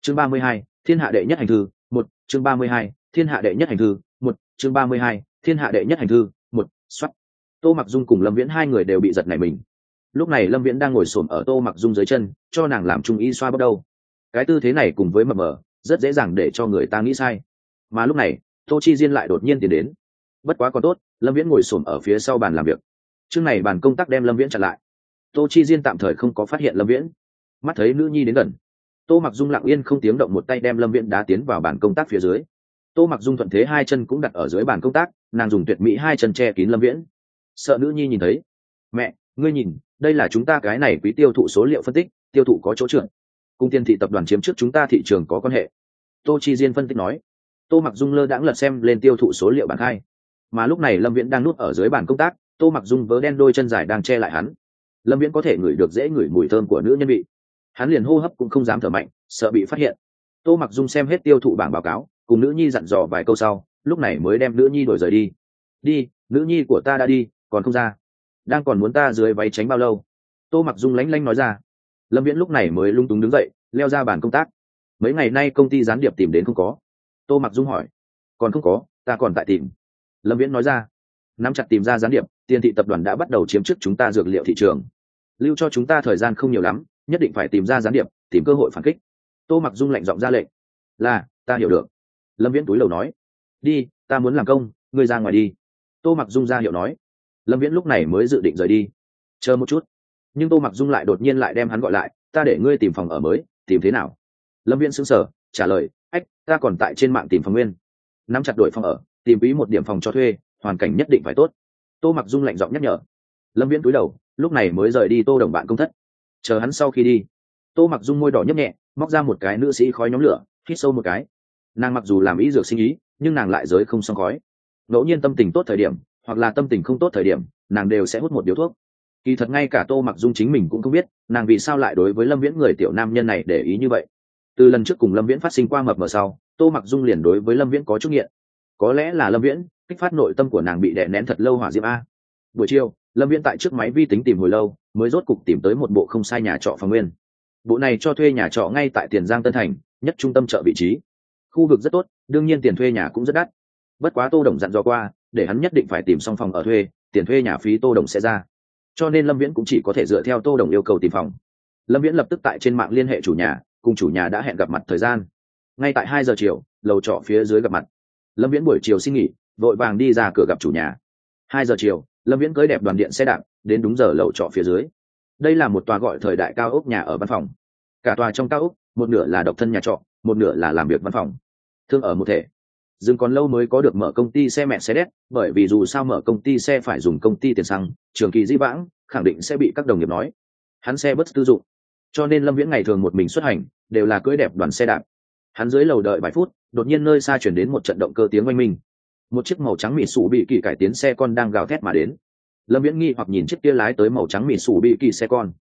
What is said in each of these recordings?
chương 32, thiên hạ đệ nhất hành thư một chương 32, thiên hạ đệ nhất hành thư một chương 32, thiên hạ đệ nhất hành thư một xuất. Tô Mặc Dung cùng Lâm Viễn hai người đều bị giật nảy mình. Lúc này Lâm Viễn đang ngồi xổm ở Tô Mặc Dung dưới chân, cho nàng làm trung y xoa bóp đâu. Cái tư thế này cùng với mập mờ rất dễ dàng để cho người ta nghĩ sai. Mà lúc này Tô Chi Diên lại đột nhiên tiến đến. Bất quá còn tốt, Lâm Viễn ngồi xổm ở phía sau bàn làm việc. Chương này bàn công tác đem Lâm Viễn chặn lại. Tô Chi Diên tạm thời không có phát hiện Lâm Viễn. Mắt thấy nữ nhi đến gần, Tô Mặc Dung lặng yên không tiếng động một tay đem Lâm Viễn đá tiến vào bàn công tác phía dưới. Tô Mặc Dung thuận thế hai chân cũng đặt ở dưới bàn công tác, nàng dùng tuyệt mỹ hai chân che kín Lâm Viễn, sợ nữ nhi nhìn thấy. Mẹ, ngươi nhìn, đây là chúng ta cái này quý tiêu thụ số liệu phân tích, tiêu thụ có chỗ trượt, cùng Tiên thị tập đoàn chiếm trước chúng ta thị trường có quan hệ. Tô Chi Diên phân tích nói. Tô Mặc Dung lơ đãng lật xem lên tiêu thụ số liệu bảng khai, mà lúc này Lâm Viễn đang núp ở dưới bàn công tác, Tô Mặc Dung vớ đen đôi chân dài đang che lại hắn. Lâm Viễn có thể ngửi được dễ ngửi mùi thơm của nữ nhân vị, hắn liền hô hấp cũng không dám thở mạnh, sợ bị phát hiện. Tô Mặc Dung xem hết tiêu thụ bảng báo cáo, cùng nữ nhi dặn dò vài câu sau, lúc này mới đem nữ nhi đuổi rời đi. Đi, nữ nhi của ta đã đi, còn không ra, đang còn muốn ta dưới váy tránh bao lâu? Tô Mặc Dung lánh lánh nói ra. Lâm Viễn lúc này mới lung túng đứng dậy, leo ra bàn công tác. Mấy ngày nay công ty gián điệp tìm đến không có? Tô Mặc Dung hỏi. Còn không có, ta còn tại tìm. Lâm Viễn nói ra. Nắm chặt tìm ra gián điệp, Tiên thị tập đoàn đã bắt đầu chiếm trước chúng ta dược liệu thị trường, lưu cho chúng ta thời gian không nhiều lắm, nhất định phải tìm ra gián điệp, tìm cơ hội phản kích. Tô Mặc Dung lạnh giọng ra lệnh. Là, ta hiểu được. Lâm Viễn túi lầu nói. Đi, ta muốn làm công, ngươi ra ngoài đi. Tô Mặc Dung ra hiệu nói. Lâm Viễn lúc này mới dự định rời đi. Chờ một chút. Nhưng Tô Mặc Dung lại đột nhiên lại đem hắn gọi lại. Ta để ngươi tìm phòng ở mới, tìm thế nào? Lâm Viễn sững sờ, trả lời. Ách, ta còn tại trên mạng tìm phòng nguyên. Nắm chặt đổi phòng ở, tìm quý một điểm phòng cho thuê, hoàn cảnh nhất định phải tốt. Tô Mặc Dung lạnh giọng nhắc nhở. Lâm Viễn cúi đầu, lúc này mới rời đi Tô Đồng bạn công thất. Chờ hắn sau khi đi, Tô Mặc Dung môi đỏ nhấp nhẹ, móc ra một cái nữ sĩ khói nhóm lửa, hít sâu một cái. Nàng mặc dù làm ý dược sinh ý, nhưng nàng lại giới không xong khói. Ngẫu nhiên tâm tình tốt thời điểm, hoặc là tâm tình không tốt thời điểm, nàng đều sẽ hút một điếu thuốc. Kỳ thật ngay cả Tô Mặc Dung chính mình cũng không biết, nàng vì sao lại đối với Lâm Viễn người tiểu nam nhân này để ý như vậy. Từ lần trước cùng Lâm Viễn phát sinh qua mập mờ sau, Tô Mặc Dung liền đối với Lâm Viễn có chút nghiện. Có lẽ là Lâm Viễn kích phát nội tâm của nàng bị đè nén thật lâu hỏa diễm a. Buổi chiều, Lâm Viễn tại trước máy vi tính tìm hồi lâu, mới rốt cục tìm tới một bộ không sai nhà trọ phòng nguyên. Bộ này cho thuê nhà trọ ngay tại Tiền Giang Tân Thành, nhất trung tâm chợ vị trí. Khu vực rất tốt, đương nhiên tiền thuê nhà cũng rất đắt. Bất quá Tô Đồng dặn dò qua, để hắn nhất định phải tìm xong phòng ở thuê, tiền thuê nhà phí Tô Đồng sẽ ra. Cho nên Lâm Viễn cũng chỉ có thể dựa theo Tô Đồng yêu cầu tìm phòng. Lâm Viễn lập tức tại trên mạng liên hệ chủ nhà, cùng chủ nhà đã hẹn gặp mặt thời gian. Ngay tại 2 giờ chiều, lầu trọ phía dưới gặp mặt. Lâm Viễn buổi chiều xin nghỉ, vội vàng đi ra cửa gặp chủ nhà. 2 giờ chiều, Lâm Viễn cưỡi đẹp đoàn điện xe đạp đến đúng giờ lầu trọ phía dưới. Đây là một tòa gọi thời đại cao ốc nhà ở văn phòng. Cả tòa trong cao ốc, một nửa là độc thân nhà trọ, một nửa là làm việc văn phòng, thương ở một thể. Dừng còn lâu mới có được mở công ty xe Mercedes, bởi vì dù sao mở công ty xe phải dùng công ty tiền xăng, trường kỳ dĩ vãng, khẳng định sẽ bị các đồng nghiệp nói hắn xe bất tư dụng. Cho nên Lâm Viễn ngày thường một mình xuất hành, đều là cưỡi đẹp đoàn xe đạp. Hắn dưới lầu đợi vài phút, đột nhiên nơi xa chuyển đến một trận động cơ tiếng oanh minh. Một chiếc màu trắng Mitsubishi cải tiến xe con đang gào thét mà đến. Lâm Viễn nghi hoặc nhìn chiếc kia lái tới màu trắng Mitsubishi xe con.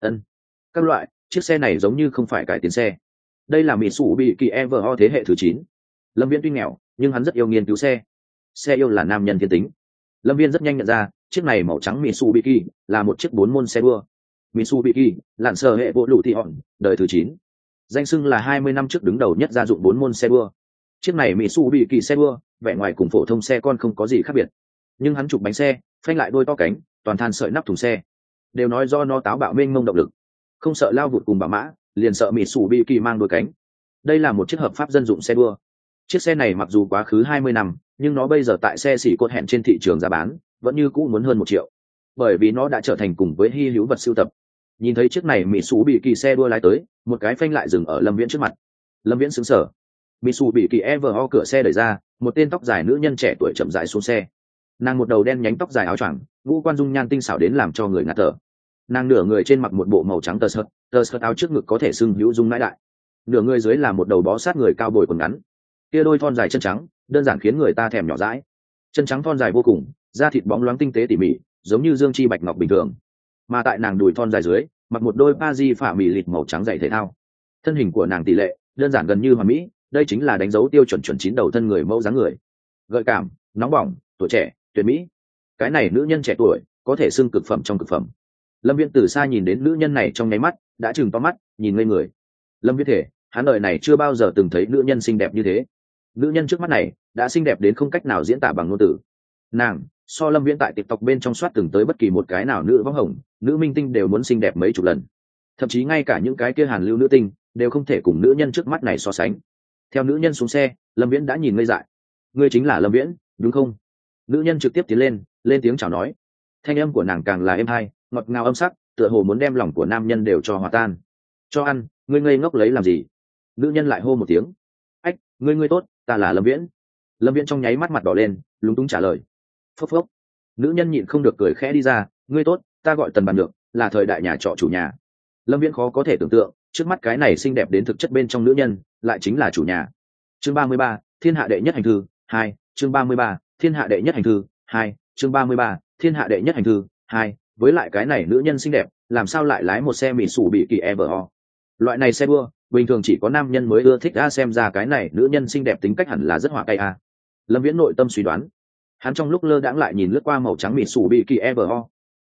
Các loại, chiếc xe này giống như không phải cải tiến xe. Đây là Mitsubishi Evo thế hệ thứ 9. Lâm Viễn tuy nghèo, nhưng hắn rất yêu nghiên cứu xe. Xe yêu là nam nhân thiên tính. Lâm Viễn rất nhanh nhận ra, chiếc này màu trắng Mitsubishi là một chiếc 4 môn xe đua. Mitsubishi, lạn sở hệ bộ lũ thị hòn, đời thứ 9. Danh xưng là 20 năm trước đứng đầu nhất gia dụng 4 môn xe đua. Chiếc này Mitsubishi xe đua, vẻ ngoài cùng phổ thông xe con không có gì khác biệt. Nhưng hắn chụp bánh xe, phanh lại đôi to cánh, toàn than sợi nắp thùng xe. Đều nói do nó táo bạo mênh mông động lực. Không sợ lao vụt cùng bả mã, liền sợ Mitsubishi mang đôi cánh. Đây là một chiếc hợp pháp dân dụng xe đua. Chiếc xe này mặc dù quá khứ 20 năm, nhưng nó bây giờ tại xe xỉ cột hẹn trên thị trường giá bán, vẫn như cũ muốn hơn 1 triệu. Bởi vì nó đã trở thành cùng với hy hữu vật sưu tập. Nhìn thấy chiếc này Mitsubishi xe đua lái tới, một cái phanh lại dừng ở Lâm Viễn trước mặt. Lâm Viễn sững sờ. Mitsubishi Evo cửa xe đẩy ra, một tên tóc dài nữ nhân trẻ tuổi chậm rãi xuống xe. Nàng một đầu đen nhánh tóc dài áo choàng, ngũ quan dung nhan tinh xảo đến làm cho người ngạt thở. Nàng nửa người trên mặc một bộ màu trắng tơ sợi áo trước ngực có thể xưng hữu dung mãi đại. Nửa người dưới là một đầu bó sát người cao bồi quần ngắn. Kia đôi thon dài chân trắng, đơn giản khiến người ta thèm nhỏ dãi. Chân trắng thon dài vô cùng, da thịt bóng loáng tinh tế tỉ mỉ, giống như dương chi bạch ngọc bình thường. Mà tại nàng đùi thon dài dưới, mặc một đôi paji phả mì lịt màu trắng dày thể thao. Thân hình của nàng tỷ lệ, đơn giản gần như hoàn mỹ, đây chính là đánh dấu tiêu chuẩn 9 đầu thân người mẫu dáng người. Gợi cảm, nóng bỏng, tuổi trẻ, tuyệt mỹ. Cái này nữ nhân trẻ tuổi, có thể xưng cực phẩm trong cực phẩm. Lâm Viễn từ xa nhìn đến nữ nhân này trong nháy mắt, đã chừng to mắt, nhìn ngây người. Lâm Viễn thể, hắn đời này chưa bao giờ từng thấy nữ nhân xinh đẹp như thế. Nữ nhân trước mắt này đã xinh đẹp đến không cách nào diễn tả bằng ngôn từ. Nàng so Lâm Viễn tại TikTok bên trong soát từng tới bất kỳ một cái nào nữ võng hồng, nữ minh tinh đều muốn xinh đẹp mấy chục lần. Thậm chí ngay cả những cái kia hàn lưu nữ tinh đều không thể cùng nữ nhân trước mắt này so sánh. Theo nữ nhân xuống xe, Lâm Viễn đã nhìn ngây dại. Ngươi chính là Lâm Viễn, đúng không? Nữ nhân trực tiếp tiến lên tiếng chào nói. Thanh âm của nàng càng là êm hay, ngọt ngào âm sắc, tựa hồ muốn đem lòng của nam nhân đều cho hòa tan. Cho ăn, ngươi ngây ngốc lấy làm gì? Nữ nhân lại hô một tiếng. Ách, ngươi tốt, ta là Lâm Viễn. Lâm Viễn trong nháy mắt mặt đỏ lên, lúng túng trả lời. Phốc phốc. Nữ nhân nhịn không được cười khẽ đi ra. Ngươi tốt, ta gọi Tần Bàn Nhược, là thời đại nhà trọ chủ nhà. Lâm Viễn khó có thể tưởng tượng, trước mắt cái này xinh đẹp đến thực chất bên trong nữ nhân lại chính là chủ nhà. Chương 33, Thiên hạ đệ nhất hành thư 2. Chương 33, Thiên hạ đệ nhất hành thư 2. Chương 33, Thiên hạ đệ nhất hành thư 2. Với lại cái này nữ nhân xinh đẹp, làm sao lại lái một xe Mitsubishi Evo? Loại này xe đua, bình thường chỉ có nam nhân mới ưa thích. Xem ra cái này nữ nhân xinh đẹp tính cách hẳn là rất hỏa cay a. Lâm Viễn nội tâm suy đoán. Hắn trong lúc lơ đãng lại nhìn lướt qua màu trắng Mitsubishi Evo.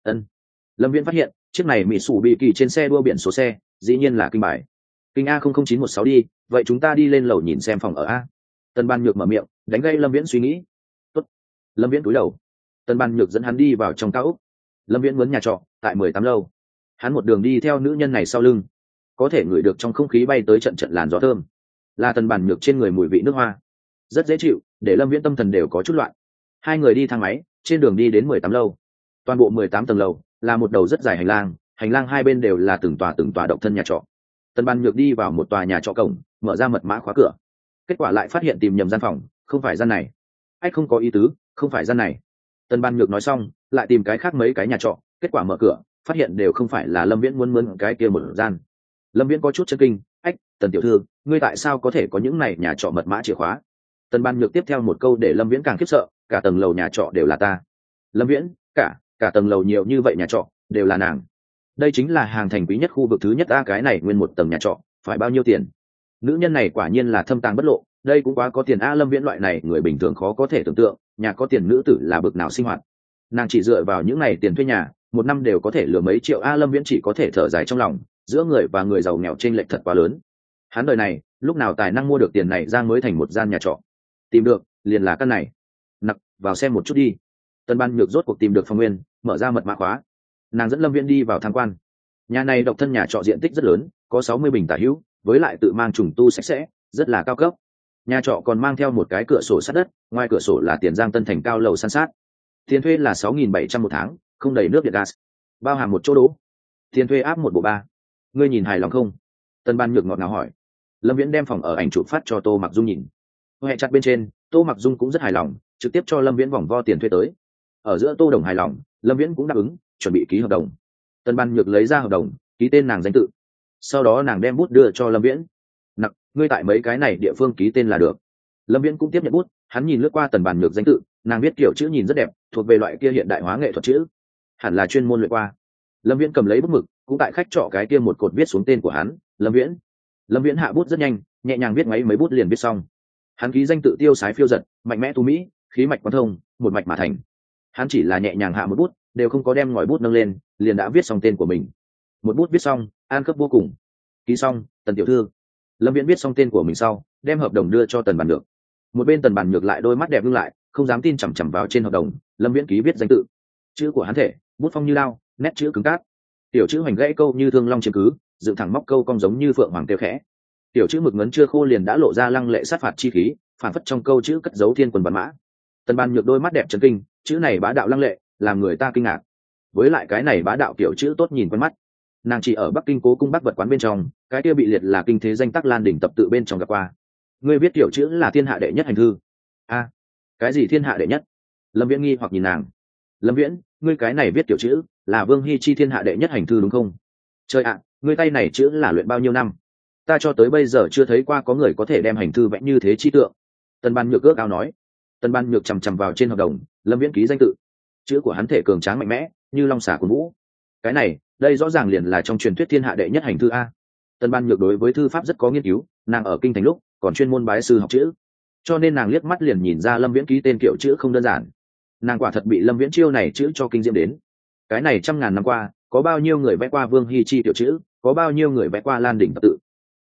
Lâm Viễn phát hiện chiếc này Mitsubishi trên xe đua biển số xe dĩ nhiên là kinh bài kinh A00916 đi. Vậy chúng ta đi lên lầu nhìn xem phòng ở a. Tần Ban Nhược mở miệng đánh gây Lâm Viễn suy nghĩ. Tốt. Lâm Viễn cúi đầu. Tần Ban Nhược dẫn hắn đi vào trong cao ốc. Lâm Viễn muốn nhà trọ tại 18 lâu. Hắn một đường đi theo nữ nhân này sau lưng, có thể ngửi được trong không khí bay tới trận trận làn gió thơm, là Tần Ban Nhược trên người mùi vị nước hoa, rất dễ chịu, để Lâm Viễn tâm thần đều có chút loạn. Hai người đi thang máy trên đường đi đến 18 lâu. Toàn bộ 18 tầng lầu là một đầu rất dài hành lang hai bên đều là từng tòa độc thân nhà trọ. Tần Ban Nhược đi vào một tòa nhà trọ cổng, mở ra mật mã khóa cửa, kết quả lại phát hiện tìm nhầm gian phòng, không phải gian này. Ách, không có ý tứ, không phải gian này. Tần Ban Nhược nói xong lại tìm cái khác mấy cái nhà trọ, kết quả mở cửa phát hiện đều không phải là Lâm Viễn muốn mướn cái kia một gian. Lâm Viễn có chút chấn kinh. Ách, Tần tiểu thư, ngươi tại sao có thể có những này nhà trọ mật mã chìa khóa? Tần Ban Nhược tiếp theo một câu để Lâm Viễn càng khiếp sợ. Cả tầng lầu nhà trọ đều là ta. Lâm Viễn, cả tầng lầu nhiều như vậy nhà trọ đều là nàng. Đây chính là hàng thành quý nhất khu vực thứ nhất a. Cái này nguyên một tầng nhà trọ phải bao nhiêu tiền? Nữ nhân này quả nhiên là thâm tàng bất lộ, đây cũng quá có tiền a. Lâm Viễn loại này người bình thường khó có thể tưởng tượng nhà có tiền nữ tử là bực nào sinh hoạt. Nàng chỉ dựa vào những này tiền thuê nhà một năm đều có thể lừa mấy triệu a. Lâm Viễn chỉ có thể thở dài trong lòng, giữa người và người giàu nghèo chênh lệch thật quá lớn. Hắn đời này lúc nào tài năng mua được tiền này ra mới thành một gian nhà trọ? Tìm được liền là căn này. Nặc, vào xem một chút đi. Tần Ban Nhược rốt cuộc tìm được phòng nguyên, mở ra mật mã khóa. Nàng dẫn Lâm Viễn đi vào tham quan. Nhà này độc thân nhà trọ diện tích rất lớn, có 60 bình tả hữu, với lại tự mang trùng tu sạch sẽ, rất là cao cấp. Nhà trọ còn mang theo một cái cửa sổ sát đất, ngoài cửa sổ là Tiền Giang Tân Thành cao lầu san sát. Tiền thuê là 6.700 một tháng, không đầy nước điện gas, bao hàm một chỗ đỗ. Tiền thuê áp một bộ ba. Ngươi nhìn hài lòng không? Tần Ban Nhược ngọt ngào hỏi. Lâm Viễn đem phòng ở ảnh chụp phát cho Tô Mặc Dung nhìn. Hệ chặt bên trên, Tô Mặc Dung cũng rất hài lòng, trực tiếp cho Lâm Viễn vòng vo tiền thuê tới. Ở giữa Tô Đồng hài lòng, Lâm Viễn cũng đáp ứng, chuẩn bị ký hợp đồng. Tần Ban Nhược lấy ra hợp đồng, ký tên nàng danh tự. Sau đó nàng đem bút đưa cho Lâm Viễn. Nặc, ngươi tại mấy cái này địa phương ký tên là được. Lâm Viễn cũng tiếp nhận bút, hắn nhìn lướt qua Tần Ban Nhược danh tự, nàng viết kiểu chữ nhìn rất đẹp, thuộc về loại kia hiện đại hóa nghệ thuật chữ, hẳn là chuyên môn luyện qua. Lâm Viễn cầm lấy bút mực, cũng tại khách trọ cái kia một cột viết xuống tên của hắn, Lâm Viễn. Lâm Viễn hạ bút rất nhanh, nhẹ nhàng viết mấy bút liền viết xong. Hắn ký danh tự tiêu sái phiêu dật, mạnh mẽ tú mỹ, khí mạch quán thông, một mạch mà thành. Hắn chỉ là nhẹ nhàng hạ một bút, đều không có đem ngòi bút nâng lên, liền đã viết xong tên của mình. Một bút viết xong, an khớp vô cùng. Ký xong, Tần tiểu thư. Lâm Viễn viết xong tên của mình sau, đem hợp đồng đưa cho Tần Bàn Nhược. Một bên Tần Bàn Nhược lại đôi mắt đẹp ngưng lại, không dám tin chằm chằm vào trên hợp đồng. Lâm Viễn ký viết danh tự, chữ của hắn thể, bút phong như lao, nét chữ cứng cáp. Tiểu chữ hoành gãy câu như thương long chiếm cứ, dựng thẳng móc câu cong giống như phượng hoàng kêu khẽ. Tiểu chữ mực ngấn chưa khô liền đã lộ ra lăng lệ sát phạt chi khí, phản phất trong câu chữ cất giấu thiên quân văn mã. Tần Ban Nhược đôi mắt đẹp chấn kinh, chữ này bá đạo lăng lệ, làm người ta kinh ngạc. Với lại cái này bá đạo kiểu chữ tốt nhìn quen mắt. Nàng chỉ ở Bắc Kinh Cố Cung Bắc Vật quán bên trong, cái kia bị liệt là kinh thế danh tác Lan đỉnh tập tự bên trong gặp qua. Ngươi viết tiểu chữ là thiên hạ đệ nhất hành thư. A, cái gì thiên hạ đệ nhất? Lâm Viễn nghi hoặc nhìn nàng. Lâm Viễn, ngươi cái này viết tiểu chữ là Vương Hi Chi thiên hạ đệ nhất hành thư đúng không? Trời ạ, ngươi tay này chữ là luyện bao nhiêu năm? Ta cho tới bây giờ chưa thấy qua có người có thể đem hành thư vẽ như thế chi tượng. Tần Ban Nhược ước ao nói. Tần Ban Nhược chằm chằm vào trên hợp đồng, Lâm Viễn ký danh tự. Chữ của hắn thể cường tráng mạnh mẽ, như long xà của vũ. Cái này, đây rõ ràng liền là trong truyền thuyết thiên hạ đệ nhất hành thư a. Tần Ban Nhược đối với thư pháp rất có nghiên cứu, nàng ở kinh thành lúc còn chuyên môn bái sư học chữ, cho nên nàng liếc mắt liền nhìn ra Lâm Viễn ký tên kiểu chữ không đơn giản. Nàng quả thật bị Lâm Viễn chiêu này chữ cho kinh diễm đến. Cái này trăm ngàn năm qua, có bao nhiêu người vẽ qua Vương Hi Chi tiểu chữ, có bao nhiêu người vẽ qua Lan đỉnh tập tự.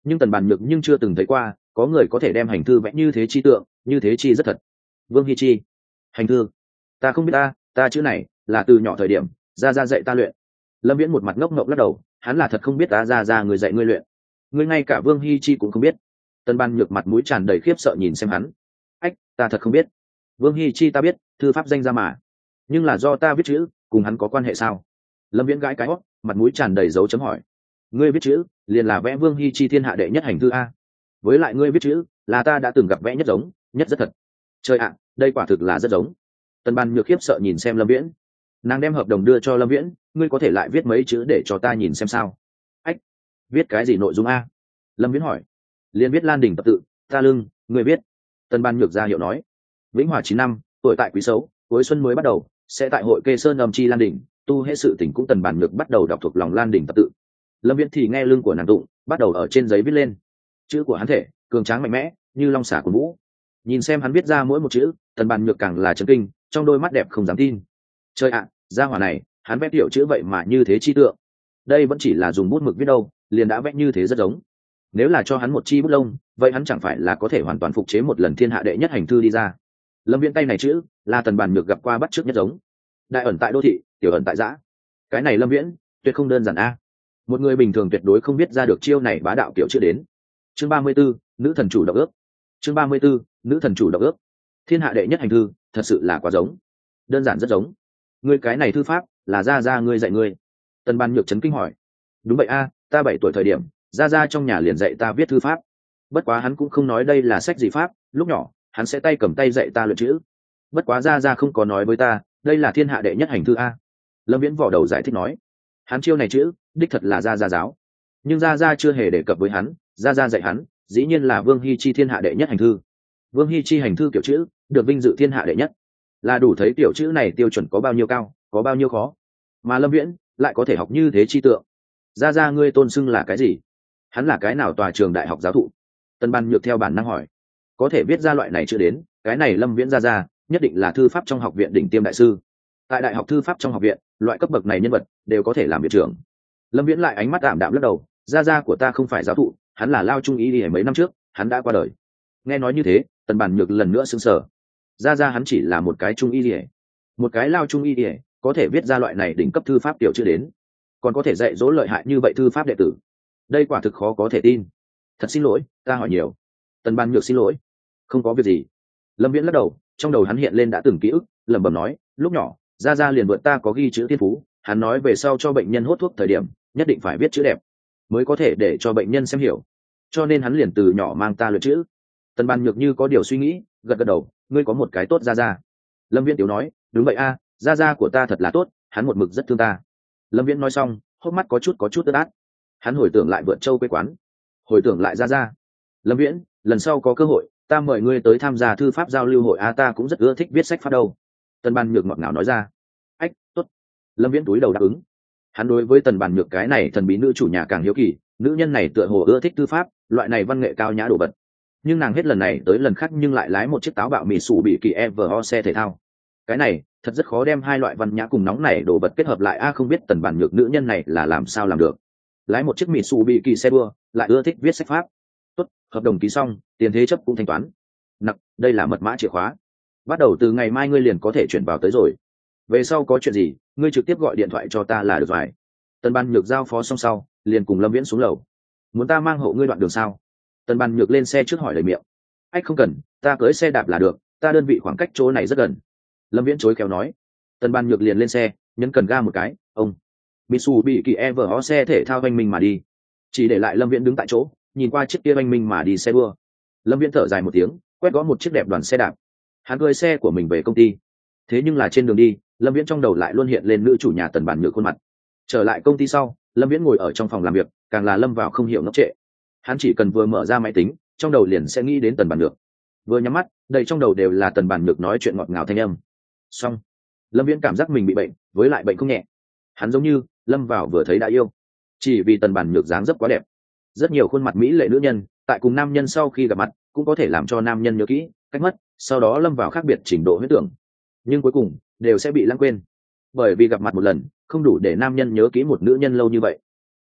nhưng tần bàn nhược nhưng chưa từng thấy qua có người có thể đem hành thư vẽ như thế chi tượng, như thế chi rất thật. Vương Hi Chi, hành thư, ta không biết, ta chữ này là từ nhỏ thời điểm ra dạy ta luyện. Lâm Viễn một mặt ngốc ngốc lắc đầu, hắn là thật không biết ra người dạy ngươi luyện. Ngươi ngay cả Vương Hi Chi cũng không biết. Tần bàn nhược mặt mũi tràn đầy khiếp sợ nhìn xem hắn. Ách, ta thật không biết. Vương Hi Chi ta biết, thư pháp danh ra mà, nhưng là do ta viết chữ, cùng hắn có quan hệ sao? Lâm Viễn gãi cái hót, mặt mũi tràn đầy dấu chấm hỏi. Ngươi viết chữ liền là vẽ Vương Hi Chi thiên hạ đệ nhất hành thư a? Với lại ngươi viết chữ là ta đã từng gặp vẽ nhất giống, nhất rất thật. Trời ạ, đây quả thực là rất giống. Tần bàn nhược khiếp sợ nhìn xem Lâm Viễn. Nàng đem hợp đồng đưa cho Lâm Viễn, ngươi có thể lại viết mấy chữ để cho ta nhìn xem sao? Ách, viết cái gì nội dung a? Lâm Viễn hỏi. Liên viết Lan Đình tập tự, ta lưng, ngươi viết. Tần bàn nhược ra hiệu nói. Vĩnh Hòa 9 năm, tuổi tại Quý Sấu, cuối xuân mới bắt đầu, sẽ tại hội Kê Sơn âm chi Lan Đình, tu hết sự tỉnh cũng tần bàn nhược bắt đầu đọc thuộc lòng Lan Đình tập tự. Lâm Viễn thì nghe lưng của nàng tụng, bắt đầu ở trên giấy viết lên. Chữ của hắn thể cường tráng mạnh mẽ, như long xả của vũ. Nhìn xem hắn viết ra mỗi một chữ, tần bàn nhược càng là chấn kinh, trong đôi mắt đẹp không dám tin. Trời ạ, gia hỏa này, hắn vẽ tiểu chữ vậy mà như thế chi tượng. Đây vẫn chỉ là dùng bút mực viết đâu, liền đã vẽ như thế rất giống. Nếu là cho hắn một chi bút lông, vậy hắn chẳng phải là có thể hoàn toàn phục chế một lần thiên hạ đệ nhất hành thư đi ra. Lâm Viễn tay này chữ là tần bàn nhược gặp qua bắt chước nhất giống. Đại ẩn tại đô thị, tiểu ẩn tại giã. Cái này Lâm Viễn tuyệt không đơn giản a. Một người bình thường tuyệt đối không biết ra được chiêu này bá đạo kiểu chữ đến. Chương 34, nữ thần chủ động ước. Chương 34, nữ thần chủ động ước. Thiên hạ đệ nhất hành thư, thật sự là quá giống. Đơn giản rất giống. Ngươi cái này thư pháp là ra ngươi dạy ngươi? Tần bàn nhược chấn kinh hỏi. Đúng vậy a, ta 7 tuổi thời điểm, ra trong nhà liền dạy ta viết thư pháp. Bất quá hắn cũng không nói đây là sách gì pháp, lúc nhỏ hắn sẽ tay cầm tay dạy ta luyện chữ. Bất quá ra không có nói với ta đây là thiên hạ đệ nhất hành thư a. Lâm Viễn vỏ đầu giải thích nói. Hắn chiêu này chữ đích thật là ra giáo, nhưng ra chưa hề đề cập với hắn. Ra dạy hắn dĩ nhiên là Vương Hi Chi thiên hạ đệ nhất hành thư. Vương Hi Chi hành thư kiểu chữ được vinh dự thiên hạ đệ nhất, là đủ thấy kiểu chữ này tiêu chuẩn có bao nhiêu cao, có bao nhiêu khó. Mà Lâm Viễn lại có thể học như thế chi tượng. Ra ngươi tôn xưng là cái gì? Hắn là cái nào tòa trường đại học giáo thụ? Tần bàn nhược theo bản năng hỏi. Có thể viết ra loại này chữ đến, cái này Lâm Viễn ra nhất định là thư pháp trong học viện đỉnh tiêm đại sư. Tại đại học thư pháp trong học viện, loại cấp bậc này nhân vật đều có thể làm viện trưởng. Lâm Viễn lại ánh mắt ảm đạm lắc đầu. Ra của ta không phải giáo thụ, hắn là lao trung y đi mấy năm trước, hắn đã qua đời. Nghe nói như thế, tần bàn nhược lần nữa sững sờ. Ra hắn chỉ là một cái trung y đi, một cái lao trung y đi, có thể viết ra loại này đỉnh cấp thư pháp tiểu chữ đến, còn có thể dạy dỗ lợi hại như vậy thư pháp đệ tử. Đây quả thực khó có thể tin. Thật xin lỗi, ta hỏi nhiều. Tần bàn nhược xin lỗi. Không có việc gì. Lâm Viễn lắc đầu, trong đầu hắn hiện lên đã từng ký ức, lẩm bẩm nói, lúc nhỏ ra liền vượt ta có ghi chữ thiên phú. Hắn nói về sau cho bệnh nhân hốt thuốc thời điểm nhất định phải viết chữ đẹp mới có thể để cho bệnh nhân xem hiểu, cho nên hắn liền từ nhỏ mang ta luyện chữ. Tần bàn nhược như có điều suy nghĩ, gật đầu. Ngươi có một cái tốt ra. Lâm Viễn tiểu nói. Đúng vậy a, ra của ta thật là tốt, hắn một mực rất thương ta. Lâm Viễn nói xong, hốc mắt có chút ướt át. Hắn hồi tưởng lại vượt châu quê quán, hồi tưởng lại ra. Lâm Viễn, lần sau có cơ hội ta mời ngươi tới tham gia thư pháp giao lưu hội a, ta cũng rất ưa thích viết sách pháp đâu. Tần bàn nhược ngọt ngào nói ra. Ách, tốt. Lâm Viễn túi đầu đáp ứng. Hắn đối với tần bàn nhược cái này thần bí nữ chủ nhà càng hiếu kỳ, nữ nhân này tựa hồ ưa thích thư pháp, loại này văn nghệ cao nhã đồ vật. Nhưng nàng hết lần này tới lần khác nhưng lại lái một chiếc táo bạo mì sủ bị kỳ Evo xe thể thao. Cái này thật rất khó đem hai loại văn nhã cùng nóng này đồ vật kết hợp lại a, không biết tần bàn nhược nữ nhân này là làm sao làm được. Lái một chiếc mì sủ bị kỳ xe đua, lại ưa thích viết sách pháp. Tốt, hợp đồng ký xong, tiền thế chấp cũng thanh toán. Nặc, đây là mật mã chìa khóa. Bắt đầu từ ngày mai ngươi liền có thể chuyển vào tới rồi. Về sau có chuyện gì, ngươi trực tiếp gọi điện thoại cho ta là được rồi. Tần bàn nhược giao phó xong sau, liền cùng Lâm Viễn xuống lầu. Muốn ta mang hộ ngươi đoạn đường sao? Tần bàn nhược lên xe trước hỏi lời miệng. Ách không cần, ta cưới xe đạp là được, ta đơn vị khoảng cách chỗ này rất gần. Lâm Viễn chối khéo nói. Tần bàn nhược liền lên xe, nhấn cần ga một cái, ông. Mitsubishi Evo xe thể thao oanh minh mà đi. Chỉ để lại Lâm Viễn đứng tại chỗ, nhìn qua chiếc kia oanh minh mà đi xe đua. Lâm Viễn thở dài một tiếng, quét gõ một chiếc đẹp đoàn xe đạp. Hắn cưỡi xe của mình về công ty. Thế nhưng là trên đường đi, Lâm Viễn trong đầu lại luôn hiện lên nữ chủ nhà Tần bàn nhược khuôn mặt. Trở lại công ty sau, Lâm Viễn ngồi ở trong phòng làm việc, càng là lâm vào không hiểu ngốc trệ. Hắn chỉ cần vừa mở ra máy tính, trong đầu liền sẽ nghĩ đến Tần bàn nhược. Vừa nhắm mắt, đầy trong đầu đều là Tần bàn nhược nói chuyện ngọt ngào thanh âm. Xong, Lâm Viễn cảm giác mình bị bệnh, với lại bệnh không nhẹ. Hắn giống như lâm vào vừa thấy đã yêu, chỉ vì Tần bàn nhược dáng dấp quá đẹp. Rất nhiều khuôn mặt mỹ lệ nữ nhân tại cùng nam nhân sau khi gặp mặt cũng có thể làm cho nam nhân nhớ kỹ, cách mất, sau đó lâm vào khác biệt trình độ huyết tưởng, nhưng cuối cùng đều sẽ bị lãng quên, bởi vì gặp mặt một lần không đủ để nam nhân nhớ kỹ một nữ nhân lâu như vậy.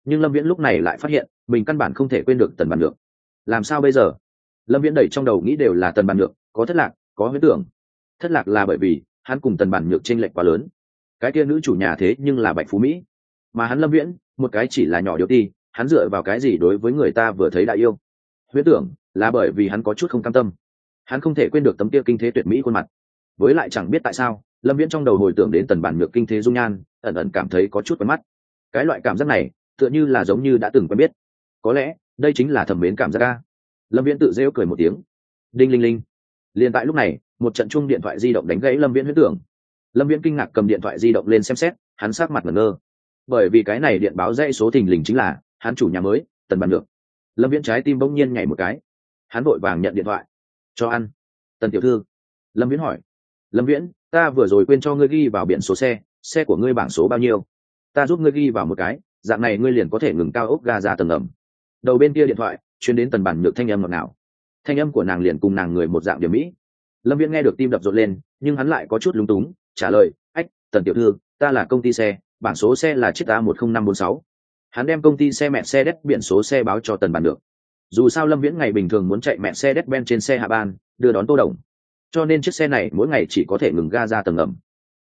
nhưng lâm viễn lúc này lại phát hiện mình căn bản không thể quên được tần bàn nhược. Làm sao bây giờ? Lâm viễn đẩy trong đầu nghĩ đều là tần bàn nhược, có thất lạc, có huyễn tưởng. Thất lạc là bởi vì hắn cùng tần bàn nhược chênh lệch quá lớn, cái kia nữ chủ nhà thế nhưng là bạch phú mỹ, mà hắn lâm viễn một cái chỉ là nhỏ điếu ti, hắn dựa vào cái gì đối với người ta vừa thấy đã yêu? Huyễn tưởng là bởi vì hắn có chút không cam tâm, hắn không thể quên được tấm kia kinh thế tuyệt mỹ khuôn mặt. Với lại chẳng biết tại sao lâm viễn trong đầu hồi tưởng đến tần bản nhược kinh thế dung nhan, ẩn ẩn cảm thấy có chút quen mắt. Cái loại cảm giác này tựa như là giống như đã từng quen biết, có lẽ đây chính là thẩm mến cảm giác ca. Lâm viễn tự rêu cười một tiếng. Đinh linh linh. Liền tại lúc này một trận chuông điện thoại di động đánh gãy lâm viễn huyễn tưởng. Lâm viễn kinh ngạc cầm điện thoại di động lên xem xét, hắn sát mặt ngẩn ngơ, bởi vì cái này điện báo dãy số thình lình chính là hắn chủ nhà mới tần bản nhược. Lâm viễn trái tim bỗng nhiên nhảy một cái, hắn vội vàng nhận điện thoại. Cho ăn. Tần tiểu thư. Lâm viễn hỏi. Lâm viễn, ta vừa rồi quên cho ngươi ghi vào biển số xe của ngươi bảng số bao nhiêu? Ta giúp ngươi ghi vào một cái, dạng này ngươi liền có thể ngừng cao ốc ga ra tầng ngầm. Đầu bên kia điện thoại chuyến đến tần bản nhược thanh âm ngọt ngào, thanh âm của nàng liền cùng nàng người một dạng điểm mỹ. Lâm viễn nghe được tim đập rộn lên, nhưng hắn lại có chút lúng túng trả lời, ách, tần tiểu thư, ta là công ty xe, bảng số xe là chiếc A 10546. Hắn đem công ty xe Mercedes biển số xe báo cho tần bản nhược. Dù sao lâm viễn ngày bình thường muốn chạy Mercedes-Benz trên xe hạ ban đưa đón Tô Đồng, cho nên chiếc xe này mỗi ngày chỉ có thể ngừng ga ra tầng ngầm.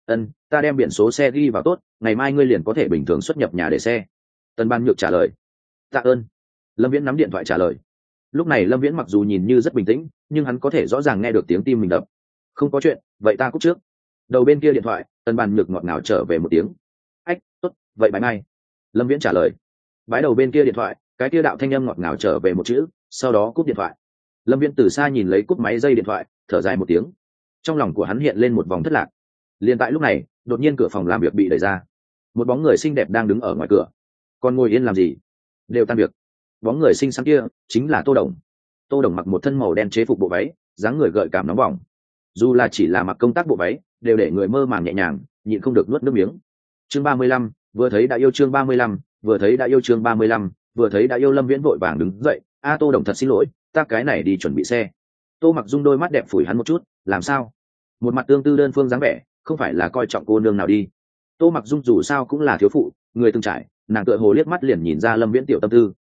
Ta đem biển số xe ghi vào tốt, ngày mai ngươi liền có thể bình thường xuất nhập nhà để xe. Tần Ban Nhược trả lời. Tạ ơn. Lâm Viễn nắm điện thoại trả lời. Lúc này Lâm Viễn mặc dù nhìn như rất bình tĩnh, nhưng hắn có thể rõ ràng nghe được tiếng tim mình đập. Không có chuyện, vậy ta cúp trước. Đầu bên kia điện thoại Tần Ban Nhược ngọt ngào trở về một tiếng. Ách, tốt, vậy bye mai. Lâm Viễn trả lời. Bái đầu bên kia điện thoại, cái kia đạo thanh âm ngọt ngào trở về một chữ, sau đó cúp điện thoại. Lâm Viễn từ xa nhìn lấy cúp máy dây điện thoại, thở dài một tiếng. Trong lòng của hắn hiện lên một vòng thất lạc. Liền tại lúc này, đột nhiên cửa phòng làm việc bị đẩy ra, một bóng người xinh đẹp đang đứng ở ngoài cửa. Còn ngồi yên làm gì? Đều tan việc. Bóng người xinh xắn kia chính là Tô Đồng. Tô Đồng mặc một thân màu đen chế phục bộ váy, dáng người gợi cảm nóng bỏng. Dù là chỉ là mặc công tác bộ váy, đều để người mơ màng nhẹ nhàng, nhịn không được nuốt nước miếng. Chương 35, vừa thấy đã yêu. Chương 35, vừa thấy đã yêu. Chương 35, vừa thấy đã yêu. Lâm Viễn vội vàng đứng dậy. Tô Đồng, thật xin lỗi, ta cái này đi chuẩn bị xe. Tô Mặc Dung đôi mắt đẹp phủi hắn một chút, làm sao? Một mặt tương tư đơn phương dáng vẻ, không phải là coi trọng cô nương nào đi. Tô Mặc Dung dù sao cũng là thiếu phụ, người từng trải, nàng tựa hồ liếc mắt liền nhìn ra Lâm Viễn tiểu tâm tư.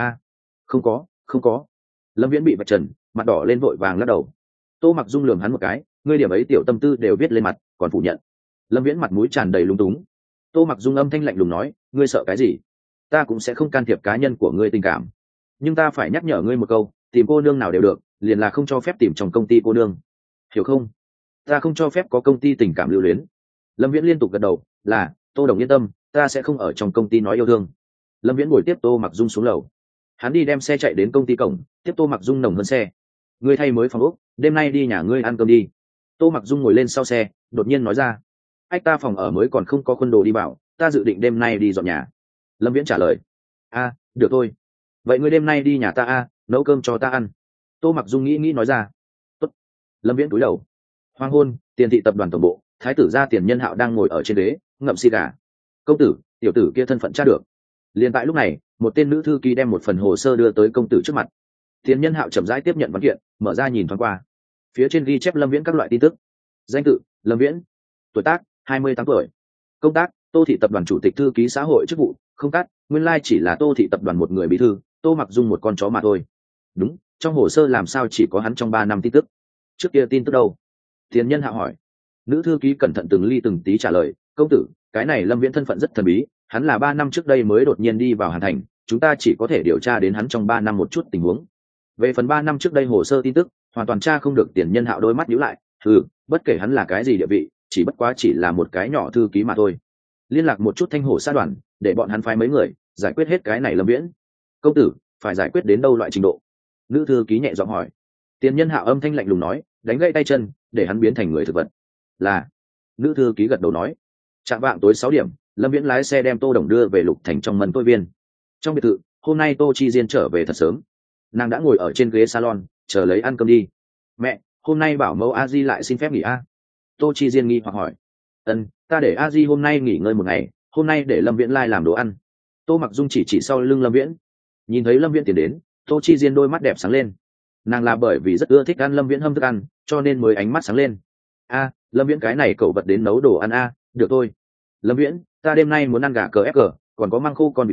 Không có. Lâm Viễn bị vạch trần, mặt đỏ lên vội vàng lắc đầu. Tô Mặc Dung lườm hắn một cái, ngươi điểm ấy tiểu tâm tư đều viết lên mặt, còn phủ nhận. Lâm Viễn mặt mũi tràn đầy lúng túng. Tô Mặc Dung âm thanh lạnh lùng nói, ngươi sợ cái gì? Ta cũng sẽ không can thiệp cá nhân của ngươi tình cảm, nhưng ta phải nhắc nhở ngươi một câu, tìm cô nương nào đều được, liền là không cho phép tìm trong công ty cô nương, hiểu không? Ta không cho phép có công ty tình cảm lưu luyến. Lâm Viễn liên tục gật đầu, là, Tô Đồng yên tâm, ta sẽ không ở trong công ty nói yêu thương. Lâm Viễn ngồi tiếp Tô Mặc Dung xuống lầu, hắn đi đem xe chạy đến công ty cổng, tiếp Tô Mặc Dung nồng hơn xe. Ngươi thay mới phòng ốc, đêm nay đi nhà ngươi ăn cơm đi. Tô Mặc Dung ngồi lên sau xe, đột nhiên nói ra, ách, ta phòng ở mới còn không có khuôn đồ đi bảo, ta dự định đêm nay đi dọn nhà. Lâm Viễn trả lời, được thôi, vậy ngươi đêm nay đi nhà ta nấu cơm cho ta ăn. Tô Mặc Dung nghĩ nói ra. Tốt. Lâm Viễn cúi đầu. Hoàng hôn, Tiền thị tập đoàn tổng bộ, thái tử gia Tiền Nhân Hạo đang ngồi ở trên ghế ngậm xì gà. Công tử, tiểu tử kia thân phận tra được. Liền tại lúc này, một tên nữ thư ký đem một phần hồ sơ đưa tới công tử trước mặt. Tiền Nhân Hạo chậm rãi tiếp nhận văn kiện, mở ra nhìn thoáng qua. Phía trên ghi chép Lâm Viễn các loại tin tức. Danh tự: Lâm Viễn, tuổi tác: 28 tuổi, công tác: Tô thị tập đoàn chủ tịch thư ký xã hội chức vụ, không cắt, nguyên lai chỉ là Tô thị tập đoàn một người bí thư, Tô Mặc Dung một con chó mà thôi. Đúng, trong hồ sơ làm sao chỉ có hắn trong 3 năm tin tức? Trước kia tin tức đâu? Tiền Nhân Hạo hỏi. Nữ thư ký cẩn thận từng ly từng tí trả lời, công tử, cái này Lâm Viễn thân phận rất thần bí, hắn là 3 năm trước đây mới đột nhiên đi vào Hàn Thành, chúng ta chỉ có thể điều tra đến hắn trong 3 năm một chút tình huống. Về phần 3 năm trước đây hồ sơ tin tức, hoàn toàn tra không được. Tiền Nhân Hạo đôi mắt nhíu lại, bất kể hắn là cái gì địa vị, chỉ bất quá chỉ là một cái nhỏ thư ký mà thôi. Liên lạc một chút Thanh Hổ Sa đoàn, để bọn hắn phái mấy người giải quyết hết cái này Lâm Viễn. Công tử, phải giải quyết đến đâu loại trình độ? Nữ thư ký nhẹ giọng hỏi. Tiền Nhân Hạo âm thanh lạnh lùng nói, đánh gãy tay chân, để hắn biến thành người thực vật. Là. Nữ thư ký gật đầu nói. Chạng vạng tối 6 điểm, Lâm Viễn lái xe đem Tô Đồng đưa về Lục Thành trong Mân Tôi Viên. Trong biệt thự, hôm nay Tô Chi Diên trở về thật sớm, nàng đã ngồi ở trên ghế salon chờ lấy ăn cơm đi. Mẹ, hôm nay bảo mẫu A Di lại xin phép nghỉ Tô Chi Diên nghi hoặc hỏi. Ta để A Di hôm nay nghỉ ngơi một ngày, hôm nay để Lâm Viễn làm đồ ăn. Tô Mặc Dung chỉ sau lưng Lâm Viễn. Nhìn thấy Lâm Viễn tiến đến, Tô Chi Diên đôi mắt đẹp sáng lên. Nàng là bởi vì rất ưa thích ăn Lâm Viễn hâm thức ăn, cho nên mới ánh mắt sáng lên. Lâm Viễn cái này cậu vật đến nấu đồ ăn được thôi. Lâm Viễn, ta đêm nay muốn ăn gà cờ ép cờ, còn có măng khô con vịt nấu,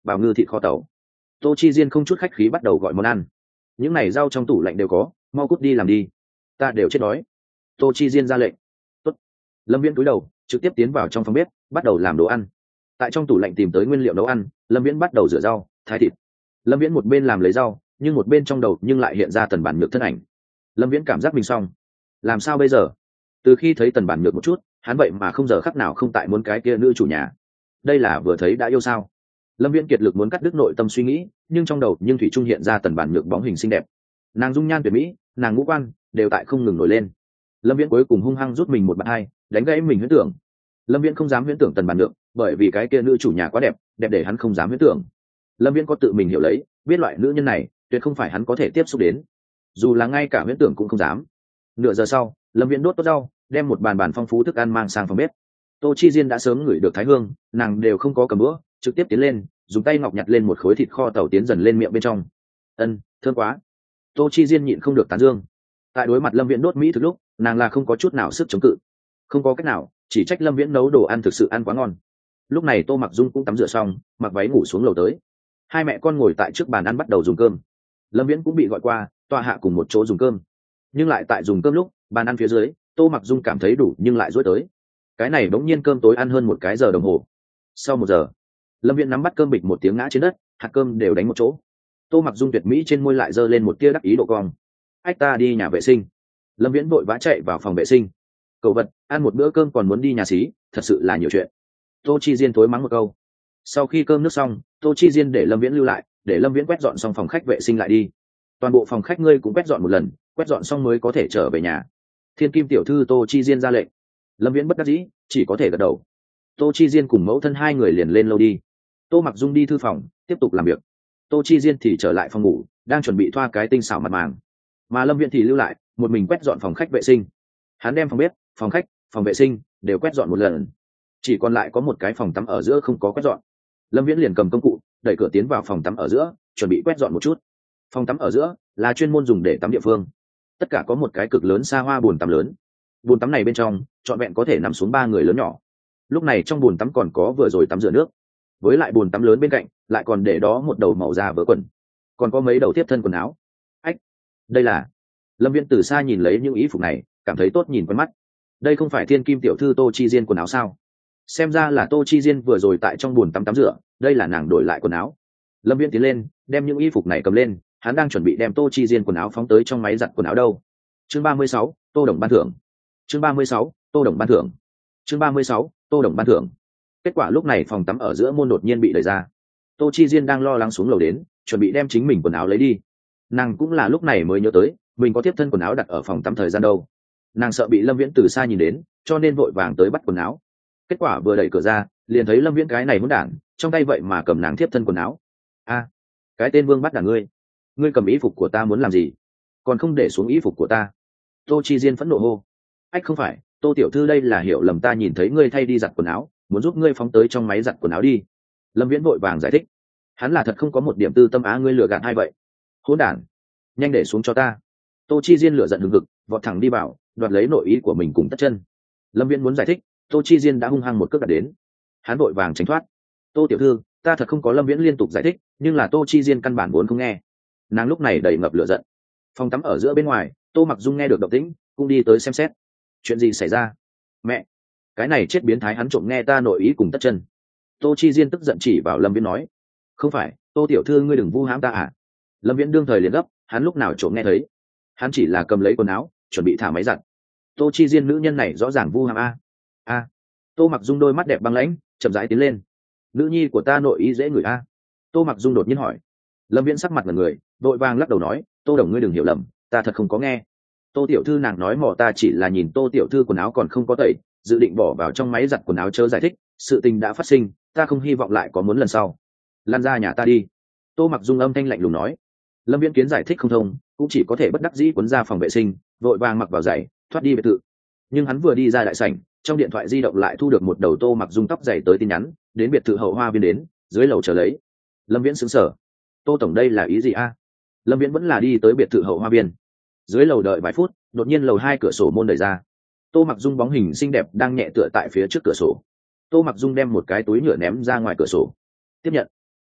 bào ngư thịt kho tàu. Tô Chi Diên không chút khách khí bắt đầu gọi món ăn. Những này rau trong tủ lạnh đều có, mau cút đi làm đi, ta đều chết đói. Tô Chi Diên ra lệnh. Tốt. Lâm Viễn cúi đầu trực tiếp tiến vào trong phòng bếp bắt đầu làm đồ ăn. Tại trong tủ lạnh tìm tới nguyên liệu nấu ăn, Lâm Viễn bắt đầu rửa rau thái thịt. Lâm Viễn một bên làm lấy rau nhưng một bên trong đầu nhưng lại hiện ra Tần Bản Nhược thân ảnh. Lâm Viễn cảm giác mình xong, làm sao bây giờ? Từ khi thấy Tần Bản Nhược một chút, hắn vậy mà không giờ khắc nào không tại muốn cái kia nữ chủ nhà. Đây là vừa thấy đã yêu sao? Lâm Viễn kiệt lực muốn cắt đứt nội tâm suy nghĩ, nhưng trong đầu nhưng thủy trung hiện ra Tần Bản Nhược bóng hình xinh đẹp. Nàng dung nhan tuyệt mỹ, nàng ngũ quan đều tại không ngừng nổi lên. Lâm Viễn cuối cùng hung hăng rút mình một bàn hai, đánh gãy mình huyễn tưởng. Lâm Viễn không dám huyễn tưởng Tần Bản Nhược, bởi vì cái kia nữ chủ nhà quá đẹp, đẹp để hắn không dám huyễn tưởng. Lâm Viễn có tự mình hiểu lấy, biết loại nữ nhân này tuyệt không phải hắn có thể tiếp xúc đến, dù là ngay cả huyễn tưởng cũng không dám. Nửa giờ sau, Lâm Viễn đốt tốt rau, đem một bàn phong phú thức ăn mang sang phòng bếp. Tô Chi Diên đã sớm ngửi được thái hương, nàng đều không có cầm bữa, trực tiếp tiến lên, dùng tay ngọc nhặt lên một khối thịt kho tàu tiến dần lên miệng bên trong. Thơm quá. Tô Chi Diên nhịn không được tán dương. Tại đối mặt Lâm Viễn đốt mỹ thực lúc, nàng là không có chút nào sức chống cự. Không có cách nào, chỉ trách Lâm Viễn nấu đồ ăn thực sự ăn quá ngon. Lúc này Tô Mặc Dung cũng tắm rửa xong, mặc váy ngủ xuống lầu tới. Hai mẹ con ngồi tại trước bàn ăn bắt đầu dùng cơm. Lâm Viễn cũng bị gọi qua, tọa hạ cùng một chỗ dùng cơm. Nhưng lại tại dùng cơm lúc, bàn ăn phía dưới, Tô Mặc Dung cảm thấy đủ nhưng lại dối tới. Cái này bỗng nhiên cơm tối ăn hơn một cái giờ đồng hồ. Sau một giờ, Lâm Viễn nắm bắt cơm bịch một tiếng ngã trên đất, hạt cơm đều đánh một chỗ. Tô Mặc Dung tuyệt mỹ trên môi lại giơ lên một tia đắc ý độ cong. Ách, ta đi nhà vệ sinh. Lâm Viễn vội vã chạy vào phòng vệ sinh. Cậu vật, ăn một bữa cơm còn muốn đi nhà xí, thật sự là nhiều chuyện. Tô Chi Diên thối mắng một câu. Sau khi cơm nước xong, Tô Chi Diên để Lâm Viễn lưu lại, để Lâm Viễn quét dọn xong phòng khách vệ sinh lại đi. Toàn bộ phòng khách ngươi cũng quét dọn một lần, quét dọn xong mới có thể trở về nhà. Thiên Kim tiểu thư Tô Chi Diên ra lệnh. Lâm Viễn bất đắc dĩ, chỉ có thể gật đầu. Tô Chi Diên cùng mẫu thân hai người liền lên lâu đi. Tô Mặc Dung đi thư phòng tiếp tục làm việc. Tô Chi Diên thì trở lại phòng ngủ, đang chuẩn bị thoa cái tinh xảo mặt màng. Mà Lâm Viễn thì lưu lại, một mình quét dọn phòng khách vệ sinh. Hắn đem phòng bếp, phòng khách, phòng vệ sinh đều quét dọn một lần. Chỉ còn lại có một cái phòng tắm ở giữa không có quét dọn. Lâm Viễn liền cầm công cụ đẩy cửa tiến vào phòng tắm ở giữa, chuẩn bị quét dọn một chút. Phòng tắm ở giữa là chuyên môn dùng để tắm địa phương, tất cả có một cái cực lớn xa hoa bồn tắm lớn. Bồn tắm này bên trong trọn vẹn có thể nằm xuống 3 người lớn nhỏ. Lúc này trong bồn tắm còn có vừa rồi tắm rửa nước, với lại bồn tắm lớn bên cạnh lại còn để đó một đầu màu da vỡ quần, còn có mấy đầu tiếp thân quần áo. Ách, đây là... Lâm Viễn từ xa nhìn lấy những y phục này, cảm thấy tốt nhìn quen mắt. Đây không phải Thiên Kim tiểu thư Tô Chi Diên quần áo sao? Xem ra là Tô Chi Diên vừa rồi tại trong bồn tắm tắm rửa, đây là nàng đổi lại quần áo. Lâm Viễn tiến lên, đem những y phục này cầm lên, hắn đang chuẩn bị đem Tô Chi Diên quần áo phóng tới trong máy giặt quần áo đâu. Chương 36, Tô Đồng ban thưởng. Chương 36, Tô Đồng ban thưởng. Chương 36, Tô Đồng ban thưởng. Kết quả lúc này phòng tắm ở giữa môn đột nhiên bị đẩy ra. Tô Chi Diên đang lo lắng xuống lầu đến, chuẩn bị đem chính mình quần áo lấy đi. Nàng cũng là lúc này mới nhớ tới, mình có tiếp thân quần áo đặt ở phòng tắm thời gian đâu. Nàng sợ bị Lâm Viễn từ xa nhìn đến, cho nên vội vàng tới bắt quần áo. Kết quả vừa đẩy cửa ra, liền thấy Lâm Viễn cái này hỗn đản, trong tay vậy mà cầm nàng tiếp thân quần áo. A, cái tên Vương bắt đả ngươi, ngươi cầm y phục của ta muốn làm gì? Còn không để xuống y phục của ta. Tô Chi Diên phẫn nộ hô. Ách, không phải, Tô tiểu thư, đây là hiểu lầm, ta nhìn thấy ngươi thay đi giặt quần áo, muốn giúp ngươi phóng tới trong máy giặt quần áo đi. Lâm Viễn vội vàng giải thích. Hắn là thật không có một điểm tư tâm á, ngươi lừa gạt hay vậy? Hỗn đản, nhanh để xuống cho ta. Tô Chi Diên lửa giận hừng hực, vọt thẳng đi vào, đoạt lấy nội ý của mình cùng tất chân. Lâm Viễn muốn giải thích, Tô Chi Diên đã hung hăng một cước đặt đến. Hắn vội vàng tránh thoát. Tô tiểu thư, ta thật không có. Lâm Viễn liên tục giải thích, nhưng là Tô Chi Diên căn bản vốn không nghe. Nàng lúc này đầy ngập lửa giận. Phòng tắm ở giữa bên ngoài, Tô Mặc Dung nghe được động tĩnh, cũng đi tới xem xét. Chuyện gì xảy ra? Mẹ, cái này chết biến thái hắn trộm nghe ta nội ý cùng tất chân. Tô Chi Diên tức giận chỉ vào Lâm Viễn nói. Không phải, Tô tiểu thư, ngươi đừng vu hãm ta à? Lâm Viễn đương thời liền gấp, hắn lúc nào trộm nghe thấy? Hắn chỉ là cầm lấy quần áo, chuẩn bị thả máy giặt. Tô Chi Diên nữ nhân này rõ ràng vu hãm a. Tô Mặc Dung đôi mắt đẹp băng lãnh, chậm rãi tiến lên. Nữ nhi của ta nội ý dễ ngửi a. Tô Mặc Dung đột nhiên hỏi. Lâm Viễn sắc mặt ngẩn người, vội vàng lắc đầu nói, Tô đồng, ngươi đừng hiểu lầm, ta thật không có nghe. Tô tiểu thư nàng nói mò, ta chỉ là nhìn Tô tiểu thư quần áo còn không có tẩy, dự định bỏ vào trong máy giặt quần áo chớ giải thích, sự tình đã phát sinh, ta không hy vọng lại có muốn lần sau. Lan ra nhà ta đi. Tô Mặc Dung âm thanh lạnh lùng nói. Lâm Viễn kiến giải thích không thông, cũng chỉ có thể bất đắc dĩ cuốn ra phòng vệ sinh, vội vàng mặc vào giày, thoát đi biệt thự. Nhưng hắn vừa đi ra đại sảnh, trong điện thoại di động lại thu được một đầu Tô Mặc Dung tóc dày tới tin nhắn, đến biệt thự Hậu Hoa Viên đến, dưới lầu chờ lấy. Lâm Viễn sững sờ. Tô tổng, đây là ý gì a? Lâm Viễn vẫn là đi tới biệt thự Hậu Hoa Viên. Dưới lầu đợi vài phút, đột nhiên lầu 2 cửa sổ môn đẩy ra. Tô Mặc Dung bóng hình xinh đẹp đang nhẹ tựa tại phía trước cửa sổ. Tô Mặc Dung đem một cái túi nhựa ném ra ngoài cửa sổ. Tiếp nhận.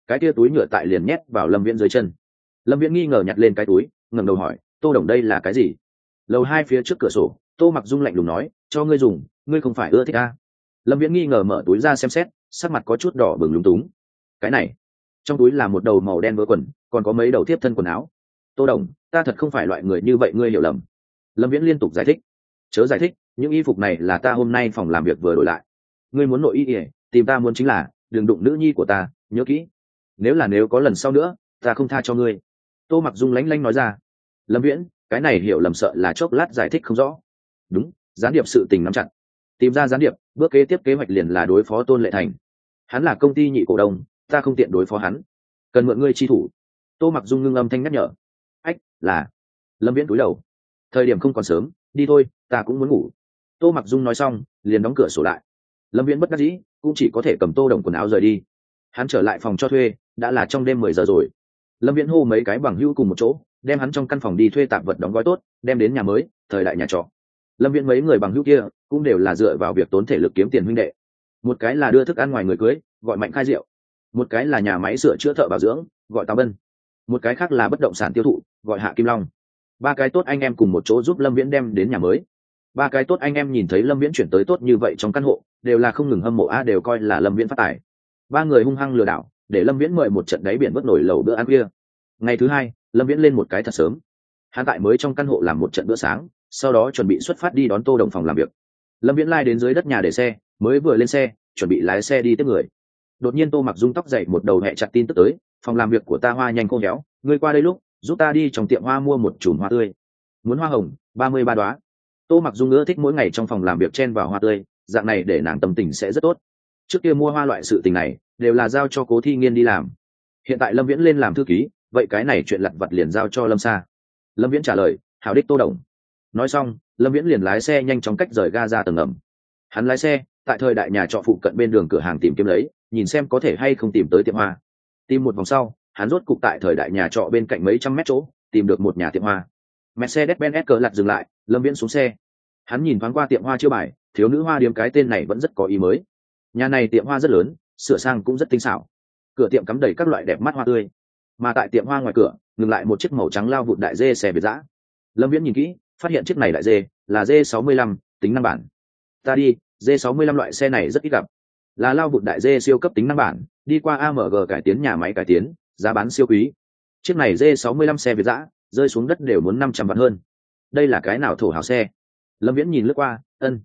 cái kia túi nhựa tại liền nhét vào lâm viễn dưới chân. Lâm viễn nghi ngờ nhặt lên cái túi, ngẩng đầu hỏi tô đồng đây là cái gì. Lầu 2 phía trước cửa sổ, tô mặc dung lạnh lùng nói cho ngươi dùng, ngươi không phải ưa thích à. Lâm viễn nghi ngờ mở túi ra xem xét, sắc mặt có chút đỏ bừng lúng túng. Cái này, trong túi là một đầu màu đen vớ quần, còn có mấy đầu tiếp thân quần áo. Tô đồng, ta thật không phải loại người như vậy, ngươi hiểu lầm. Lâm viễn liên tục giải thích. Chớ giải thích, những y phục này là ta hôm nay phòng làm việc vừa đổi lại. Ngươi muốn nội y ỉa, tìm ta muốn chính là đừng đụng nữ nhi của ta, nhớ kỹ. Nếu có lần sau nữa, ta không tha cho ngươi. Tô mặc dung lánh lánh nói ra. Lâm viễn, cái này hiểu lầm sợ là chốc lát giải thích không rõ. Đúng, gián điệp sự tình nắm chặt. Tìm ra gián điệp, bước kế tiếp kế hoạch liền là đối phó Tôn Lệ Thành. Hắn là công ty nhị cổ đông, ta không tiện đối phó hắn, cần mượn ngươi chi thủ. Tô mặc dung ngưng âm thanh nhắc nhở. Ách, là. Lâm viễn cúi đầu. Thời điểm không còn sớm, đi thôi, ta cũng muốn ngủ. Tô mặc dung nói xong liền đóng cửa sổ lại. Lâm viễn bất đắc dĩ, cũng chỉ có thể cầm tô đồng quần áo rời đi. Hắn trở lại phòng cho thuê, đã là trong đêm 10 giờ rồi. Lâm viễn hô mấy cái bằng hữu cùng một chỗ, đem hắn trong căn phòng đi thuê tạp vật đóng gói tốt, đem đến nhà mới, thời đại nhà trọ. Lâm viễn mấy người bằng hữu kia cũng đều là dựa vào việc tốn thể lực kiếm tiền huynh đệ. Một cái là đưa thức ăn ngoài người cưới, gọi Mạnh Khai Rượu. Một cái là nhà máy sửa chữa thợ bảo dưỡng, gọi Tào Bân. Một cái khác là bất động sản tiêu thụ, gọi Hạ Kim Long. Ba cái tốt anh em cùng một chỗ giúp Lâm viễn đem đến nhà mới. Ba cái tốt anh em nhìn thấy Lâm viễn chuyển tới tốt như vậy trong căn hộ, đều là không ngừng hâm mộ đều coi là Lâm viễn phát tài. Ba người hung hăng lừa đảo, để Lâm viễn mời một trận đáy biển vớt nổi lẩu bữa ăn khuya. Ngày thứ hai, Lâm viễn lên một cái thật sớm. Hắn tại mới trong căn hộ làm một trận bữa sáng, sau đó chuẩn bị xuất phát đi đón tô đồng phòng làm việc. Lâm viễn lai đến dưới đất nhà để xe, mới vừa lên xe chuẩn bị lái xe đi tiếp người. Đột nhiên tô mặc dung tóc dậy một đầu hẹ chặt tin tức tới, phòng làm việc của ta hoa nhanh khô héo, ngươi qua đây lúc giúp ta đi trong tiệm hoa mua một chùm hoa tươi, muốn hoa hồng 33 đoá. Tô mặc dung ưa thích mỗi ngày trong phòng làm việc chen vào hoa tươi, dạng này để nàng tâm tình sẽ rất tốt. Trước kia mua hoa loại sự tình này đều là giao cho Cố Thi Nghiên đi làm, hiện tại Lâm viễn lên làm thư ký, vậy cái này chuyện lặt vặt liền giao cho Lâm Sa. Lâm viễn trả lời hảo đích tô đồng. Nói xong Lâm viễn liền lái xe nhanh chóng cách rời ga ra tầng ngầm. Hắn lái xe tại thời đại nhà trọ phụ cận bên đường cửa hàng tìm kiếm lấy, nhìn xem có thể hay không tìm tới tiệm hoa. Tìm một vòng sau, hắn rốt cục tại thời đại nhà trọ bên cạnh mấy trăm mét chỗ tìm được một nhà tiệm hoa. Mercedes-Benz cờ lặt dừng lại, Lâm viễn xuống xe. Hắn nhìn thoáng qua tiệm hoa chiêu bài, thiếu nữ hoa điếm, cái tên này vẫn rất có ý mới. Nhà này tiệm hoa rất lớn, sửa sang cũng rất tinh xảo. Cửa tiệm cắm đầy các loại đẹp mắt hoa tươi, mà tại tiệm hoa ngoài cửa ngừng lại một chiếc màu trắng lao vụt đại dê xe Việt dã. Lâm viễn nhìn kỹ, phát hiện chiếc này đại dê là dê 65 tính năng bản. Ta đi, dê 65 loại xe này rất ít gặp, là lao vụt đại dê siêu cấp tính năng bản, đi qua AMG cải tiến nhà máy cải tiến, giá bán siêu quý. Chiếc này dê 65 xe Việt dã rơi xuống đất đều muốn 500 vạn hơn. Đây là cái nào thổ hào xe? Lâm viễn nhìn lướt qua,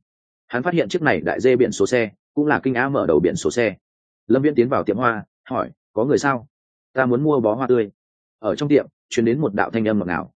hắn phát hiện chiếc này đại dê biển số xe cũng là kinh á mở đầu biển số xe. Lâm viễn tiến vào tiệm hoa, hỏi có người sao? Ta muốn mua bó hoa tươi. Ở trong tiệm truyền đến một đạo thanh âm ngọt ngào.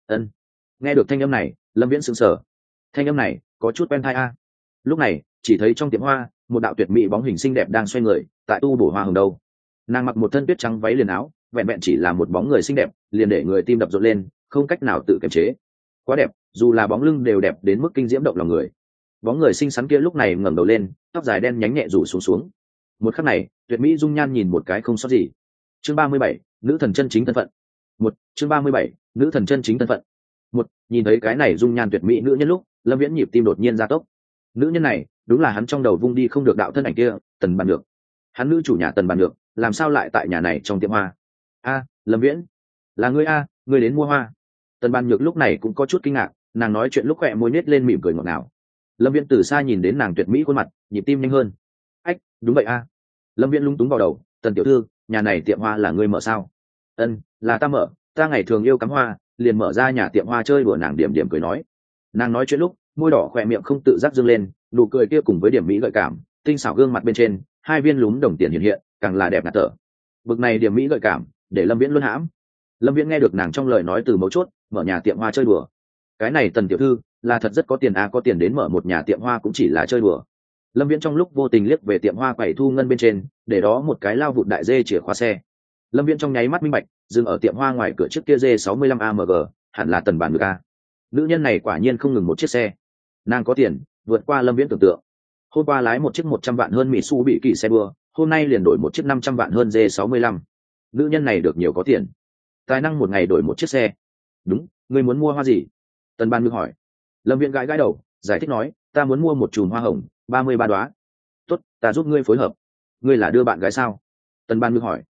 Nghe được thanh âm này, Lâm viễn sững sờ. Thanh âm này có chút quen tai a. Lúc này chỉ thấy trong tiệm hoa một đạo tuyệt mỹ bóng hình xinh đẹp đang xoay người tại tu bổ hoa hồng đâu. Nàng mặc một thân tuyết trắng váy liền áo, vẹn vẹn chỉ là một bóng người xinh đẹp liền để người tim đập rộn lên, không cách nào tự kiềm chế. Quá đẹp, dù là bóng lưng đều đẹp đến mức kinh diễm động lòng người. Bóng người xinh xắn kia lúc này ngẩng đầu lên, tóc dài đen nhánh nhẹ rủ xuống. Một khắc này tuyệt mỹ dung nhan nhìn một cái không sót gì. Chương 37, nữ thần chân chính thân phận. Chương 37, nữ thần chân chính thân phận. Nhìn thấy cái này dung nhan tuyệt mỹ nữ nhân lúc, Lâm viễn nhịp tim đột nhiên gia tốc. Nữ nhân này đúng là hắn trong đầu vung đi không được đạo thân ảnh kia, Tần Bàn Nhược. Hắn nữ chủ nhà Tần Bàn Nhược làm sao lại tại nhà này trong tiệm hoa? Lâm viễn, là ngươi ngươi đến mua hoa. Tần Bàn Nhược lúc này cũng có chút kinh ngạc, nàng nói chuyện lúc khỏe môi nết lên mỉm cười ngọt ngào. Lâm viễn từ xa nhìn đến nàng tuyệt mỹ khuôn mặt, nhịp tim nhanh hơn. Đúng vậy Lâm viễn lúng túng vào đầu. Tần tiểu thư, nhà này tiệm hoa là ngươi mở sao? Là ta mở, ta ngày thường yêu cắm hoa, liền mở ra nhà tiệm hoa chơi đùa. Nàng điểm điểm cười nói. Nàng nói chuyện lúc môi đỏ khỏe miệng không tự giác dâng lên, nụ cười kia cùng với điểm mỹ gợi cảm, tinh xảo gương mặt bên trên hai viên lúm đồng tiền hiện hiện, càng là đẹp ngạt thở. Bực này điểm mỹ gợi cảm để Lâm viễn luôn hãm. Lâm viễn nghe được nàng trong lời nói từ mấu chốt, mở nhà tiệm hoa chơi đùa. Cái này Tần tiểu thư là thật rất có tiền có tiền đến mở một nhà tiệm hoa cũng chỉ là chơi đùa. Lâm viễn trong lúc vô tình liếc về tiệm hoa quầy thu ngân bên trên, để đó một cái lao vụt đại dê chìa khóa xe. Lâm viễn trong nháy mắt minh bạch, dừng ở tiệm hoa ngoài cửa chiếc kia dê 65 AMG hẳn là Tần Bàn Nhược a. Nữ nhân này quả nhiên không ngừng một chiếc xe, nàng có tiền vượt qua Lâm viễn tưởng tượng. Hôm qua lái một chiếc 100 vạn hơn Mitsubishi xe đua, hôm nay liền đổi một chiếc 500 vạn hơn dê 65. Nữ nhân này được nhiều có tiền, tài năng một ngày đổi một chiếc xe. Đúng, ngươi muốn mua hoa gì? Tần Bàn Nhược hỏi. Lâm viễn gãi gãi đầu, giải thích nói, ta muốn mua một chùm hoa hồng 33 đoá. Tốt, ta giúp ngươi phối hợp. Ngươi là đưa bạn gái sao? Tần Bàn Nhược hỏi.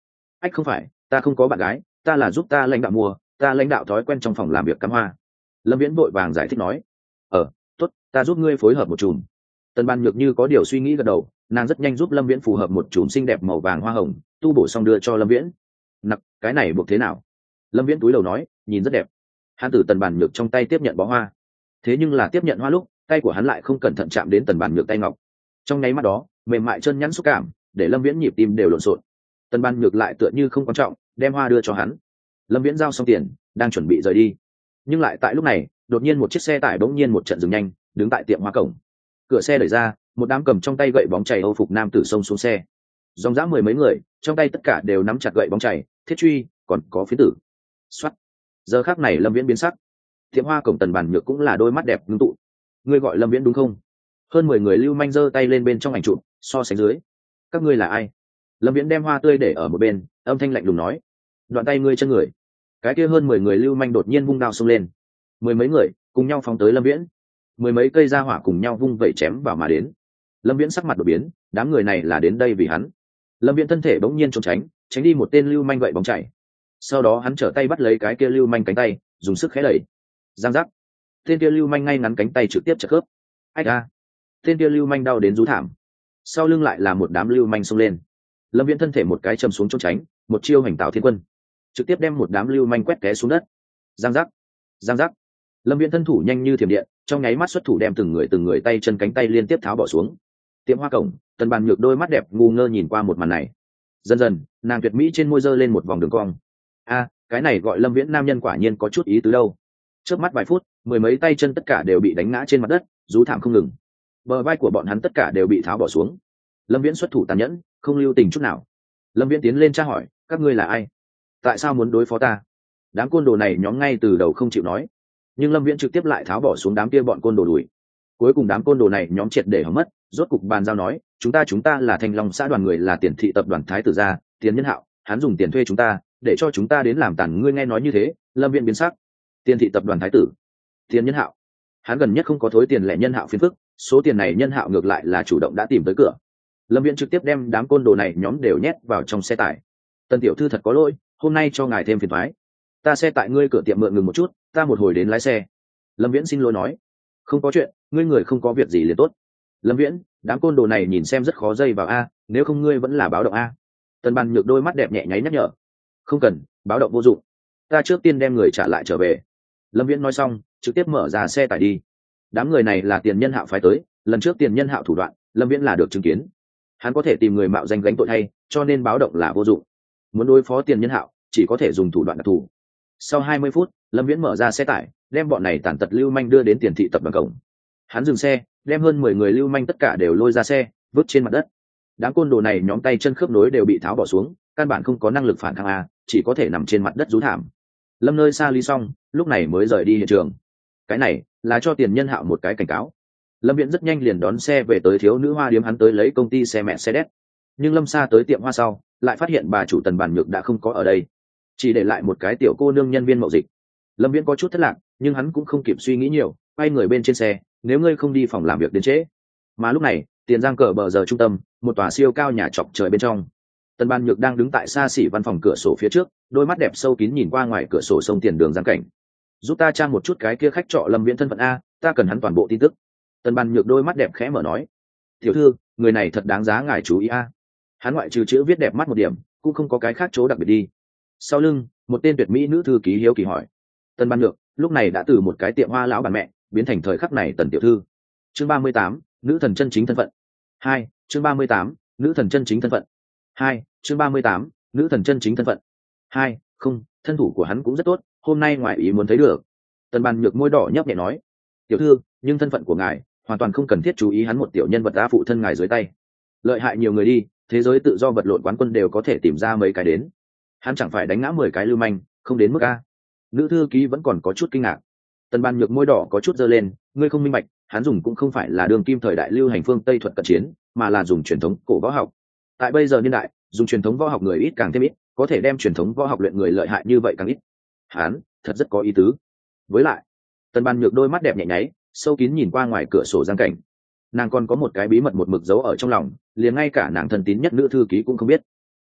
ách không phải, ta không có bạn gái, ta là giúp ta lãnh đạo mua, ta lãnh đạo thói quen trong phòng làm việc cắm hoa. Lâm Viễn vội vàng giải thích nói. Tốt, ta giúp ngươi phối hợp một chùm. Tần Ban Nhược như có điều suy nghĩ gật đầu, nàng rất nhanh giúp Lâm Viễn phù hợp một chùm xinh đẹp màu vàng hoa hồng, tu bổ xong đưa cho Lâm Viễn. Nặc, cái này buộc thế nào? Lâm Viễn túi đầu nói, nhìn rất đẹp. Hắn từ Tần Ban Nhược trong tay tiếp nhận bó hoa. Thế nhưng là tiếp nhận hoa lúc, tay của hắn lại không cẩn thận chạm đến Tần Ban Nhược tay ngọc. Trong nháy mắt đó, mềm mại chân nhẵn xúc cảm, để Lâm Viễn nhịp tim đều lộn xộn. Tần Ban Nhược lại tựa như không quan trọng, đem hoa đưa cho hắn. Lâm Viễn giao xong tiền, đang chuẩn bị rời đi. Nhưng lại tại lúc này, đột nhiên một chiếc xe tải bỗng nhiên một trận dừng nhanh, đứng tại tiệm hoa cổng. Cửa xe đẩy ra, một đám cầm trong tay gậy bóng chày Âu phục nam tử xông xuống xe. Dòng dã mười mấy người, trong tay tất cả đều nắm chặt gậy bóng chày, thiết truy, còn có phiến tử. Soát. Giờ khắc này Lâm Viễn biến sắc. Tiệm hoa cổng Tần Bàn Nhược cũng là đôi mắt đẹp ngưng tụ. Ngươi gọi Lâm Viễn đúng không? Hơn 10 người lưu manh giơ tay lên bên trong ảnh chụp, so sánh dưới. Các ngươi là ai? Lâm Viễn đem hoa tươi để ở một bên, âm thanh lạnh lùng nói. Đoạn tay ngươi chân người. Cái kia hơn 10 người lưu manh đột nhiên vung đao xông lên. Mười mấy người cùng nhau phóng tới Lâm Viễn. Mười mấy cây ra hỏa cùng nhau vung vẩy chém vào mà đến. Lâm Viễn sắc mặt đột biến, đám người này là đến đây vì hắn. Lâm Viễn thân thể bỗng nhiên trốn tránh đi một tên lưu manh gậy bóng chảy. Sau đó hắn trở tay bắt lấy cái kia lưu manh cánh tay, dùng sức khẽ đẩy. Giang giác. Tên kia lưu manh ngay ngắn cánh tay trực tiếp chặt khớp. Ách a. Tên kia lưu manh đau đến rú thảm. Sau lưng lại là một đám lưu manh xông lên. Lâm Viễn thân thể một cái chầm xuống trốn tránh, một chiêu hành tạo thiên quân, trực tiếp đem một đám lưu manh quét té xuống đất. Giang giác. Giang giác. Lâm Viễn thân thủ nhanh như thiểm điện, trong nháy mắt xuất thủ đem từng người tay chân cánh tay liên tiếp tháo bỏ xuống. Tiệm hoa cổng, Tần Bàn Nhược đôi mắt đẹp ngu ngơ nhìn qua một màn này. Dần dần, nàng tuyệt mỹ trên môi giơ lên một vòng đường cong. A, cái này gọi Lâm Viễn nam nhân quả nhiên có chút ý tứ đâu. Trước mắt vài phút, mười mấy tay chân tất cả đều bị đánh ngã trên mặt đất, rú thảm không ngừng. Bờ vai của bọn hắn tất cả đều bị tháo bỏ xuống. Lâm Viễn xuất thủ tàn nhẫn, không lưu tình chút nào. Lâm Viễn tiến lên tra hỏi, các ngươi là ai? Tại sao muốn đối phó ta? Đám côn đồ này nhóm ngay từ đầu không chịu nói, nhưng Lâm Viễn trực tiếp lại tháo bỏ xuống đám kia bọn côn đồ đuổi. Cuối cùng đám côn đồ này nhóm triệt để hỏng mất, rốt cục bàn giao nói, chúng ta là Thanh Long xã đoàn người, là Tiền thị tập đoàn Thái tử gia, Tiền Nhân Hạo, hắn dùng tiền thuê chúng ta, để cho chúng ta đến làm tàn. Ngươi nghe nói như thế, Lâm Viễn biến sắc. Tiền thị tập đoàn Thái tử, Tiền Nhân Hạo, hắn gần nhất không có thối tiền lẻ Nhân Hạo phiền phức, số tiền này Nhân Hạo ngược lại là chủ động đã tìm tới cửa. Lâm Viễn trực tiếp đem đám côn đồ này nhóm đều nhét vào trong xe tải. Tần tiểu thư thật có lỗi, hôm nay cho ngài thêm phiền toái. Ta xe tại ngươi cửa tiệm mượn ngừng một chút, ta một hồi đến lái xe. Lâm Viễn xin lỗi nói. Không có chuyện, ngươi người không có việc gì liền tốt. Lâm Viễn, đám côn đồ này nhìn xem rất khó dây vào a, nếu không ngươi vẫn là báo động a. Tần Bàn Nhược đôi mắt đẹp nhẹ nháy nhắc nhở. Không cần, báo động vô dụng, ta trước tiên đem người trả lại trở về. Lâm Viễn nói xong, trực tiếp mở ra xe tải đi. Đám người này là Tiền Nhân Hạo phái tới, lần trước Tiền Nhân Hạo thủ đoạn, Lâm Viễn là được chứng kiến. Hắn có thể tìm người mạo danh gánh tội thay, cho nên báo động là vô dụng. Muốn đối phó Tiền Nhân Hạo, chỉ có thể dùng thủ đoạn đặc thù. Sau 20 phút, Lâm Viễn mở ra xe tải, đem bọn này tàn tật lưu manh đưa đến Tiền thị tập đoàn cổng. Hắn dừng xe, đem hơn 10 người lưu manh tất cả đều lôi ra xe, vứt trên mặt đất. Đám côn đồ này nhóm tay chân khớp nối đều bị tháo bỏ xuống, căn bản không có năng lực phản kháng a, chỉ có thể nằm trên mặt đất rú thảm. Lâm nơi xa ly xong, lúc này mới rời đi hiện trường. Cái này là cho Tiền Nhân Hạo một cái cảnh cáo. Lâm Viễn rất nhanh liền đón xe về tới thiếu nữ hoa điếm, hắn tới lấy công ty xe mẹ xe đét. Nhưng Lâm Sa tới tiệm hoa sau, lại phát hiện bà chủ Tần Bàn Nhược đã không có ở đây, chỉ để lại một cái tiểu cô nương nhân viên mậu dịch. Lâm Viễn có chút thất lạc, nhưng hắn cũng không kịp suy nghĩ nhiều, quay người bên trên xe, nếu ngươi không đi phòng làm việc đến trễ. Mà lúc này, Tiền Giang cờ bờ giờ trung tâm, một tòa siêu cao nhà chọc trời bên trong. Tần Bàn Nhược đang đứng tại xa xỉ văn phòng cửa sổ phía trước, đôi mắt đẹp sâu kín nhìn qua ngoài cửa sổ sông Tiền đường Giang cảnh. Giúp ta tra một chút cái kia khách trọ Lâm Viễn thân phận a, ta cần hắn toàn bộ tin tức. Tần Bàn Nhược đôi mắt đẹp khẽ mở nói, tiểu thư, người này thật đáng giá ngài chú ý a. Hắn ngoại trừ chữ viết đẹp mắt một điểm, cũng không có cái khác chỗ đặc biệt đi. Sau lưng, một tên tuyệt mỹ nữ thư ký hiếu kỳ hỏi. Tần Bàn Nhược lúc này đã từ một cái tiệm hoa lão bản mẹ biến thành thời khắc này Tần tiểu thư. Chương 38, nữ thần chân chính thân phận. 2, chương 38, nữ thần chân chính thân phận. 2, chương 38, nữ thần chân chính thân phận. 2, không, thân thủ của hắn cũng rất tốt, hôm nay ngoại ý muốn thấy được. Tần Bàn Nhược môi đỏ nhấp nhẹ nói, tiểu thư, nhưng thân phận của ngài hoàn toàn không cần thiết chú ý hắn, một tiểu nhân vật đã phụ thân ngài dưới tay, lợi hại nhiều người đi, thế giới tự do vật lộn quán quân đều có thể tìm ra mấy cái đến, hắn chẳng phải đánh ngã 10 cái lưu manh, không đến mức a. Nữ thư ký vẫn còn có chút kinh ngạc. Tần Bàn Nhược môi đỏ có chút giơ lên, ngươi không minh bạch, hắn dùng cũng không phải là đường kim thời đại lưu hành phương Tây thuật cận chiến, mà là dùng truyền thống cổ võ học. Tại bây giờ niên đại, dùng truyền thống võ học người ít càng thêm ít, có thể đem truyền thống võ học luyện người lợi hại như vậy càng ít. Hắn thật rất có ý tứ. Với lại, Tần Bàn Nhược đôi mắt đẹp nhẹ nháy, sâu kín nhìn qua ngoài cửa sổ Giang cảnh. Nàng còn có một cái bí mật một mực giấu ở trong lòng, liền ngay cả nàng thân tín nhất nữ thư ký cũng không biết.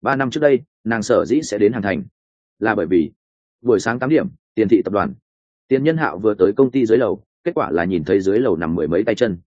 3 năm trước đây nàng sở dĩ sẽ đến Hàn Thành là bởi vì buổi sáng 8 điểm Tiền thị tập đoàn. Tiền Nhân Hạo vừa tới công ty dưới lầu, kết quả là nhìn thấy dưới lầu nằm mười mấy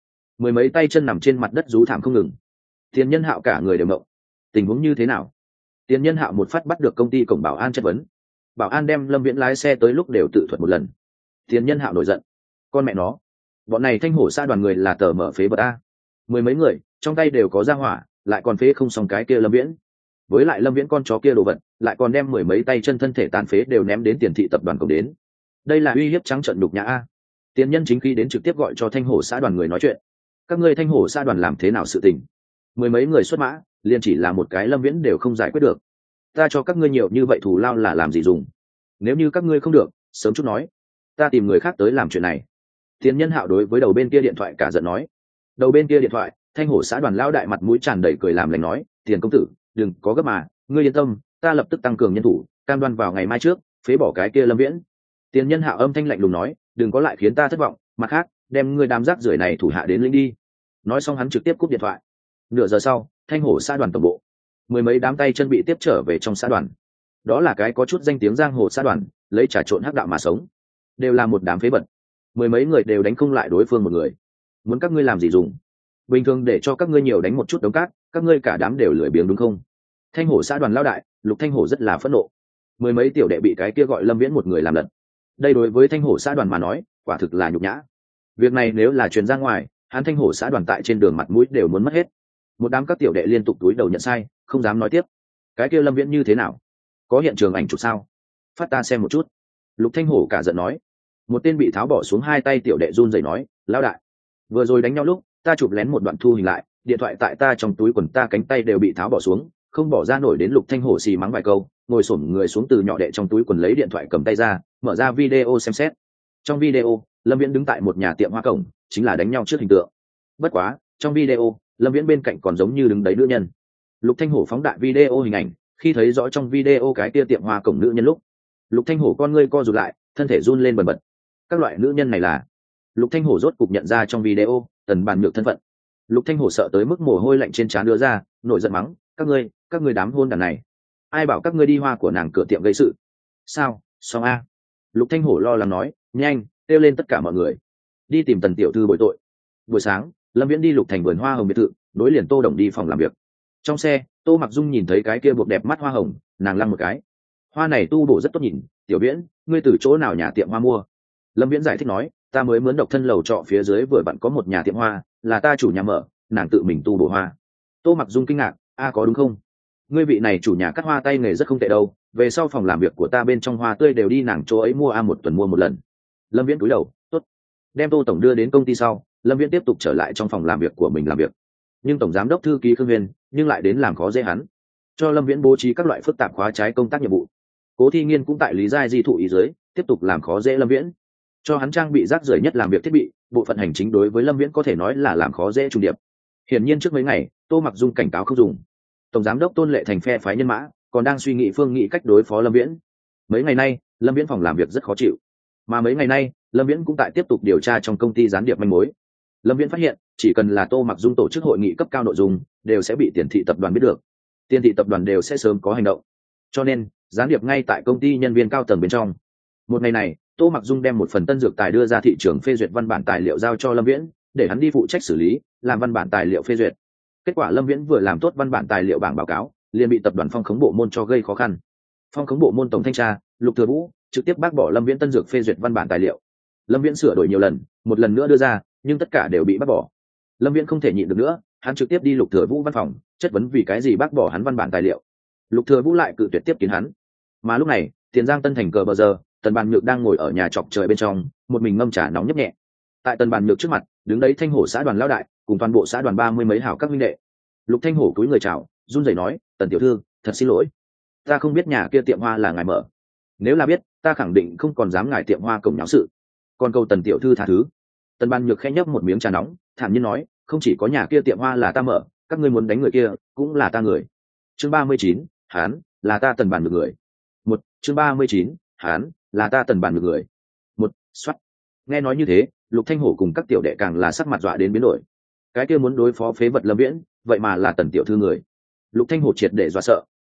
tay chân nằm trên mặt đất rú thảm không ngừng. Tiền Nhân Hạo cả người đều ngộng, tình huống như thế nào? Tiền Nhân Hạo một phát bắt được công ty cổng bảo an chất vấn. Bảo an đem Lâm Viễn lái xe tới lúc đều tự thuật một lần. Tiền Nhân Hạo nổi giận, con mẹ nó, bọn này Thanh Hổ xã đoàn người là tờ mở phế vật a, mười mấy người trong tay đều có ra hỏa, lại còn phế không xong cái kia Lâm Viễn. Với lại Lâm Viễn con chó kia đồ vật, lại còn đem mười mấy tay chân thân thể tàn phế đều ném đến Tiền thị tập đoàn cổng đến. Đây là uy hiếp trắng trợn nhục nhã a. Tiền Nhân chính khi đến trực tiếp gọi cho Thanh Hổ xã đoàn người nói chuyện. Các ngươi Thanh Hổ xã đoàn làm thế nào sự tình? Mười mấy người xuất mã, liền chỉ là một cái Lâm Viễn đều không giải quyết được. Ta cho các ngươi nhiều như vậy thù lao là làm gì dùng? Nếu như các ngươi không được, sớm chút nói, ta tìm người khác tới làm chuyện này. Tiền Nhân Hạo đối với đầu bên kia điện thoại cả giận nói. Đầu bên kia điện thoại, Thanh Hổ xã đoàn lão đại mặt mũi tràn đầy cười làm lành nói, Tiền công tử, đừng có gấp mà, ngươi yên tâm, ta lập tức tăng cường nhân thủ, cam đoan vào ngày mai trước phế bỏ cái kia Lâm Viễn. Tiền Nhân Hạo âm thanh lạnh lùng nói, đừng có lại khiến ta thất vọng, mặt khác đem ngươi đám rác rưởi này thủ hạ đến lĩnh đi. Nói xong hắn trực tiếp cúp điện thoại. Nửa giờ sau, Thanh Hổ xã đoàn tổng bộ, mười mấy đám tay chân bị tiếp trở về trong xã đoàn. Đó là cái có chút danh tiếng giang hồ xã đoàn, lấy trà trộn hắc đạo mà sống, đều là một đám phế vật. Mười mấy người đều đánh không lại đối phương một người. Muốn các ngươi làm gì dùng? Bình thường để cho các ngươi nhiều đánh một chút đống cát, các ngươi cả đám đều lười biếng đúng không? Thanh Hổ xã đoàn lão đại Lục Thanh Hổ rất là phẫn nộ. Mười mấy tiểu đệ bị cái kia gọi Lâm Viễn một người làm lật. Đây đối với Thanh Hổ xã đoàn mà nói, quả thực là nhục nhã. Việc này nếu là truyền ra ngoài, hắn Thanh Hổ xã đoàn tại trên đường mặt mũi đều muốn mất hết. Một đám các tiểu đệ liên tục túi đầu nhận sai, không dám nói tiếp. Cái kia Lâm Viễn như thế nào? Có hiện trường ảnh chụp sao? Phát ta xem một chút. Lục Thanh Hổ cả giận nói. Một tên bị tháo bỏ xuống hai tay tiểu đệ run rẩy nói, lão đại, vừa rồi đánh nhau lúc ta chụp lén một đoạn thu hình lại, điện thoại tại ta trong túi quần ta cánh tay đều bị tháo bỏ xuống, không bỏ ra nổi. Đến Lục Thanh Hổ xì mắng vài câu, ngồi xổm người xuống từ nhỏ đệ trong túi quần lấy điện thoại cầm tay ra, mở ra video xem xét. Trong video, Lâm Viễn đứng tại một nhà tiệm hoa cổng, chính là đánh nhau trước hình tượng. Bất quá, trong video, Lâm Viễn bên cạnh còn giống như đứng đấy nữ nhân. Lục Thanh Hổ phóng đại video hình ảnh, khi thấy rõ trong video cái kia tiệm hoa cổng nữ nhân lúc, Lục Thanh Hổ con ngươi co rụt lại, thân thể run lên bần bật. Các loại nữ nhân này là Lục Thanh Hổ rốt cục nhận ra trong video Tần Bàn Nhược thân phận. Lục Thanh Hổ sợ tới mức mồ hôi lạnh trên trán đưa ra, nổi giận mắng, các ngươi đám hôn đàn này, ai bảo các ngươi đi hoa của nàng cửa tiệm gây sự? Sao? Xong a. Lục Thanh Hổ lo lắng nói, nhanh kêu lên tất cả mọi người đi tìm Tần tiểu thư bồi tội. Buổi sáng, Lâm Viễn đi Lục Thành vườn hoa hồng biệt thự, đối liền Tô Đồng đi phòng làm việc. Trong xe, Tô Mặc Dung nhìn thấy cái kia buộc đẹp mắt hoa hồng, nàng lăng một cái. Hoa này tu bổ rất tốt nhìn, Tiểu Viễn, ngươi từ chỗ nào nhà tiệm hoa mua? Lâm Viễn giải thích nói, ta mới mướn độc thân lầu trọ phía dưới vừa vặn có một nhà tiệm hoa, là ta chủ nhà mở, nàng tự mình tu bổ hoa. Tô Mặc Dung kinh ngạc, a có đúng không? Ngươi vị này chủ nhà cắt hoa tay nghề rất không tệ đâu, về sau phòng làm việc của ta bên trong hoa tươi đều đi nàng chỗ ấy mua, một tuần mua một lần. Lâm Viễn cúi đầu, tốt. Đem Tô tổng đưa đến công ty sau, Lâm Viễn tiếp tục trở lại trong phòng làm việc của mình làm việc. Nhưng tổng giám đốc thư ký Khương Huyền nhưng lại đến làm khó dễ hắn, cho Lâm Viễn bố trí các loại phức tạp khóa trái công tác nhiệm vụ. Cố Thi Nghiên cũng tại Lý Giai Di thụ ý dưới, tiếp tục làm khó dễ Lâm Viễn, cho hắn trang bị rác rưởi nhất làm việc thiết bị, bộ phận hành chính đối với Lâm Viễn có thể nói là làm khó dễ trùng điệp. Hiển nhiên trước mấy ngày, Tô Mặc Dung cảnh cáo không dùng. Tổng giám đốc Tôn Lệ Thành phe phái nhân mã, còn đang suy nghĩ phương nghị cách đối phó Lâm Viễn. Mấy ngày nay, Lâm Viễn phòng làm việc rất khó chịu, mà mấy ngày nay, Lâm Viễn cũng tại tiếp tục điều tra trong công ty gián điệp manh mối. Lâm Viễn phát hiện, chỉ cần là Tô Mặc Dung tổ chức hội nghị cấp cao nội dung, đều sẽ bị Tiền thị tập đoàn biết được. Tiền thị tập đoàn đều sẽ sớm có hành động. Cho nên, gián điệp ngay tại công ty nhân viên cao tầng bên trong. Một ngày này, Tô Mặc Dung đem một phần tân dược tài đưa ra thị trường phê duyệt văn bản tài liệu giao cho Lâm Viễn, để hắn đi phụ trách xử lý, làm văn bản tài liệu phê duyệt. Kết quả Lâm Viễn vừa làm tốt văn bản tài liệu bảng báo cáo, liền bị tập đoàn Phong khống bộ môn cho gây khó khăn. Phong khống bộ môn tổng thanh tra Lục Thừa Vũ trực tiếp bác bỏ Lâm Viễn tân dược phê duyệt văn bản tài liệu. Lâm Viễn sửa đổi nhiều lần, một lần nữa đưa ra, nhưng tất cả đều bị bác bỏ. Lâm Viễn không thể nhịn được nữa, hắn trực tiếp đi Lục Thừa Vũ văn phòng, chất vấn vì cái gì bác bỏ hắn văn bản tài liệu. Lục Thừa Vũ lại cự tuyệt tiếp kiến hắn. Mà lúc này, Tiền Giang Tân Thành cờ bờ giờ, Tần Bàn Nhược đang ngồi ở nhà chọc trời bên trong, một mình ngâm trà nóng nhấp nhẹ. Tại Tần Bàn Nhược trước mặt, đứng đấy Thanh Hổ xã đoàn lão đại, cùng toàn bộ xã đoàn 30 mấy hảo các huynh đệ. Lục Thanh Hổ cúi người chào, run rẩy nói, "Tần tiểu thư, thật xin lỗi, ta không biết nhà kia tiệm hoa là ngài mở. Nếu là biết, ta khẳng định không còn dám ngài tiệm hoa cổng nháo sự. Còn cầu Tần tiểu thư tha thứ." Tần Bàn Nhược khẽ nhấp một miếng trà nóng, thản nhiên nói, "Không chỉ có nhà kia tiệm hoa là ta mở, các ngươi muốn đánh người kia, cũng là ta người." Chương 39, hán, là ta Tần Bàn Nhược người. Một, chương 39, hán, là ta Tần Bàn Nhược người. Một, xoát. Nghe nói như thế, Lục Thanh Hổ cùng các tiểu đệ càng là sắc mặt dọa đến biến đổi. Cái kia muốn đối phó phế vật Lâm Viễn, vậy mà là Tần tiểu thư người. Lục Thanh Hổ triệt để dọa sợ,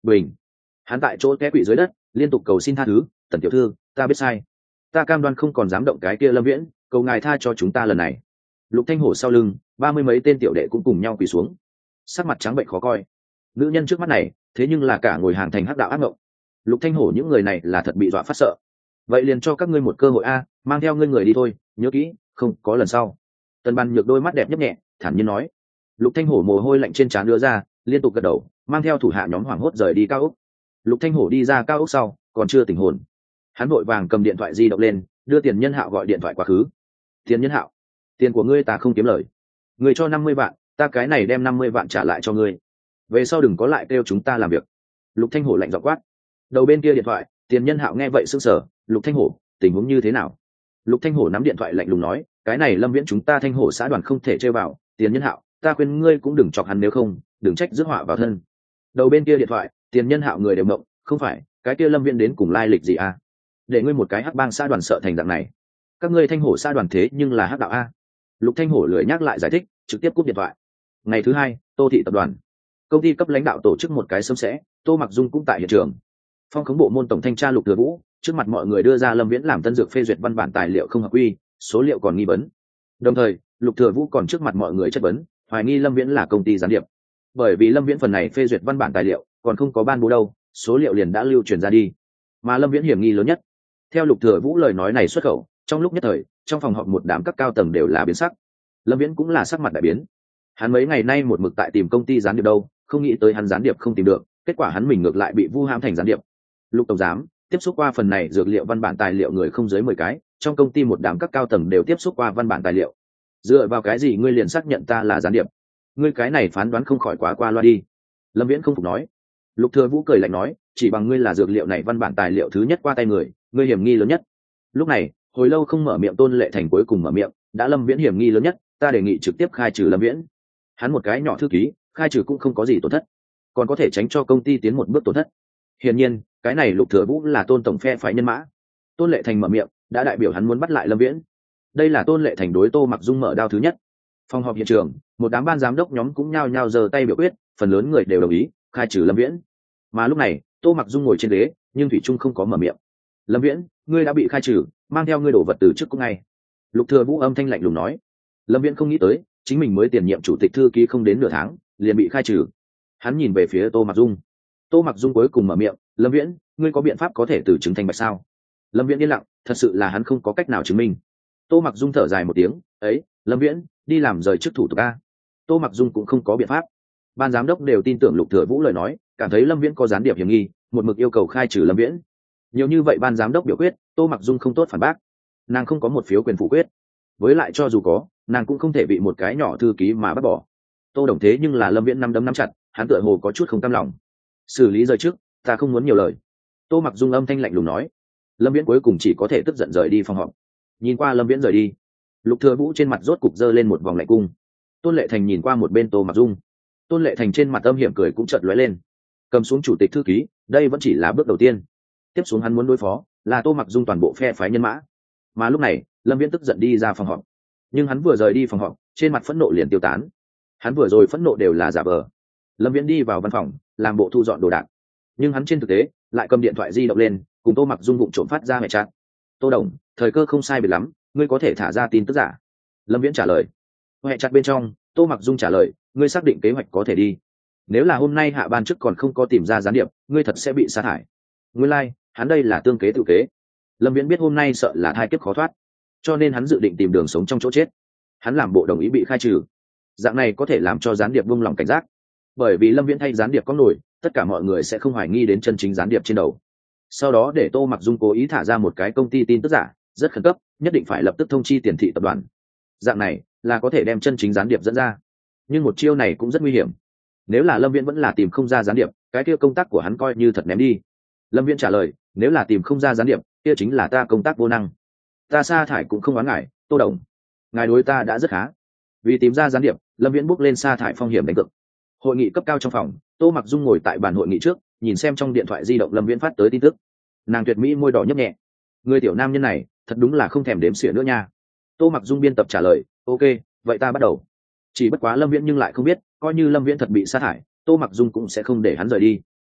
bình. Hắn tại chỗ té quỵ dưới đất, liên tục cầu xin tha thứ. Tần tiểu thư, ta biết sai, ta cam đoan không còn dám động cái kia Lâm Viễn, cầu ngài tha cho chúng ta lần này. Lục Thanh Hổ sau lưng 30 mấy tên tiểu đệ cũng cùng nhau quỳ xuống, sắc mặt trắng bệnh khó coi. Nữ nhân trước mắt này thế nhưng là cả ngồi hàng thành hắc đạo ác mộng. Lục Thanh Hổ những người này là thật bị dọa phát sợ. Vậy liền cho các ngươi một cơ hội a, mang theo ngươi người đi thôi, nhớ kỹ, không có lần sau. Tần Ban Nhược đôi mắt đẹp nhấp nhẹ, thản nhiên nói. Lục Thanh Hổ mồ hôi lạnh trên trán đưa ra, liên tục gật đầu, mang theo thủ hạ nhóm hoảng hốt rời đi cao ốc. Lục Thanh Hổ đi ra cao ốc sau, còn chưa tỉnh hồn. Hắn vội vàng cầm điện thoại di động lên, đưa Tiền Nhân Hạo gọi điện thoại quá khứ. Tiền Nhân Hạo, tiền của ngươi ta không kiếm lời, ngươi cho 50 vạn, ta cái này đem 50 vạn trả lại cho ngươi, về sau đừng có lại kêu chúng ta làm việc. Lục Thanh Hổ lạnh giọng quát. Đầu bên kia điện thoại, Tiền Nhân Hạo nghe vậy sững sờ. Lục Thanh Hổ, tình huống như thế nào? Lục Thanh Hổ nắm điện thoại lạnh lùng nói, cái này Lâm Viễn chúng ta Thanh Hổ xã đoàn không thể chơi vào. Tiền Nhân Hạo, ta khuyên ngươi cũng đừng chọc hắn, nếu không đừng trách rước họa vào thân. Đầu bên kia điện thoại, Tiền Nhân Hạo người đều mộng, không phải, cái kia Lâm Viễn đến cùng lai lịch gì à? Để ngươi một cái hắc bang xã đoàn sợ thành dạng này, các ngươi Thanh Hổ xã đoàn thế nhưng là hắc đạo a. Lục Thanh Hổ lười nhắc lại giải thích, trực tiếp cúp điện thoại. Ngày thứ hai, Tô thị tập đoàn, công ty cấp lãnh đạo tổ chức một cái sớm sẽ, Tô Mặc Dung cũng tại hiện trường. Phong khống bộ môn tổng thanh tra Lục Thừa Vũ trước mặt mọi người đưa ra Lâm Viễn làm tân dược phê duyệt văn bản tài liệu không hợp quy, số liệu còn nghi vấn. Đồng thời, Lục Thừa Vũ còn trước mặt mọi người chất vấn, hoài nghi Lâm Viễn là công ty gián điệp. Bởi vì Lâm Viễn phần này phê duyệt văn bản tài liệu còn không có ban bố đâu, số liệu liền đã lưu truyền ra đi. Mà Lâm Viễn hiểm nghi lớn nhất. Theo Lục Thừa Vũ lời nói này xuất khẩu, trong lúc nhất thời, trong phòng họp một đám các cao tầng đều là biến sắc. Lâm Viễn cũng là sắc mặt đại biến. Hắn mấy ngày nay một mực tại tìm công ty gián điệp đâu, không nghĩ tới hắn gián điệp không tìm được, kết quả hắn mình ngược lại bị vu hãm thành gián điệp. Lục tổng giám, tiếp xúc qua phần này dược liệu văn bản tài liệu người không dưới 10 cái, trong công ty một đám các cao tầng đều tiếp xúc qua văn bản tài liệu. Dựa vào cái gì ngươi liền xác nhận ta là gián điệp? Ngươi cái này phán đoán không khỏi quá qua loa đi. Lâm Viễn không phục nói. Lục Thừa Vũ cười lạnh nói, chỉ bằng ngươi là dược liệu này văn bản tài liệu thứ nhất qua tay người, ngươi hiểm nghi lớn nhất. Lúc này, hồi lâu không mở miệng Tôn Lệ Thành cuối cùng mở miệng, đã Lâm Viễn hiểm nghi lớn nhất, ta đề nghị trực tiếp khai trừ Lâm Viễn. Hắn một cái nhỏ thư ký, khai trừ cũng không có gì tổn thất, còn có thể tránh cho công ty tiến một bước tổn thất. Hiển nhiên, cái này Lục Thừa Vũ là Tôn tổng phe phái nhân mã. Tôn Lệ Thành mở miệng, đã đại biểu hắn muốn bắt lại Lâm Viễn. Đây là Tôn Lệ Thành đối Tô Mặc Dung mở đao thứ nhất. Phòng họp hiện trường, một đám ban giám đốc nhóm cũng nhao nhao giơ tay biểu quyết, phần lớn người đều đồng ý khai trừ Lâm Viễn. Mà lúc này, Tô Mặc Dung ngồi trên ghế, nhưng thủy trung không có mở miệng. Lâm Viễn, ngươi đã bị khai trừ, mang theo ngươi đổ vật từ trước cũng ngay. Lục Thừa Vũ âm thanh lạnh lùng nói. Lâm Viễn không nghĩ tới, chính mình mới tiền nhiệm chủ tịch thư ký không đến nửa tháng, liền bị khai trừ. Hắn nhìn về phía Tô Mặc Dung. Tô Mặc Dung cuối cùng mở miệng, Lâm Viễn, ngươi có biện pháp có thể từ chứng thành bạch sao? Lâm Viễn yên lặng, thật sự là hắn không có cách nào chứng minh. Tô Mặc Dung thở dài một tiếng, ấy, Lâm Viễn, đi làm rời chức thủ tục a. Tô Mặc Dung cũng không có biện pháp. Ban giám đốc đều tin tưởng Lục Thừa Vũ lời nói, cảm thấy Lâm Viễn có gián điệp hiểm nghi, một mực yêu cầu khai trừ Lâm Viễn. Nhiều như vậy ban giám đốc biểu quyết, Tô Mặc Dung không tốt phản bác. Nàng không có một phiếu quyền phủ quyết. Với lại cho dù có, nàng cũng không thể bị một cái nhỏ thư ký mà bắt bỏ. Tô Đồng thế nhưng là Lâm Viễn năm đấm nắm chặt, hắn tựa hồ có chút không cam lòng. Xử lý rời trước, ta không muốn nhiều lời. Tô Mặc Dung âm thanh lạnh lùng nói. Lâm Viễn cuối cùng chỉ có thể tức giận rời đi phòng họp. Nhìn qua Lâm Viễn rời đi, Lục Thừa Vũ trên mặt rốt cục giơ lên một vòng lạnh cung. Tôn Lệ Thành nhìn qua một bên Tô Mặc Dung. Tôn Lệ Thành trên mặt âm hiểm cười cũng chợt lóe lên. Cầm xuống chủ tịch thư ký, đây vẫn chỉ là bước đầu tiên. Tiếp xuống hắn muốn đối phó là Tô Mặc Dung toàn bộ phe phái nhân mã. Mà lúc này, Lâm Viễn tức giận đi ra phòng họp. Nhưng hắn vừa rời đi phòng họp, trên mặt phẫn nộ liền tiêu tán. Hắn vừa rồi phẫn nộ đều là giả vờ. Lâm Viễn đi vào văn phòng, làm bộ thu dọn đồ đạc. Nhưng hắn trên thực tế lại cầm điện thoại di động lên, cùng Tô Mặc Dung vụng trộm phát ra mẹ chat. Tô Đồng, thời cơ không sai biệt lắm, ngươi có thể thả ra tin tức giả. Lâm Viễn trả lời. Mẹ chat bên trong, Tô Mặc Dung trả lời, ngươi xác định kế hoạch có thể đi. Nếu là hôm nay hạ ban trước còn không có tìm ra gián điệp, ngươi thật sẽ bị sa thải. Nguyên lai, hắn đây là tương kế tự kế. Lâm Viễn biết hôm nay sợ là thai kiếp khó thoát, cho nên hắn dự định tìm đường sống trong chỗ chết. Hắn làm bộ đồng ý bị khai trừ. Dạng này có thể làm cho gián điệp buông lòng cảnh giác. Bởi vì Lâm Viễn thay gián điệp có nổi, tất cả mọi người sẽ không hoài nghi đến chân chính gián điệp trên đầu. Sau đó để Tô Mặc Dung cố ý thả ra một cái công ty tin tức giả, rất khẩn cấp, nhất định phải lập tức thông chi Tiền thị tập đoàn. Dạng này là có thể đem chân chính gián điệp dẫn ra. Nhưng một chiêu này cũng rất nguy hiểm. Nếu là Lâm Viễn vẫn là tìm không ra gián điệp, cái kia công tác của hắn coi như thật ném đi. Lâm Viễn trả lời, nếu là tìm không ra gián điệp, kia chính là ta công tác vô năng. Ta sa thải cũng không oán ngại, Tô Đồng. Ngài đối ta đã rất khá. Vì tìm ra gián điệp, Lâm Viễn bước lên sa thải phong hiểm đánh cược. Hội nghị cấp cao trong phòng, Tô Mặc Dung ngồi tại bàn hội nghị trước, nhìn xem trong điện thoại di động Lâm Viễn phát tới tin tức. Nàng tuyệt mỹ môi đỏ nhấp nhẹ. Người tiểu nam nhân này, thật đúng là không thèm đếm xỉa nữa nha. Tô Mặc Dung biên tập trả lời, ok, vậy ta bắt đầu. Chỉ bất quá Lâm Viễn nhưng lại không biết, coi như Lâm Viễn thật bị sa thải, Tô Mặc Dung cũng sẽ không để hắn rời đi.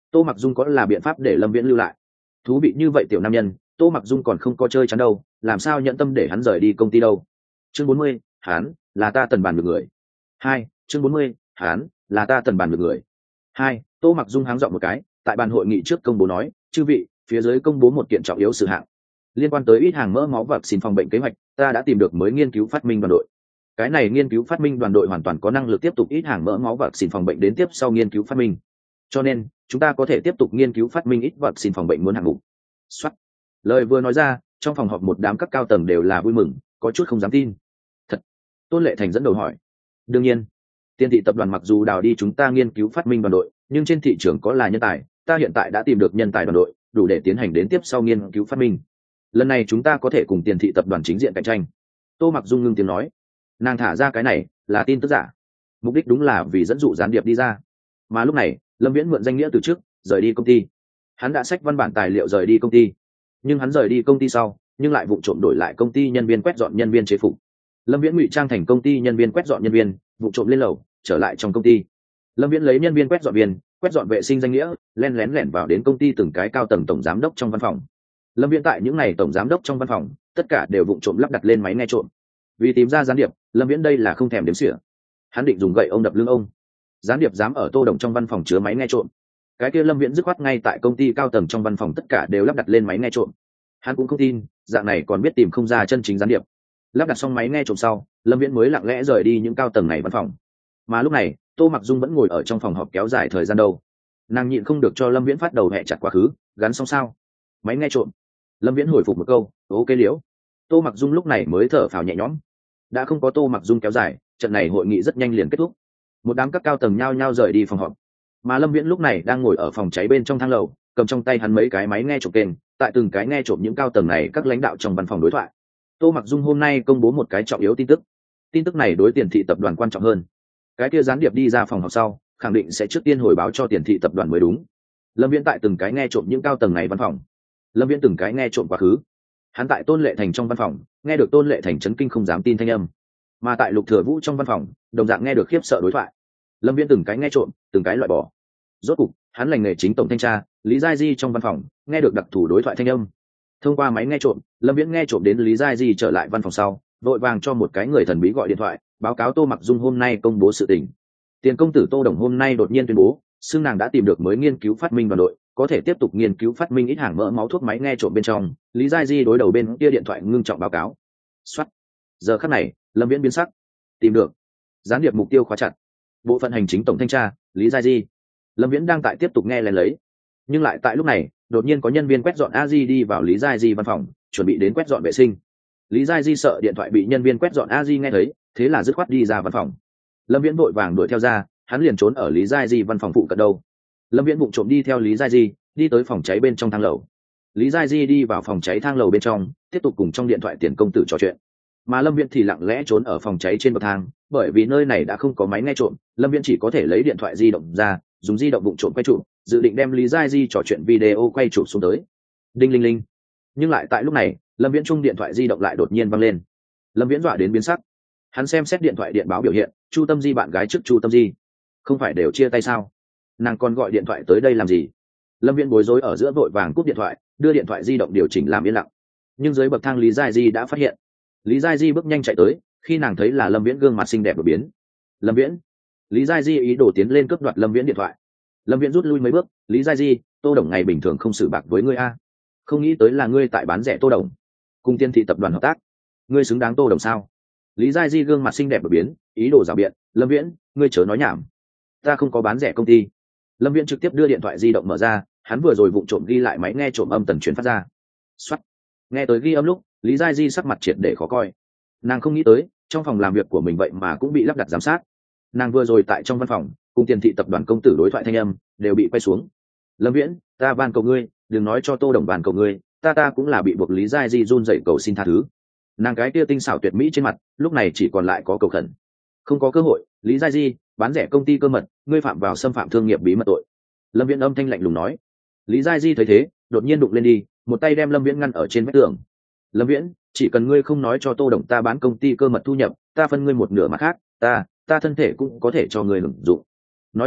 Tô Mặc Dung có là biện pháp để lâm viễn lưu lại. Thú vị như vậy tiểu nam nhân, Tô Mặc Dung còn không có chơi chắn đâu, làm sao nhận tâm để hắn rời đi công ty đâu. Chương 40, hắn là ta tần bàn được người. 2, chương 40, hắn là ta tần bàn được người. 2, Tô Mặc Dung háng giọng một cái, tại bàn hội nghị trước công bố nói, chư vị, phía dưới công bố một kiện trọng yếu sự hạng. Liên quan tới ít hàng mỡ máu vật xin phòng bệnh kế hoạch, ta đã tìm được mới nghiên cứu phát minh đoàn đội. Cái này nghiên cứu phát minh đoàn đội hoàn toàn có năng lực tiếp tục ít hàng mỡ máu vật xin phòng bệnh đến tiếp sau nghiên cứu phát minh. Cho nên, chúng ta có thể tiếp tục nghiên cứu phát minh ít vật xin phòng bệnh muốn hạng mục. Soát. Lời vừa nói ra, trong phòng họp một đám các cao tầng đều là vui mừng, có chút không dám tin. Thật? Tôn Lệ Thành dẫn đầu hỏi. Đương nhiên, Tiên thị tập đoàn mặc dù đào đi chúng ta nghiên cứu phát minh đoàn đội, nhưng trên thị trường có là nhân tài, ta hiện tại đã tìm được nhân tài đoàn đội, đủ để tiến hành đến tiếp sau nghiên cứu phát minh. Lần này chúng ta có thể cùng Tiền thị tập đoàn chính diện cạnh tranh. Tô Mặc Dung ngưng tiếng nói, nàng thả ra cái này là tin tức giả, mục đích đúng là vì dẫn dụ gián điệp đi ra. Mà lúc này, Lâm Viễn mượn danh nghĩa từ trước rời đi công ty. Hắn đã xách văn bản tài liệu rời đi công ty, nhưng hắn rời đi công ty sau, nhưng lại vụ trộm đổi lại công ty nhân viên quét dọn nhân viên chế phục. Lâm Viễn ngụy trang thành công ty nhân viên quét dọn nhân viên, vụ trộm lên lầu trở lại trong công ty. Lâm Viễn lấy nhân viên quét dọn viên, quét dọn vệ sinh danh nghĩa, len lén lẻn vào đến công ty từng cái cao tầng tổng giám đốc trong văn phòng. Lâm Viễn tại những ngày tổng giám đốc trong văn phòng, tất cả đều vụ trộm lắp đặt lên máy nghe trộm. Vì tìm ra gián điệp, Lâm Viễn đây là không thèm đếm xỉa. Hắn định dùng gậy ông đập lưng ông. Gián điệp dám ở Tô Đồng trong văn phòng chứa máy nghe trộm, cái kia Lâm Viễn dứt khoát ngay tại công ty cao tầng trong văn phòng tất cả đều lắp đặt lên máy nghe trộm. Hắn cũng không tin, dạng này còn biết tìm không ra chân chính gián điệp. Lắp đặt xong máy nghe trộm sau, Lâm Viễn mới lặng lẽ rời đi những cao tầng này văn phòng. Mà lúc này, Tô Mặc Dung vẫn ngồi ở trong phòng họp kéo dài thời gian đâu. Nàng nhịn không được cho Lâm Viễn phát đầu hẹ chặt quá khứ, gắn xong sao? Máy nghe trộm. Lâm Viễn hồi phục một câu, ok liễu. Tô Mặc Dung lúc này mới thở phào nhẹ nhõm. Đã không có Tô Mặc Dung kéo dài, trận này hội nghị rất nhanh liền kết thúc. Một đám các cao tầng nhao nhao rời đi phòng họp, mà Lâm Viễn lúc này đang ngồi ở phòng cháy bên trong thang lầu, cầm trong tay hắn mấy cái máy nghe trộm kênh, tại từng cái nghe trộm những cao tầng này các lãnh đạo trong văn phòng đối thoại. Tô Mặc Dung hôm nay công bố một cái trọng yếu tin tức. Tin tức này đối Tiền thị tập đoàn quan trọng hơn. Cái kia gián điệp đi ra phòng họp sau, khẳng định sẽ trước tiên hồi báo cho Tiền thị tập đoàn mới đúng. Lâm Viễn tại từng cái nghe trộm những cao tầng này văn phòng. Lâm Viễn từng cái nghe trộm quá khứ. Hắn tại Tôn Lệ Thành trong văn phòng, nghe được Tôn Lệ Thành chấn kinh không dám tin thanh âm. Mà tại Lục Thừa Vũ trong văn phòng, đồng dạng nghe được khiếp sợ đối thoại. Lâm Viễn từng cái nghe trộm, từng cái loại bỏ. Rốt cục, hắn lành nghề chính tổng thanh tra Lý Giai Di trong văn phòng, nghe được đặc thù đối thoại thanh âm. Thông qua máy nghe trộm, Lâm Viễn nghe trộm đến Lý Giai Di trở lại văn phòng sau, vội vàng cho một cái người thần bí gọi điện thoại, báo cáo Tô Mặc Dung hôm nay công bố sự tình. Tiền công tử Tô Đồng hôm nay đột nhiên tuyên bố, xưng nàng đã tìm được mới nghiên cứu phát minh đoàn đội, có thể tiếp tục nghiên cứu phát minh ít hàng mỡ máu thuốc máy nghe trộm bên trong. Lý Giai Di đối đầu bên kia điện thoại ngưng trọng báo cáo. Soát. Giờ khắc này, Lâm Viễn biến sắc. Tìm được. Gián điệp mục tiêu khóa chặt. Bộ phận hành chính tổng thanh tra Lý Giai Di. Lâm Viễn đang tại tiếp tục nghe lén lấy, nhưng lại tại lúc này, đột nhiên có nhân viên quét dọn a di đi vào Lý Giai Di văn phòng, chuẩn bị đến quét dọn vệ sinh. Lý Giai Di sợ điện thoại bị nhân viên quét dọn a di nghe thấy, thế là dứt khoát đi ra văn phòng. Lâm Viễn vội vàng đuổi theo ra, hắn liền trốn ở Lý Giai Di văn phòng phụ cận đâu. Lâm Viễn vụng trộm đi theo Lý Giai Di, đi tới phòng cháy bên trong thang lầu. Lý Giai Di đi vào phòng cháy thang lầu bên trong, tiếp tục cùng trong điện thoại Tiền công tử trò chuyện. Mà Lâm Viễn thì lặng lẽ trốn ở phòng cháy trên bậc thang, bởi vì nơi này đã không có máy nghe trộm, Lâm Viễn chỉ có thể lấy điện thoại di động ra, dùng di động vụng trộm quay chụp, dự định đem Lý Giai Di trò chuyện video quay chụp xuống tới. Đinh linh linh. Nhưng lại tại lúc này, Lâm Viễn chung điện thoại di động lại đột nhiên vang lên. Lâm Viễn dọa đến biến sắc. Hắn xem xét điện thoại điện báo biểu hiện, Chu Tâm Di bạn gái trước Chu Tâm Di. Không phải đều chia tay sao? Nàng còn gọi điện thoại tới đây làm gì? Lâm Viễn bối rối ở giữa vội vàng cúp điện thoại, đưa điện thoại di động điều chỉnh làm yên lặng. Nhưng dưới bậc thang Lý Giai Di đã phát hiện. Lý Giai Di bước nhanh chạy tới, khi nàng thấy là Lâm Viễn gương mặt xinh đẹp đột biến. Lâm Viễn. Lý Giai Di ý đồ tiến lên cướp đoạt Lâm Viễn điện thoại. Lâm Viễn rút lui mấy bước. Lý Giai Di, Tô Đồng ngày bình thường không xử bạc với ngươi a, không nghĩ tới là ngươi tại bán rẻ Tô Đồng, cùng Tiên thị tập đoàn hợp tác, ngươi xứng đáng Tô Đồng sao? Lý Giai Di gương mặt xinh đẹp đột biến, ý đồ rào biện. Lâm Viễn, ngươi chớ nói nhảm, ta không có bán rẻ công ty. Lâm Viễn trực tiếp đưa điện thoại di động mở ra, hắn vừa rồi vụng trộm ghi lại máy nghe trộm âm tần truyền phát ra. Soát. Nghe tới ghi âm lúc, Lý Giai Di sắc mặt triệt để khó coi. Nàng không nghĩ tới, trong phòng làm việc của mình vậy mà cũng bị lắp đặt giám sát. Nàng vừa rồi tại trong văn phòng, cùng Tiền thị tập đoàn công tử đối thoại thanh âm đều bị quay xuống. Lâm Viễn, ta van cầu ngươi, đừng nói cho Tô Đồng van cầu ngươi, ta cũng là bị buộc. Lý Giai Di run rẩy cầu xin tha thứ. Nàng cái kia tinh xảo tuyệt mỹ trên mặt, lúc này chỉ còn lại có cầu khẩn. Không có cơ hội, Lý Giai Di, bán rẻ công ty cơ mật, ngươi phạm vào xâm phạm thương nghiệp bí mật tội. Lâm Viễn âm thanh lạnh lùng nói. Lý Giai Di thấy thế, đột nhiên đụng lên đi, một tay đem Lâm Viễn ngăn ở trên vách tường. Lâm Viễn, chỉ cần ngươi không nói cho Tô Đồng ta bán công ty cơ mật thu nhập, ta phân ngươi một nửa mặt khác, ta thân thể cũng có thể cho ngươi hưởng dụng. Nói xong,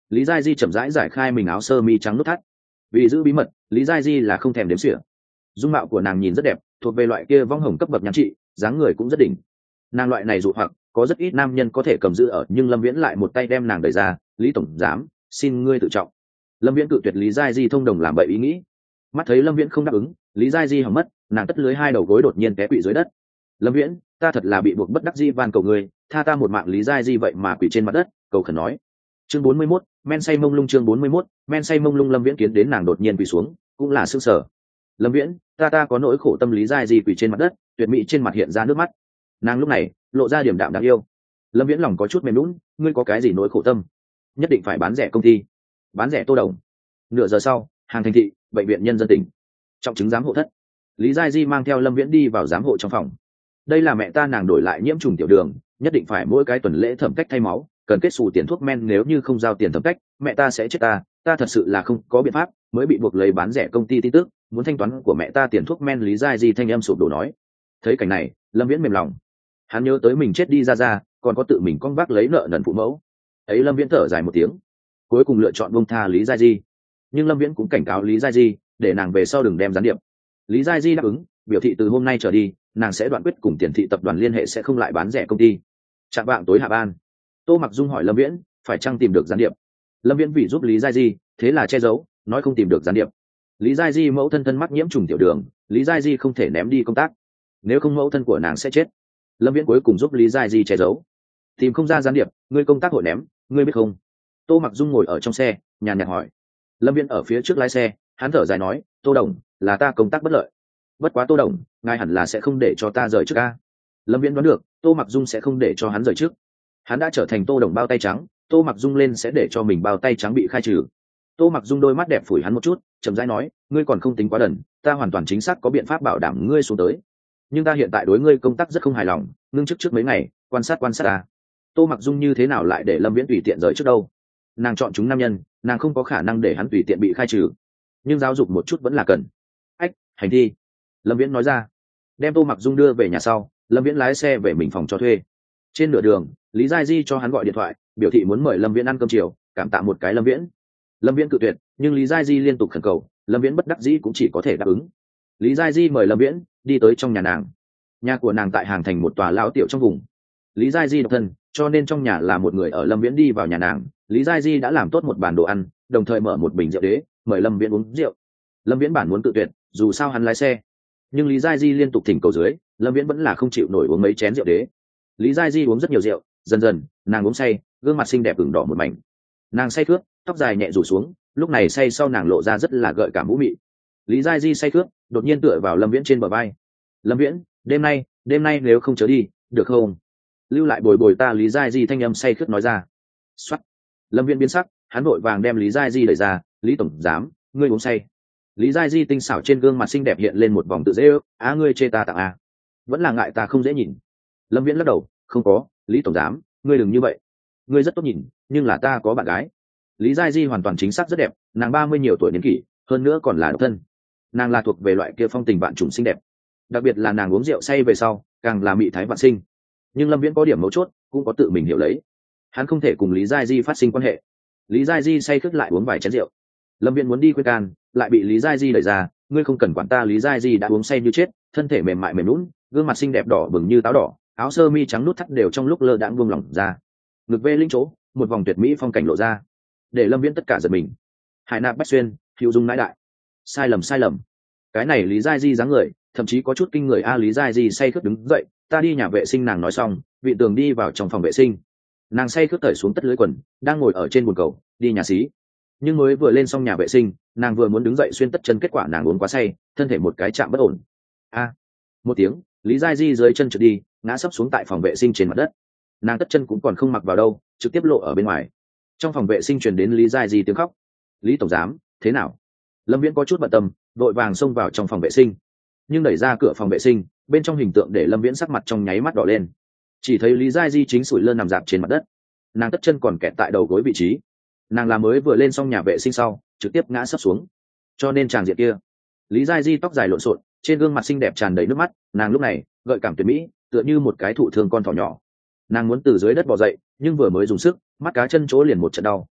Lý Gia Di chậm rãi giải khai mình áo sơ mi trắng nút thắt. Vì giữ bí mật, Lý Gia Di là không thèm đếm xỉa. Dung mạo của nàng nhìn rất đẹp, thuộc về loại kia vong hồng cấp bậc nhan trị, dáng người cũng rất đỉnh. Nàng loại này dụ hoặc, có rất ít nam nhân có thể cầm giữ ở, nhưng Lâm Viễn lại một tay đem nàng đẩy ra. Lý tổng giám, xin ngươi tự trọng. Lâm Viễn cự tuyệt Lý Gia Di thông đồng làm bậy ý nghĩ. Mắt thấy Lâm Viễn không đáp ứng, Lý Gia Di hỏng mất, nàng tất lưới hai đầu gối đột nhiên té quỵ dưới đất. Lâm Viễn, ta thật là bị buộc bất đắc dĩ, van cầu ngươi tha ta một mạng. Lý Gia Di vậy mà quỳ trên mặt đất cầu khẩn nói. Chương 41, men say mông lung. Chương 41, men say mông lung. Lâm Viễn kiến đến nàng đột nhiên quỳ xuống, cũng là sững sờ. Lâm Viễn, ta có nỗi khổ tâm. Lý Gia Di quỳ trên mặt đất, tuyệt mỹ trên mặt hiện ra nước mắt. Nàng lúc này lộ ra điểm đạm đáng yêu. Lâm Viễn lòng có chút mềm lún, ngươi có cái gì nỗi khổ tâm? Nhất định phải bán rẻ công ty, bán rẻ Tô Đồng. Nửa giờ sau, hàng thành thị, bệnh viện nhân dân tỉnh, trọng chứng giám hộ thất. Lý Gia Di mang theo Lâm Viễn đi vào giám hộ trong phòng. Đây là mẹ ta, nàng đổi lại nhiễm trùng tiểu đường, nhất định phải mỗi cái tuần lễ thẩm cách thay máu, cần kết xù tiền thuốc men, nếu như không giao tiền thẩm cách, mẹ ta sẽ chết. Ta thật sự là không có biện pháp, mới bị buộc lấy bán rẻ công ty tin tức, muốn thanh toán của mẹ ta tiền thuốc men. Lý Gia Di thanh âm sụp đổ nói. Thấy cảnh này, Lâm Viễn mềm lòng. Hắn nhớ tới mình chết đi ra, còn có tự mình con vác lấy nợ nần phụ mẫu. Ấy Lâm Viễn thở dài một tiếng, cuối cùng lựa chọn buông tha Lý Gia Di. Nhưng Lâm Viễn cũng cảnh cáo Lý Gia Di, để nàng về sau đừng đem gián điệp. Lý Gia Di đáp ứng, biểu thị từ hôm nay trở đi, nàng sẽ đoạn quyết cùng Tiền thị tập đoàn liên hệ, sẽ không lại bán rẻ công ty. Chạng vạng tối hạ ban, Tô Mặc Dung hỏi Lâm Viễn, phải chăng tìm được gián điệp? Lâm Viễn vì giúp Lý Gia Di, thế là che giấu, nói không tìm được gián điệp. Lý Gia Di mẫu thân mắc nhiễm trùng tiểu đường, Lý Gia Di không thể ném đi công tác, nếu không mẫu thân của nàng sẽ chết. Lâm Viễn cuối cùng giúp Lý Gia Di che giấu, tìm không ra gián điệp, ngươi công tác hội ném, ngươi biết không? Tô Mặc Dung ngồi ở trong xe, nhàn nhạt hỏi. Lâm Viễn ở phía trước lái xe, hắn thở dài nói, Tô Đồng, là ta công tác bất lợi. Bất quá Tô Đồng, ngài hẳn là sẽ không để cho ta rời trước a. Lâm Viễn đoán được, Tô Mặc Dung sẽ không để cho hắn rời trước. Hắn đã trở thành Tô Đồng bao tay trắng, Tô Mặc Dung lên sẽ để cho mình bao tay trắng bị khai trừ. Tô Mặc Dung đôi mắt đẹp phủi hắn một chút, chậm rãi nói, ngươi còn không tính quá đần, ta hoàn toàn chính xác có biện pháp bảo đảm ngươi xuống tới. Nhưng ta hiện tại đối ngươi công tác rất không hài lòng, ngưng trước mấy ngày, quan sát ta. Tô Mặc Dung như thế nào lại để Lâm Viễn tùy tiện rời trước đâu? Nàng chọn chúng nam nhân, nàng không có khả năng để hắn tùy tiện bị khai trừ, nhưng giáo dục một chút vẫn là cần. Ách, hành thi. Lâm Viễn nói ra. Đem Tô Mặc Dung đưa về nhà sau, Lâm Viễn lái xe về mình phòng cho thuê. Trên nửa đường, Lý Gia Di cho hắn gọi điện thoại, biểu thị muốn mời Lâm Viễn ăn cơm chiều, cảm tạ một cái Lâm Viễn. Lâm Viễn cự tuyệt, nhưng Lý Gia Di liên tục khẩn cầu, Lâm Viễn bất đắc dĩ cũng chỉ có thể đáp ứng. Lý Gia Di mời Lâm Viễn đi tới trong nhà nàng. Nhà của nàng tại Hàng Thành một tòa lão tiểu trong vùng. Lý Gia Di độc thân, cho nên trong nhà là một người ở. Lâm Viễn đi vào nhà nàng, Lý Gia Di đã làm tốt một bàn đồ ăn, đồng thời mở một bình rượu đế, mời Lâm Viễn uống rượu. Lâm Viễn bản muốn cự tuyệt, dù sao hắn lái xe, nhưng Lý Gia Di liên tục thỉnh cầu dưới, Lâm Viễn vẫn là không chịu nổi uống mấy chén rượu đế. Lý Gia Di uống rất nhiều rượu, dần dần nàng uống say, gương mặt xinh đẹp ửng đỏ một mảnh. Nàng say khướt, tóc dài nhẹ rủ xuống, lúc này say sau nàng lộ ra rất là gợi cảm vũ mị. Lý Gia Di say khướt, đột nhiên tựa vào Lâm Viễn trên bờ vai. Lâm Viễn, đêm nay nếu không chớ đi, được không? Lưu lại bồi bồi ta. Lý Gia Di thanh âm say khướt nói ra. Xoắt. Lâm Viễn biến sắc, hắn vội vàng đem Lý Gia Di đẩy ra. Lý tổng giám, ngươi uống say. Lý Gia Di tinh xảo trên gương mặt xinh đẹp hiện lên một vòng tự dễ ước. Ngươi chê ta tặng à? Vẫn là ngại ta không dễ nhìn. Lâm Viễn lắc đầu, không có. Lý tổng giám, ngươi đừng như vậy, ngươi rất tốt nhìn, nhưng là ta có bạn gái. Lý Gia Di hoàn toàn chính xác rất đẹp, nàng 30 nhiều tuổi niên kỷ, hơn nữa còn là độc thân. Nàng là thuộc về loại kia phong tình vạn trùng xinh đẹp, đặc biệt là nàng uống rượu say về sau càng là mị thái vạn sinh. Nhưng Lâm Viễn có điểm mấu chốt, cũng có tự mình hiểu lấy, hắn không thể cùng Lý Gia Di phát sinh quan hệ. Lý Gia Di say khướt lại uống vài chén rượu, Lâm Viễn muốn đi khuyên can, lại bị Lý Gia Di đẩy ra. Ngươi không cần quản ta. Lý Gia Di đã uống say như chết, thân thể mềm mại mềm lún, gương mặt xinh đẹp đỏ bừng như táo đỏ, áo sơ mi trắng nút thắt đều trong lúc lơ đãng buông lỏng ra, ngực vê linh chỗ, một vòng tuyệt mỹ phong cảnh lộ ra, để Lâm Viễn tất cả giật mình. Hải nạp bách xuyên, hữu dung nãi đại. Sai lầm, cái này Lý Gia Di dáng người thậm chí có chút kinh người a. Lý Gia Di say khướt đứng dậy, ta đi nhà vệ sinh. Nàng nói xong, vị tường đi vào trong phòng vệ sinh. Nàng say khướt cởi xuống tất lưới quần, đang ngồi ở trên bồn cầu, đi nhà xí. Nhưng mới vừa lên xong nhà vệ sinh, nàng vừa muốn đứng dậy xuyên tất chân, kết quả nàng uống quá say, thân thể một cái chạm bất ổn. Một tiếng, Lý Gia Di dưới chân trượt đi, ngã sấp xuống tại phòng vệ sinh trên mặt đất. Nàng tất chân cũng còn không mặc vào đâu, trực tiếp lộ ở bên ngoài. Trong phòng vệ sinh truyền đến Lý Gia Di tiếng khóc. Lý tổng giám, thế nào? Lâm Viễn có chút bận tâm, vội vàng xông vào trong phòng vệ sinh. Nhưng đẩy ra cửa phòng vệ sinh, bên trong hình tượng để Lâm Viễn sắc mặt trong nháy mắt đỏ lên. Chỉ thấy Lý Gia Di chính sủi lơ nằm dạp trên mặt đất, nàng tất chân còn kẹt tại đầu gối vị trí. Nàng là mới vừa lên xong nhà vệ sinh sau, trực tiếp ngã sấp xuống. Cho nên tràng diện kia, Lý Gia Di tóc dài lộn xộn, trên gương mặt xinh đẹp tràn đầy nước mắt. Nàng lúc này gợi cảm tuyệt mỹ, tựa như một cái thụ thương con thỏ nhỏ. Nàng muốn từ dưới đất bò dậy, nhưng vừa mới dùng sức, mắt cá chân chỗ liền một trận đau.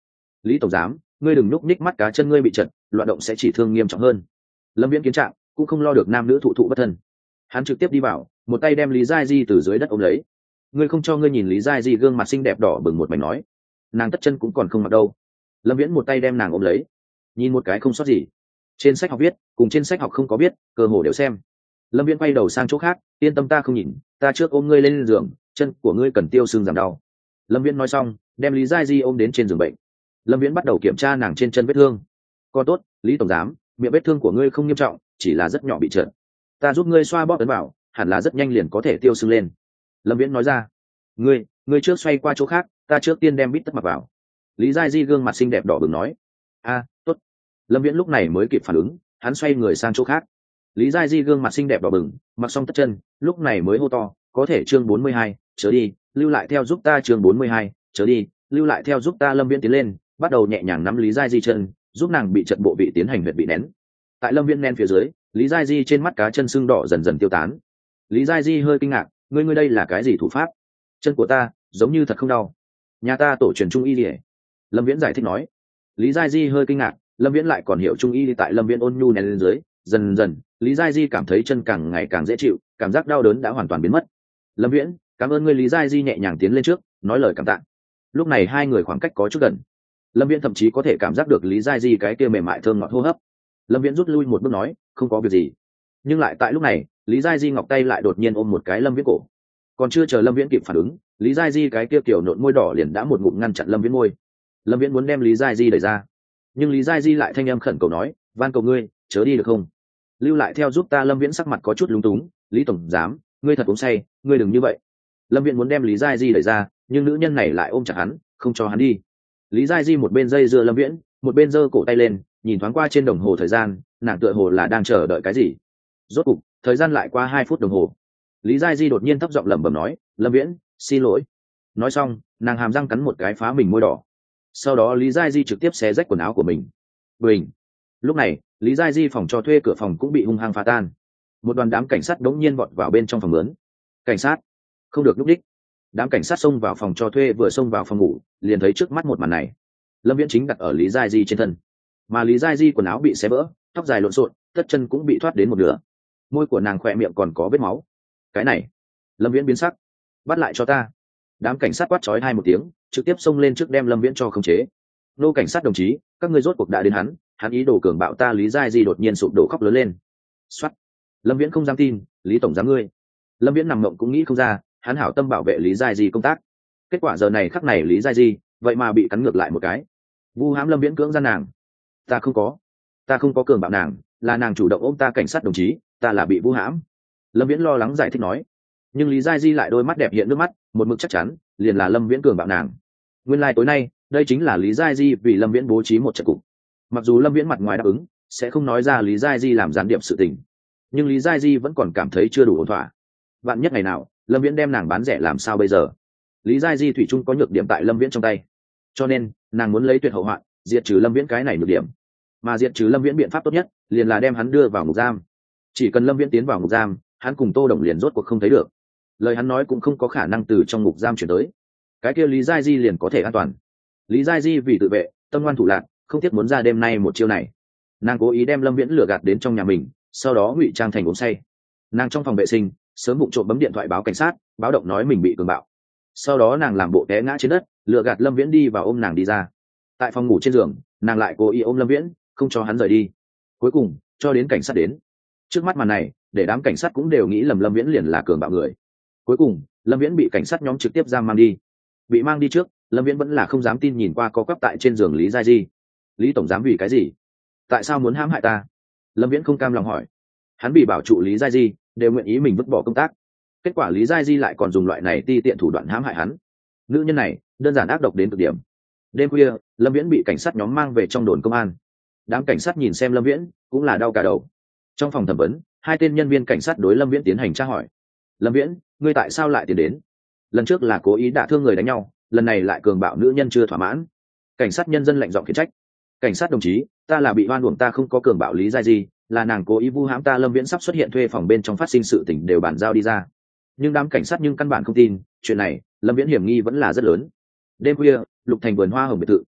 lý tổng giám, ngươi đừng nhúc nhích, mắt cá chân ngươi bị trật, loạn động sẽ chỉ thương nghiêm trọng hơn. Lâm Viễn kiến trạng cũng không lo được nam nữ thụ thụ bất thân, hắn trực tiếp đi vào, một tay đem Lý Giai Di từ dưới đất ôm lấy. Ngươi không cho ngươi nhìn Lý Giai Di gương mặt xinh đẹp đỏ bừng một mảnh nói, nàng tất chân cũng còn không mặc đâu. Lâm Viễn một tay đem nàng ôm lấy, nhìn một cái không sót gì. Trên sách học viết cùng trên sách học không có biết, cơ hồ đều xem. Lâm Viễn quay đầu sang chỗ khác, yên tâm, ta không nhìn, ta trước ôm ngươi lên giường, chân của ngươi cần tiêu xương giảm đau. Lâm Viễn nói xong, đem Lý Giai Di ôm đến trên giường bệnh. Lâm Viễn bắt đầu kiểm tra nàng trên chân vết thương. Còn tốt, Lý tổng giám, miệng vết thương của ngươi không nghiêm trọng, chỉ là rất nhỏ bị trợn. Ta giúp ngươi xoa bóp ấn vào, hẳn là rất nhanh liền có thể tiêu sưng lên. Lâm Viễn nói ra. Ngươi trước xoay qua chỗ khác, ta trước tiên đem bít tất mặc vào. Lý Giai Di gương mặt xinh đẹp đỏ bừng nói. Tốt. Lâm Viễn lúc này mới kịp phản ứng, hắn xoay người sang chỗ khác. Lý Giai Di gương mặt xinh đẹp đỏ bừng, mặc xong tất chân, lúc này mới hô to, có thể chương 42, chớ đi, lưu lại theo giúp ta chương 42, chớ đi, lưu lại theo giúp ta. Lâm Viễn tiến lên, bắt đầu nhẹ nhàng nắm Lý Giai Di chân, giúp nàng bị trận bộ vị tiến hành huyệt bị nén. Tại Lâm Viễn nén phía dưới, Lý Giai Di trên mắt cá chân sưng đỏ dần dần tiêu tán. Lý Giai Di hơi kinh ngạc, ngươi đây là cái gì thủ pháp? Chân của ta giống như thật không đau. Nhà ta tổ truyền trung y lìa. Lâm Viễn giải thích nói. Lý Giai Di hơi kinh ngạc, Lâm Viễn lại còn hiểu trung y. Tại Lâm Viễn ôn nhu nén lên dưới, dần dần Lý Giai Di cảm thấy chân càng ngày càng dễ chịu, cảm giác đau đớn đã hoàn toàn biến mất. Lâm Viễn, cảm ơn ngươi. Lý Giai Di nhẹ nhàng tiến lên trước, nói lời cảm tạ. Lúc này hai người khoảng cách có chút gần, Lâm Viễn thậm chí có thể cảm giác được Lý Giai Di cái kia mềm mại thơm ngọt hô hấp. Lâm Viễn rút lui một bước nói, không có việc gì. Nhưng lại tại lúc này, Lý Giai Di ngọc tay lại đột nhiên ôm một cái Lâm Viễn cổ. Còn chưa chờ Lâm Viễn kịp phản ứng, Lý Giai Di cái kia kiểu nộn môi đỏ liền đã một ngụm ngăn chặn Lâm Viễn môi. Lâm Viễn muốn đem Lý Giai Di đẩy ra, nhưng Lý Giai Di lại thanh âm khẩn cầu nói, van cầu ngươi, chớ đi được không? Lưu lại theo giúp ta. Lâm Viễn sắc mặt có chút lúng túng, Lý tổng giám, ngươi thật uống say, ngươi đừng như vậy. Lâm Viễn muốn đem Lý Giai Di đẩy ra, nhưng nữ nhân này lại ôm chặt hắn, không cho hắn đi. Lý Giai Di một bên dây dưa Lâm Viễn, một bên giơ cổ tay lên, nhìn thoáng qua trên đồng hồ thời gian, nàng tựa hồ là đang chờ đợi cái gì. Rốt cục, thời gian lại qua 2 phút đồng hồ. Lý Giai Di đột nhiên thấp giọng lẩm bẩm nói, Lâm Viễn, xin lỗi. Nói xong, nàng hàm răng cắn một cái phá mình môi đỏ. Sau đó Lý Giai Di trực tiếp xé rách quần áo của mình. Bình. Lúc này, Lý Giai Di phòng cho thuê cửa phòng cũng bị hung hăng phá tan. Một đoàn đám cảnh sát đống nhiên vọt vào bên trong phòng mướn. Cảnh sát, không được lúc đích. Đám cảnh sát xông vào phòng cho thuê, vừa xông vào phòng ngủ, liền thấy trước mắt một màn này. Lâm Viễn chính đặt ở Lý Giai Di trên thân, mà Lý Giai Di quần áo bị xé vỡ, tóc dài lộn xộn, tất chân cũng bị thoát đến một nửa. Môi của nàng khỏe miệng còn có vết máu. Cái này, Lâm Viễn biến sắc. Bắt lại cho ta. Đám cảnh sát quát chói hai một tiếng, trực tiếp xông lên trước đem Lâm Viễn cho khống chế. Nô cảnh sát đồng chí, các ngươi rốt cuộc đã đến hắn ý đồ cường bạo ta. Lý Giai Di đột nhiên sụp đổ khóc lớn lên. Soát. Lâm Viễn không dám tin, Lý tổng giám ngươi. Lâm Viễn nằm mộng cũng nghĩ không ra, hắn hảo tâm bảo vệ Lý Giai Di công tác, kết quả giờ này khắc này Lý Giai Di vậy mà bị cắn ngược lại một cái. Vu hãm Lâm Viễn cưỡng gian nàng. Ta không có cường bạo nàng, là nàng chủ động ôm ta. Cảnh sát đồng chí, ta là bị vu hãm. Lâm Viễn lo lắng giải thích nói, nhưng Lý Giai Di lại đôi mắt đẹp hiện nước mắt, một mực chắc chắn liền là Lâm Viễn cường bạo nàng. Nguyên lai tối nay đây chính là Lý Giai Di vì Lâm Viễn bố trí một trận cục. Mặc dù Lâm Viễn mặt ngoài đáp ứng sẽ không nói ra Lý Giai Di làm gián điệp sự tình, nhưng Lý Giai Di vẫn còn cảm thấy chưa đủ ổn thỏa. Vạn nhất ngày nào Lâm Viễn đem nàng bán rẻ làm sao bây giờ? Lý Giai Di thủy chung có nhược điểm tại Lâm Viễn trong tay, cho nên nàng muốn lấy tuyệt hậu hoạn, diệt trừ Lâm Viễn cái này nhược điểm. Mà diệt trừ Lâm Viễn biện pháp tốt nhất liền là đem hắn đưa vào ngục giam. Chỉ cần Lâm Viễn tiến vào ngục giam, hắn cùng Tô Đồng liền rốt cuộc không thấy được, lời hắn nói cũng không có khả năng từ trong ngục giam chuyển tới, cái kia Lý Giai Di liền có thể an toàn. Lý Giai Di vì tự vệ, tâm ngoan thủ lạc, không tiếc muốn ra đêm nay một chiêu này. Nàng cố ý đem Lâm Viễn lừa gạt đến trong nhà mình, sau đó ngụy trang thành uống say. Nàng trong phòng vệ sinh sớm bụng trộm bấm điện thoại báo cảnh sát, báo động nói mình bị cường bạo. Sau đó nàng làm bộ té ngã trên đất, lừa gạt Lâm Viễn đi và ôm nàng đi ra. Tại phòng ngủ trên giường, nàng lại cố ý ôm Lâm Viễn, không cho hắn rời đi. Cuối cùng cho đến cảnh sát đến. Trước mắt màn này để đám cảnh sát cũng đều nghĩ lầm Lâm Viễn liền là cường bạo người. Cuối cùng Lâm Viễn bị cảnh sát nhóm trực tiếp giam mang đi. Bị mang đi trước, Lâm Viễn vẫn là không dám tin nhìn qua co quắp tại trên giường Lý Giai Di. Lý tổng giám vì cái gì? Tại sao muốn hãm hại ta? Lâm Viễn không cam lòng hỏi. Hắn bị bảo trụ Lý Giai Di, đều nguyện ý mình vứt bỏ công tác, kết quả Lý Giai Di lại còn dùng loại này ti tiện thủ đoạn hãm hại hắn. Nữ nhân này đơn giản ác độc đến cực điểm. Đêm khuya, Lâm Viễn bị cảnh sát nhóm mang về trong đồn công an. Đám cảnh sát nhìn xem Lâm Viễn cũng là đau cả đầu. Trong phòng thẩm vấn, 2 tên nhân viên cảnh sát đối Lâm Viễn tiến hành tra hỏi. Lâm Viễn, ngươi tại sao lại tiến đến? Lần trước là cố ý đả thương người đánh nhau, lần này lại cường bạo nữ nhân chưa thỏa mãn. Cảnh sát nhân dân lạnh giọng khiển trách. Cảnh sát đồng chí, ta là bị oan uổng, ta không có cường bạo Lý Giai Di, là nàng cố ý vu hãm ta. Lâm Viễn sắp xuất hiện thuê phòng bên trong phát sinh sự tình đều bàn giao đi ra. Nhưng đám cảnh sát căn bản không tin chuyện này, Lâm Viễn hiểm nghi vẫn là rất lớn. Đêm khuya, Lục Thành vườn hoa hồng biệt thự.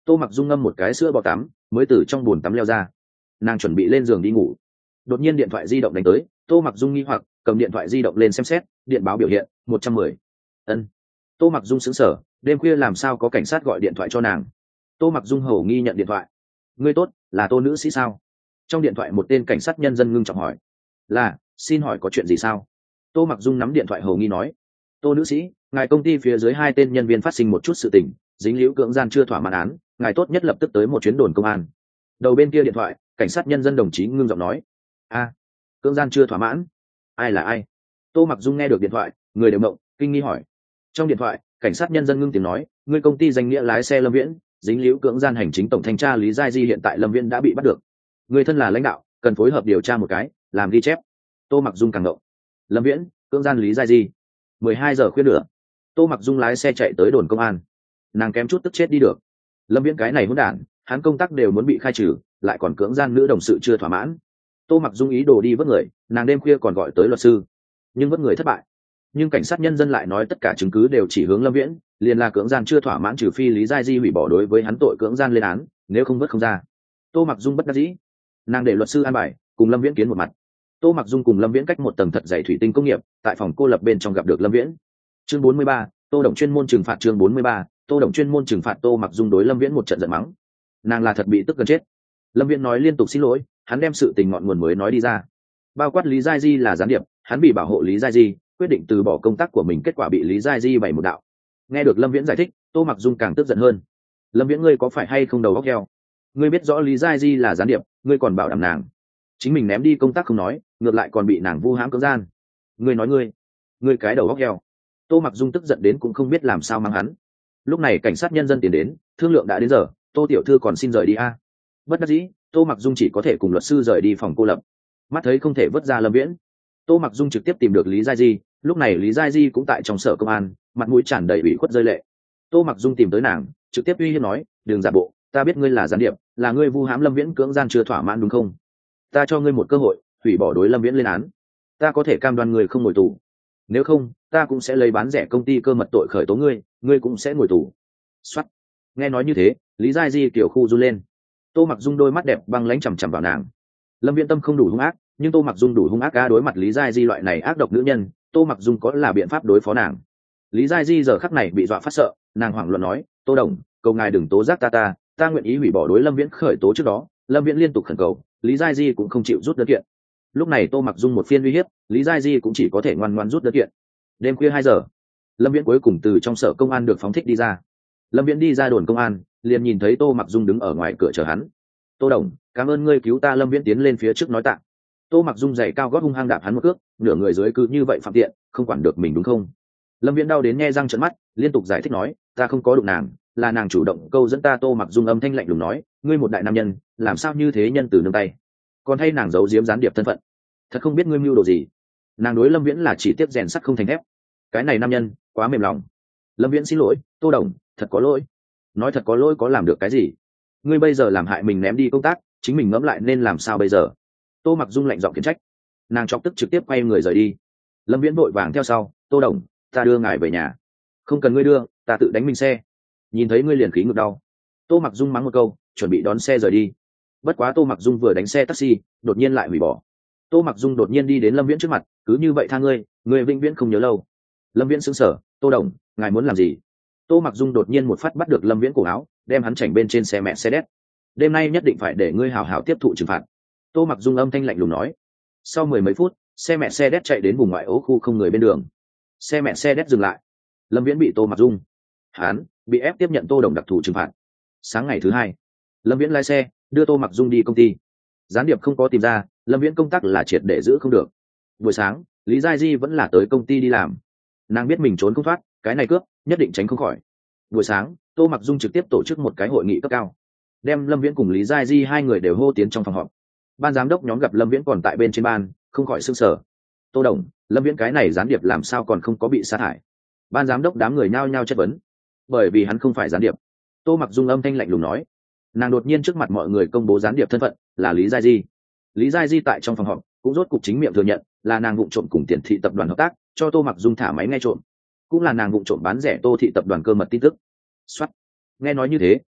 Tô Mặc Dung ngâm một cái sữa bò tắm mới từ trong bồn tắm leo ra. Nàng chuẩn bị lên giường đi ngủ, đột nhiên điện thoại di động đánh tới. Tô Mặc Dung nghi hoặc cầm điện thoại di động lên xem xét, điện báo biểu hiện 110. Ân. Tô Mặc Dung sững sờ, đêm khuya làm sao có cảnh sát gọi điện thoại cho nàng. Tô Mặc Dung hầu nghi nhận điện thoại. Ngươi tốt, là Tô nữ sĩ sao? Trong điện thoại một tên cảnh sát nhân dân ngưng trọng hỏi. Là, xin hỏi có chuyện gì sao? Tô Mặc Dung nắm điện thoại hầu nghi nói. Tô nữ sĩ, ngài công ty phía dưới 2 tên nhân viên phát sinh một chút sự tình, dính líu cưỡng gian chưa thỏa mãn án, ngài tốt nhất lập tức tới một chuyến đồn công an. Đầu bên kia điện thoại, cảnh sát nhân dân đồng chí ngưng giọng nói. Cưỡng gian chưa thỏa mãn? Ai là ai? Tô Mặc Dung nghe được điện thoại, người đều mộng, kinh nghi hỏi. Trong điện thoại, cảnh sát nhân dân ngưng tiếng nói, người công ty danh nghĩa lái xe Lâm Viễn, dính líu cưỡng gian hành chính tổng thanh tra Lý Giai Di hiện tại Lâm Viễn đã bị bắt được. Người thân là lãnh đạo, cần phối hợp điều tra một cái, làm ghi chép. Tô Mặc Dung càng ngộng. Lâm Viễn, cưỡng gian Lý Giai Di. 12 giờ khuya nữa, Tô Mặc Dung lái xe chạy tới đồn công an. Nàng kém chút tức chết đi được. Lâm Viễn cái này hỗn đản, hắn công tác đều muốn bị khai trừ, lại còn cưỡng gian nữ đồng sự chưa thỏa mãn. Tô Mặc Dung ý đồ đi vớt người, nàng đêm khuya còn gọi tới luật sư, nhưng vớt người thất bại. Nhưng cảnh sát nhân dân lại nói tất cả chứng cứ đều chỉ hướng Lâm Viễn, liền là cưỡng gian chưa thỏa mãn, trừ phi Lý Giai Di hủy bỏ đối với hắn tội cưỡng gian lên án, nếu không vớt không ra. Tô Mặc Dung bất đắc dĩ, nàng để luật sư an bài cùng Lâm Viễn kiến một mặt. Tô Mặc Dung cùng Lâm Viễn cách một tầng thật dày thủy tinh công nghiệp, tại phòng cô lập bên trong gặp được Lâm Viễn. Chương 43, Tô Đồng chuyên môn trừng phạt. Chương 43, Tô Đồng chuyên môn trừng phạt. Tô Mặc Dung đối Lâm Viễn một trận giận mắng, nàng là thật bị tức gần chết. Lâm Viễn nói liên tục xin lỗi, hắn đem sự tình ngọn nguồn mới nói đi ra, bao quát Lý Giai Di là gián điệp, hắn bị bảo hộ Lý Giai Di, quyết định từ bỏ công tác của mình, kết quả bị Lý Giai Di bày một đạo. Nghe được Lâm Viễn giải thích, Tô Mặc Dung càng tức giận hơn. Lâm Viễn, ngươi có phải hay không đầu óc heo? Ngươi biết rõ Lý Giai Di là gián điệp, ngươi còn bảo đảm nàng chính mình ném đi công tác không nói, ngược lại còn bị nàng vu hãm cưỡng gian. Ngươi nói ngươi cái đầu óc heo. Tô Mặc Dung tức giận đến cũng không biết làm sao mang hắn. Lúc này cảnh sát nhân dân tiến đến, thương lượng đã đến giờ, Tô tiểu thư còn xin rời đi a. Bất đắc dĩ, Tô Mặc Dung chỉ có thể cùng luật sư rời đi phòng cô lập. Mắt thấy không thể vớt ra Lâm Viễn, Tô Mặc Dung trực tiếp tìm được Lý Giai Di. Lúc này Lý Giai Di cũng tại trong sở công an, mặt mũi tràn đầy ủy khuất rơi lệ. Tô Mặc Dung tìm tới nàng, trực tiếp uy hiếp nói, đừng giả bộ, ta biết ngươi là gián điệp, là ngươi vu hãm Lâm Viễn cưỡng gian chưa thỏa mãn đúng không? Ta cho ngươi một cơ hội, hủy bỏ đối Lâm Viễn lên án, ta có thể cam đoan ngươi không ngồi tù. Nếu không, ta cũng sẽ lấy bán rẻ công ty cơ mật tội khởi tố ngươi, ngươi cũng sẽ ngồi tù. Soát. Nghe nói như thế, Lý Giai Di kiểu khu run lên. Tô Mặc Dung đôi mắt đẹp băng lãnh chằm chằm vào nàng. Lâm Viễn tâm không đủ hung ác, nhưng Tô Mặc Dung đủ hung ác cá, đối mặt Lý Giai Di loại này ác độc nữ nhân, Tô Mặc Dung có là biện pháp đối phó nàng. Lý Giai Di giờ khắc này bị dọa phát sợ, nàng hoảng loạn nói, Tô Đồng, cầu ngài đừng tố giác ta nguyện ý hủy bỏ đối Lâm Viễn khởi tố trước đó. Lâm Viễn liên tục khẩn cầu, Lý Giai Di cũng không chịu rút đơn kiện. Lúc này Tô Mặc Dung một phiên uy hiếp, Lý Giai Di cũng chỉ có thể ngoan ngoãn rút đơn kiện. Đêm khuya 2 giờ, Lâm Viễn cuối cùng từ trong sở công an được phóng thích đi ra. Lâm Viễn đi ra đồn công an, liền nhìn thấy Tô Mặc Dung đứng ở ngoài cửa chờ hắn. Tô Đồng, cảm ơn ngươi cứu ta. Lâm Viễn tiến lên phía trước nói tạ. Tô Mặc Dung giày cao gót hung hăng đạp hắn một cước, nửa người dưới cứ như vậy phạm tiện, không quản được mình đúng không? Lâm Viễn đau đến nhe răng trợn mắt, liên tục giải thích nói, ta không có đụng nàng, là nàng chủ động câu dẫn ta. Tô Mặc Dung âm thanh lạnh lùng nói, ngươi một đại nam nhân, làm sao như thế nhân từ nương tay, còn hay nàng giấu giếm gián điệp thân phận, thật không biết ngươi mưu đồ gì. Nàng đối Lâm Viễn là chỉ tiếp rèn sắt không thành thép, cái này nam nhân quá mềm lòng. Lâm Viễn xin lỗi, Tô Đồng, thật có lỗi. Nói thật có lỗi có làm được cái gì? Ngươi bây giờ làm hại mình ném đi công tác, chính mình ngẫm lại nên làm sao bây giờ? Tô Mặc Dung lạnh giọng khiển trách. Nàng chọc tức trực tiếp quay người rời đi. Lâm Viễn vội vàng theo sau, Tô Đồng, ta đưa ngài về nhà. Không cần ngươi đưa, ta tự đánh mình xe. Nhìn thấy ngươi liền khí ngực đau. Tô Mặc Dung mắng một câu, chuẩn bị đón xe rời đi. Bất quá Tô Mặc Dung vừa đánh xe taxi, đột nhiên lại hủy bỏ. Tô Mặc Dung đột nhiên đi đến Lâm Viễn trước mặt, cứ như vậy tha ngươi vĩnh viễn không nhớ lâu. Lâm Viễn sững sờ, Tô Đồng, ngài muốn làm gì? Tô Mặc Dung đột nhiên một phát bắt được Lâm Viễn cổ áo, đem hắn chảnh bên trên xe mẹ xe đét. Đêm nay nhất định phải để ngươi hào hào tiếp thụ trừng phạt. Tô Mặc Dung âm thanh lạnh lùng nói. Sau 10 mấy phút, xe mẹ xe đét chạy đến vùng ngoại ô khu không người bên đường. Xe mẹ xe đét dừng lại. Lâm Viễn bị Tô Mặc Dung, hắn bị ép tiếp nhận Tô Đồng đặc thù trừng phạt. Sáng ngày thứ 2, Lâm Viễn lái xe đưa Tô Mặc Dung đi công ty. Gián điệp không có tìm ra, Lâm Viễn công tác là triệt để giữ không được. Buổi sáng, Lý Giai Di vẫn là tới công ty đi làm. Nàng biết mình trốn không thoát, cái này cướp nhất định tránh không khỏi. Buổi sáng, Tô Mặc Dung trực tiếp tổ chức một cái hội nghị cấp cao, đem Lâm Viễn cùng Lý Giai Di hai người đều hô tiến trong phòng họp. Ban giám đốc nhóm gặp Lâm Viễn còn tại bên trên ban, không khỏi sửng sở. Tô Đồng, Lâm Viễn cái này gián điệp làm sao còn không có bị sa thải? Ban giám đốc đám người nhao nhao chất vấn. Bởi vì hắn không phải gián điệp. Tô Mặc Dung âm thanh lạnh lùng nói. Nàng đột nhiên trước mặt mọi người công bố gián điệp thân phận là Lý Giai Di. Lý Giai Di tại trong phòng họp cũng rốt cục chính miệng thừa nhận là nàng vụng trộm cùng Tiền thị tập đoàn hợp tác, cho Tô Mặc Dung thả máy nghe trộm, cũng là nàng vụng trộm bán rẻ Tô thị tập đoàn cơ mật tin tức. Soát. Nghe nói như thế,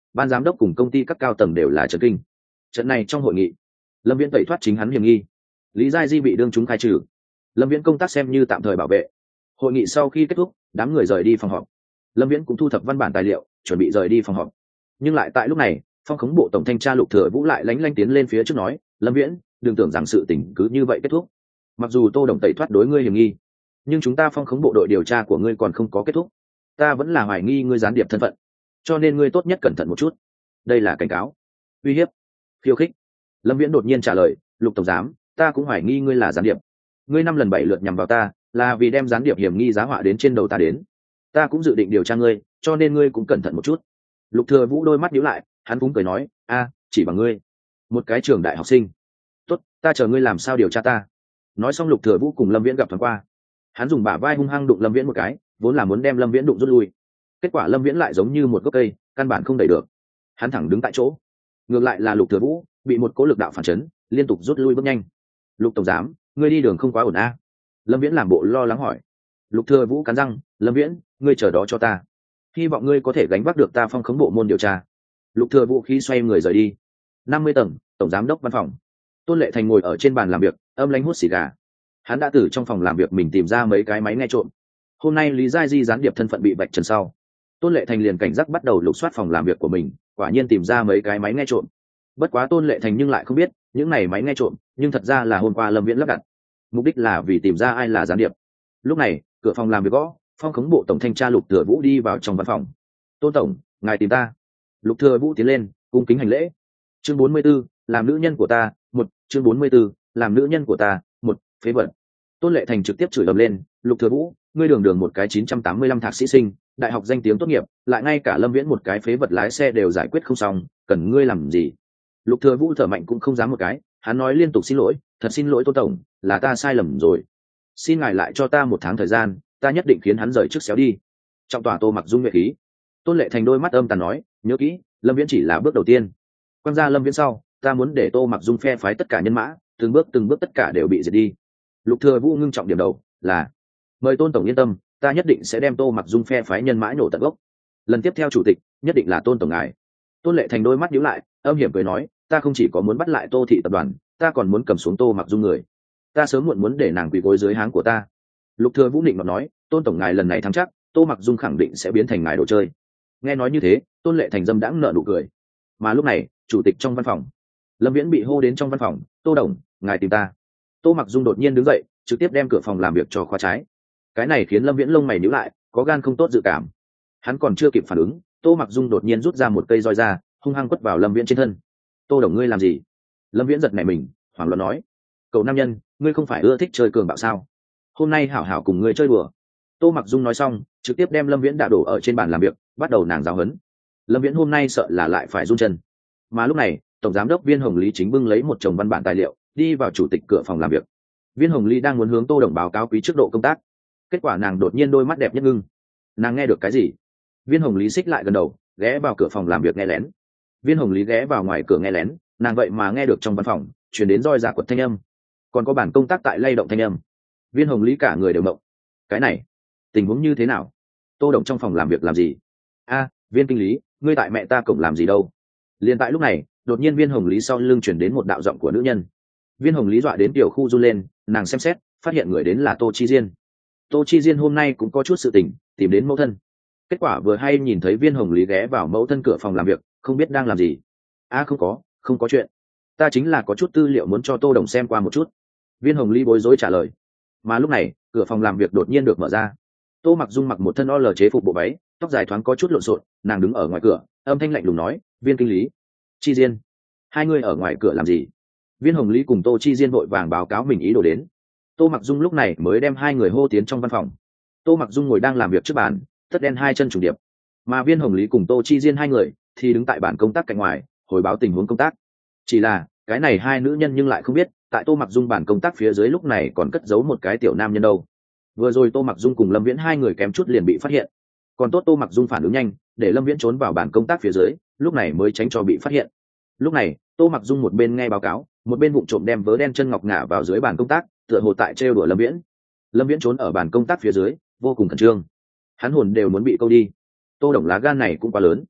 ban giám đốc cùng công ty các cao tầng đều là trấn kinh. Trận này trong hội nghị, lâm viễn tẩy thoát chính hắn hiểm nghi, lý giai di bị đương chúng khai trừ, lâm viễn công tác xem như tạm thời bảo vệ. Hội nghị sau khi kết thúc, đám người rời đi phòng họp. Lâm viễn cũng thu thập văn bản tài liệu, chuẩn bị rời đi phòng họp. Nhưng lại tại lúc này, phong khống bộ tổng thanh tra Lục Thừa Vũ lại lánh lánh tiến lên phía trước nói, lâm viễn, đừng tưởng rằng sự tình cứ như vậy kết thúc. Mặc dù Tô Đồng tẩy thoát đối ngươi hiểm nghi, nhưng chúng ta phong khống bộ đội điều tra của ngươi còn không có kết thúc, ta vẫn là hoài nghi ngươi gián điệp thân phận, cho nên ngươi tốt nhất cẩn thận một chút. Đây là cảnh cáo, uy hiếp, khiêu khích. Lâm viễn đột nhiên trả lời, Lục tổng giám, ta cũng hoài nghi ngươi là gián điệp. Ngươi 5 lần 7 lượt nhằm vào ta, là vì đem gián điệp hiểm nghi giá họa đến trên đầu ta đến. Ta cũng dự định điều tra ngươi, cho nên ngươi cũng cẩn thận một chút. Lục Thừa Vũ đôi mắt nhíu lại, hắn cũng cười nói, a, chỉ bằng ngươi, một cái trường đại học sinh. Tốt, ta chờ ngươi làm sao điều tra ta. Nói xong Lục Thừa Vũ cùng Lâm Viễn gặp thoáng qua. Hắn dùng bả vai hung hăng đụng Lâm Viễn một cái, vốn là muốn đem Lâm Viễn đụng rút lui. Kết quả Lâm Viễn lại giống như một gốc cây, căn bản không đẩy được. Hắn thẳng đứng tại chỗ. Ngược lại là Lục Thừa Vũ bị một cỗ lực đạo phản chấn, liên tục rút lui bước nhanh. Lục tổng giám, ngươi đi đường không quá ổn a? Lâm Viễn làm bộ lo lắng hỏi. Lục Thừa Vũ cắn răng, Lâm Viễn, ngươi chờ đó cho ta, hy vọng ngươi có thể gánh vác được ta phong khống bộ môn điều tra. Lục Thừa Vũ khi xoay người rời đi. 50 tầng, tổng giám đốc văn phòng. Tôn Lệ Thành ngồi ở trên bàn làm việc, âm lãnh hút xì gà. Hắn đã từ trong phòng làm việc mình tìm ra mấy cái máy nghe trộm. Hôm nay Lý Giai Di gián điệp thân phận bị vạch trần sau, Tôn Lệ Thành liền cảnh giác bắt đầu lục soát phòng làm việc của mình, quả nhiên tìm ra mấy cái máy nghe trộm. Bất quá Tôn Lệ Thành nhưng lại không biết, những này máy nghe trộm, nhưng thật ra là hôm qua Lâm Viễn lắp đặt, mục đích là vì tìm ra ai là gián điệp. Lúc này, cửa phòng làm việc gõ, phong khống bộ tổng thanh tra Lục Thừa Vũ đi vào trong văn phòng. Tôn tổng, ngài tìm ta. Lục Thừa Vũ tiến lên, cung kính hành lễ. Chương 44, làm nữ nhân của ta, chương 44, làm nữ nhân của ta, phế vật. Tôn Lệ Thành trực tiếp chửi ầm lên, Lục Thừa Vũ, ngươi đường đường một cái 985 thạc sĩ sinh, đại học danh tiếng tốt nghiệp, lại ngay cả Lâm Viễn một cái phế vật lái xe đều giải quyết không xong, cần ngươi làm gì? Lục Thừa Vũ thở mạnh cũng không dám một cái, hắn nói liên tục xin lỗi, thật xin lỗi Tôn tổng, là ta sai lầm rồi. Xin ngài lại cho ta 1 tháng thời gian, ta nhất định khiến hắn rời trước xéo đi. Trong tòa Tô Mặc Dung nhuệ khí. Tôn Lệ Thành đôi mắt âm tàn nói, nhớ kỹ, Lâm Viễn chỉ là bước đầu tiên. Quang ra Lâm Viễn sau, ta muốn để Tô Mặc Dung phe phái tất cả nhân mã, từng bước tất cả đều bị diệt đi. Lục Thừa Vũ ngưng trọng điểm đầu, là mời Tôn tổng yên tâm, ta nhất định sẽ đem Tô Mặc Dung phe phái nhân mã nổ tận gốc. Lần tiếp theo chủ tịch nhất định là Tôn tổng ngài. Tôn Lệ Thành đôi mắt nhíu lại, âm hiểm cười nói, ta không chỉ có muốn bắt lại Tô thị tập đoàn, ta còn muốn cầm xuống Tô Mặc Dung người. Ta sớm muộn muốn để nàng quỳ gối dưới háng của ta. Lục Thừa Vũ định mà nói, Tôn tổng ngài lần này thắng chắc, Tô Mặc Dung khẳng định sẽ biến thành ngài đồ chơi. Nghe nói như thế, Tôn Lệ Thành dâm đãng nở nụ cười. Mà lúc này, chủ tịch trong văn phòng, Lâm Viễn bị hô đến trong văn phòng, Tô đồng, ngài tìm ta. Tô Mặc Dung đột nhiên đứng dậy, trực tiếp đem cửa phòng làm việc cho khóa trái. Cái này khiến Lâm Viễn lông mày nhíu lại, có gan không tốt dự cảm. Hắn còn chưa kịp phản ứng, Tô Mặc Dung đột nhiên rút ra một cây roi ra, hung hăng quất vào Lâm Viễn trên thân. Tô đồng, ngươi làm gì? Lâm Viễn giật nảy mình, hoảng loạn nói, cậu nam nhân, ngươi không phải ưa thích chơi cường bạo sao? Hôm nay hảo hảo cùng ngươi chơi đùa. Tô Mặc Dung nói xong, trực tiếp đem Lâm Viễn đả đổ ở trên bàn làm việc, bắt đầu nàng giáo huấn. Lâm Viễn hôm nay sợ là lại phải run chân. Mà lúc này, tổng giám đốc Viên Hồng Lý chính bưng lấy một chồng văn bản tài liệu, đi vào chủ tịch cửa phòng làm việc. Viên Hồng Lý đang muốn hướng Tô đồng báo cáo quý trước độ công tác, kết quả nàng đột nhiên đôi mắt đẹp nhất ngưng. Nàng nghe được cái gì? Viên Hồng Lý xích lại gần đầu, ghé vào cửa phòng làm việc nghe lén. Viên Hồng Lý ghé vào ngoài cửa nghe lén, nàng vậy mà nghe được trong văn phòng truyền đến roi ra quật thanh âm, còn có bản công tác tại lay động thanh âm. Viên Hồng Lý cả người đều mộng. Cái này, tình huống như thế nào? Tô đồng trong phòng làm việc làm gì? A, Viên kinh lý, ngươi tại mẹ ta cổng làm gì đâu? Liên tại lúc này, đột nhiên Viên Hồng Lý sau lưng truyền đến một đạo giọng của nữ nhân. Viên Hồng Lý dọa đến tiểu khu run lên, nàng xem xét, phát hiện người đến là Tô Chi Diên. Tô Chi Diên hôm nay cũng có chút sự tình, tìm đến mẫu thân. Kết quả vừa hay nhìn thấy Viên Hồng Lý ghé vào mẫu thân cửa phòng làm việc, không biết đang làm gì. A, không có chuyện, ta chính là có chút tư liệu muốn cho Tô đồng xem qua một chút. Viên Hồng Lý bối rối trả lời. Mà lúc này, cửa phòng làm việc đột nhiên được mở ra. Tô Mặc Dung mặc một thân OL chế phục bộ váy, tóc dài thoáng có chút lộn xộn, nàng đứng ở ngoài cửa, âm thanh lạnh lùng nói, Viên kinh lý, Chi Diên, hai người ở ngoài cửa làm gì? Viên Hồng Lý cùng Tô Chi Diên vội vàng báo cáo mình ý đồ đến. Tô Mặc Dung lúc này mới đem hai người hô tiến trong văn phòng. Tô Mặc Dung ngồi đang làm việc trước bàn, tất đen hai chân trùng điệp, mà Viên Hồng Lý cùng Tô Chi Diên hai người thì đứng tại bàn công tác cạnh ngoài, hồi báo tình huống công tác. Chỉ là cái này hai nữ nhân nhưng lại không biết, tại Tô Mặc Dung bàn công tác phía dưới lúc này còn cất giấu một cái tiểu nam nhân đâu. Vừa rồi Tô Mặc Dung cùng Lâm Viễn hai người kém chút liền bị phát hiện, còn tốt Tô Mặc Dung phản ứng nhanh, để Lâm Viễn trốn vào bàn công tác phía dưới, lúc này mới tránh cho bị phát hiện. Lúc này Tô Mặc Dung một bên nghe báo cáo, một bên vụng trộm đem vớ đen chân ngọc ngả vào dưới bàn công tác, tựa hồ tại trêu đùa Lâm Viễn. Lâm Viễn trốn ở bàn công tác phía dưới, vô cùng khẩn trương, hắn hồn đều muốn bị câu đi. Tô đồng lá gan này cũng quá lớn.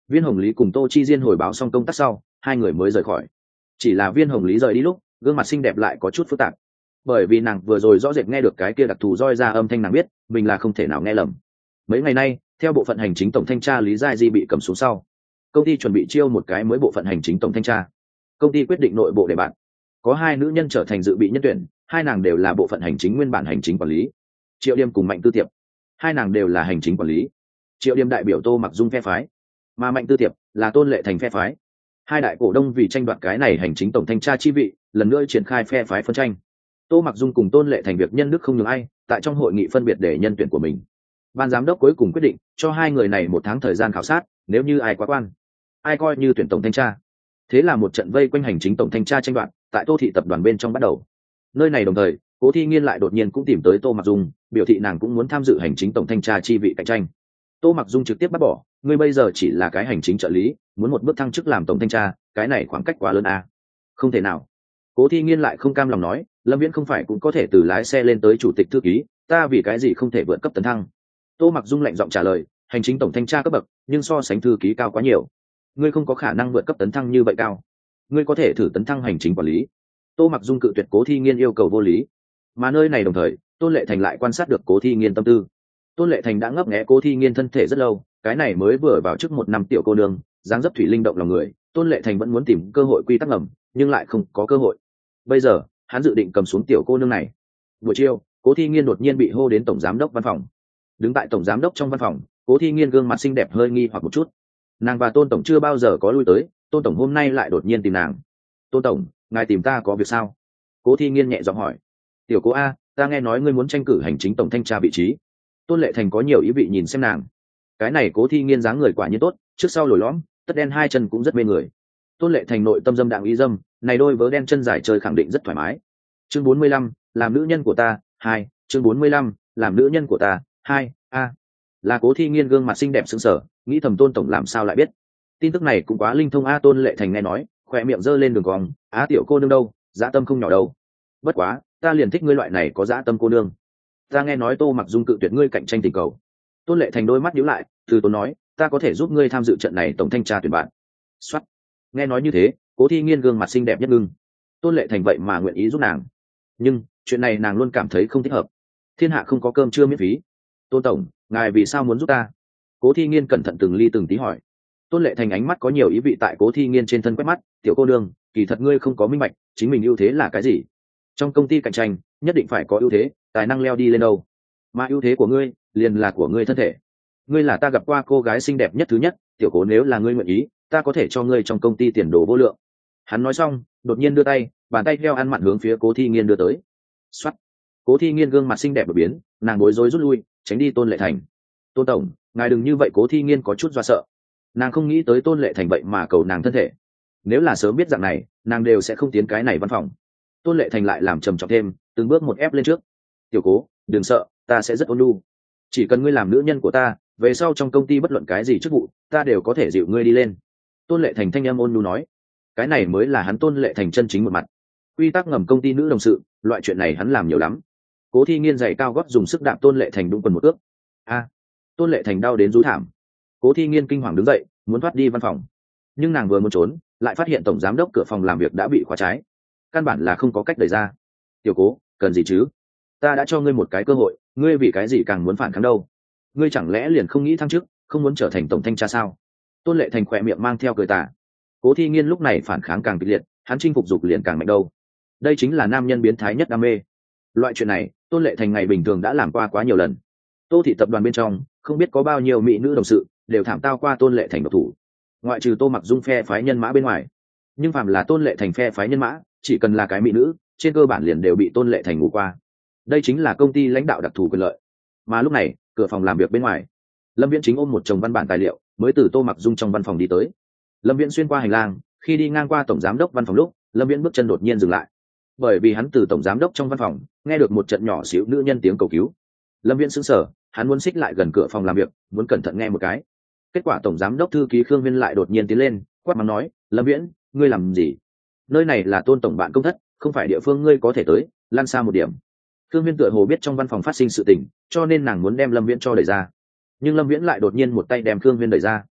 Viên Hồng Lý cùng Tô Chi Diên hồi báo xong công tác sau, hai người mới rời khỏi. Chỉ là Viên Hồng Lý rời đi lúc, gương mặt xinh đẹp lại có chút phức tạp, bởi vì nàng vừa rồi rõ rệt nghe được cái kia đặc thù roi ra âm thanh, nàng biết mình là không thể nào nghe lầm. Mấy ngày nay, theo bộ phận hành chính tổng thanh tra Lý Giai Di bị cầm xuống sau, công ty chuẩn bị chiêu một cái mới bộ phận hành chính tổng thanh tra. Công ty quyết định nội bộ đề bạt, có hai nữ nhân trở thành dự bị nhân tuyển, hai nàng đều là bộ phận hành chính nguyên bản hành chính quản lý. Triệu Điềm cùng Mạnh Tư Tiệp, hai nàng đều là hành chính quản lý. Triệu Điềm đại biểu Tô Mặc Dung phe phái, mà Mạnh Tư Tiệp là Tôn Lệ Thành phe phái. Hai đại cổ đông vì tranh đoạt cái này hành chính tổng thanh tra chi vị, lần nữa triển khai phe phái phân tranh. Tô Mặc Dung cùng Tôn Lệ Thành việc nhân đức không nhường ai, tại trong hội nghị phân biệt để nhân tuyển của mình. Ban giám đốc cuối cùng quyết định cho hai người này 1 tháng thời gian khảo sát, nếu như ai quá quan, ai coi như tuyển tổng thanh tra. Thế là một trận vây quanh hành chính tổng thanh tra tranh đoạt tại Tô thị tập đoàn bên trong bắt đầu. Nơi này đồng thời, Cố Thi Nghiên lại đột nhiên cũng tìm tới Tô Mặc Dung, biểu thị nàng cũng muốn tham dự hành chính tổng thanh tra chi vị cạnh tranh. Tô Mặc Dung trực tiếp bắt bỏ, ngươi bây giờ chỉ là cái hành chính trợ lý, muốn một bước thăng chức làm tổng thanh tra, cái này khoảng cách quá lớn à? Không thể nào. Cố Thi Nghiên lại không cam lòng nói, Lâm Viễn không phải cũng có thể từ lái xe lên tới chủ tịch thư ký, ta vì cái gì không thể vượt cấp tấn thăng? Tô Mặc Dung lạnh giọng trả lời, hành chính tổng thanh tra cấp bậc, nhưng so sánh thư ký cao quá nhiều. Ngươi không có khả năng vượt cấp tấn thăng như vậy cao. Ngươi có thể thử tấn thăng hành chính quản lý. Tô Mặc Dung cự tuyệt Cố Thi Nghiên yêu cầu vô lý. Mà nơi này đồng thời, Tôn Lệ Thành lại quan sát được Cố Thi Nghiên tâm tư. Tôn Lệ Thành đã ngấp nghé Cố Thi Nghiên thân thể rất lâu, cái này mới vừa vào trước 1 năm tiểu cô nương, dáng dấp thủy linh động lòng người, Tôn Lệ Thành vẫn muốn tìm cơ hội quy tắc ngầm, nhưng lại không có cơ hội. Bây giờ, hắn dự định cầm xuống tiểu cô nương này. Buổi chiều, Cố Thi Nghiên đột nhiên bị hô đến tổng giám đốc văn phòng. Đứng tại tổng giám đốc trong văn phòng, Cố Thi Nghiên gương mặt xinh đẹp hơi nghi hoặc một chút. Nàng và Tôn tổng chưa bao giờ có lui tới, Tôn tổng hôm nay lại đột nhiên tìm nàng. Tôn tổng, ngài tìm ta có việc sao? Cố Thi Nghiên nhẹ giọng hỏi. Tiểu Cố a, ta nghe nói ngươi muốn tranh cử hành chính tổng thanh tra vị trí. Tôn Lệ Thành có nhiều ý vị nhìn xem nàng. Cái này Cố Thi Nghiên dáng người quả nhiên tốt, trước sau lồi lõm, tất đen hai chân cũng rất mê người. Tôn Lệ Thành nội tâm dâm đặng ý dâm, này đôi vớ đen chân dài chơi khẳng định rất thoải mái. Chương 45, làm nữ nhân của ta, 2, chương 45, làm nữ nhân của ta, 2, a. Là Cố Thi Nghiên gương mặt xinh đẹp sững sờ, nghĩ thầm Tôn tổng làm sao lại biết. Tin tức này cũng quá linh thông a. Tôn Lệ Thành nghe nói, khỏe miệng giơ lên đường cong, á tiểu cô nương đâu, dã tâm không nhỏ đâu. Bất quá, ta liền thích ngươi loại này có dã tâm cô nương. Ta nghe nói Tô Mặc Dung cự tuyệt ngươi cạnh tranh tình cầu. Tôn Lệ Thành đôi mắt nhíu lại, từ tốn nói, ta có thể giúp ngươi tham dự trận này tổng thanh tra tuyển bạn. Soát. Nghe nói như thế, Cố Thi Nghiên gương mặt xinh đẹp nhất ngưng. Tôn Lệ Thành vậy mà nguyện ý giúp nàng, nhưng chuyện này nàng luôn cảm thấy không thích hợp. Thiên hạ không có cơm trưa miễn phí. Tôn tổng, ngài vì sao muốn giúp ta? Cố Thi Nghiên cẩn thận từng ly từng tí hỏi. Tôn Lệ Thành ánh mắt có nhiều ý vị tại Cố Thi Nghiên trên thân quét mắt, tiểu cô nương, kỳ thật ngươi không có minh bạch chính mình ưu thế là cái gì. Trong công ty cạnh tranh nhất định phải có ưu thế, tài năng leo đi lên đâu. Mà ưu thế của ngươi liền là của ngươi thân thể. Ngươi là ta gặp qua cô gái xinh đẹp nhất thứ nhất, tiểu Cố, nếu là ngươi nguyện ý, ta có thể cho ngươi trong công ty tiền đồ vô lượng. Hắn nói xong, đột nhiên đưa tay, bàn tay theo ăn mặn hướng phía Cố Thi Nghiên đưa tới. Soát. Cố Thi Nghiên gương mặt xinh đẹp đột biến, nàng bối rối rút lui, tránh đi Tôn Lệ Thành. Tôn tổng, ngài đừng như vậy. Cố Thi Nghiên có chút do sợ. Nàng không nghĩ tới Tôn Lệ Thành vậy mà cầu nàng thân thể. Nếu là sớm biết dạng này, nàng đều sẽ không tiến cái này văn phòng. Tôn Lệ Thành lại làm trầm trọng thêm, từng bước một ép lên trước. Tiểu Cố, đừng sợ, ta sẽ rất ôn nhu. Chỉ cần ngươi làm nữ nhân của ta, về sau trong công ty bất luận cái gì chức vụ, ta đều có thể dịu ngươi đi lên. Tôn Lệ Thành thanh âm ôn nhu nói. Cái này mới là hắn Tôn Lệ Thành chân chính một mặt. Quy tắc ngầm công ty nữ đồng sự, loại chuyện này hắn làm nhiều lắm. Cố Thi Nghiên giày cao gót dùng sức đạp Tôn Lệ Thành đụng quần một ước. A. Tôn Lệ Thành đau đến rú thảm. Cố Thi Nghiên kinh hoàng đứng dậy, muốn thoát đi văn phòng, nhưng nàng vừa muốn trốn, lại phát hiện tổng giám đốc cửa phòng làm việc đã bị khóa trái, căn bản là không có cách đẩy ra. Tiểu Cố, cần gì chứ? Ta đã cho ngươi một cái cơ hội, ngươi vì cái gì càng muốn phản kháng đâu? Ngươi chẳng lẽ liền không nghĩ thăng chức, không muốn trở thành tổng thanh tra sao? Tôn Lệ Thành khỏe miệng mang theo cười tà. Cố Thi Nghiên lúc này phản kháng càng kịch liệt, hắn chinh phục dục liền càng mạnh đâu. Đây chính là nam nhân biến thái nhất đam mê. Loại chuyện này, Tôn Lệ Thành ngày bình thường đã làm qua quá nhiều lần. Tô thị tập đoàn bên trong, không biết có bao nhiêu mỹ nữ đồng sự đều thảm tao qua Tôn Lệ Thành độc thủ. Ngoại trừ Tô Mặc Dung phe phái nhân mã bên ngoài, nhưng phàm là Tôn Lệ Thành phe phái nhân mã, chỉ cần là cái mỹ nữ, trên cơ bản liền đều bị Tôn Lệ Thành ngủ qua. Đây chính là công ty lãnh đạo đặc thù quyền lợi. Mà lúc này, cửa phòng làm việc bên ngoài, Lâm Viễn chính ôm một chồng văn bản tài liệu, mới từ Tô Mặc Dung trong văn phòng đi tới. Lâm Viễn xuyên qua hành lang, khi đi ngang qua tổng giám đốc văn phòng lúc, Lâm Viễn bước chân đột nhiên dừng lại, bởi vì hắn từ tổng giám đốc trong văn phòng nghe được một trận nhỏ xíu nữ nhân tiếng cầu cứu. Lâm Viễn sững sờ, hắn muốn xích lại gần cửa phòng làm việc, muốn cẩn thận nghe một cái. Kết quả tổng giám đốc thư ký Khương Viên lại đột nhiên tiến lên, quát mắng nói, Lâm Viễn, ngươi làm gì? Nơi này là Tôn tổng bạn công thất, không phải địa phương ngươi có thể tới, lan xa một điểm. Khương Viên tựa hồ biết trong văn phòng phát sinh sự tình, cho nên nàng muốn đem Lâm Viễn cho đẩy ra, nhưng Lâm Viễn lại đột nhiên một tay đem Khương Viên đẩy ra.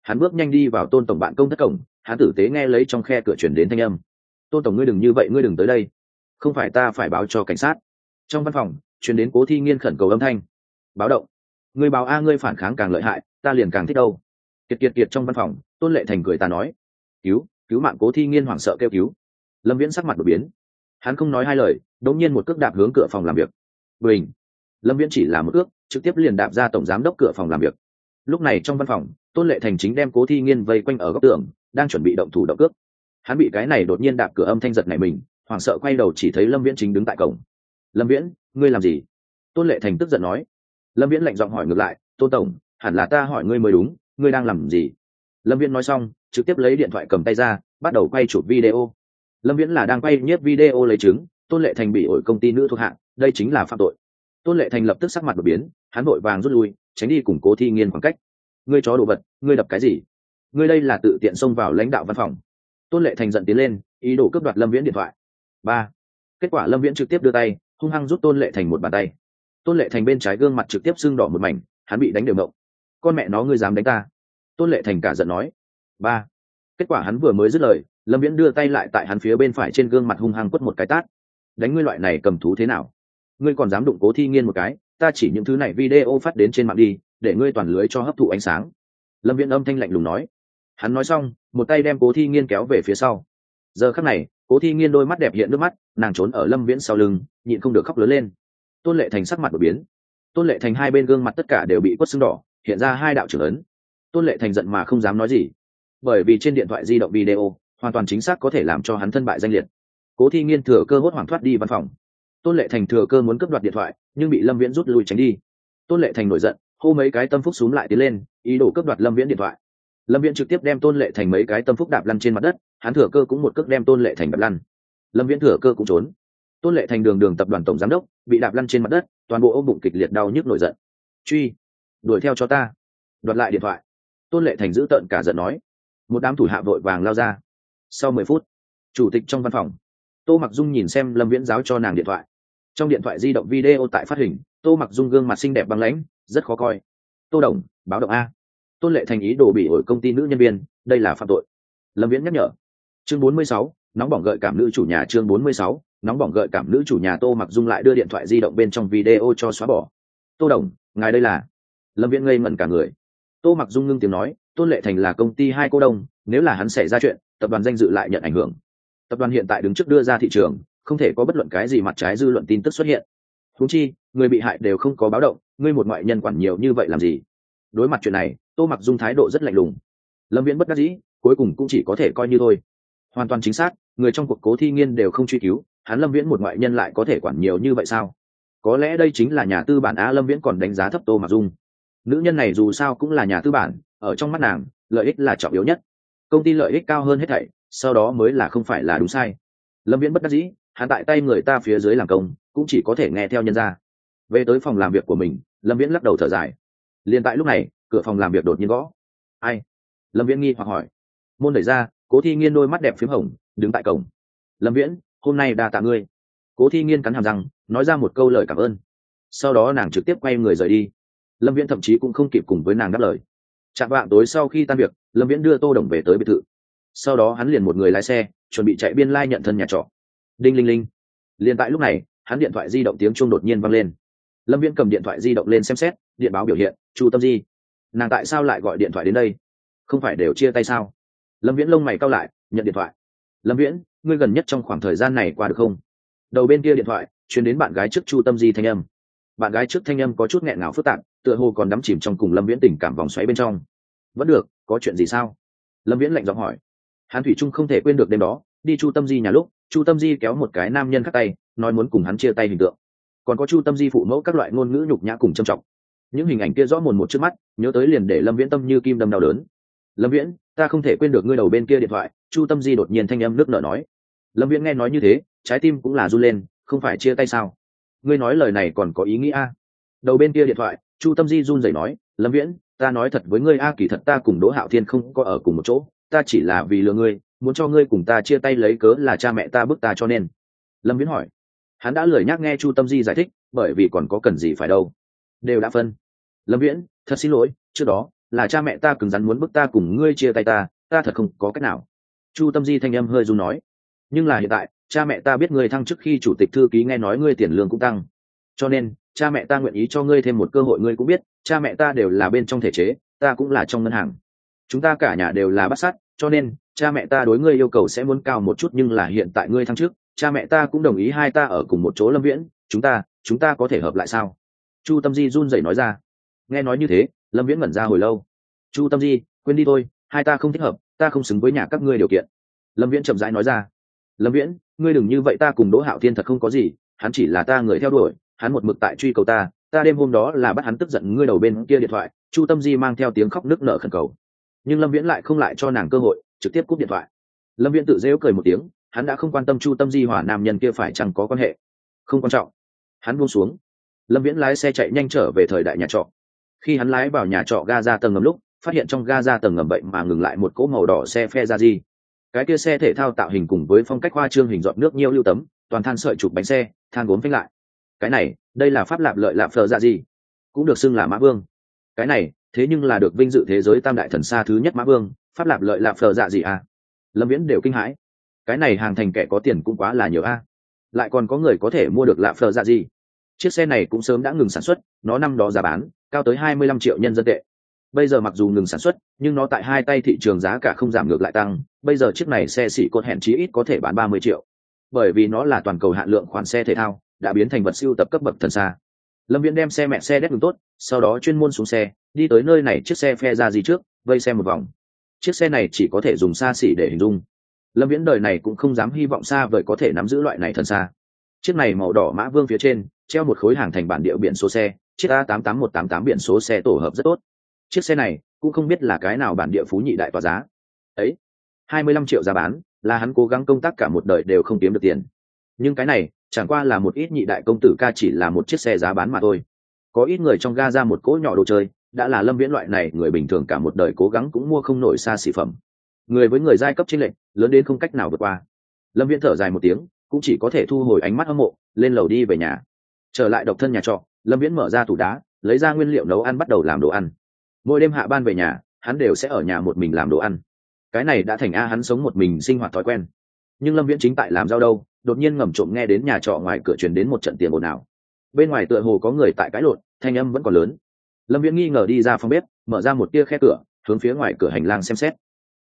hắn bước nhanh đi vào tôn tổng bạn công thất cổng, hắn tử tế nghe lấy trong khe cửa chuyển đến thanh âm. Tôn tổng, ngươi đừng như vậy, ngươi đừng tới đây, không phải ta phải báo cho cảnh sát. Trong văn phòng chuyển đến Cố Thi Nghiên khẩn cầu âm thanh. Báo động? Ngươi báo a, ngươi phản kháng càng lợi hại ta liền càng thích đâu. Kiệt kiệt kiệt. Trong văn phòng Tôn Lệ Thành cười ta nói. Cứu mạng. Cố Thi Nghiên hoảng sợ kêu cứu. Lâm Viễn sắc mặt đổi biến, hắn không nói hai lời, đống nhiên một cước đạp hướng cửa phòng làm việc. Bình. Lâm Viễn chỉ là một cước trực tiếp liền đạp ra tổng giám đốc cửa phòng làm việc. Lúc này trong văn phòng Tôn Lệ Thành chính đem Cố Thi Nghiên vây quanh ở góc tường, đang chuẩn bị động thủ động cước. Hắn bị cái này đột nhiên đạp cửa âm thanh giật nảy mình, hoảng sợ quay đầu chỉ thấy Lâm Viễn chính đứng tại cổng. Lâm Viễn, ngươi làm gì? Tôn Lệ Thành tức giận nói. Lâm Viễn lạnh giọng hỏi ngược lại, Tôn tổng, hẳn là ta hỏi ngươi mới đúng, ngươi đang làm gì? Lâm Viễn nói xong trực tiếp lấy điện thoại cầm tay ra, bắt đầu quay chụp video. Lâm Viễn là đang quay nhiếp video lấy chứng Tôn Lệ Thành bị ổi công ty nữ thuộc hạ, đây chính là phạm tội. Tôn Lệ Thành lập tức sắc mặt đổi biến, hắn vội vàng rút lui, tránh đi cùng Cố Thi Nghiên khoảng cách. Ngươi chó đồ vật, ngươi đập cái gì? Ngươi đây là tự tiện xông vào lãnh đạo văn phòng. Tôn Lệ Thành giận tiến lên, ý đồ cướp đoạt Lâm Viễn điện thoại. Ba. Kết quả Lâm Viễn trực tiếp đưa tay hung hăng rút Tôn Lệ Thành một bàn tay. Tôn Lệ Thành bên trái gương mặt trực tiếp sưng đỏ một mảnh, hắn bị đánh đều ngộng. Con mẹ nó, ngươi dám đánh ta? Tôn Lệ Thành cả giận nói. Ba. Kết quả hắn vừa mới dứt lời, Lâm Viễn đưa tay lại tại hắn phía bên phải trên gương mặt hung hăng quất một cái tát. Đánh ngươi loại này cầm thú thế nào? Ngươi còn dám đụng Cố Thi Nghiên một cái, ta chỉ những thứ này video phát đến trên mạng đi, để ngươi toàn lưới cho hấp thụ ánh sáng. Lâm Viễn âm thanh lạnh lùng nói. Hắn nói xong một tay đem Cố Thi Nghiên kéo về phía sau. Giờ khắc này Cố Thi Nghiên đôi mắt đẹp hiện nước mắt, nàng trốn ở Lâm Viễn sau lưng, nhịn không được khóc lớn lên. Tôn Lệ Thành sắc mặt đổi biến. Tôn Lệ Thành hai bên gương mặt tất cả đều bị quất sưng đỏ, hiện ra hai đạo trưởng ấn. Tôn Lệ Thành giận mà không dám nói gì, bởi vì trên điện thoại di động video hoàn toàn chính xác có thể làm cho hắn thân bại danh liệt. Cố Thi Nghiên thừa cơ hốt hoảng thoát đi văn phòng. Tôn Lệ Thành thừa cơ muốn cướp đoạt điện thoại, nhưng bị Lâm Viễn rút lui tránh đi. Tôn Lệ Thành nổi giận, hô mấy cái tâm phúc xúm lại tiến lên, ý đồ cướp đoạt Lâm Viễn điện thoại. Lâm Viễn trực tiếp đem Tôn Lệ Thành mấy cái tâm phúc đạp lăn trên mặt đất, hắn thừa cơ cũng một cước đem Tôn Lệ Thành đạp lăn. Lâm Viễn thừa cơ cũng trốn. Tôn Lệ Thành đường tập đoàn tổng giám đốc bị đạp lăn trên mặt đất, toàn bộ ôm bụng kịch liệt đau nhức nổi giận. Truy, đuổi theo cho ta, đoạt lại điện thoại. Tôn Lệ Thành giữ tợn cả giận nói. Một đám thủ hạ vội vàng lao ra. Sau 10 phút, chủ tịch trong văn phòng, Tô Mặc Dung nhìn xem Lâm Viễn giáo cho nàng điện thoại. Trong điện thoại di động video tại phát hình, Tô Mặc Dung gương mặt xinh đẹp băng lãnh, rất khó coi. Tô đồng, báo động a. Tôn Lệ Thành ý đồ bị ổi công ty nữ nhân viên, đây là phạm tội. Lâm Viễn nhắc nhở. Chương 46, nóng bỏng gợi cảm nữ chủ nhà. Chương 46, nóng bỏng gợi cảm nữ chủ nhà. Tô Mặc Dung lại đưa điện thoại di động bên trong video cho xóa bỏ. Tô đồng, ngài đây là? Lâm Viễn ngây ngẩn cả người. Tô Mặc Dung ngưng tiếng nói, Tôn Lệ Thành là công ty hai cô đồng, nếu là hắn xảy ra chuyện, tập đoàn danh dự lại nhận ảnh hưởng. Tập đoàn hiện tại đứng trước đưa ra thị trường, không thể có bất luận cái gì mặt trái dư luận tin tức xuất hiện. Huống chi người bị hại đều không có báo động, ngươi một ngoại nhân quản nhiều như vậy làm gì? Đối mặt chuyện này, Tô Mặc Dung thái độ rất lạnh lùng. Lâm Viễn bất đắc dĩ, cuối cùng cũng chỉ có thể coi như thôi. Hoàn toàn chính xác, người trong cuộc Cố Thi Nghiên đều không truy cứu, hắn Lâm Viễn một ngoại nhân lại có thể quản nhiều như vậy sao? Có lẽ đây chính là nhà tư bản á. Lâm Viễn còn đánh giá thấp Tô Mặc Dung. Nữ nhân này dù sao cũng là nhà tư bản, ở trong mắt nàng lợi ích là trọng yếu nhất, công ty lợi ích cao hơn hết thảy, sau đó mới là không phải là đúng sai. Lâm Viễn bất đắc dĩ, hắn tại tay người ta phía dưới làm công, cũng chỉ có thể nghe theo nhân ra. Về tới phòng làm việc của mình, Lâm Viễn lắc đầu thở dài. Liền tại lúc này, cửa phòng làm việc đột nhiên gõ. Ai? Lâm Viễn nghi hoặc hỏi. Môn đẩy ra, Cố Thi Nghiên đôi mắt đẹp phím hồng đứng tại cổng. Lâm Viễn, hôm nay đa tạ ngươi. Cố Thi Nghiên cắn hàm răng nói ra một câu lời cảm ơn, sau đó nàng trực tiếp quay người rời đi. Lâm Viễn thậm chí cũng không kịp cùng với nàng đáp lời. Chạng vạng tối sau khi tan việc, Lâm Viễn đưa Tô Đồng về tới biệt thự. Sau đó hắn liền một người lái xe chuẩn bị chạy biên lai nhận thân nhà trọ. Đinh linh linh. Liền tại lúc này, hắn điện thoại di động tiếng chuông đột nhiên vang lên. Lâm Viễn cầm điện thoại di động lên xem xét, điện báo biểu hiện Chu Tâm Di. Nàng tại sao lại gọi điện thoại đến đây? Không phải đều chia tay sao? Lâm Viễn lông mày cau lại, nhận điện thoại. Lâm Viễn, ngươi gần nhất trong khoảng thời gian này qua được không? Đầu bên kia điện thoại truyền đến bạn gái trước Chu Tâm Di thanh âm. Bạn gái trước thanh âm có chút nghẹn ngào phức tạp, tựa hồ còn đắm chìm trong cùng Lâm Viễn tình cảm vòng xoáy bên trong. Vẫn được, có chuyện gì sao? Lâm Viễn lạnh giọng hỏi. Hắn thủy chung không thể quên được đêm đó đi Chu Tâm Di nhà lúc Chu Tâm Di kéo một cái nam nhân khác tay, nói muốn cùng hắn chia tay hình tượng. Còn có Chu Tâm Di phụ mẫu các loại ngôn ngữ nhục nhã cùng trầm trọng. Những hình ảnh kia rõ mồn một trước mắt, nhớ tới liền để Lâm Viễn tâm như kim đâm đau đớn. Lâm Viễn, ta không thể quên được ngươi đầu bên kia điện thoại. Chu Tâm Di đột nhiên thanh âm nước nở nói. Lâm Viễn nghe nói như thế, trái tim cũng là run lên. Không phải chia tay sao? Ngươi nói lời này còn có ý nghĩa a? Đầu bên kia điện thoại Chu Tâm Di run rẩy nói. Lâm Viễn, ta nói thật với ngươi a, kỳ thật ta cùng Đỗ Hạo Thiên không có ở cùng một chỗ, ta chỉ là vì lừa ngươi, muốn cho ngươi cùng ta chia tay lấy cớ là cha mẹ ta bức ta cho nên. Lâm Viễn hỏi. Hắn đã lười nhắc nghe Chu Tâm Di giải thích, bởi vì còn có cần gì phải đâu, đều đã phân. Lâm Viễn, thật xin lỗi, trước đó là cha mẹ ta cứng rắn muốn bức ta cùng ngươi chia tay ta thật không có cách nào. Chu Tâm Di thanh âm hơi run nói. Nhưng là hiện tại cha mẹ ta biết ngươi thăng chức khi chủ tịch thư ký, nghe nói ngươi tiền lương cũng tăng, cho nên cha mẹ ta nguyện ý cho ngươi thêm một cơ hội. Ngươi cũng biết cha mẹ ta đều là bên trong thể chế, ta cũng là trong ngân hàng, chúng ta cả nhà đều là bát sát, cho nên cha mẹ ta đối ngươi yêu cầu sẽ muốn cao một chút. Nhưng là hiện tại ngươi thăng chức, cha mẹ ta cũng đồng ý hai ta ở cùng một chỗ. Lâm Viễn, chúng ta có thể hợp lại sao? Chu Tâm Di run rẩy nói ra. Nghe nói như thế, Lâm Viễn ngẩn ra hồi lâu. Chu Tâm Di, quên đi thôi, hai ta không thích hợp, ta không xứng với nhà các ngươi điều kiện. Lâm Viễn chậm rãi nói ra. Lâm Viễn, ngươi đừng như vậy, ta cùng Đỗ Hạo Thiên thật không có gì, hắn chỉ là ta người theo đuổi, hắn một mực tại truy cầu ta đêm hôm đó là bắt hắn tức giận. Ngươi đầu bên kia điện thoại, Chu Tâm Di mang theo tiếng khóc nức nở khẩn cầu, nhưng Lâm Viễn lại không lại cho nàng cơ hội, trực tiếp cúp điện thoại. Lâm Viễn tự rêu cười một tiếng, hắn đã không quan tâm Chu Tâm Di hòa nam nhân kia phải chăng có quan hệ, không quan trọng. Hắn buông xuống. Lâm Viễn lái xe chạy nhanh trở về thời đại nhà trọ. Khi hắn lái vào nhà trọ ga ra tầng ngầm lúc, phát hiện trong ga ra tầng ngầm vậy mà ngừng lại một cỗ màu đỏ xe Ferrari. Cái kia xe thể thao tạo hình cùng với phong cách hoa trương hình giọt nước nhiêu lưu tấm, toàn than sợi chụp bánh xe, than gốm phanh lại. Cái này, đây là Pháp Lạp Lợi Lạp Ferrari, cũng được xưng là Mã Vương. Cái này, thế nhưng là được vinh dự thế giới tam đại thần xa thứ nhất Mã Vương, Pháp Lạp Lợi Lạp Ferrari à? Lâm Viễn đều kinh hãi. Cái này hàng thành kẻ có tiền cũng quá là nhiều a. Lại còn có người có thể mua được Lạp Ferrari. Chiếc xe này cũng sớm đã ngừng sản xuất, nó năm đó giá bán cao tới 25 triệu nhân dân tệ. Bây giờ mặc dù ngừng sản xuất, nhưng nó tại hai tay thị trường giá cả không giảm ngược lại tăng. Bây giờ chiếc này xe xỉ cột hẹn chí ít có thể bán 30 triệu. Bởi vì nó là toàn cầu hạn lượng khoản xe thể thao, đã biến thành vật sưu tập cấp bậc thần xa. Lâm Viễn đem xe mẹ xe đét ngừng tốt, sau đó chuyên môn xuống xe, đi tới nơi này chiếc xe Ferrari trước, vây xe một vòng. Chiếc xe này chỉ có thể dùng xa xỉ để hình dung. Lâm Viễn đời này cũng không dám hy vọng xa vời có thể nắm giữ loại này thần xa. Chiếc này màu đỏ Mã Vương phía trên treo một khối hàng thành bản địa biển số xe, chiếc A88188 biển số xe tổ hợp rất tốt. Chiếc xe này cũng không biết là cái nào bản địa phú nhị đại tỏa giá. Ấy, 25 triệu giá bán, là hắn cố gắng công tác cả một đời đều không kiếm được tiền. Nhưng cái này chẳng qua là một ít nhị đại công tử ca, chỉ là một chiếc xe giá bán mà thôi. Có ít người trong ga ra một cỗ nhỏ đồ chơi, đã là Lâm Viễn loại này người bình thường cả một đời cố gắng cũng mua không nổi xa xỉ phẩm. Người với người giai cấp chênh lệch lớn đến không cách nào vượt qua. Lâm Viễn thở dài một tiếng, cũng chỉ có thể thu hồi ánh mắt hâm mộ, lên lầu đi về nhà. Trở lại độc thân nhà trọ, Lâm Viễn mở ra tủ đá, lấy ra nguyên liệu nấu ăn, bắt đầu làm đồ ăn. Mỗi đêm hạ ban về nhà, hắn đều sẽ ở nhà một mình làm đồ ăn. Cái này đã thành hắn sống một mình sinh hoạt thói quen. Nhưng Lâm Viễn chính tại làm rau đâu, đột nhiên ngầm trộm nghe đến nhà trọ ngoài cửa truyền đến một trận tiền ồn ào. Bên ngoài tựa hồ có người tại cãi lộn, thanh âm vẫn còn lớn. Lâm Viễn nghi ngờ đi ra phòng bếp, mở ra một tia khe cửa, hướng phía ngoài cửa hành lang xem xét.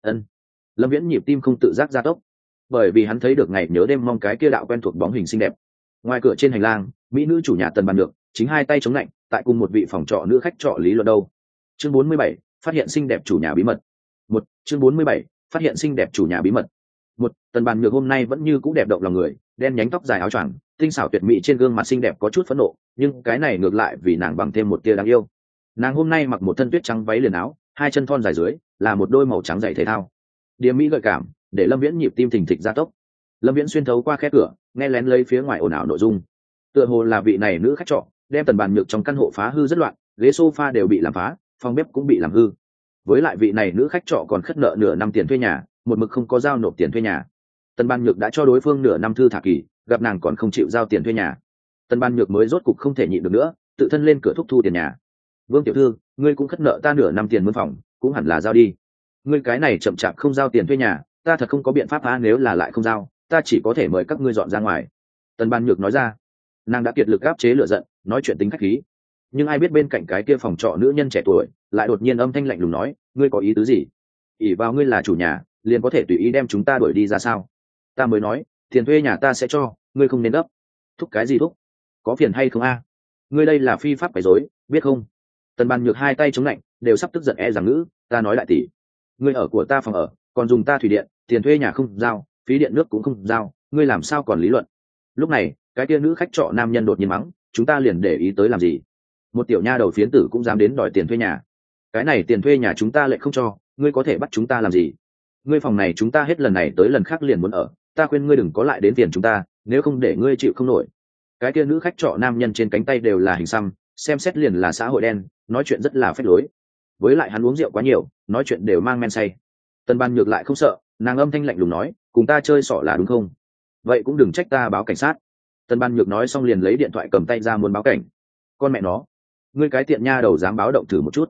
Lâm Viễn nhịp tim không tự giác gia tốc, bởi vì hắn thấy được ngày nhớ đêm mong cái kia đạo quen thuộc bóng hình xinh đẹp. Ngoài cửa trên hành lang, mỹ nữ chủ nhà Tần Bàn Nhược chính hai tay chống lạnh, tại cùng một vị phòng trọ nữ khách trọ lý luận đâu. Chương 47, phát hiện xinh đẹp chủ nhà bí mật. Chương 47, phát hiện xinh đẹp chủ nhà bí mật. Tần Bàn Nhược hôm nay vẫn như cũ đẹp động lòng người, đen nhánh tóc dài áo choàng, tinh xảo tuyệt mỹ trên gương mặt xinh đẹp có chút phẫn nộ, nhưng cái này ngược lại vì nàng bằng thêm một tia đáng yêu. Nàng hôm nay mặc một thân tuyết trắng váy liền áo, hai chân thon dài dưới là một đôi màu trắng giày thể thao. Điềm mỹ gợi cảm, để Lâm Viễn nhịp tim thình thịch gia tốc. Lâm Viễn xuyên thấu qua khe cửa, nghe lén lấy phía ngoài ồn ào nội dung. Tựa hồ là vị này nữ khách trọ đem Tần Bàn Nhược trong căn hộ phá hư rất loạn, ghế sofa đều bị làm phá, phòng bếp cũng bị làm hư. Với lại vị này nữ khách trọ còn khất nợ nửa năm tiền thuê nhà, một mực không có giao nộp tiền thuê nhà. Tần Bàn Nhược đã cho đối phương nửa năm thư thả kỳ, gặp nàng còn không chịu giao tiền thuê nhà. Tần Bàn Nhược mới rốt cục không thể nhịn được nữa, tự thân lên cửa thúc thu tiền nhà. Vương tiểu thư, ngươi cũng khất nợ ta nửa năm tiền mướn phòng, cũng hẳn là giao đi. Ngươi cái này chậm chạp không giao tiền thuê nhà, ta thật không có biện pháp phá, nếu là lại không giao, ta chỉ có thể mời các ngươi dọn ra ngoài. Tần Bàn Nhược nói ra. Nàng đã kiệt lực áp chế lửa giận, nói chuyện tính khách khí. Nhưng ai biết bên cạnh cái kia phòng trọ nữ nhân trẻ tuổi lại đột nhiên âm thanh lạnh lùng nói, ngươi có ý tứ gì? ỷ vào ngươi là chủ nhà, liền có thể tùy ý đem chúng ta đuổi đi ra sao? Ta mới nói, tiền thuê nhà ta sẽ cho, ngươi không nên gấp. Thúc cái gì thúc? Có phiền hay không a? Ngươi đây là phi pháp quấy rối, biết không? Tần Bàn Nhược hai tay chống lạnh, đều sắp tức giận rằng ngữ, ta nói lại tỷ, ngươi ở của ta phòng ở, còn dùng ta thủy điện, tiền thuê nhà không giao, phí điện nước cũng không giao, ngươi làm sao còn lý luận? Lúc này, cái kia nữ khách trọ nam nhân đột nhiên mắng, chúng ta liền để ý tới làm gì? Một tiểu nha đầu phiến tử cũng dám đến đòi tiền thuê nhà. Cái này tiền thuê nhà chúng ta lại không cho, ngươi có thể bắt chúng ta làm gì? Ngươi phòng này chúng ta hết lần này tới lần khác liền muốn ở, ta khuyên ngươi đừng có lại đến tiền chúng ta, nếu không để ngươi chịu không nổi. Cái kia nữ khách trọ nam nhân trên cánh tay đều là hình xăm, xem xét liền là xã hội đen, nói chuyện rất là phách lối. Với lại hắn uống rượu quá nhiều, nói chuyện đều mang men say. Tần Bàn Nhược lại không sợ, nàng âm thanh lạnh lùng nói, cùng ta chơi xỏ là đúng không? Vậy cũng đừng trách ta báo cảnh sát. Tần Bàn Nhược nói xong liền lấy điện thoại cầm tay ra muốn báo cảnh. Con mẹ nó, ngươi cái tiện nha đầu dám báo động thử một chút.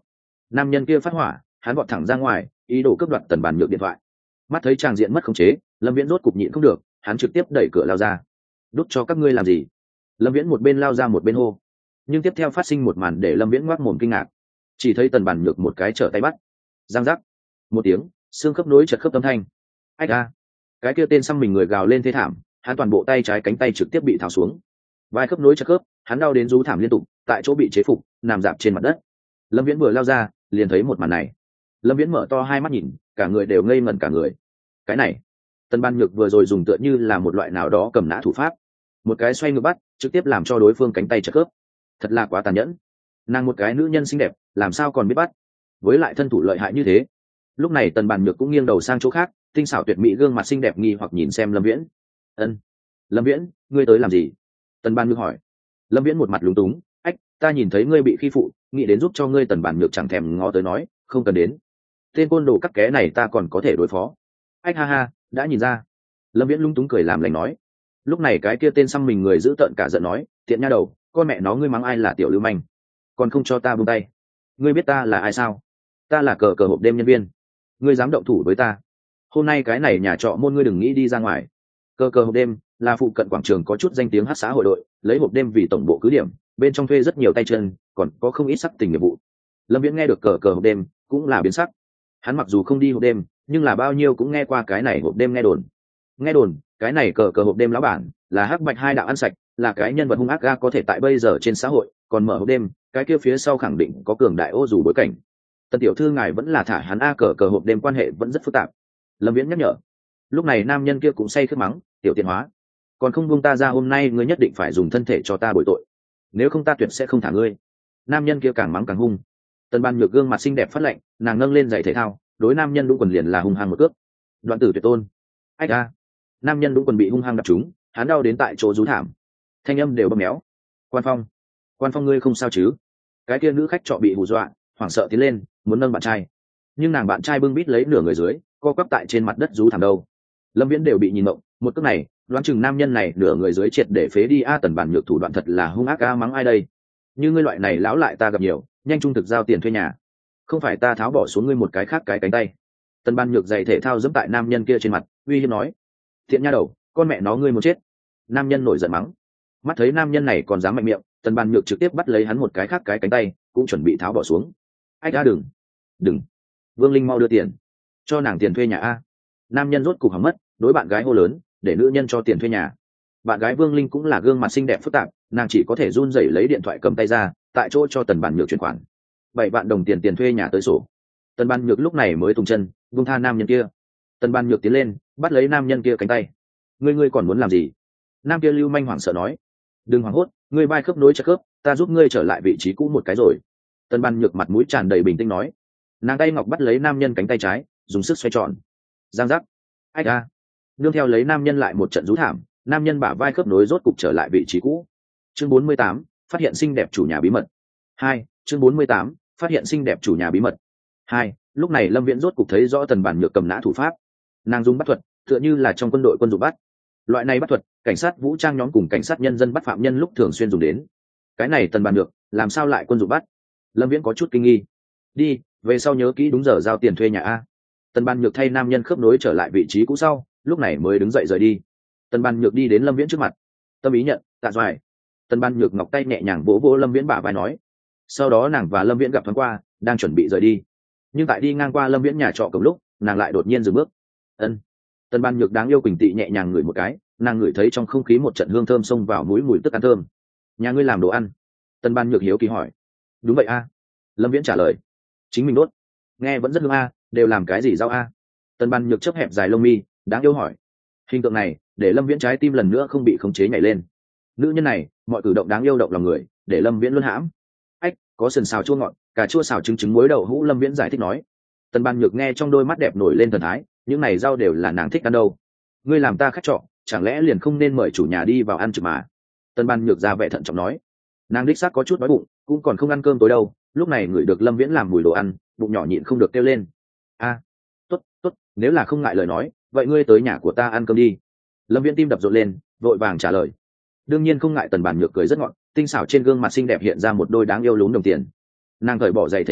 nam nhân kia phát hỏa, hắn vọt thẳng ra ngoài, ý đồ cướp đoạt Tần Bàn Nhược điện thoại. Mắt thấy tràng diện mất khống chế, Lâm Viễn rốt cục nhịn không được, hắn trực tiếp đẩy cửa lao ra. Đút cho các ngươi làm gì? Lâm Viễn một bên lao ra một bên hô. Nhưng tiếp theo phát sinh một màn để Lâm Viễn ngoác mồm kinh ngạc. Chỉ thấy Tần Bàn Nhược một cái trở tay bắt, giang giác một tiếng, xương khớp nối chật khớp âm thanh. Ách a! Cái kia tên xăm mình người gào lên thê thảm, hắn toàn bộ tay trái cánh tay trực tiếp bị tháo xuống, vai khớp nối chật khớp, hắn đau đến rú thảm liên tục, tại chỗ bị chế phục, nằm dạp trên mặt đất. Lâm Viễn vừa lao ra, liền thấy một màn này. Lâm Viễn mở to hai mắt nhìn, cả người đều ngây ngẩn cả người. Cái này, Tần Ban Nhược vừa rồi dùng tựa như là một loại nào đó cầm nã thủ pháp, một cái xoay ngược bắt, trực tiếp làm cho đối phương cánh tay chật khớp. Thật là quá tàn nhẫn. Nàng một cái nữ nhân xinh đẹp, làm sao còn biết bắt? Với lại thân thủ lợi hại như thế. Lúc này Tần Ban Nhược cũng nghiêng đầu sang chỗ khác, tinh xảo tuyệt mỹ gương mặt xinh đẹp nghi hoặc nhìn xem Lâm Viễn. Ân, Lâm Viễn, ngươi tới làm gì? Tần Ban Nhược hỏi. Lâm Viễn một mặt lúng túng, ách, ta nhìn thấy ngươi bị khi phụ, nghĩ đến giúp cho ngươi. Tần Ban Nhược chẳng thèm ngó tới nói, không cần đến, tên côn đồ cắt ké này ta còn có thể đối phó. Ách ha ha, đã nhìn ra. Lâm Viễn lung túng cười làm lành nói. Lúc này cái kia tên xăm mình người giữ tợn cả giận nói, tiện nha đầu, con mẹ nó ngươi mắng ai là tiểu lưu manh, còn không cho ta buông tay. Ngươi biết ta là ai sao? Ta là cờ cờ hộp đêm nhân viên, ngươi dám động thủ với ta, hôm nay cái này nhà trọ môn ngươi đừng nghĩ đi ra ngoài. Cờ cờ hộp đêm là phụ cận quảng trường có chút danh tiếng hát xã hội đội, lấy hộp đêm vì tổng bộ cứ điểm, bên trong thuê rất nhiều tay chân, còn có không ít sắc tình nghiệp vụ. Lâm Viễn nghe được cờ cờ hộp đêm cũng là biến sắc. Hắn mặc dù không đi hộp đêm, nhưng là bao nhiêu cũng nghe qua cái này hộp đêm. Nghe đồn cái này cờ cờ hộp đêm lão bản là hắc bạch hai đạo ăn sạch, là cái nhân vật hung ác ga có thể tại bây giờ trên xã hội còn mở hộp đêm, cái kia phía sau khẳng định có cường đại ô dù bối cảnh. Tần tiểu thư ngài vẫn là thả hắn a, cờ cờ hộp đêm quan hệ vẫn rất phức tạp. Lâm Viễn nhắc nhở. Lúc này nam nhân kia cũng say khướt mắng, tiểu tiện hóa, còn không buông ta ra, hôm nay ngươi nhất định phải dùng thân thể cho ta bồi tội, nếu không ta tuyệt sẽ không thả ngươi. Nam nhân kia càng mắng càng hung. Tần Ban Nhược gương mặt xinh đẹp phát lạnh, nàng nâng lên giày thể thao, đối nam nhân đúng quần liền là hung hăng một cước. Đoạn tử tuyệt tôn. Ách a! Nam nhân đúng quần bị hung hăng đập trúng, hắn đau đến tại chỗ rú thảm, thanh âm đều bầm méo. Quan Phong ngươi không sao chứ? Cái kia nữ khách trọ bị hù dọa, hoảng sợ tiến lên muốn nâng bạn trai, nhưng nàng bạn trai bưng bít lấy nửa người dưới, co quắp tại trên mặt đất rú thảm đâu. Lâm Viễn đều bị nhìn mộng, một cước này đoán chừng nam nhân này nửa người dưới triệt để phế đi a. Tần Ban Nhược thủ đoạn thật là hung ác a, mắng ai đây? Như ngươi loại này lão lại ta gặp nhiều, nhanh trung thực giao tiền thuê nhà, không phải ta tháo bỏ xuống ngươi một cái khác cái cánh tay. Tần Ban Nhược giày thể thao giẫm tại nam nhân kia trên mặt, uy hiếp nói, thiện nha đầu, con mẹ nó ngươi muốn chết. Nam nhân nổi giận mắng. Mắt thấy nam nhân này còn dám mạnh miệng, Tần Ban Nhược trực tiếp bắt lấy hắn một cái khác cái cánh tay, cũng chuẩn bị tháo bỏ xuống. Ách a, đừng, Vương Linh mau đưa tiền, cho nàng tiền thuê nhà a. Nam nhân rốt cục hỏng mất, đối bạn gái hô lớn, để nữ nhân cho tiền thuê nhà. Bạn gái Vương Linh cũng là gương mặt xinh đẹp phức tạp, nàng chỉ có thể run rẩy lấy điện thoại cầm tay ra, tại chỗ cho Tần Ban Nhược chuyển khoản 7 vạn đồng tiền thuê nhà tới sổ. Tần Ban Nhược lúc này mới tung chân buông tha nam nhân kia. Tần Ban Nhược tiến lên bắt lấy nam nhân kia cánh tay. Ngươi còn muốn làm gì? Nam kia lưu manh hoảng sợ nói. Đừng hoảng hốt, ngươi vai khớp nối chặt khớp, ta giúp ngươi trở lại vị trí cũ một cái rồi. Tần Ban Nhược mặt mũi tràn đầy bình tĩnh nói. Nàng tay ngọc bắt lấy nam nhân cánh tay trái, dùng sức xoay tròn. Giang giác. Ách a. Nương theo lấy nam nhân lại một trận rú thảm, nam nhân bả vai khớp nối rốt cục trở lại vị trí cũ. Chương 48, phát hiện xinh đẹp chủ nhà bí mật 2. Chương 48, phát hiện xinh đẹp chủ nhà bí mật 2. Lúc này Lâm Viễn rốt cục thấy rõ Tần Ban Nhược cầm nã thủ pháp. Nàng dùng bắt thuật tựa như là trong quân đội quân dụng bắt. Loại này bắt thuật cảnh sát vũ trang nhóm cùng cảnh sát nhân dân bắt phạm nhân lúc thường xuyên dùng đến. Cái này Tần Ban Nhược làm sao lại quân dụng bắt? Lâm Viễn có chút kinh nghi. Đi về sau nhớ kỹ đúng giờ giao tiền thuê nhà a. Tần Ban Nhược thay nam nhân khớp nối trở lại vị trí cũ sau, lúc này mới đứng dậy rời đi. Tần Ban Nhược đi đến Lâm Viễn trước mặt, tâm ý nhận, tạ doài. Tần Ban Nhược ngọc tay nhẹ nhàng vỗ vỗ Lâm Viễn bả vai nói. Sau đó nàng và Lâm Viễn gặp thoáng qua, đang chuẩn bị rời đi, nhưng tại đi ngang qua Lâm Viễn nhà trọ cổng lúc, nàng lại đột nhiên dừng bước. Ân. Tần Ban Nhược đáng yêu quỳnh tị nhẹ nhàng ngửi một cái, nàng ngửi thấy trong không khí một trận hương thơm xông vào mũi, mùi tức ăn thơm. Nhà ngươi làm đồ ăn? Tần Ban Nhược hiếu kỳ hỏi. Đúng vậy a. Lâm Viễn trả lời. Chính mình đốt. Nghe vẫn rất hương a, đều làm cái gì rau a? Tần Ban Nhược chớp hẹp dài lông mi, đáng yêu hỏi. Hình tượng này để Lâm Viễn trái tim lần nữa không bị khống chế nhảy lên. Nữ nhân này mọi cử động đáng yêu động lòng người, để Lâm Viễn luôn hãm. Ách, có sườn xào chua ngọt, cà chua xào trứng muối đậu hũ. Lâm Viễn giải thích nói. Tần Ban Nhược nghe trong đôi mắt đẹp nổi lên thần thái, những này rau đều là nàng thích ăn đâu. Ngươi làm ta khách trọ, chẳng lẽ liền không nên mời chủ nhà đi vào ăn trực mà? Tần Ban Nhược ra vẻ thận trọng nói. Nàng đích xác có chút đói bụng, cũng còn không ăn cơm tối đâu, lúc này ngửi được Lâm Viễn làm mùi đồ ăn, bụng nhỏ nhịn không được kêu lên. A, tốt, nếu là không ngại lời nói, vậy ngươi tới nhà của ta ăn cơm đi. Lâm Viễn tim đập rộn lên, vội vàng trả lời. Đương nhiên không ngại. Tần Ban Nhược cười rất ngọt, tinh xảo trên gương mặt xinh đẹp hiện ra một đôi đáng yêu lún đồng tiền. Nàng cởi bỏ giày thể thao,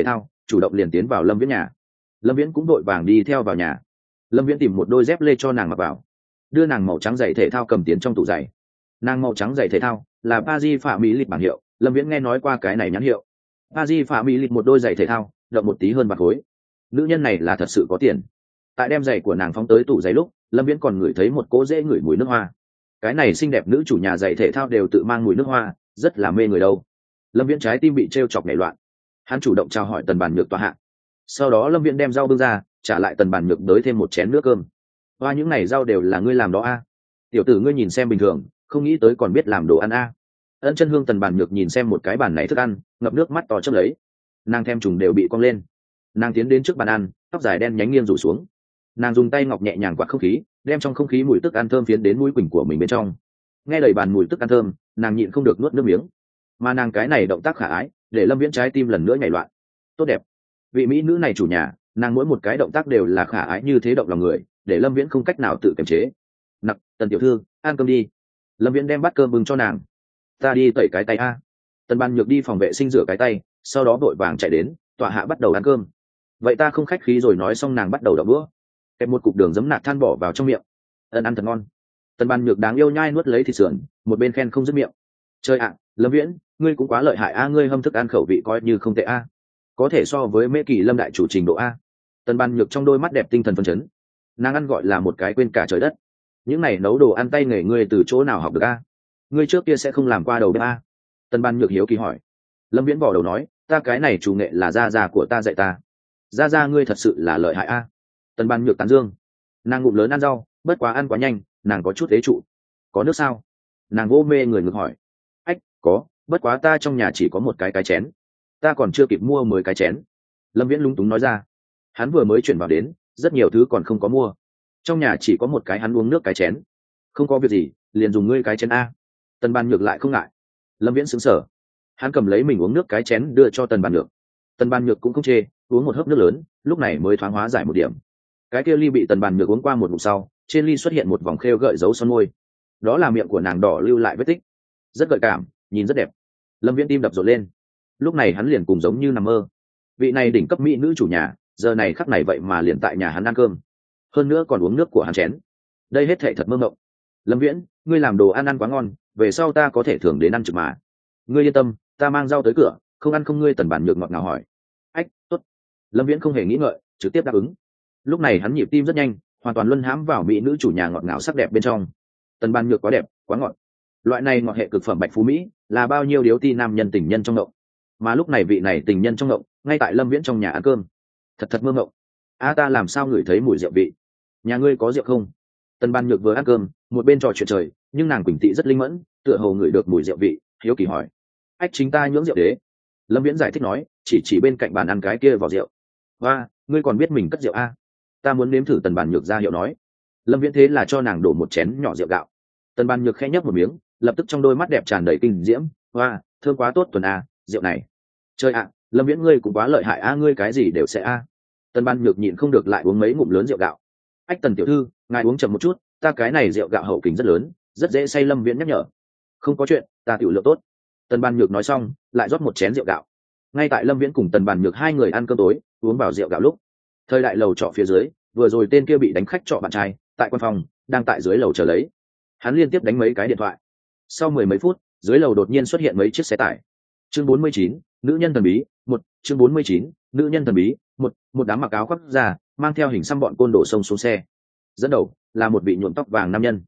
chủ động liền tiến vào lâm viễn nhà. Lâm viễn cũng đội vàng đi theo vào nhà. Lâm viễn tìm một đôi dép lê cho nàng mặc vào, đưa nàng màu trắng giày thể thao cầm tiến trong tủ giày. Nàng màu trắng giày thể thao là Paris Phạm Mỹ Lịch bảng hiệu, Lâm viễn nghe nói qua cái này nhãn hiệu. Paris Phạm Mỹ Lịch một đôi giày thể thao rộng một tí hơn vạt khối. Nữ nhân này là thật sự có tiền. Tại đem giày của nàng phóng tới tủ giày lúc, Lâm viễn còn ngửi thấy một cỗ dễ ngửi mùi nước hoa. Cái này xinh đẹp nữ chủ nhà giày thể thao đều tự mang mùi nước hoa, rất là mê người đâu. Lâm viễn trái tim bị t chọc nảy loạn. Hắn chủ động chào hỏi Tần Bàn Nhược tọa hạ. Sau đó Lâm viễn đem rau bưng ra, trả lại Tần Bàn Nhược đới thêm một chén nước cơm. Hoa, những này rau đều là ngươi làm đó a? Tiểu tử ngươi nhìn xem bình thường, không nghĩ tới còn biết làm đồ ăn a. Ân Chân Hương Tần Bàn Nhược nhìn xem một cái bàn này thức ăn, ngập nước mắt to chớp lấy. Nàng thèm trùng đều bị cong lên. Nàng tiến đến trước bàn ăn, tóc dài đen nhánh nghiêng rủ xuống. Nàng dùng tay ngọc nhẹ nhàng quạt không khí, đem trong không khí mùi tức ăn thơm phiến đến mũi quỳnh của mình bên trong. Nghe đầy bàn mùi tức ăn thơm, nàng nhịn không được nuốt nước miếng. Mà nàng cái này động tác khả ái, để Lâm Viễn trái tim lần nữa nhảy loạn. Tốt đẹp. Vị mỹ nữ này chủ nhà, nàng mỗi một cái động tác đều là khả ái như thế động lòng người, để Lâm Viễn không cách nào tự kiềm chế. Nặc, Tần tiểu thư, ăn cơm đi. Lâm Viễn đem bát cơm bưng cho nàng. Ta đi tẩy cái tay a. Tần Ban Nhược đi phòng vệ sinh rửa cái tay, sau đó vội vàng chạy đến, tọa hạ bắt đầu ăn cơm. Vậy ta không khách khí rồi, nói xong nàng bắt đầu đập bữa. Kẹp một cục đường giấm nạc than bỏ vào trong miệng. Ăn thật ngon. Tần Ban Nhược đáng yêu nhai nuốt lấy thịt sườn, một bên khen không dứt miệng. Chơi ạ, Lâm Viễn, ngươi cũng quá lợi hại a, ngươi hâm thức ăn khẩu vị coi như không tệ a. Có thể so với Mễ Kỳ Lâm đại chủ trình độ a. Tần Ban Nhược trong đôi mắt đẹp tinh thần phấn chấn. Nàng ăn gọi là một cái quên cả trời đất. Những này nấu đồ ăn tay nghề ngươi từ chỗ nào học được a? Ngươi trước kia sẽ không làm qua đầu bếp a? Tần Ban Nhược hiếu kỳ hỏi. Lâm Viễn bỏ đầu nói, ta cái này chủ nghệ là gia gia của ta dạy ta. Gia gia ngươi thật sự là lợi hại a. Tần Ban Nhược tán dương. Nàng ngụm lớn ăn rau, bất quá ăn quá nhanh, nàng có chút ế trụ. Có nước sao? Nàng vô mê người ngược hỏi. Ách, có, bất quá ta trong nhà chỉ có một cái chén, ta còn chưa kịp mua 10 cái chén. Lâm Viễn lúng túng nói ra. Hắn vừa mới chuyển vào đến, rất nhiều thứ còn không có mua, trong nhà chỉ có một cái hắn uống nước cái chén. Không có việc gì, liền dùng ngươi cái chén a. Tần Ban Nhược lại không ngại. Lâm Viễn sững sờ. Hắn cầm lấy mình uống nước cái chén đưa cho Tần Ban Nhược. Tần Ban Nhược cũng không chê, uống một hớp nước lớn, lúc này mới thoáng hóa giải một điểm. Cái kia ly bị Tần Ban Nhược uống qua một ngụm sau, trên ly xuất hiện một vòng khêu gợi dấu son môi. Đó là miệng của nàng đỏ lưu lại vết tích, rất gợi cảm, nhìn rất đẹp. Lâm Viễn tim đập rộn lên. Lúc này hắn liền cùng giống như nằm mơ. Vị này đỉnh cấp mỹ nữ chủ nhà, giờ này khắc này vậy mà liền tại nhà hắn ăn cơm, hơn nữa còn uống nước của hắn chén. Đây hết thệ thật mơ mộng. Lâm Viễn, ngươi làm đồ ăn quá ngon, về sau ta có thể thường đến ăn trực mà. Ngươi yên tâm, ta mang rau tới cửa, không ăn không. Ngươi Tần Bản Nhược ngọt ngào hỏi. Ách, tốt. Lâm Viễn không hề nghĩ ngợi, trực tiếp đáp ứng. Lúc này hắn nhịp tim rất nhanh, hoàn toàn luân hãm vào mỹ nữ chủ nhà ngọt ngào sắc đẹp bên trong. Tần Bản Nhược quá đẹp, quá ngọt. Loại này ngọt hệ cực phẩm bạch phú mỹ, là bao nhiêu điếu ti nam nhân tình nhân trong ngộng. Mà lúc này vị này tình nhân trong ngộng, ngay tại Lâm Viễn trong nhà ăn cơm. Thật mơ ngộng. Ta làm sao ngửi thấy mùi rượu vị? Nhà ngươi có rượu không? Tần Ban Nhược vừa ăn cơm, một bên trò chuyện trời, nhưng nàng Quỳnh Tị rất linh mẫn, tựa hồ ngửi được mùi rượu vị, hiếu kỳ hỏi. Ách, chính ta nhưỡng rượu đế. Lâm Viễn giải thích nói, chỉ bên cạnh bàn ăn cái kia vỏ rượu. Và, ngươi còn biết mình cất rượu a? Ta muốn nếm thử. Tần Ban Nhược ra hiệu nói. Lâm Viễn thế là cho nàng đổ một chén nhỏ rượu gạo. Tần Ban Nhược khẽ nhấp một miếng, lập tức trong đôi mắt đẹp tràn đầy kinh diễm. Và, thơm quá, tốt tuần a, rượu này. Chơi ạ, Lâm Viễn ngươi cũng quá lợi hại a, ngươi cái gì đều sẽ a. Tần Ban Nhược nhịn không được lại uống mấy ngụm lớn rượu gạo. Ách, Tần tiểu thư, ngài uống chậm một chút, ta cái này rượu gạo hậu kính rất lớn, rất dễ say. Lâm Viễn nhắc nhở. Không có chuyện, ta tiểu lượng tốt. Tần Ban Nhược nói xong, lại rót một chén rượu gạo. Ngay tại Lâm Viễn cùng Tần Ban Nhược hai người ăn cơm tối, uống vào rượu gạo lúc, thời đại lầu trọ phía dưới, vừa rồi tên kia bị đánh khách trọ bạn trai, tại quan phòng, đang tại dưới lầu chờ lấy. Hắn liên tiếp đánh mấy cái điện thoại. Sau mười mấy phút, dưới lầu đột nhiên xuất hiện mấy chiếc xe tải. Chương 49, nữ nhân thần bí, một. Chương 49, nữ nhân thần bí, một đám mặc áo khoác già, mang theo hình xăm bọn côn đổ sông xuống xe. Dẫn đầu là một vị nhuộm tóc vàng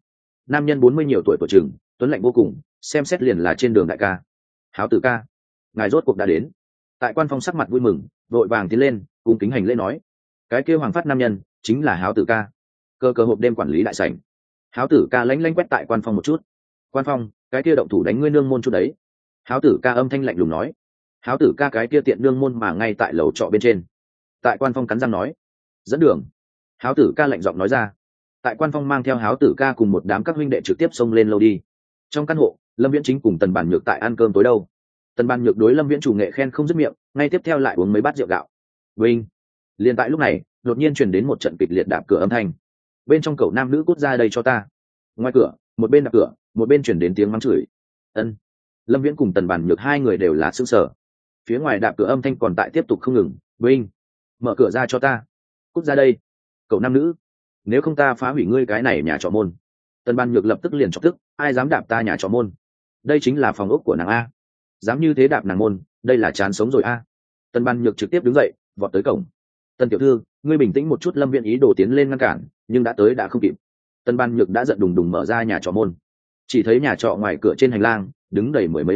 nam nhân 40 nhiều tuổi chừng, tuấn lạnh vô cùng, xem xét liền là trên đường đại ca. Háo Tử ca, ngài rốt cuộc đã đến. Tại quan phong sắc mặt vui mừng, vội vàng tiến lên, cung kính hành lễ nói. Cái kia hoàng phát nam nhân chính là Háo Tử ca, cơ hộp đêm quản lý đại sảnh. Háo Tử ca lánh quét tại quan phong một chút. Quan phong, cái kia động thủ đánh ngươi nương môn chút đấy. Háo Tử ca âm thanh lạnh lùng nói. Háo Tử ca cái kia tiện nương môn mà ngay tại lầu trọ bên trên. Tại quan phong cắn răng nói. Dẫn đường. Háo Tử ca lạnh giọng nói ra. Tại quan phong mang theo Háo Tử ca cùng một đám các huynh đệ trực tiếp xông lên lầu đi. Trong căn hộ, Lâm Viễn chính cùng Tần Bản Nhược tại ăn cơm tối đâu. Tần Bản Nhược đối Lâm Viễn chủ nghệ khen không dứt miệng, ngay tiếp theo lại uống mấy bát rượu gạo. Vinh. Liền tại lúc này, đột nhiên truyền đến một trận kịch liệt đạp cửa âm thanh. Bên trong cậu nam nữ cút ra đây cho ta. Ngoài cửa, một bên đạp cửa, một bên truyền đến tiếng mắng chửi. Ân. Lâm Viễn cùng Tần Bản Nhược hai người đều là sững sờ. phía ngoài đạp cửa âm thanh còn tại tiếp tục không ngừng. Vinh, mở cửa ra cho ta, cút ra đây, cậu nam nữ, nếu không ta phá hủy ngươi cái này nhà trọ môn. Tần Ban Nhược lập tức liền chọc tức, ai dám đạp ta nhà trọ môn? Đây chính là phòng ốc của nàng a, dám như thế đạp nàng môn, đây là chán sống rồi a. Tần Ban Nhược trực tiếp đứng dậy vọt tới cổng. Tần tiểu thư, ngươi bình tĩnh một chút. Lâm Viễn ý đồ tiến lên ngăn cản, nhưng đã tới đã không kịp. Tần Ban Nhược đã giận đùng đùng mở ra nhà trọ môn, chỉ thấy nhà trọ ngoài cửa trên hành lang đứng đầy mười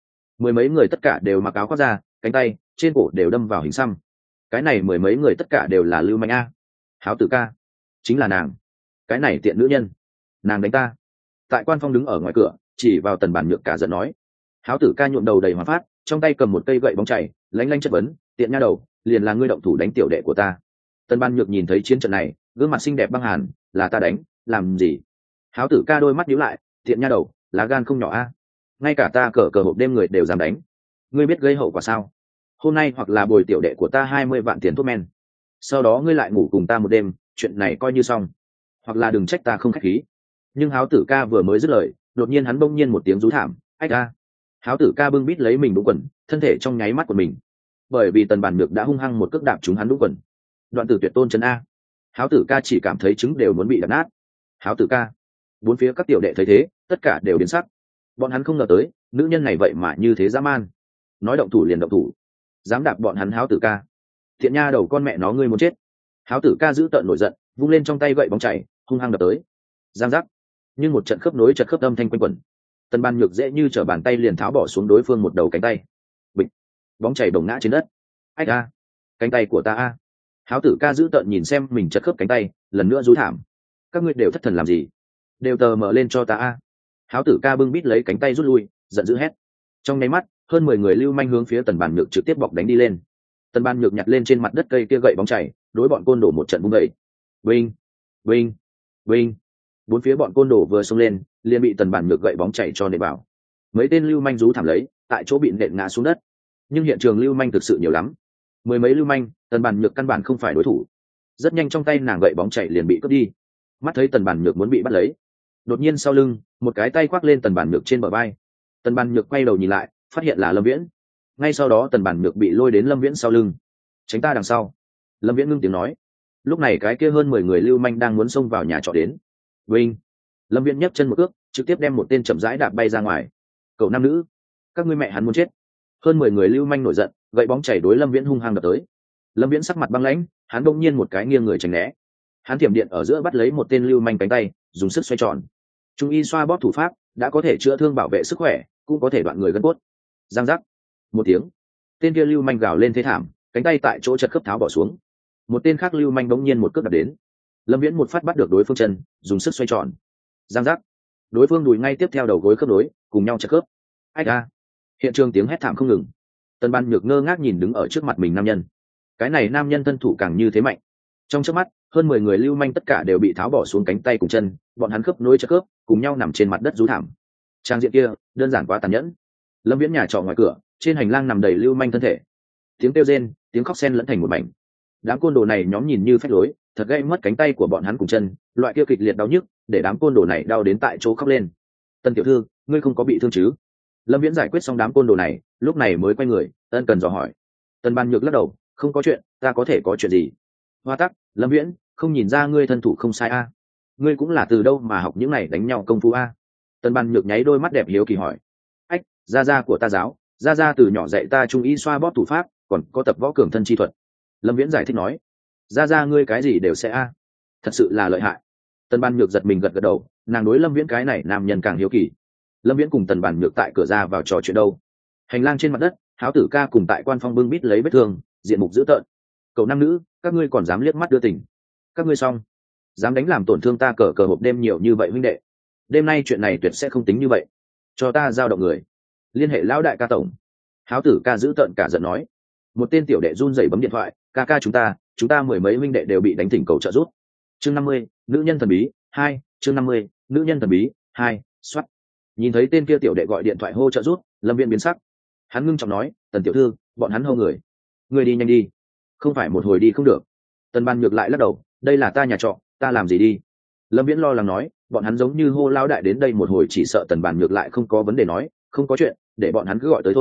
mấy người tất cả đều mặc áo khoác da, cánh tay trên cổ đều đâm vào hình xăm. Cái này mười mấy người tất cả đều là lưu manh a. Háo tử ca, chính là nàng, cái này tiện nữ nhân, nàng đánh ta. Tại Quan Phong đứng ở ngoài cửa chỉ vào Tần Bản Nhược cả giận nói. Háo tử ca nhuộm đầu đầy hóa phát, trong tay cầm một cây gậy bóng chảy lanh lanh chất vấn, tiện nha đầu, liền là ngươi động thủ đánh tiểu đệ của ta. Tần Ban Nhược nhìn thấy chiến trận này, gương mặt xinh đẹp băng hàn, là ta đánh, làm gì? Háo tử ca đôi mắt nhíu lại, tiện nha đầu, lá gan không nhỏ a, ngay cả ta cờ hộp đêm người đều dám đánh, ngươi biết gây hậu quả sao? Hôm nay hoặc là bồi tiểu đệ của ta 20 vạn tiền thuốc men, sau đó ngươi lại ngủ cùng ta một đêm, chuyện này coi như xong, hoặc là đừng trách ta không khách khí. Nhưng Háo tử ca vừa mới dứt lời, đột nhiên hắn bỗng nhiên một tiếng rú thảm, ách a. Háo tử ca bưng bít lấy mình đúng quần, thân thể trong nháy mắt của mình, bởi vì Tần Bản Nhược đã hung hăng một cước đạp trúng hắn đúng quần. Đoạn tử tuyệt tôn trấn a. Háo tử ca chỉ cảm thấy trứng đều muốn bị đập nát. Háo tử ca, bốn phía các tiểu đệ thấy thế tất cả đều biến sắc, bọn hắn không ngờ tới nữ nhân này vậy mà như thế dã man, nói động thủ liền động thủ, dám đạp bọn hắn. Háo tử ca, thiện nha đầu con mẹ nó, ngươi muốn chết. Háo tử ca giữ tợn nổi giận, vung lên trong tay gậy bóng chảy hung hăng đập tới. Giang giác, nhưng một trận khớp nối chật khớp âm thanh quanh quẩn. Tần Ban Nhược dễ như trở bàn tay liền tháo bỏ xuống đối phương một đầu cánh tay, bịch, bóng chảy bồng ngã trên đất. Ách a, cánh tay của ta a. Háo tử ca giữ tợn nhìn xem mình chật khớp cánh tay, lần nữa rú thảm. Các ngươi đều thất thần làm gì, đều tờ mở lên cho ta a. Háo tử ca bưng bít lấy cánh tay rút lui, giận dữ hét. Trong nháy mắt hơn 10 người lưu manh hướng phía Tần Bản Nhược trực tiếp bọc đánh đi lên. Tần Bản Nhược nhặt lên trên mặt đất cây kia gậy bóng chảy, đối bọn côn đồ một trận vung gậy. Vinh, vinh, vinh. Bốn phía bọn côn đồ vừa xông lên, liền bị Tần Bản Nhược gậy bóng chảy cho nện vào. Mấy tên lưu manh rú thảm lấy, tại chỗ bị nện ngã xuống đất. Nhưng hiện trường lưu manh thực sự nhiều lắm, mười mấy lưu manh, Tần Bản Nhược căn bản không phải đối thủ. Rất nhanh trong tay nàng gậy bóng chảy liền bị cướp đi. Mắt thấy Tần Bản Nhược muốn bị bắt lấy, đột nhiên sau lưng một cái tay khoác lên Tần Bản Nhược trên bờ vai. Tần Bản Nhược quay đầu nhìn lại, phát hiện là Lâm Viễn. Ngay sau đó Tần Bản Nhược bị lôi đến Lâm Viễn sau lưng. Tránh ta đằng sau. Lâm Viễn ngưng tiếng nói. Lúc này cái kia hơn 10 người lưu manh đang muốn xông vào nhà trọ đến. Vinh. Lâm Viễn nhấc chân một cước, trực tiếp đem một tên chậm rãi đạp bay ra ngoài. Cậu nam nữ, các ngươi mẹ hắn muốn chết. Hơn 10 người lưu manh nổi giận, gậy bóng chảy đối Lâm Viễn hung hăng đập tới. Lâm Viễn sắc mặt băng lãnh, hắn bỗng nhiên một cái nghiêng người tránh né. Hắn thiểm điện ở giữa bắt lấy một tên lưu manh cánh tay, dùng sức xoay tròn. Trung y xoa bóp thủ pháp đã có thể chữa thương bảo vệ sức khỏe, cũng có thể đoạn người gân cốt. Giang giác, một tiếng, tên kia lưu manh gào lên thế thảm, cánh tay tại chỗ chật khớp tháo bỏ xuống. Một tên khác lưu manh bỗng nhiên một cước đập đến. Lâm Viễn một phát bắt được đối phương chân, dùng sức xoay tròn. Giang giác, đối phương đùi ngay tiếp theo đầu gối khớp nối cùng nhau chật khớp. Ách a. Hiện trường tiếng hét thảm không ngừng. Tần Ban Nhược ngơ ngác nhìn đứng ở trước mặt mình nam nhân. Cái này nam nhân thân thủ càng như thế mạnh. Trong chớp mắt hơn 10 người lưu manh tất cả đều bị tháo bỏ xuống cánh tay cùng chân, bọn hắn khớp nối chật khớp cùng nhau nằm trên mặt đất rú thảm. Trang diện kia đơn giản quá tàn nhẫn. Lâm Viễn nhà trọ ngoài cửa, trên hành lang nằm đầy lưu manh thân thể, tiếng kêu rên, tiếng khóc xen lẫn thành một mảnh. Đám côn đồ này nhóm nhìn như phách lối, thật gây mất cánh tay của bọn hắn cùng chân, loại kia kịch liệt đau nhức để đám côn đồ này đau đến tại chỗ khóc lên. Tần tiểu thư, ngươi không có bị thương chứ? Lâm Viễn giải quyết xong đám côn đồ này, lúc này mới quay người ân cần dò hỏi. Tần Ban Nhược lắc đầu, không có chuyện, ta có thể có chuyện gì? Hoa tắc, Lâm Viễn, không nhìn ra ngươi thân thủ không sai a? Ngươi cũng là từ đâu mà học những này đánh nhau công phu a? Tần Ban Nhược nháy đôi mắt đẹp hiếu kỳ hỏi. Ách, gia gia của ta giáo, gia gia từ nhỏ dạy ta trung y xoa bóp thủ pháp, còn có tập võ cường thân chi thuật. Lâm Viễn giải thích nói. Gia gia ngươi cái gì đều sẽ a? Thật sự là lợi hại. Tần Ban Nhược giật mình gật gật đầu, nàng đối Lâm Viễn cái này nam nhân càng hiếu kỳ. Lâm Viễn cùng Tần Ban Nhược tại cửa ra vào trò chuyện đâu. Hành lang trên mặt đất, Háo tử ca cùng tại Quan Phong bưng bít lấy vết thương, diện mục dữ tợn. Cậu nam nữ, các ngươi còn dám liếc mắt đưa tình? Các ngươi xong, dám đánh làm tổn thương ta cờ hộp đêm nhiều như vậy huynh đệ. Đêm nay chuyện này tuyệt sẽ không tính như vậy. Cho ta giao động người, liên hệ lão đại ca tổng. Háo tử ca dữ tợn cả giận nói. Một tên tiểu đệ run rẩy bấm điện thoại, ca ca chúng ta mười mấy huynh đệ đều bị đánh thỉnh cầu trợ giúp. Chương 50, nữ nhân thần bí 2, chương 50, nữ nhân thần bí 2, soát. Nhìn thấy tên kia tiểu đệ gọi điện thoại hô trợ giúp, Lâm Viễn biến sắc. Hắn ngưng trọng nói, Tần tiểu thư, bọn hắn hô người, ngươi đi nhanh đi, không phải một hồi đi không được. Tần Ban Nhược lại lắc đầu, đây là ta nhà trọ, ta làm gì đi? Lâm Viễn lo lắng nói, bọn hắn giống như hô lão đại đến đây một hồi, chỉ sợ Tần Ban Nhược lại không có vấn đề nói, không có chuyện, để bọn hắn cứ gọi tới thôi,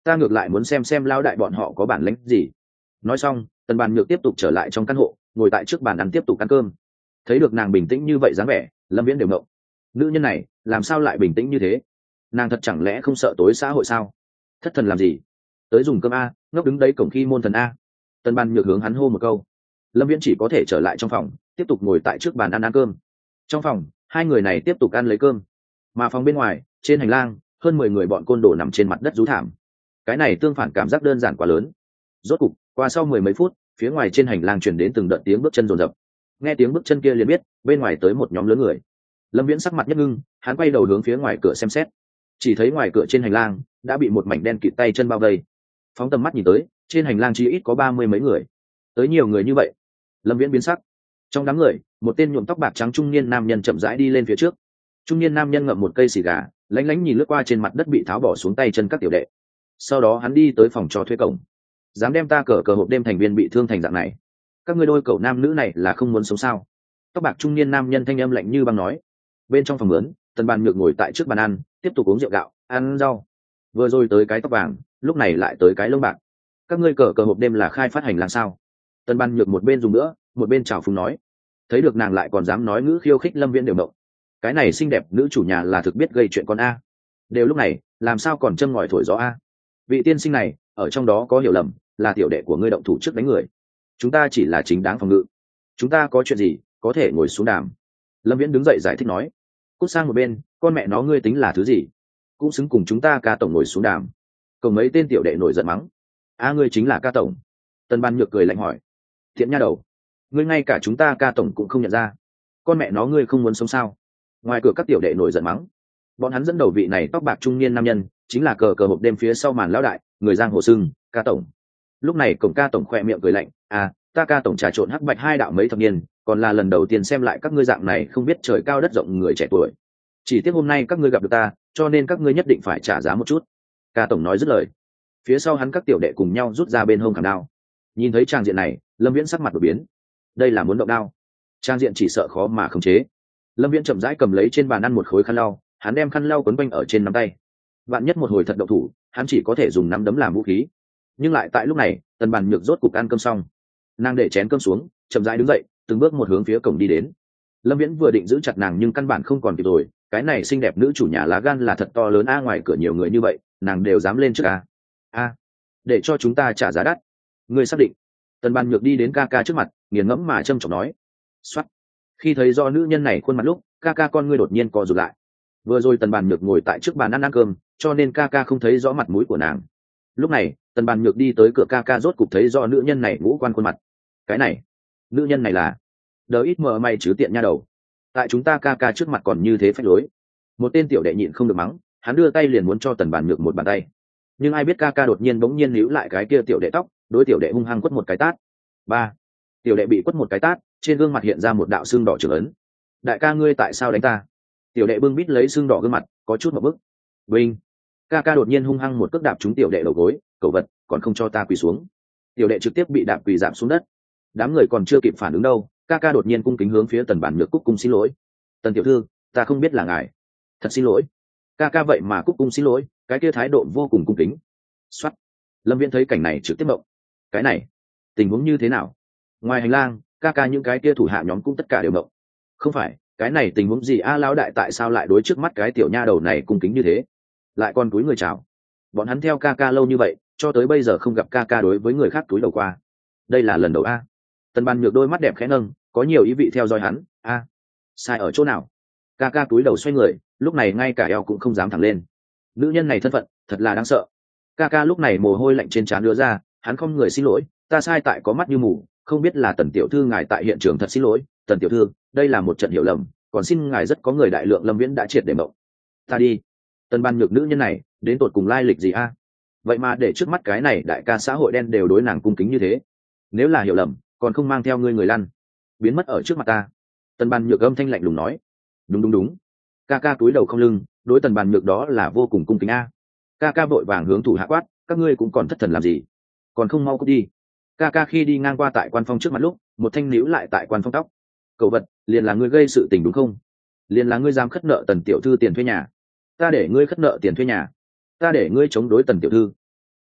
ta ngược lại muốn xem lao đại bọn họ có bản lĩnh gì. Nói xong Tần Bàn Nhược tiếp tục trở lại trong căn hộ, ngồi tại trước bàn ăn tiếp tục ăn cơm. Thấy được nàng bình tĩnh như vậy dáng vẻ, Lâm Viễn đều ngộng. Nữ nhân này làm sao lại bình tĩnh như thế? Nàng thật chẳng lẽ không sợ tối xã hội sao? Thất thần làm gì? Tới dùng cơm a, ngốc đứng đấy cổng khi môn thần a. Tần Bàn Nhược hướng hắn hô một câu. Lâm Viễn chỉ có thể trở lại trong phòng, tiếp tục ngồi tại trước bàn ăn cơm. Trong phòng hai người này tiếp tục ăn lấy cơm, mà phòng bên ngoài trên hành lang hơn 10 người bọn côn đồ nằm trên mặt đất rú thảm. Cái này tương phản cảm giác đơn giản quá lớn. Rốt cục qua sau 10 mấy phút, phía ngoài trên hành lang truyền đến từng đợt tiếng bước chân rồn rập. Nghe tiếng bước chân kia liền biết bên ngoài tới một nhóm lớn người. Lâm Viễn sắc mặt nhất ngưng, hắn quay đầu hướng phía ngoài cửa xem xét, chỉ thấy ngoài cửa trên hành lang đã bị một mảnh đen kịt tay chân bao vây. Phóng tầm mắt nhìn tới, trên hành lang chỉ ít có 30 mấy người. Tới nhiều người như vậy, Lâm Viễn biến sắc. Trong đám người một tên nhuộm tóc bạc trắng trung niên nam nhân chậm rãi đi lên phía trước. Trung niên nam nhân ngậm một cây xì gà, lánh lánh nhìn lướt qua trên mặt đất bị tháo bỏ xuống tay chân các tiểu đệ. Sau đó hắn đi tới phòng cho thuê cổng. Dám đem ta cờ hộp đêm thành viên bị thương thành dạng này, các ngươi đôi cậu nam nữ này là không muốn sống sao? Tóc bạc trung niên nam nhân thanh âm lạnh như băng nói. Bên trong phòng lớn, Tần Bàn Nhược ngồi tại trước bàn ăn, tiếp tục uống rượu gạo, ăn rau. Vừa rồi tới cái tóc vàng, lúc này lại tới cái lông bạc. Các ngươi cờ hộp đêm là khai phát hành làm sao? Tần Bàn Nhược một bên dùng nữa, một bên chào phúng nói. Thấy được nàng lại còn dám nói ngữ khiêu khích, Lâm Viễn đều động. Cái này xinh đẹp nữ chủ nhà là thực biết gây chuyện con a. Đều lúc này làm sao còn châm ngòi thổi gió a? Vị tiên sinh này ở trong đó có hiểu lầm, là tiểu đệ của ngươi động thủ trước đánh người, chúng ta chỉ là chính đáng phòng ngự, chúng ta có chuyện gì có thể ngồi xuống đàm. Lâm Viễn đứng dậy giải thích nói. Cút sang một bên, con mẹ nó ngươi tính là thứ gì, cũng xứng cùng chúng ta ca tổng ngồi xuống đàm. Cùng mấy tên tiểu đệ nổi giận mắng. A ngươi chính là ca tổng? Tần Ban Nhược cười lạnh hỏi. Thiện nha đầu, ngươi ngay cả chúng ta ca tổng cũng không nhận ra, con mẹ nó ngươi không muốn sống sao? Ngoài cửa các tiểu đệ nổi giận mắng. Bọn hắn dẫn đầu vị này tóc bạc trung niên nam nhân chính là cờ hộp đêm phía sau màn lão đại, người giang hồ sưng ca tổng. Lúc này cổng ca tổng khỏe miệng cười lạnh. À, ta ca tổng trà trộn hắc bạch hai đạo mấy thập niên, còn là lần đầu tiên xem lại các ngươi dạng này không biết trời cao đất rộng người trẻ tuổi. Chỉ tiếc hôm nay các ngươi gặp được ta, cho nên các ngươi nhất định phải trả giá một chút. Ca tổng nói dứt lời, phía sau hắn các tiểu đệ cùng nhau rút ra bên hông khảm đao. Nhìn thấy trang diện này, Lâm Viễn sắc mặt đột biến. Đây là muốn động đao? Trang diện chỉ sợ khó mà khống chế. Lâm Viễn chậm rãi cầm lấy trên bàn ăn một khối khăn lau, hắn đem khăn lau quấn quanh ở trên nắm tay. Vạn nhất một hồi thật động thủ, hắn chỉ có thể dùng nắm đấm làm vũ khí. Nhưng lại tại lúc này, Tần Bàn Nhược rốt cục ăn cơm xong, nàng để chén cơm xuống, chậm rãi đứng dậy, từng bước một hướng phía cổng đi đến. Lâm Viễn vừa định giữ chặt nàng nhưng căn bản không còn kịp rồi. Cái này xinh đẹp nữ chủ nhà lá gan là thật to lớn a, ngoài cửa nhiều người như vậy, nàng đều dám lên trước a. A, để cho chúng ta trả giá đắt. Ngươi xác định? Tần Bàn Nhược đi đến ca ca trước mặt, nghiền ngẫm mà trâm trọng nói. Soát. Khi thấy do nữ nhân này khuôn mặt lúc, ca ca con ngươi đột nhiên co rụt lại. Vừa rồi Tần Bàn Nhược ngồi tại trước bàn ăn cơm, cho nên ca ca không thấy rõ mặt mũi của nàng. Lúc này Tần Bàn Nhược đi tới cửa, ca ca rốt cục thấy rõ nữ nhân này ngũ quan khuôn mặt. Cái này, nữ nhân này là đờ ít mờ mày chứ, tiện nha đầu, tại chúng ta ca ca trước mặt còn như thế phách lối. Một tên tiểu đệ nhịn không được mắng, hắn đưa tay liền muốn cho Tần Bàn Nhược một bàn tay, nhưng ai biết ca ca đột nhiên bỗng nhiên níu lại cái kia tiểu đệ tóc, đối tiểu đệ hung hăng quất một cái tát. Ba, tiểu đệ bị quất một cái tát, trên gương mặt hiện ra một đạo xương đỏ trưởng ấn. Đại ca ngươi tại sao đánh ta? Tiểu đệ bưng bít lấy xương đỏ gương mặt, có chút một bức. Vinh, ca ca đột nhiên hung hăng một cước đạp trúng tiểu đệ đầu gối. Cẩu vật, còn không cho ta quỳ xuống. Tiểu đệ trực tiếp bị đạp quỳ giảm xuống đất. Đám người còn chưa kịp phản ứng đâu, ca ca đột nhiên cung kính hướng phía Tần Bàn Nhược cúc cung xin lỗi. Tần tiểu thư, ta không biết là ngài, thật xin lỗi. Ca ca vậy mà cúc cung xin lỗi, cái kia thái độ vô cùng cung kính. Soát. Lâm Viễn thấy cảnh này trực tiếp mộng. Cái này tình huống như thế nào? Ngoài hành lang, ca ca những cái kia thủ hạ nhóm cũng tất cả đều mộng. Không phải, cái này tình huống gì a? Lão đại tại sao lại đối trước mắt cái tiểu nha đầu này cung kính như thế, lại còn cúi người chào? Bọn hắn theo ca ca lâu như vậy, cho tới bây giờ không gặp ca ca đối với người khác cúi đầu qua. Đây là lần đầu a. Tần Bàn Nhược đôi mắt đẹp khẽ nâng, có nhiều ý vị theo dõi hắn. A, sai ở chỗ nào? Ca ca cúi đầu xoay người, lúc này ngay cả eo cũng không dám thẳng lên. Nữ nhân này thân phận thật là đáng sợ. Ca ca lúc này mồ hôi lạnh trên trán đưa ra, hắn không người xin lỗi, ta sai tại có mắt như mù, không biết là Tần tiểu thư ngài tại hiện trường, thật xin lỗi. Tần tiểu thư, đây là một trận hiểu lầm, còn xin ngài rất có người đại lượng. Lâm Viễn đã triệt để mộng. Ta đi. Tần Bàn Nhược nữ nhân này đến tột cùng lai lịch gì a? Vậy mà để trước mắt cái này đại ca xã hội đen đều đối nàng cung kính như thế. Nếu là hiểu lầm, còn không mang theo ngươi người lăn, biến mất ở trước mặt ta. Tần Bàn Nhược âm thanh lạnh lùng nói. Đúng. Ca ca cúi đầu không lưng, đối Tần Bàn Nhược đó là vô cùng cung kính a. Ca ca vội vàng hướng thủ hạ quát, các ngươi cũng còn thất thần làm gì, còn không mau cút đi. Ca ca khi đi ngang qua tại quan phong trước mặt lúc, một thanh níu lại tại quan phong tóc. Cậu vật, liền là ngươi gây sự tình đúng không? Liền là ngươi dám khất nợ Tần tiểu thư tiền thuê nhà, ta để ngươi khất nợ tiền thuê nhà, ta để ngươi chống đối Tần tiểu thư.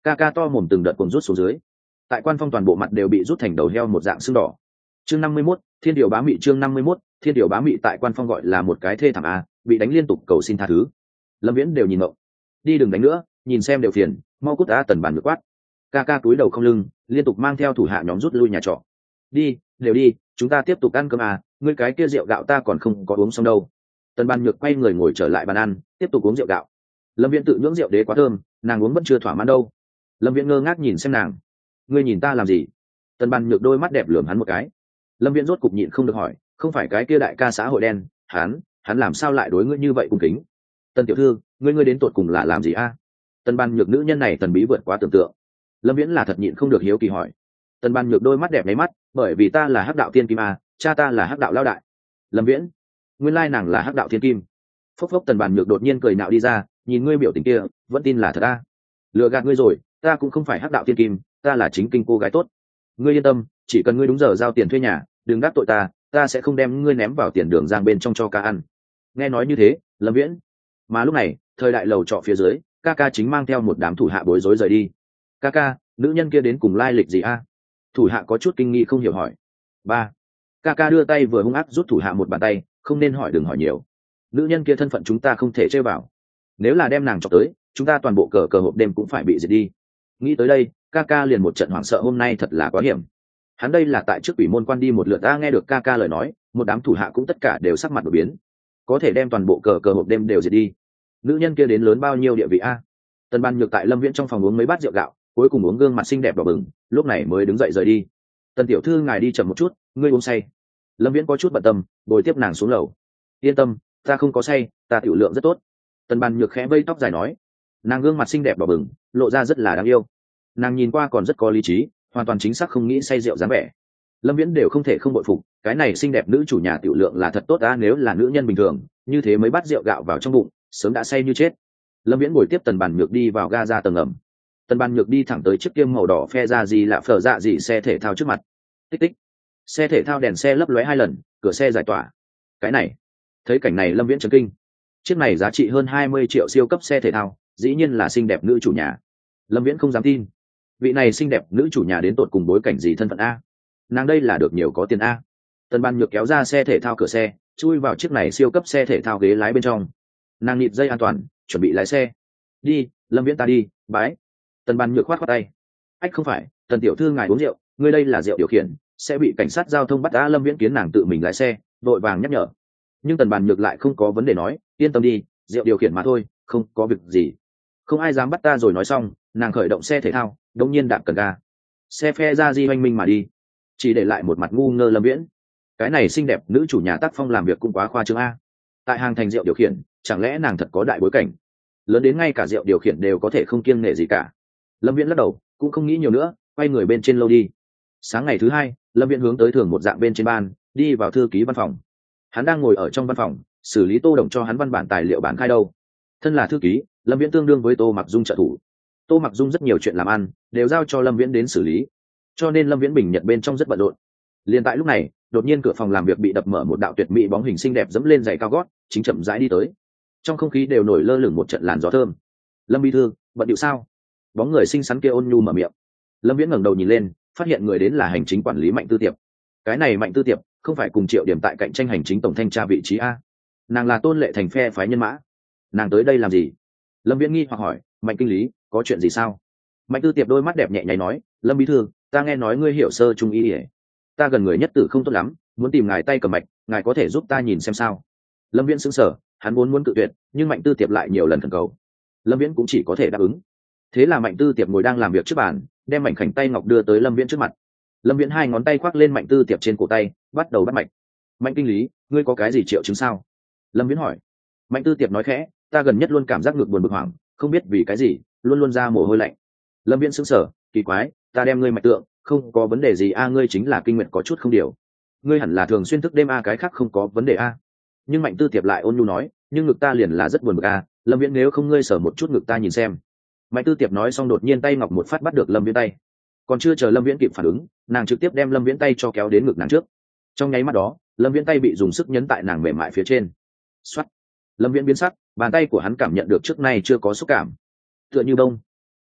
ca ca to mồm từng đợt cuồng rút xuống dưới, tại quan phong toàn bộ mặt đều bị rút thành đầu heo một dạng sưng đỏ. Chương 51, thiên điều bá mị. Chương 51, thiên điều bá mị. Tại quan phong gọi là một cái thê thảm a, bị đánh liên tục cầu xin tha thứ. Lâm Viễn đều nhìn ngộng, đi đừng đánh nữa, nhìn xem đều phiền, mau cút ra. Tần Bàn Nhược quát. Ca ca túi đầu không lưng, liên tục mang theo thủ hạ nhóm rút lui nhà trọ. Đi, đều đi, chúng ta tiếp tục ăn cơm à, ngươi cái kia rượu gạo ta còn không có uống xong đâu. Tần Bàn Nhược quay người ngồi trở lại bàn ăn, tiếp tục uống rượu gạo. Lâm Viễn tự nhưỡng rượu đế quá thơm, nàng uống vẫn chưa thỏa mãn đâu. Lâm Viễn ngơ ngác nhìn xem nàng. Ngươi nhìn ta làm gì? Tần Bàn Nhược đôi mắt đẹp lườm hắn một cái. Lâm Viễn rốt cục nhịn không được hỏi, không phải cái kia đại ca xã hội đen, hắn làm sao lại đối ngươi như vậy cung kính? Tần tiểu thư, ngươi đến tột cùng là làm gì a? Tần Bàn Nhược nữ nhân này thần bí vượt quá tưởng tượng. Lâm Viễn là thật nhịn không được hiếu kỳ hỏi. Tần Bàn Nhược đôi mắt đẹp nháy mắt, bởi vì ta là hắc đạo thiên kim a, cha ta là hắc đạo lao đại. Lâm Viễn, nguyên lai nàng là hắc đạo thiên kim. Phốc phốc. Tần Bàn Nhược đột nhiên cười nạo đi ra, nhìn ngươi biểu tình kia, vẫn tin là thật a? Lừa gạt ngươi rồi, ta cũng không phải hắc đạo thiên kim, ta là chính kinh cô gái tốt. Ngươi yên tâm, chỉ cần ngươi đúng giờ giao tiền thuê nhà, đừng đắc tội ta sẽ không đem ngươi ném vào tiền đường giang bên trong cho ca ăn. Nghe nói như thế, Lâm Viễn. Mà lúc này, thời đại lầu trọ phía dưới, ca ca chính mang theo một đám thủ hạ bối rối rời đi. Ca ca, nữ nhân kia đến cùng lai lịch gì a? Thủ hạ có chút kinh nghi không hiểu hỏi. Ba. Ca ca đưa tay vừa hung ác rút thủ hạ một bàn tay, không nên hỏi, đừng hỏi nhiều. Nữ nhân kia thân phận chúng ta không thể chơi vào, nếu là đem nàng chọc tới, chúng ta toàn bộ cờ hộp đêm cũng phải bị diệt đi. Nghĩ tới đây, ca ca liền một trận hoảng sợ, hôm nay thật là quá hiểm. Hắn đây là tại trước ủy môn quan đi một lượt, ta nghe được ca ca lời nói, một đám thủ hạ cũng tất cả đều sắc mặt đổi biến, có thể đem toàn bộ cờ hộp đêm đều diệt đi. Nữ nhân kia đến lớn bao nhiêu địa vị a? Tần Bàn Nhược tại Lâm Viễn trong phòng uống mấy bát rượu gạo, cuối cùng uống gương mặt xinh đẹp đỏ bừng, lúc này mới đứng dậy rời đi. Tần tiểu thư, ngài đi chậm một chút, ngươi uống say. Lâm Viễn có chút bận tâm, bồi tiếp nàng xuống lầu. Yên tâm, ta không có say, ta tiểu lượng rất tốt. Tần Bàn Nhược khẽ vây tóc dài nói. Nàng gương mặt xinh đẹp đỏ bừng, lộ ra rất là đáng yêu. Nàng nhìn qua còn rất có lý trí, hoàn toàn chính xác không nghĩ say rượu dáng vẻ. Lâm Viễn đều không thể không bội phục, cái này xinh đẹp nữ chủ nhà tiểu lượng là thật tốt. Nếu là nữ nhân bình thường, như thế mới bắt rượu gạo vào trong bụng, sớm đã say như chết. Lâm Viễn bồi tiếp Tần Bàn Nhược đi vào ga ra tầng ngầm. Tần Bàn Nhược đi thẳng tới chiếc kiêm màu đỏ phe ra gì lạ phở dạ gì xe thể thao trước mặt. Tích tích. Xe thể thao đèn xe lấp lóe 2 lần, cửa xe giải tỏa. Cái này, thấy cảnh này Lâm Viễn chấn kinh. Chiếc này giá trị hơn 20 triệu siêu cấp xe thể thao, dĩ nhiên là xinh đẹp nữ chủ nhà. Lâm Viễn không dám tin, vị này xinh đẹp nữ chủ nhà đến tột cùng bối cảnh gì, thân phận a? Nàng đây là được nhiều có tiền a? Tần Bàn Nhược kéo ra xe thể thao cửa xe, chui vào chiếc này siêu cấp xe thể thao ghế lái bên trong. Nàng nhịt dây an toàn, chuẩn bị lái xe. Đi, Lâm Viễn, ta đi, bái. Tần Bàn Nhược khoát khoát tay. Ách, không phải, Tần tiểu thư ngài uống rượu, ngươi đây là rượu điều khiển, sẽ bị cảnh sát giao thông bắt. Lâm Viễn kiến nàng tự mình lái xe, vội vàng nhắc nhở. Nhưng Tần Bàn Nhược lại không có vấn đề nói, yên tâm đi, rượu điều khiển mà thôi, không có việc gì, không ai dám bắt ta. Rồi nói xong, nàng khởi động xe thể thao, đột nhiên đạp cần ga, xe phe ra di oanh minh mà đi, chỉ để lại một mặt ngu ngơ Lâm Viễn. Cái này xinh đẹp nữ chủ nhà tác phong làm việc cũng quá khoa trương a. Tại hàng thành rượu điều khiển, chẳng lẽ nàng thật có đại bối cảnh, lớn đến ngay cả rượu điều khiển đều có thể không kiêng nể gì cả. Lâm Viễn lắc đầu, cũng không nghĩ nhiều nữa, quay người bên trên lâu đi. Sáng ngày thứ 2, Lâm Viễn hướng tới thường một dạng bên trên ban, đi vào thư ký văn phòng. Hắn đang ngồi ở trong văn phòng, xử lý Tô Đồng cho hắn văn bản tài liệu bản khai đâu. Thân là thư ký, Lâm Viễn tương đương với Tô Mặc Dung trợ thủ. Tô Mặc Dung rất nhiều chuyện làm ăn đều giao cho Lâm Viễn đến xử lý, cho nên Lâm Viễn bình nhật bên trong rất bận rộn. Liền tại lúc này, đột nhiên cửa phòng làm việc bị đập mở, một đạo tuyệt mỹ bóng hình xinh đẹp dẫm lên giày cao gót, chính chậm rãi đi tới. Trong không khí đều nổi lơ lửng một trận làn gió thơm. Lâm bí thư, bận điệu sao? Bóng người xinh xắn kia ôn nhu mở miệng. Lâm Viễn ngẩng đầu nhìn lên, phát hiện người đến là hành chính quản lý Mạnh Tư Tiệp. Cái này Mạnh Tư Tiệp không phải cùng Triệu Điểm tại cạnh tranh hành chính tổng thanh tra vị trí a? Nàng là Tôn Lệ Thành phe phái nhân mã. Nàng tới đây làm gì? Lâm Viễn nghi hoặc hỏi. Mạnh kinh lý, có chuyện gì sao? Mạnh Tư Tiệp đôi mắt đẹp nhẹ nháy nói. Lâm bí thư, ta nghe nói ngươi hiểu sơ trung y, ta gần người nhất tử không tốt lắm, muốn tìm ngài tay cầm mạch, ngài có thể giúp ta nhìn xem sao? Lâm Viễn sững sờ, hắn muốn cự tuyệt, nhưng Mạnh Tư Tiệp lại nhiều lần khẩn cầu. Lâm Viễn cũng chỉ có thể đáp ứng. Thế là Mạnh Tư Tiệp ngồi đang làm việc trước bàn, đem mảnh khảnh tay ngọc đưa tới Lâm Viễn trước mặt. Lâm Viễn 2 ngón tay khoác lên Mạnh Tư Tiệp trên cổ tay, bắt đầu bắt mạch. Mạnh kinh lý, ngươi có cái gì triệu chứng sao? Lâm Viễn hỏi. Mạnh Tư Tiệp nói khẽ, ta gần nhất luôn cảm giác ngược buồn bực hoảng, không biết vì cái gì, luôn luôn ra mồ hôi lạnh. Lâm Viễn sững sờ, kỳ quái, ta đem ngươi mạch tượng, không có vấn đề gì a? Ngươi chính là kinh nguyệt có chút không điều, ngươi hẳn là thường xuyên thức đêm a, cái khác không có vấn đề a. Nhưng Mạnh Tư Tiệp lại ôn nhu nói, nhưng ngực ta liền là rất buồn bực a. Lâm Viễn, nếu không ngươi sờ một chút ngực ta nhìn xem. Mạnh Tư Tiệp nói xong đột nhiên tay ngọc một phát bắt được Lâm Viễn tay. Còn chưa chờ Lâm Viễn kịp phản ứng, nàng trực tiếp đem Lâm Viễn tay cho kéo đến ngực nàng trước. Trong nháy mắt đó, Lâm Viễn tay bị dùng sức nhấn tại nàng mềm mại phía trên. Xoát. Lâm Viễn biến sắc, bàn tay của hắn cảm nhận được trước nay chưa có xúc cảm, tựa như bông.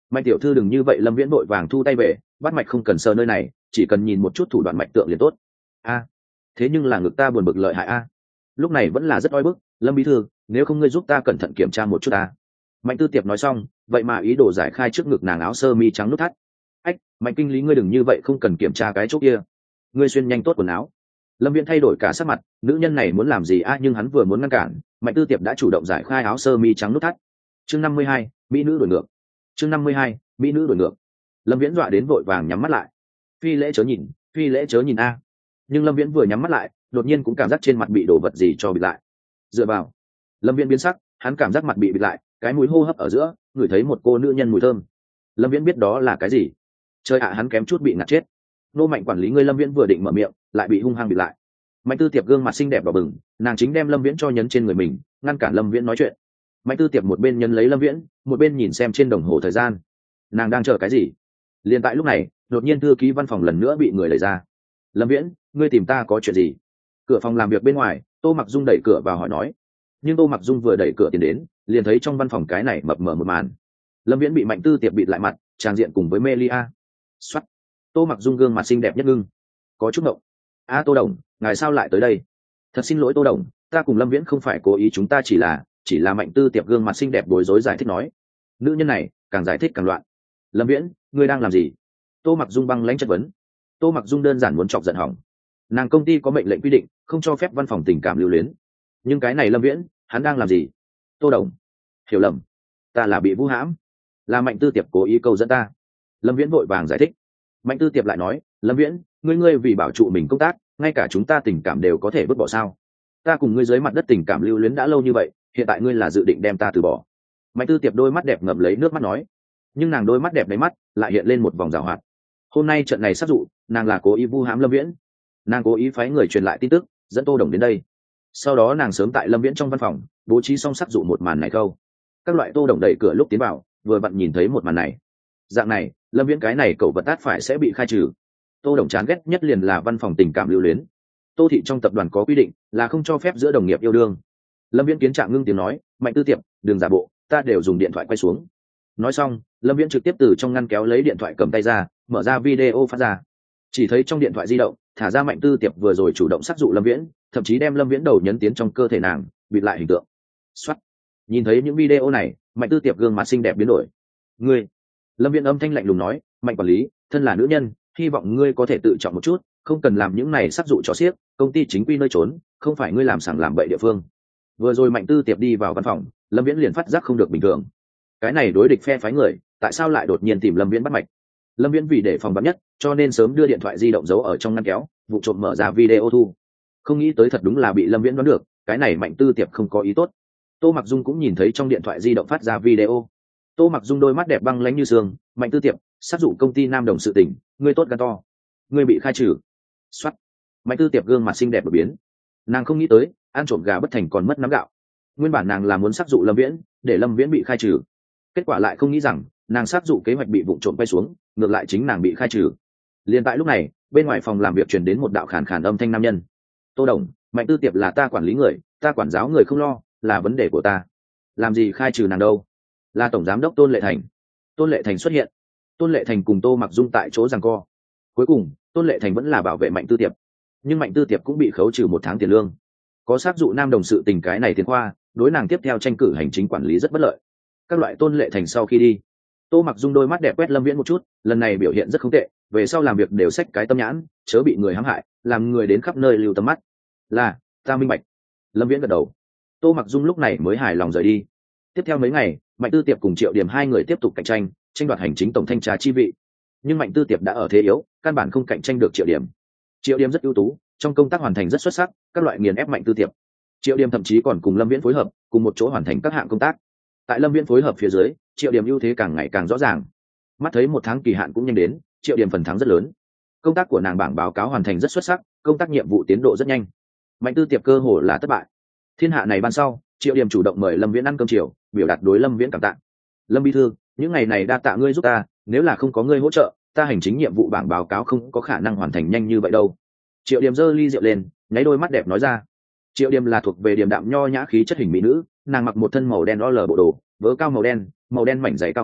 Mạnh tiểu thư đừng như vậy. Lâm Viễn vội vàng thu tay về, bắt mạch không cần sờ nơi này, chỉ cần nhìn một chút thủ đoạn mạch tượng liền tốt. A, thế nhưng là ngực ta buồn bực lợi hại a. Lúc này vẫn là rất oi bức. Lâm bí thư, nếu không ngươi giúp ta cẩn thận kiểm tra một chút ta. Mạnh Tư Tiệp nói xong, vậy mà ý đồ giải khai trước ngực nàng áo sơ mi trắng nút thắt. Ách, Mạnh kinh lý ngươi đừng như vậy, không cần kiểm tra cái chỗ kia, ngươi xuyên nhanh tốt quần áo. Lâm Viễn thay đổi cả sắc mặt, nữ nhân này muốn làm gì a? Nhưng hắn vừa muốn ngăn cản, Mạnh Tư Tiệp đã chủ động giải khai áo sơ mi trắng nút thắt. Chương 52, mỹ nữ đổi ngược. Chương 52, mỹ nữ đổi ngược. Lâm Viễn dọa đến vội vàng nhắm mắt lại. Phi lễ chớ nhìn, phi lễ chớ nhìn a. Nhưng Lâm Viễn vừa nhắm mắt lại, đột nhiên cũng cảm giác trên mặt bị đổ vật gì cho bịt lại. Dựa vào. Lâm Viễn biến sắc, hắn cảm giác mặt bị bịt lại, cái mũi hô hấp ở giữa, ngửi thấy một cô nữ nhân mùi thơm. Lâm Viễn biết đó là cái gì. Chơi ạ, hắn kém chút bị ngạt chết. Nô Mạnh quản lý ngươi. Lâm Viễn vừa định mở miệng, lại bị hung hăng bịt lại. Mạnh Tư Tiệp gương mặt xinh đẹp đỏ bừng, nàng chính đem Lâm Viễn cho nhấn trên người mình, ngăn cản Lâm Viễn nói chuyện. Mạnh Tư Tiệp một bên nhấn lấy Lâm Viễn, một bên nhìn xem trên đồng hồ thời gian. Nàng đang chờ cái gì? Liền tại lúc này, đột nhiên thư ký văn phòng lần nữa bị người đẩy ra. Lâm Viễn, ngươi tìm ta có chuyện gì? Cửa phòng làm việc bên ngoài, Tô Mặc Dung đẩy cửa vào hỏi nói. Nhưng Tô Mặc Dung vừa đẩy cửa tiến đến, liền thấy trong văn phòng cái này mập mờ một màn. Lâm Viễn bị Mạnh Tư Tiệp bịt lại mặt, tràng diện cùng với Melia. Soát. Tô Mặc Dung gương mặt xinh đẹp nhất ngưng, có chút ngộng. A Tô Đồng, ngài sao lại tới đây? Thật xin lỗi Tô Đồng, ta cùng Lâm Viễn không phải cố ý, chúng ta chỉ là Mạnh Tư Tiệp gương mặt xinh đẹp bối rối giải thích nói. Nữ nhân này càng giải thích càng loạn. Lâm Viễn, ngươi đang làm gì? Tô Mặc Dung băng lãnh chất vấn. Tô Mặc Dung đơn giản muốn chọc giận hỏng. Nàng công ty có mệnh lệnh quy định không cho phép văn phòng tình cảm lưu luyến, nhưng cái này Lâm Viễn hắn đang làm gì? Tô Đồng, hiểu lầm, ta là bị vũ hãm, là Mạnh Tư Tiệp cố ý câu dẫn ta. Lâm Viễn vội vàng giải thích. Mạnh Tư Tiệp lại nói, Lâm Viễn, ngươi vì bảo trụ mình công tác, ngay cả chúng ta tình cảm đều có thể vứt bỏ sao? Ta cùng ngươi dưới mặt đất tình cảm lưu luyến đã lâu như vậy, hiện tại ngươi là dự định đem ta từ bỏ? Mạnh Tư Tiệp đôi mắt đẹp ngậm lấy nước mắt nói. Nhưng nàng đôi mắt đẹp đáy mắt lại hiện lên một vòng giảo hoạt. Hôm nay trận này sát dụ, nàng là cố ý vu hãm Lâm Viễn. Nàng cố ý phái người truyền lại tin tức, dẫn Tô Đồng đến đây. Sau đó nàng sớm tại Lâm Viễn trong văn phòng bố trí xong sát dụ một màn này câu. Các loại Tô Đồng đẩy cửa lúc tiến vào, vừa vặn nhìn thấy một màn này. Dạng này, Lâm Viễn cái này cậu vật tát phải sẽ bị khai trừ. Tô Đồng chán ghét nhất liền là văn phòng tình cảm lưu luyến. Tô thị trong tập đoàn có quy định là không cho phép giữa đồng nghiệp yêu đương. Lâm Viễn kiến trạng ngưng tiếng nói, Mạnh Tư Tiệp, đừng giả bộ, ta đều dùng điện thoại quay xuống. Nói xong, Lâm Viễn trực tiếp từ trong ngăn kéo lấy điện thoại cầm tay ra, mở ra video phát ra. Chỉ thấy trong điện thoại di động thả ra Mạnh Tư Tiệp vừa rồi chủ động sát dụ Lâm Viễn, thậm chí đem Lâm Viễn đầu nhấn tiến trong cơ thể nàng, bịt lại hình tượng. Soát. Nhìn thấy những video này, Mạnh Tư Tiệp gương mặt xinh đẹp biến đổi. Ngươi. Lâm Viễn âm thanh lạnh lùng nói, Mạnh quản lý, thân là nữ nhân, hy vọng ngươi có thể tự trọng một chút, không cần làm những này sát dụ trò xiếc, công ty chính quy nơi trốn, không phải ngươi làm sảng làm bậy địa phương. Vừa rồi Mạnh Tư Tiệp đi vào văn phòng, Lâm Viễn liền phát giác không được bình thường. Cái này đối địch phe phái người, tại sao lại đột nhiên tìm Lâm Viễn bắt mạch? Lâm Viễn vì để phòng vắn nhất, cho nên sớm đưa điện thoại di động giấu ở trong ngăn kéo, vụ trộm mở ra video thu. Không nghĩ tới thật đúng là bị Lâm Viễn đoán được, cái này Mạnh Tư Tiệp không có ý tốt. Tô Mặc Dung cũng nhìn thấy trong điện thoại di động phát ra video. Tô Mặc Dung đôi mắt đẹp băng lãnh như sương, Mạnh Tư Tiệp, sát dụ công ty Nam Đồng sự tình, ngươi tốt gan to, ngươi bị khai trừ. Soát. Mạnh Tư Tiệp gương mặt xinh đẹp đột biến. Nàng không nghĩ tới, ăn trộm gà bất thành còn mất nắm gạo. Nguyên bản nàng là muốn sát dụ Lâm Viễn, để Lâm Viễn bị khai trừ. Kết quả lại không nghĩ rằng, nàng sát dụ kế hoạch bị vụ trộm quay xuống, ngược lại chính nàng bị khai trừ. Liên tại lúc này, bên ngoài phòng làm việc truyền đến một đạo khàn khàn âm thanh nam nhân. Tô Đồng, Mạnh Tư Tiệp là ta quản lý người, ta quản giáo người không lo, là vấn đề của ta. Làm gì khai trừ nàng đâu? Là tổng giám đốc Tôn Lệ Thành. Tôn Lệ Thành xuất hiện. Tôn Lệ Thành cùng Tô Mặc Dung tại chỗ giằng co. Cuối cùng, Tôn Lệ Thành vẫn là bảo vệ Mạnh Tư Tiệp, nhưng Mạnh Tư Tiệp cũng bị khấu trừ 1 tháng tiền lương. Có sát dụ Nam Đồng sự tình cái này tiền khoa, đối nàng tiếp theo tranh cử hành chính quản lý rất bất lợi. Các loại Tôn Lệ Thành sau khi đi, Tô Mặc Dung đôi mắt đẹp quét Lâm Viễn một chút, lần này biểu hiện rất không tệ, về sau làm việc đều xách cái tâm nhãn, chớ bị người hãm hại, làm người đến khắp nơi lưu tầm mắt. Là, ta minh bạch. Lâm Viễn gật đầu. Tô Mặc Dung lúc này mới hài lòng rời đi. Tiếp theo mấy ngày, Mạnh Tư Tiệp cùng Triệu Điểm hai người tiếp tục cạnh tranh đoạt hành chính tổng thanh tra chi vị. Nhưng Mạnh Tư Tiệp đã ở thế yếu, căn bản không cạnh tranh được Triệu Điểm. Triệu Điểm rất ưu tú, trong công tác hoàn thành rất xuất sắc, các loại nghiền ép Mạnh Tư Tiệp. Triệu Điểm thậm chí còn cùng Lâm Viễn phối hợp, cùng một chỗ hoàn thành các hạng công tác. Tại Lâm Viễn phối hợp phía dưới, Triệu Điểm ưu thế càng ngày càng rõ ràng. Mắt thấy 1 tháng kỳ hạn cũng nhanh đến, Triệu Điểm phần thắng rất lớn. Công tác của nàng bảng báo cáo hoàn thành rất xuất sắc, công tác nhiệm vụ tiến độ rất nhanh. Mạnh Tư Tiệp cơ hồ là thất bại. Thiên hạ này ban sau, Triệu Điểm chủ động mời Lâm Viễn ăn cơm chiều, biểu đạt đối Lâm Viễn cảm tạ. Lâm bí thư, những ngày này đa tạ ngươi giúp ta, nếu là không có ngươi hỗ trợ, ta hành chính nhiệm vụ bảng báo cáo không có khả năng hoàn thành nhanh như vậy đâu. Triệu Điểm giơ ly rượu lên, nháy đôi mắt đẹp nói ra. Triệu Điểm là thuộc về điềm đạm nho nhã khí chất hình mỹ nữ, nàng mặc một thân màu đen lo lờ bộ đồ, vớ cao màu đen mảnh giày cao gót,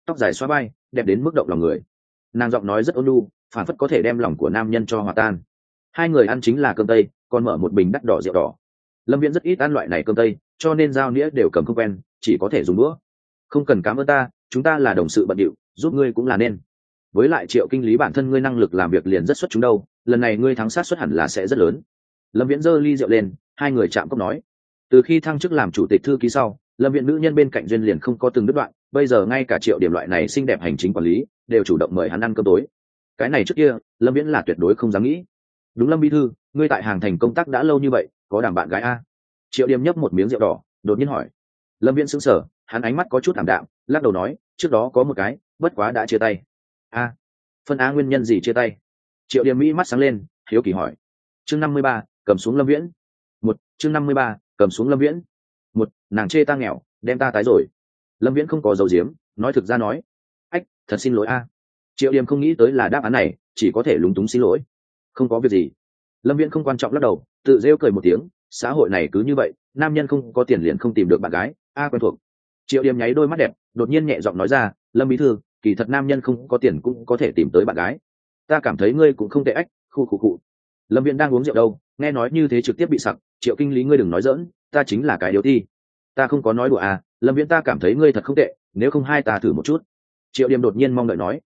tóc dài xóa vai đẹp đến mức động lòng người. Nàng giọng nói rất ôn nhu, phản phất có thể đem lòng của nam nhân cho hòa tan. Hai người ăn chính là cơm tây, còn mở một bình đắt đỏ rượu đỏ. Lâm Viễn rất ít ăn loại này cơm tây, cho nên dao nĩa đều cầm không quen, chỉ có thể dùng đũa. Không cần cảm ơn ta, chúng ta là đồng sự bận điệu, giúp ngươi cũng là nên. Với lại Triệu kinh lý bản thân ngươi năng lực làm việc liền rất xuất chúng đâu, lần này ngươi thắng sát suất hẳn là sẽ rất lớn. Lâm Viễn giơ ly rượu lên, hai người chạm cốc nói. Từ khi thăng chức làm chủ tịch thư ký sau, Lâm Viễn nữ nhân bên cạnh duyên liền không có từng đứt đoạn, bây giờ ngay cả Triệu điểm loại này xinh đẹp hành chính quản lý đều chủ động mời hắn ăn cơm tối. Cái này trước kia Lâm Viễn là tuyệt đối không dám nghĩ. Đúng, Lâm bí thư, ngươi tại Hàng Thành công tác đã lâu như vậy, có đảm bạn gái a? Triệu điểm nhấp một miếng rượu đỏ, đột nhiên hỏi. Lâm Viễn sững sờ, hắn ánh mắt có chút ảm đạm, lắc đầu nói, trước đó có một cái, bất quá đã chia tay. A, phân á, nguyên nhân gì chia tay? Triệu điểm mỹ mắt sáng lên, hiếu kỳ hỏi. Chương 53, cầm xuống Lâm Viễn. Chương 53, cầm xuống Lâm Viễn. Nàng chê ta nghèo, đem ta tái rồi. Lâm Viễn không có dấu diếm, nói thực ra nói. Ách, thật xin lỗi a. Triệu điểm không nghĩ tới là đáp án này, chỉ có thể lúng túng xin lỗi. Không có việc gì. Lâm Viễn không quan trọng lắc đầu, tự rêu cười một tiếng, xã hội này cứ như vậy, nam nhân không có tiền liền không tìm được bạn gái, quen thuộc. Triệu điểm nháy đôi mắt đẹp, đột nhiên nhẹ giọng nói ra, Lâm bí thư, kỳ thật nam nhân không có tiền cũng có thể tìm tới bạn gái. Ta cảm thấy ngươi cũng không tệ. Ách, khu. Lâm Viễn đang uống rượu đâu, nghe nói như thế trực tiếp bị sặc. Triệu kinh lý, ngươi đừng nói giỡn, ta chính là cái điếu ti. Ta không có nói đùa à, Lâm Viễn, ta cảm thấy ngươi thật không tệ, nếu không hai ta thử một chút. Triệu điểm đột nhiên mong đợi nói.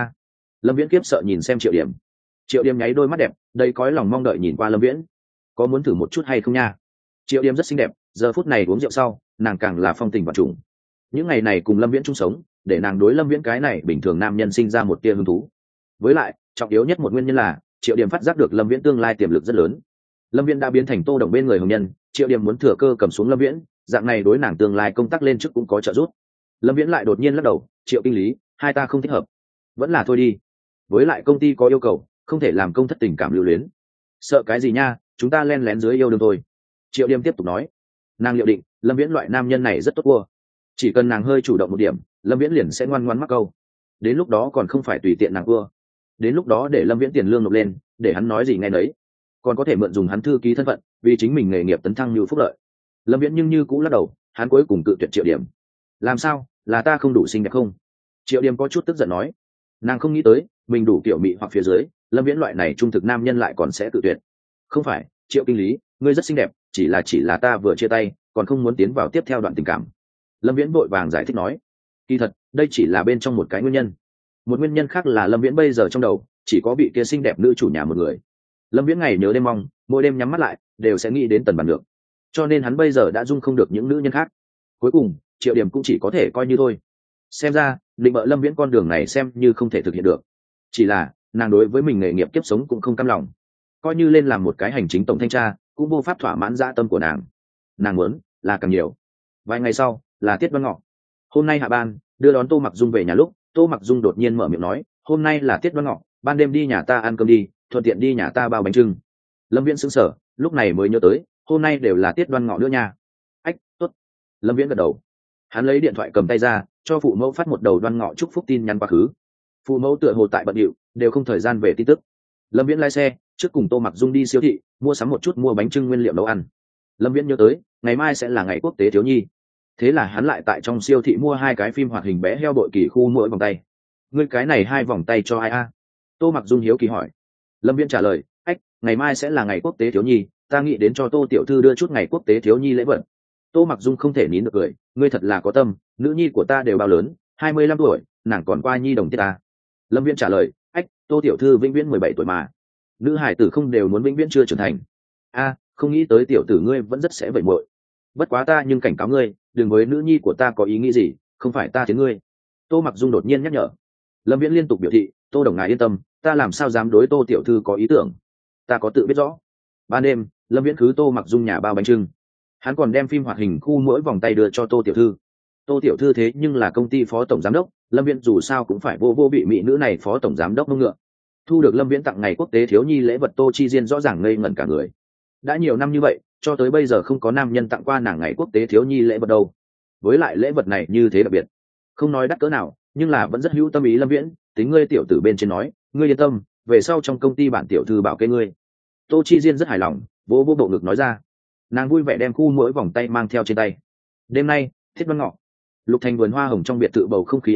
Lâm Viễn kiếp sợ nhìn xem Triệu điểm. Triệu điểm nháy đôi mắt đẹp, đầy cõi lòng mong đợi nhìn qua Lâm Viễn. Có muốn thử một chút hay không nha? Triệu điểm rất xinh đẹp, giờ phút này uống rượu sau, nàng càng là phong tình và trùng. Những ngày này cùng Lâm Viễn chung sống, để nàng đối Lâm Viễn cái này bình thường nam nhân sinh ra một tia hứng thú. Với lại, trọng yếu nhất một nguyên nhân là Triệu điểm phát giác được Lâm Viễn tương lai tiềm lực rất lớn. Lâm Viễn đã biến thành Tô Đồng bên người hồng nhân, Triệu điểm muốn thừa cơ cầm xuống Lâm Viễn, dạng này đối nàng tương lai công tác lên chức cũng có trợ giúp. Lâm Viễn lại đột nhiên lắc đầu, Triệu kinh lý, hai ta không thích hợp, vẫn là thôi đi. Với lại công ty có yêu cầu, không thể làm công thất tình cảm lưu luyến. Sợ cái gì nha, chúng ta len lén dưới yêu đương thôi. Triệu điểm tiếp tục nói. Nàng liệu định Lâm Viễn loại nam nhân này rất tốt cua, chỉ cần nàng hơi chủ động một điểm, Lâm Viễn liền sẽ ngoan ngoãn mắc câu. Đến lúc đó còn không phải tùy tiện nàng cua, đến lúc đó để Lâm Viễn tiền lương nộp lên, để hắn nói gì nghe đấy, còn có thể mượn dùng hắn thư ký thân phận vì chính mình nghề nghiệp tấn thăng như phúc lợi. Lâm Viễn nhưng như cũng lắc đầu, hắn cuối cùng cự tuyệt Triệu điểm. Làm sao, là ta không đủ xinh đẹp không? Triệu điểm có chút tức giận nói. Nàng không nghĩ tới mình đủ kiểu mị hoặc phía dưới, Lâm Viễn loại này trung thực nam nhân lại còn sẽ cự tuyệt. Không phải, Triệu kinh lý, ngươi rất xinh đẹp, chỉ là ta vừa chia tay, còn không muốn tiến vào tiếp theo đoạn tình cảm. Lâm Viễn vội vàng giải thích nói. Kỳ thật đây chỉ là bên trong một cái nguyên nhân, một nguyên nhân khác là Lâm Viễn bây giờ trong đầu chỉ có bị kia xinh đẹp nữ chủ nhà một người. Lâm Viễn ngày nhớ đêm mong, mỗi đêm nhắm mắt lại đều sẽ nghĩ đến Tần Bản Nhược, cho nên hắn bây giờ đã dung không được những nữ nhân khác. Cuối cùng Triệu điểm cũng chỉ có thể coi như thôi. Xem ra định bợ Lâm Viễn con đường này xem như không thể thực hiện được. Chỉ là nàng đối với mình nghề nghiệp kiếp sống cũng không cam lòng, coi như lên làm một cái hành chính tổng thanh tra cũng vô pháp thỏa mãn dã tâm của nàng. Nàng muốn là càng nhiều. Vài ngày sau là tiết Đoan Ngọ. Hôm nay hạ ban đưa đón Tô Mặc Dung về nhà lúc, Tô Mặc Dung đột nhiên mở miệng nói, hôm nay là tiết Đoan Ngọ, ban đêm đi nhà ta ăn cơm đi, thuận tiện đi nhà ta bao bánh trưng. Lâm Viễn sững sờ, lúc này mới nhớ tới hôm nay đều là tiết Đoan Ngọ nữa nha. Ách, tốt. Lâm Viễn gật đầu. Hắn lấy điện thoại cầm tay ra, cho phụ mẫu phát một đầu Đoan Ngọ chúc phúc tin nhắn quá khứ. Phụ mẫu tựa hồ tại bận điệu, đều không thời gian về tin tức. Lâm Viễn lái xe trước cùng Tô Mặc Dung đi siêu thị mua sắm một chút, mua bánh trưng nguyên liệu nấu ăn. Lâm Viễn nhớ tới ngày mai sẽ là ngày quốc tế thiếu nhi, thế là hắn lại tại trong siêu thị mua 2 cái phim hoạt hình bé heo bội kỳ khu mỗi vòng tay. Ngươi cái này 2 vòng tay cho ai a? Tô Mặc Dung hiếu kỳ hỏi. Lâm Viễn trả lời, ách, ngày mai sẽ là ngày quốc tế thiếu nhi, ta nghĩ đến cho Tô tiểu thư đưa chút ngày quốc tế thiếu nhi lễ vật. Tô Mặc Dung không thể nín được cười, ngươi thật là có tâm, nữ nhi của ta đều bao lớn, 25 tuổi, nàng còn qua nhi đồng tiết ta. Lâm Viễn trả lời, ách, Tô tiểu thư vĩnh viễn 17 tuổi mà, nữ hải tử không đều muốn vĩnh viễn chưa trưởng thành. Không nghĩ tới tiểu tử ngươi vẫn rất sẽ vẩy muội. Bất quá ta nhưng cảnh cáo ngươi, đừng với nữ nhi của ta có ý nghĩ gì, không phải ta thiến ngươi. Tô Mặc Dung đột nhiên nhắc nhở. Lâm Viễn liên tục biểu thị, Tô đồng ngài yên tâm, ta làm sao dám đối Tô tiểu thư có ý tưởng, ta có tự biết rõ. Ban đêm Lâm Viễn khứ Tô Mặc Dung nhà bao bánh trưng, hắn còn đem phim hoạt hình khu mỗi vòng tay đưa cho Tô tiểu thư. Tô tiểu thư thế nhưng là công ty phó tổng giám đốc, Lâm Viễn dù sao cũng phải vô bị mỹ nữ này phó tổng giám đốc mông ngựa. Thu được Lâm Viễn tặng ngày quốc tế thiếu nhi lễ vật, Tô Chi Diên rõ ràng ngây ngẩn cả người. Đã nhiều năm như vậy, cho tới bây giờ không có nam nhân tặng qua nàng ngày quốc tế thiếu nhi lễ vật đâu. Với lại lễ vật này như thế đặc biệt, không nói đắt cỡ nào, nhưng là vẫn rất hữu tâm ý. Lâm Viễn, tính ngươi tiểu tử bên trên nói, ngươi yên tâm, về sau trong công ty bản tiểu thư bảo kê ngươi. Tô Chi Diên rất hài lòng, vỗ bộ ngực nói ra. Nàng vui vẻ đem khu mỗi vòng tay mang theo trên tay. Đêm nay thiết Đoan Ngọ, Lục Thành vườn hoa hồng trong biệt thự bầu không khí ấm áp,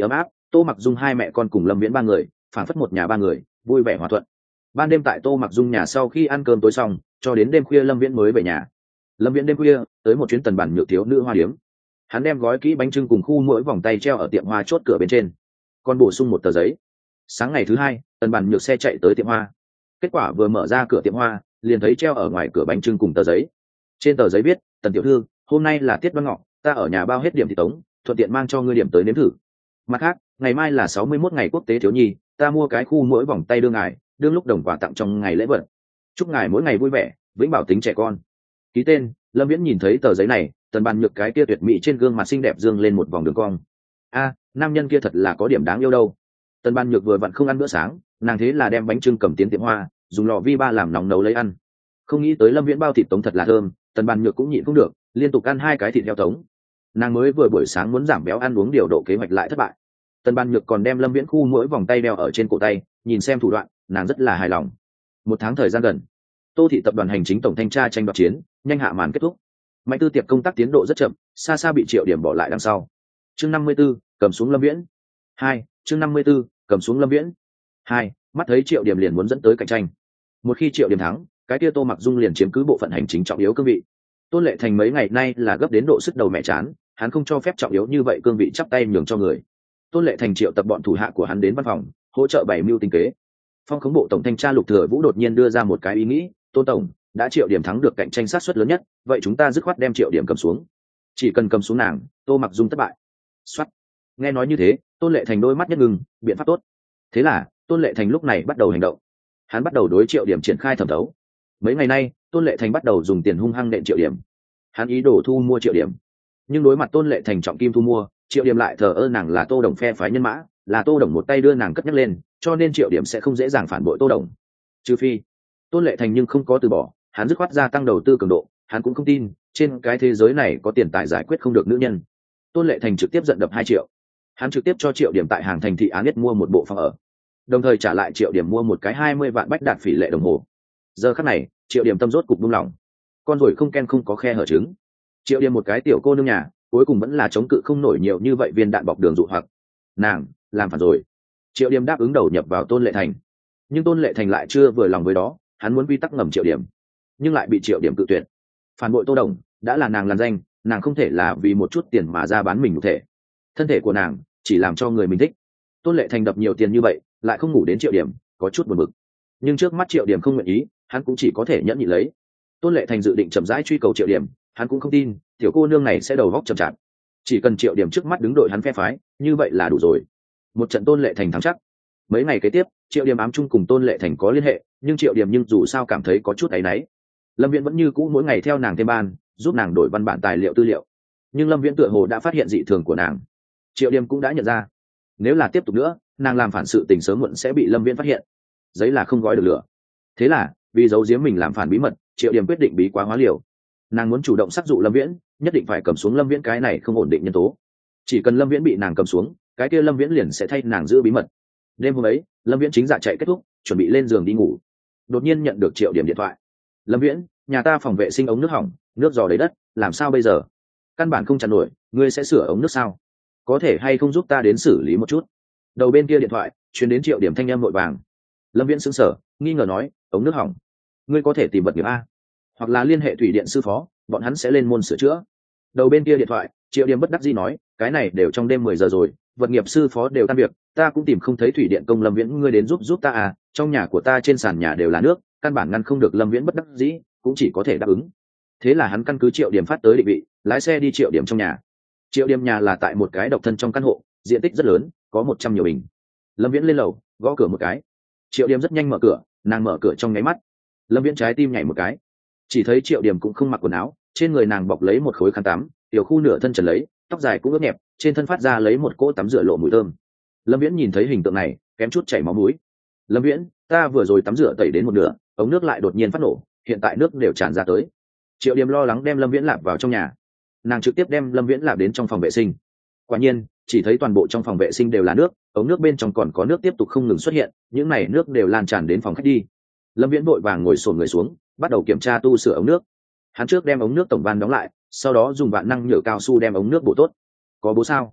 Tô Mặc Dung hai mẹ con cùng Lâm Viễn ba người phản phất một nhà ba người vui vẻ hòa thuận. Ban đêm tại Tô Mặc Dung nhà sau khi ăn cơm tối xong, cho đến đêm khuya Lâm Viễn mới về nhà. Lâm Viễn đêm khuya tới một chuyến Tần Bản Nhược thiếu nữ hoa điếm. Hắn đem gói kỹ bánh trưng cùng khu mỗi vòng tay treo ở tiệm hoa chốt cửa bên trên, còn bổ sung một tờ giấy. Sáng ngày thứ hai, Tần Bản Nhược xe chạy tới tiệm hoa. Kết quả vừa mở ra cửa tiệm hoa, liền thấy treo ở ngoài cửa bánh trưng cùng tờ giấy. Trên tờ giấy viết: Tần tiểu thư, hôm nay là tiết Đoan Ngọ, ta ở nhà bao hết điểm thị tống, thuận tiện mang cho ngươi điểm tới nếm thử. Mặt khác, ngày mai là 61 ngày quốc tế thiếu nhi, ta mua cái khu mỗi vòng tay đưa ngài, đương lúc đồng quà tặng trong ngày lễ vật. Chúc ngài mỗi ngày vui vẻ, vĩnh bảo tính trẻ con. Ký tên. Lâm Viễn nhìn thấy tờ giấy này, Tần Bản Nhược cái kia tuyệt mỹ trên gương mặt xinh đẹp dương lên một vòng đường cong. A, nam nhân kia thật là có điểm đáng yêu đâu. Tần Bản Nhược vừa vặn không ăn bữa sáng, nàng thế là đem bánh trưng cầm tiến tiệm hoa, dùng lò vi ba làm nóng nấu lấy ăn. Không nghĩ tới Lâm Viễn bao thịt tống thật là thơm, Tần Bản Nhược cũng nhịn không được, liên tục ăn hai cái thịt heo tống. Nàng mới vừa buổi sáng muốn giảm béo ăn uống điều độ kế hoạch lại thất bại. Tần Bản Nhược còn đem Lâm Viễn khu mỗi vòng tay đeo ở trên cổ tay, nhìn xem thủ đoạn, nàng rất là hài lòng. Một tháng thời gian gần, Tô thị tập đoàn hành chính tổng thanh tra tranh đoạt chiến nhanh hạ màn kết thúc. Mạnh Tư Tiệp công tác tiến độ rất chậm, xa xa bị Triệu Điểm bỏ lại đằng sau. Chương 54, cầm xuống Lâm Viễn. 2, chương 54, cầm xuống Lâm Viễn. 2, mắt thấy Triệu Điểm liền muốn dẫn tới cạnh tranh. Một khi Triệu Điểm thắng, cái kia Tô Mặc Dung liền chiếm cứ bộ phận hành chính trọng yếu cương vị. Tôn Lệ Thành mấy ngày nay là gấp đến độ sức đầu mẹ chán, hắn không cho phép trọng yếu như vậy cương vị chắp tay nhường cho người. Tôn Lệ Thành triệu tập bọn thủ hạ của hắn đến văn phòng, hỗ trợ bày mưu tính kế. Phong khống bộ tổng thanh tra Lục Thừa Vũ đột nhiên đưa ra một cái ý nghĩ: Tôn tổng, đã Triệu Điểm thắng được cạnh tranh sát suất lớn nhất, vậy chúng ta dứt khoát đem Triệu Điểm cầm xuống. Chỉ cần cầm xuống nàng, Tô Mặc Dung thất bại. Soát. Nghe nói như thế, Tôn Lệ Thành đôi mắt nhất ngừng, biện pháp tốt. Thế là, Tôn Lệ Thành lúc này bắt đầu hành động. Hắn bắt đầu đối Triệu Điểm triển khai thẩm thấu. Mấy ngày nay, Tôn Lệ Thành bắt đầu dùng tiền hung hăng nện Triệu Điểm. Hắn ý đồ thu mua Triệu Điểm, nhưng đối mặt Tôn Lệ Thành trọng kim thu mua, Triệu Điểm lại thờ ơ, nàng là Tô Đồng phe phái nhân mã, là Tô Đồng một tay đưa nàng cất nhắc lên, cho nên Triệu Điểm sẽ không dễ dàng phản bội Tô Đồng. Trừ phi Tôn Lệ Thành nhưng không có từ bỏ, hắn dứt khoát gia tăng đầu tư cường độ. Hắn cũng không tin trên cái thế giới này có tiền tài giải quyết không được nữ nhân. Tôn Lệ Thành trực tiếp giận đập 2 triệu. Hắn trực tiếp cho Triệu Điểm tại hàng thành thị Á Nhất mua một bộ phòng ở, đồng thời trả lại Triệu Điểm mua một cái 20 vạn bách đạt phỉ lệ đồng hồ. Giờ khắc này, Triệu Điểm tâm rốt cục buông lỏng. Con rồi không ken không có khe hở trứng. Triệu Điểm một cái tiểu cô nương nhà, cuối cùng vẫn là chống cự không nổi nhiều như vậy viên đạn bọc đường dụ hoặc. Nàng làm phản rồi. Triệu Điểm đáp ứng đầu nhập vào Tôn Lệ Thành, nhưng Tôn Lệ Thành lại chưa vừa lòng với đó, hắn muốn quy tắc ngầm Triệu Điểm, nhưng lại bị Triệu Điểm cự tuyệt. Phản bội Tô Đồng đã là nàng làn danh, nàng không thể là vì một chút tiền mà ra bán mình nhục thể. Thân thể của nàng chỉ làm cho người mình thích. Tôn Lệ Thành đập nhiều tiền như vậy, lại không ngủ đến Triệu Điểm, có chút buồn bực. Nhưng trước mắt Triệu Điểm không nguyện ý, hắn cũng chỉ có thể nhẫn nhịn lấy. Tôn Lệ Thành dự định chậm rãi truy cầu Triệu Điểm, hắn cũng không tin tiểu cô nương này sẽ đầu góc chậm chạp. Chỉ cần Triệu Điểm trước mắt đứng đội hắn phe phái, như vậy là đủ rồi. Một trận Tôn Lệ Thành thắng chắc. Mấy ngày kế tiếp, Triệu Điểm ám chung cùng Tôn Lệ Thành có liên hệ, nhưng Triệu Điểm nhưng dù sao cảm thấy có chút áy náy. Lâm Viễn vẫn như cũ mỗi ngày theo nàng thêm ban, giúp nàng đổi văn bản tài liệu tư liệu. Nhưng Lâm Viễn tựa hồ đã phát hiện dị thường của nàng. Triệu Điểm cũng đã nhận ra, nếu là tiếp tục nữa, nàng làm phản sự tình sớm muộn sẽ bị Lâm Viễn phát hiện. Giấy là không gói được lửa. Thế là, vì giấu giếm mình làm phản bí mật, Triệu Điểm quyết định bí quá hóa liều. Nàng muốn chủ động sắc dụ Lâm Viễn, nhất định phải cầm xuống Lâm Viễn cái này không ổn định nhân tố. Chỉ cần Lâm Viễn bị nàng cầm xuống, cái kia Lâm Viễn liền sẽ thay nàng giữ bí mật. Đêm hôm ấy, Lâm Viễn chính dạ chạy kết thúc, chuẩn bị lên giường đi ngủ, đột nhiên nhận được Triệu Điểm điện thoại. Lâm Viễn, nhà ta phòng vệ sinh ống nước hỏng, nước giò đầy đất, làm sao bây giờ? Căn bản không chặn nổi, ngươi sẽ sửa ống nước sao? Có thể hay không giúp ta đến xử lý một chút? Đầu bên kia điện thoại truyền đến Triệu Điểm thanh âm vội vàng. Lâm Viễn sững sờ, nghi ngờ nói, ống nước hỏng, ngươi có thể tìm vật nghiệp a, hoặc là liên hệ thủy điện sư phó, bọn hắn sẽ lên môn sửa chữa. Đầu bên kia điện thoại, Triệu Điểm bất đắc dĩ nói, cái này đều trong đêm 10 giờ rồi, vật nghiệp sư phó đều tan việc, ta cũng tìm không thấy thủy điện công. Lâm Viễn, ngươi đến giúp ta à, trong nhà của ta trên sàn nhà đều là nước, căn bản ngăn không được. Lâm Viễn bất đắc dĩ, cũng chỉ có thể đáp ứng. Thế là hắn căn cứ Triệu Điểm phát tới định vị, lái xe đi Triệu Điểm trong nhà. Triệu Điểm nhà là tại một cái độc thân trong căn hộ, diện tích rất lớn, có 100 nhiều bình. Lâm Viễn lên lầu, gõ cửa một cái. Triệu Điểm rất nhanh mở cửa, nàng mở cửa trong nháy mắt, Lâm Viễn trái tim nhảy một cái. Chỉ thấy Triệu Điểm cũng không mặc quần áo, trên người nàng bọc lấy một khối khăn tắm, tiểu khu nửa thân trần lấy, tóc dài cũng ướt nhẹp, trên thân phát ra lấy một cỗ tắm rửa lộ mùi thơm. Lâm Viễn nhìn thấy hình tượng này, kém chút chảy máu mũi. Lâm Viễn, ta vừa rồi tắm rửa tẩy đến một nửa, ống nước lại đột nhiên phát nổ, hiện tại nước đều tràn ra tới. Triệu Điểm lo lắng đem Lâm Viễn lạp vào trong nhà, nàng trực tiếp đem Lâm Viễn lạp đến trong phòng vệ sinh. Quả nhiên, chỉ thấy toàn bộ trong phòng vệ sinh đều là nước, ống nước bên trong còn có nước tiếp tục không ngừng xuất hiện, những này nước đều lan tràn đến phòng khách đi. Lâm Viễn vội vàng ngồi xổm người xuống, bắt đầu kiểm tra tu sửa ống nước. Hắn trước đem ống nước tổng van đóng lại, sau đó dùng vạn năng nhựa cao su đem ống nước bổ tốt. Có bố sao?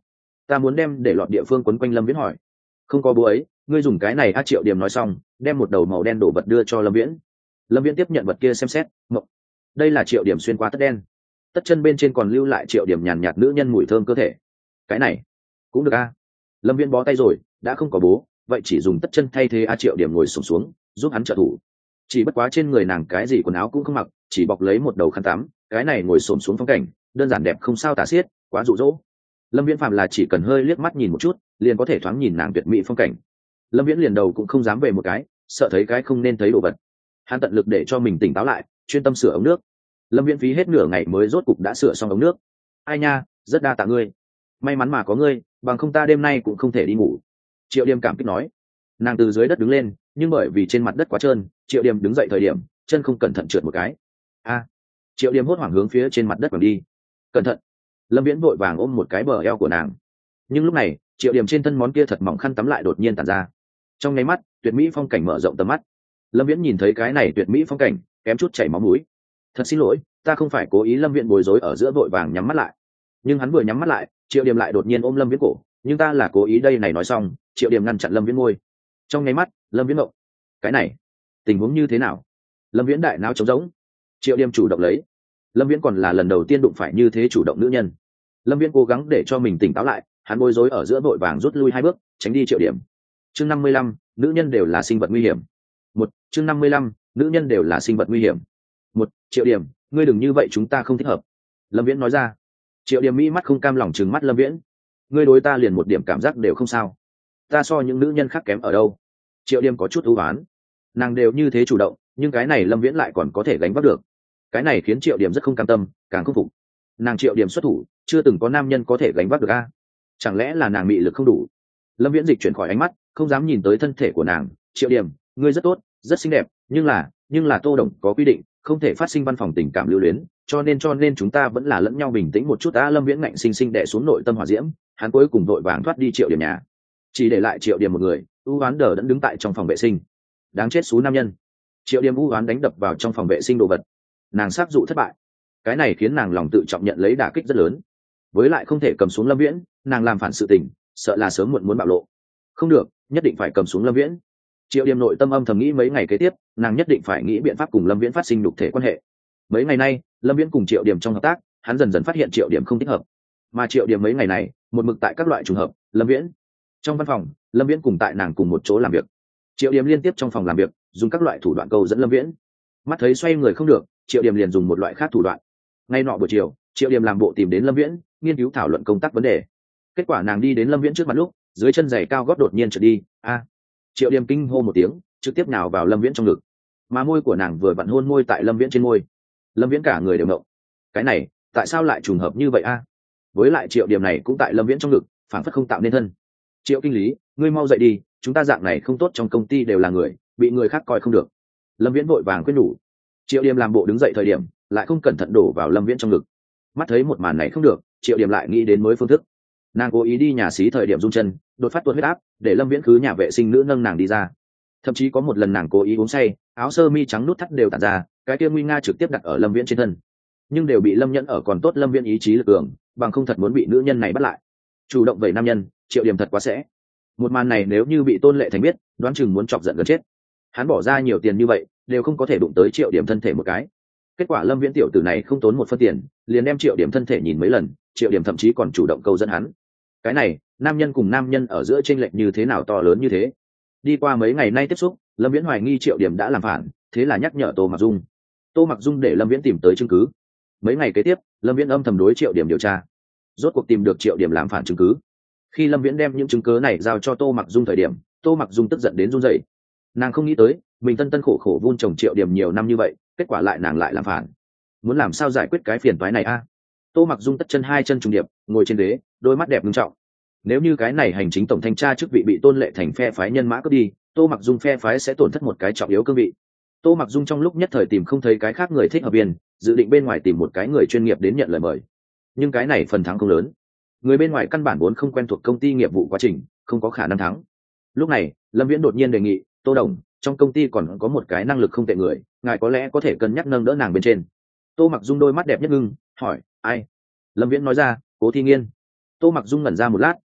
ta muốn đem để lọt địa phương quấn quanh lâm viễn hỏi. Không có bố ấy, ngươi dùng cái này. Triệu điểm nói xong đem một đầu màu đen đổ vật đưa cho lâm viễn. Lâm viễn tiếp nhận vật kia xem xét, mộng. Đây là Triệu điểm xuyên qua tất đen, tất chân bên trên còn lưu lại Triệu điểm nhàn nhạt nữ nhân mùi thơm cơ thể. Cái này cũng được a. Lâm viễn bó tay rồi, đã không có bố vậy chỉ dùng tất chân thay thế. Triệu điểm ngồi sụp xuống giúp hắn trợ thủ. Chỉ bất quá trên người nàng cái gì quần áo cũng không mặc, chỉ bọc lấy một đầu khăn tắm. Cái này ngồi xổm xuống phong cảnh đơn giản đẹp không sao tả xiết, quá dụ dỗ. Lâm viễn phàm là chỉ cần hơi liếc mắt nhìn một chút liền có thể thoáng nhìn nàng tuyệt mỹ phong cảnh. Lâm viễn liền đầu cũng không dám về một cái, sợ thấy cái không nên thấy đồ vật. Hắn tận lực để cho mình tỉnh táo lại, chuyên tâm sửa ống nước. Lâm viễn phí hết nửa ngày mới rốt cục đã sửa xong ống nước. Ai nha, rất đa tạ ngươi, may mắn mà có ngươi, bằng không ta đêm nay cũng không thể đi ngủ. Triệu Điềm cảm kích nói. Nàng từ dưới đất đứng lên, nhưng bởi vì trên mặt đất quá trơn, Triệu Điềm đứng dậy thời điểm chân không cẩn thận trượt một cái. A! Triệu Điềm hốt hoảng hướng phía trên mặt đất quẳng đi. Cẩn thận! Lâm viễn vội vàng ôm một cái bờ eo của nàng. Nhưng lúc này Triệu Điềm trên thân món kia thật mỏng khăn tắm lại đột nhiên tản ra. Trong nháy mắt tuyệt mỹ phong cảnh mở rộng tầm mắt. Lâm viễn nhìn thấy cái này tuyệt mỹ phong cảnh kém chút chảy máu mũi. Thật xin lỗi, ta không phải cố ý. Lâm viễn bối rối ở giữa vội vàng nhắm mắt lại. Nhưng hắn vừa nhắm mắt lại, Triệu Điềm lại đột nhiên ôm Lâm viễn cổ. Nhưng ta là cố ý đây này. Nói xong Triệu Điềm ngăn chặn Lâm viễn môi. Trong nháy mắt Lâm viễn ngộng. Cái này tình huống như thế nào? Lâm viễn đại não trống rỗng. Triệu Điềm chủ động lấy. Lâm viễn còn là lần đầu tiên đụng phải như thế chủ động nữ nhân. Lâm viễn cố gắng để cho mình tỉnh táo lại, hắn bối rối ở giữa vội vàng rút lui 2 bước tránh đi Triệu Điểm. Chương 55, nữ nhân đều là sinh vật nguy hiểm. Chương 55, nữ nhân đều là sinh vật nguy hiểm. Triệu Điểm, ngươi đừng như vậy, chúng ta không thích hợp. Lâm viễn nói ra. Triệu Điểm mỹ mắt không cam lòng trừng mắt Lâm viễn. Ngươi đối ta liền một điểm cảm giác đều không sao? Ta so những nữ nhân khác kém ở đâu? Triệu Điểm có chút ưu oán. Nàng đều như thế chủ động, nhưng cái này Lâm viễn lại còn có thể gánh vác được. Cái này khiến Triệu Điểm rất không cam tâm, càng không phục. Nàng Triệu Điểm xuất thủ, chưa từng có nam nhân có thể gánh vác được a. Chẳng lẽ là nàng mị lực không đủ? Lâm viễn dịch chuyển khỏi ánh mắt, không dám nhìn tới thân thể của nàng. Triệu Điểm, ngươi rất tốt, rất xinh đẹp, nhưng là Tô Đồng có quy định không thể phát sinh văn phòng tình cảm lưu luyến, cho nên chúng ta vẫn là lẫn nhau bình tĩnh một chút. Lâm viễn ngạnh sinh sinh đè xuống nội tâm hỏa diễm, hắn cuối cùng vội vàng thoát đi Triệu Điểm nhà, chỉ để lại Triệu Điểm một người u oán đờ đẫn đứng tại trong phòng vệ sinh. Đáng chết xú nam nhân. Triệu Điểm u oán đánh đập vào trong phòng vệ sinh đồ vật. Nàng xác dụ thất bại, cái này khiến nàng lòng tự trọng nhận lấy đả kích rất lớn. Với lại không thể cầm xuống Lâm viễn, nàng làm phản sự tình sợ là sớm muộn muốn bạo lộ. Không được, nhất định phải cầm xuống Lâm viễn. Triệu Điểm nội tâm âm thầm nghĩ mấy ngày kế tiếp nàng nhất định phải nghĩ biện pháp cùng Lâm viễn phát sinh đục thể quan hệ. Mấy ngày nay Lâm viễn cùng Triệu Điểm trong hợp tác, hắn dần dần phát hiện Triệu Điểm không thích hợp, mà Triệu Điểm mấy ngày này một mực tại các loại trùng hợp Lâm viễn. Trong văn phòng, Lâm viễn cùng tại nàng cùng một chỗ làm việc. Triệu Điểm liên tiếp trong phòng làm việc dùng các loại thủ đoạn câu dẫn Lâm viễn. Mắt thấy xoay người không được, Triệu Điểm liền dùng một loại khác thủ đoạn. Ngay nọ buổi chiều, Triệu Điểm làm bộ tìm đến Lâm viễn nghiên cứu thảo luận công tác vấn đề. Kết quả nàng đi đến Lâm viễn trước mặt lúc dưới chân giày cao gót đột nhiên trượt đi. Triệu Điểm kinh hô một tiếng, trực tiếp nào vào Lâm viễn trong ngực, mà môi của nàng vừa vặn hôn môi tại Lâm viễn trên môi. Lâm viễn cả người đều ngộng. Cái này tại sao lại trùng hợp như vậy a? Với lại Triệu Điểm này cũng tại Lâm viễn trong ngực, phản phất không tạo nên thân. Triệu kinh lý, ngươi mau dậy đi, chúng ta dạng này không tốt, trong công ty đều là người, bị người khác coi không được. Lâm viễn vội vàng khuyên nhủ. Triệu Điểm làm bộ đứng dậy thời điểm lại không cẩn thận đổ vào Lâm viễn trong ngực. Mắt thấy một màn này không được, Triệu Điểm lại nghĩ đến mới phương thức. Nàng cố ý đi nhà xí thời điểm run chân, đột phát tuột huyết áp, để Lâm viễn khứ nhà vệ sinh nữ nâng nàng đi ra. Thậm chí có một lần nàng cố ý uống say, áo sơ mi trắng nút thắt đều tản ra, cái kia nguy nga trực tiếp đặt ở Lâm viễn trên thân, nhưng đều bị Lâm nhẫn ở. Còn tốt Lâm viễn ý chí lực cường, bằng không thật muốn bị nữ nhân này bắt lại. Chủ động vậy nam nhân, Triệu Điểm thật quá sẽ. Một màn này nếu như bị Tôn Lệ Thành biết, đoán chừng muốn chọc giận gần chết. Hắn bỏ ra nhiều tiền như vậy đều không có thể đụng tới Triệu Điểm thân thể một cái. Kết quả Lâm viễn tiểu tử này không tốn một phân tiền liền đem Triệu Điểm thân thể nhìn mấy lần. Triệu Điểm thậm chí còn chủ động câu dẫn hắn. Cái này nam nhân cùng nam nhân ở giữa chênh lệch như thế nào to lớn như thế. Đi qua mấy ngày nay tiếp xúc, Lâm viễn hoài nghi Triệu Điểm đã làm phản, thế là nhắc nhở Tô Mặc Dung. Tô Mặc Dung để Lâm viễn tìm tới chứng cứ. Mấy ngày kế tiếp Lâm viễn âm thầm đối Triệu Điểm điều tra, rốt cuộc tìm được Triệu Điểm làm phản chứng cứ. Khi Lâm viễn đem những chứng cứ này giao cho Tô Mặc Dung thời điểm, Tô Mặc Dung tức giận đến run rẩy. Nàng không nghĩ tới mình tân khổ khổ vun trồng Triệu Điểm nhiều năm như vậy, kết quả lại nàng lại làm phản. Muốn làm sao giải quyết cái phiền toái này a? Tô Mặc Dung tất chân hai chân trùng điệp ngồi trên ghế, đôi mắt đẹp nghiêm trọng. Nếu như cái này hành chính tổng thanh tra chức vị bị Tôn Lệ Thành phe phái nhân mã cướp đi, Tô Mặc Dung phe phái sẽ tổn thất một cái trọng yếu cương vị. Tô Mặc Dung trong lúc nhất thời tìm không thấy cái khác người thích hợp viên, dự định bên ngoài tìm một cái người chuyên nghiệp đến nhận lời mời. Nhưng cái này phần thắng không lớn, người bên ngoài căn bản vốn không quen thuộc công ty nghiệp vụ quá trình, không có khả năng thắng. Lúc này Lâm viễn đột nhiên đề nghị, Tô Đồng, trong công ty còn có một cái năng lực không tệ người, ngài có lẽ có thể cân nhắc nâng đỡ nàng bên trên. Tô Mặc Dung đôi mắt đẹp nhất ngưng, hỏi ai? Lâm viễn nói ra, Cố Thi Nghiên. Tô Mặc Dung ngẩn ra một lát,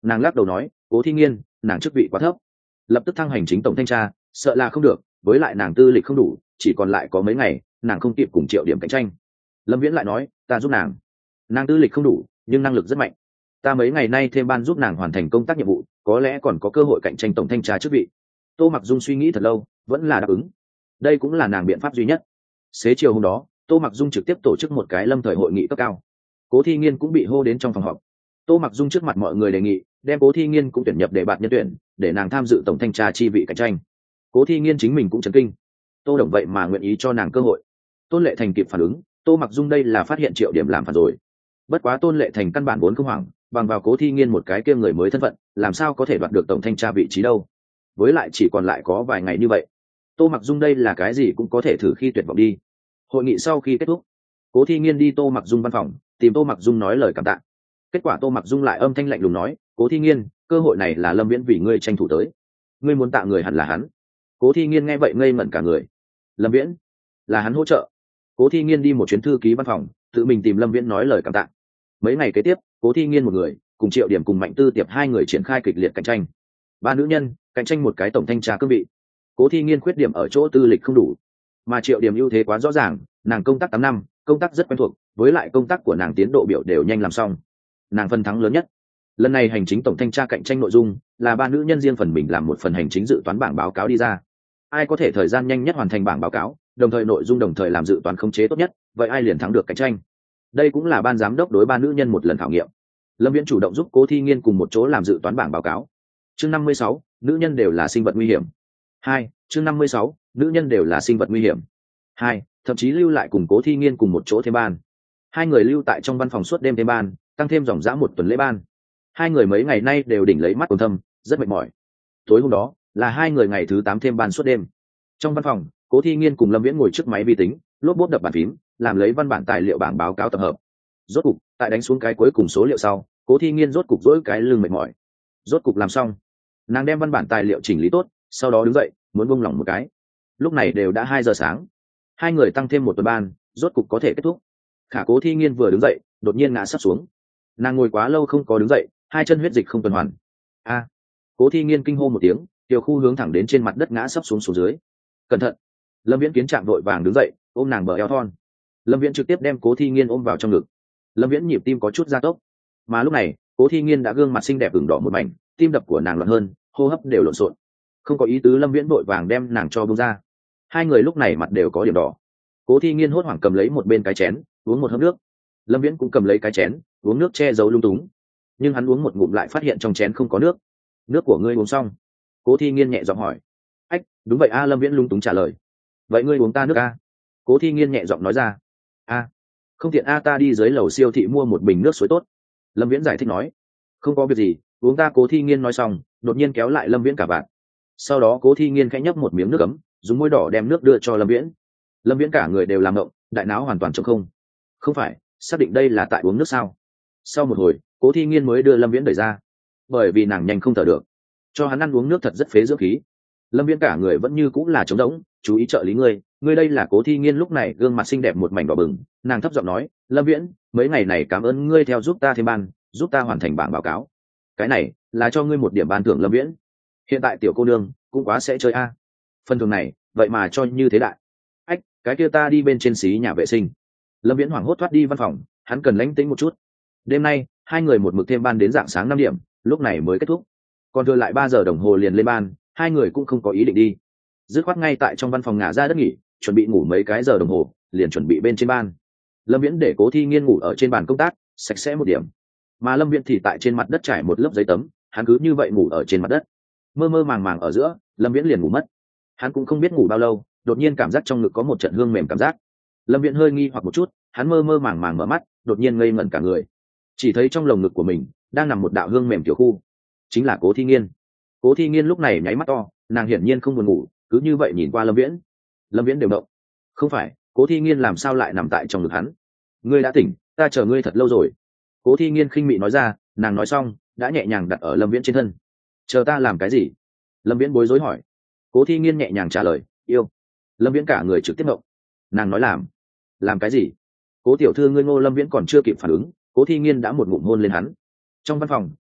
Nàng lắc đầu nói, Cố Thi Nghiên, nàng chức vị quá thấp, lập tức thăng hành chính tổng thanh tra sợ là không được, với lại nàng tư lịch không đủ, chỉ còn lại có mấy ngày, nàng không kịp cùng Triệu Điểm cạnh tranh. Lâm Viễn lại nói, ta giúp nàng tư lịch không đủ nhưng năng lực rất mạnh, ta mấy ngày nay thêm ban giúp nàng hoàn thành công tác nhiệm vụ, có lẽ còn có cơ hội cạnh tranh tổng thanh tra chức vị. Tô Mặc Dung suy nghĩ thật lâu vẫn là đáp ứng, đây cũng là nàng biện pháp duy nhất. Xế chiều hôm đó, Tô Mặc Dung trực tiếp tổ chức một cái lâm thời hội nghị cấp cao. Cố Thi Nghiên cũng bị hô đến trong phòng họp. Tô Mặc Dung trước mặt mọi người đề nghị đem Cố Thi Nghiên cũng tuyển nhập để bạt nhân tuyển, để nàng tham dự tổng thanh tra chi vị cạnh tranh. Cố Thi Nghiên chính mình cũng chấn kinh, Tô Đồng vậy mà nguyện ý cho nàng cơ hội. Tôn Lệ Thành kịp phản ứng, Tô Mặc Dung đây là phát hiện Triệu Điểm làm phản rồi. Bất quá Tôn Lệ Thành căn bản vốn không hoảng, bằng vào Cố Thi Nghiên một cái kia người mới thân phận, làm sao có thể đoạt được tổng thanh tra vị trí đâu? Với lại chỉ còn lại có vài ngày như vậy, Tô Mặc Dung đây là cái gì cũng có thể thử khi tuyệt vọng đi. Hội nghị sau khi kết thúc, Cố Thi Nghiên đi Tô Mặc Dung văn phòng, tìm Tô Mặc Dung nói lời cảm tạ. Kết quả Tô Mặc Dung lại âm thanh lạnh lùng nói, Cố Thi Nghiên, cơ hội này là Lâm Viễn vì ngươi tranh thủ tới, ngươi muốn tạ người hẳn là hắn. Cố Thi Nghiên nghe vậy ngây ngẩn cả người. Lâm Viễn là hắn hỗ trợ? Cố Thi Nghiên đi một chuyến thư ký văn phòng, tự mình tìm Lâm Viễn nói lời cảm tạ. Mấy ngày kế tiếp, Cố Thi Nghiên một người cùng Triệu Điểm cùng Mạnh Tư Tiệp hai người triển khai kịch liệt cạnh tranh. Ba nữ nhân cạnh tranh một cái tổng thanh tra cương vị. Cố Thi Nghiên khuyết điểm ở chỗ tư lịch không đủ, mà Triệu Điểm ưu thế quá rõ ràng, nàng công tác 8 năm, công tác rất quen thuộc, với lại công tác của nàng tiến độ biểu đều nhanh làm xong, nàng phần thắng lớn nhất. Lần này hành chính tổng thanh tra cạnh tranh nội dung là ba nữ nhân riêng phần mình làm một phần hành chính dự toán bảng báo cáo đi ra, ai có thể thời gian nhanh nhất hoàn thành bảng báo cáo, đồng thời nội dung đồng thời làm dự toán khống chế tốt nhất, vậy ai liền thắng được cạnh tranh. Đây cũng là ban giám đốc đối ba nữ nhân một lần khảo nghiệm. Lâm Viễn chủ động giúp Cố Thi Nghiên cùng một chỗ làm dự toán bảng báo cáo. Chương 56, nữ nhân đều là sinh vật nguy hiểm. 2, chương 56, nữ nhân đều là sinh vật nguy hiểm. 2, thậm chí lưu lại cùng Cố Thi Nghiên cùng một chỗ thêm ban. Hai người lưu tại trong văn phòng suốt đêm thêm ban, tăng thêm dòng dã một tuần lễ ban. Hai người mấy ngày nay đều đỉnh lấy mắt còn thâm, rất mệt mỏi. Tối hôm đó là hai người ngày thứ 8 thêm ban suốt đêm. Trong văn phòng, Cố Thi Nghiên cùng Lâm Viễn ngồi trước máy vi tính, lốp bốp đập bàn phím, làm lấy văn bản tài liệu bảng báo cáo tập hợp. Rốt cục, tại đánh xuống cái cuối cùng số liệu sau, Cố Thi Nghiên rốt cục dỗi cái lưng mệt mỏi. Rốt cục làm xong, nàng đem văn bản tài liệu chỉnh lý tốt, sau đó đứng dậy muốn buông lỏng một cái. Lúc này đều đã 2 giờ sáng, hai người tăng thêm một tuần ban, rốt cục có thể kết thúc. Khả Cố Thi Nghiên vừa đứng dậy đột nhiên ngã sắp xuống. Nàng ngồi quá lâu không có đứng dậy, hai chân huyết dịch không tuần hoàn. A! Cố Thi Nghiên kinh hô một tiếng, Tiểu Khu hướng thẳng đến trên mặt đất ngã sắp xuống dưới. Cẩn thận! Lâm Viễn kiến trạng vội vàng đứng dậy ôm nàng bờ eo thon. Lâm Viễn trực tiếp đem Cố Thi Nghiên ôm vào trong ngực. Lâm Viễn nhịp tim có chút gia tốc, mà lúc này Cố Thi Nghiên đã gương mặt xinh đẹp ửng đỏ một mảnh, tim đập của nàng loạn hơn, hô hấp đều lộn xộn. Không có ý tứ, Lâm Viễn vội vàng đem nàng cho buông ra. Hai người lúc này mặt đều có điểm đỏ. Cố Thi Nghiên hốt hoảng cầm lấy một bên cái chén uống một hớp nước. Lâm Viễn cũng cầm lấy cái chén uống nước che giấu lung túng, nhưng hắn uống một ngụm lại phát hiện trong chén không có nước. Nước của ngươi uống xong? Cố Thi Nghiên nhẹ giọng hỏi. Ách, đúng vậy a. Lâm Viễn lung túng trả lời. Vậy ngươi uống ta nước a? Cố Thi Nghiên nhẹ giọng nói ra. A, không tiện a, ta đi dưới lầu siêu thị mua một bình nước suối tốt. Lâm Viễn giải thích nói. Không có việc gì, uống ta. Cố Thi Nghiên nói xong đột nhiên kéo lại Lâm Viễn cả vạt. Sau đó Cố Thi Nghiên khẽ nhấp một miếng nước ấm, dùng môi đỏ đem nước đưa cho Lâm Viễn. Lâm Viễn cả người đều làm ngộng, đại não hoàn toàn trống không. Không phải, xác định đây là tại uống nước sao? Sau một hồi, Cố Thi Nghiên mới đưa Lâm Viễn đẩy ra, bởi vì nàng nhanh không thở được, cho hắn ăn uống nước thật rất phế dưỡng khí. Lâm Viễn cả người vẫn như cũng là trống rỗng. Chú ý trợ lý ngươi đây là Cố Thi Nghiên lúc này gương mặt xinh đẹp một mảnh đỏ bừng, nàng thấp giọng nói, Lâm Viễn, mấy ngày này cảm ơn ngươi theo giúp ta thêm ban, giúp ta hoàn thành bảng báo cáo. Cái này là cho ngươi một điểm ban thưởng Lâm Viễn. Hiện tại tiểu cô nương cũng quá sẽ chơi a. Phần thưởng này vậy mà cho như thế đại. Ách, cái kia ta đi bên trên xí nhà vệ sinh. Lâm Viễn hoảng hốt thoát đi văn phòng, hắn cần lánh tĩnh một chút. Đêm nay hai người một mực thêm ban đến rạng sáng 5 điểm, lúc này mới kết thúc. Còn thừa lại 3 giờ đồng hồ liền lên ban, hai người cũng không có ý định đi, dứt khoát ngay tại trong văn phòng ngả ra đất nghỉ, chuẩn bị ngủ mấy cái giờ đồng hồ liền chuẩn bị bên trên ban. Lâm Viễn để Cố Thi Nghiên ngủ ở trên bàn công tác sạch sẽ một điểm, mà Lâm Viễn thì tại trên mặt đất trải một lớp giấy tấm, hắn cứ như vậy ngủ ở trên mặt đất. Mơ mơ màng màng ở giữa, Lâm Viễn liền ngủ mất. Hắn cũng không biết ngủ bao lâu, đột nhiên cảm giác trong ngực có một trận hương mềm cảm giác. Lâm Viễn hơi nghi hoặc một chút, hắn mơ mơ màng màng mở mắt, đột nhiên ngây ngẩn cả người, chỉ thấy trong lồng ngực của mình đang nằm một đạo hương mềm tiểu khu, chính là Cố Thi Nghiên. Cố Thi Nghiên lúc này nháy mắt to, nàng hiển nhiên không buồn ngủ, cứ như vậy nhìn qua Lâm Viễn. Lâm Viễn đều động. Không phải, Cố Thi Nghiên làm sao lại nằm tại trong ngực hắn? Ngươi đã tỉnh, ta chờ ngươi thật lâu rồi. Cố Thi Nghiên khinh mị nói ra, nàng nói xong đã nhẹ nhàng đặt ở Lâm Viễn trên thân. Chờ ta làm cái gì? Lâm Viễn bối rối hỏi. Cố Thi Nghiên nhẹ nhàng trả lời, yêu. Lâm Viễn cả người trực tiếp động. Nàng nói làm cái gì? Cố tiểu thư ngươi. Ngô Lâm Viễn còn chưa kịp phản ứng, Cố Thi Nghiên đã một ngụm hôn lên hắn. Trong văn phòng,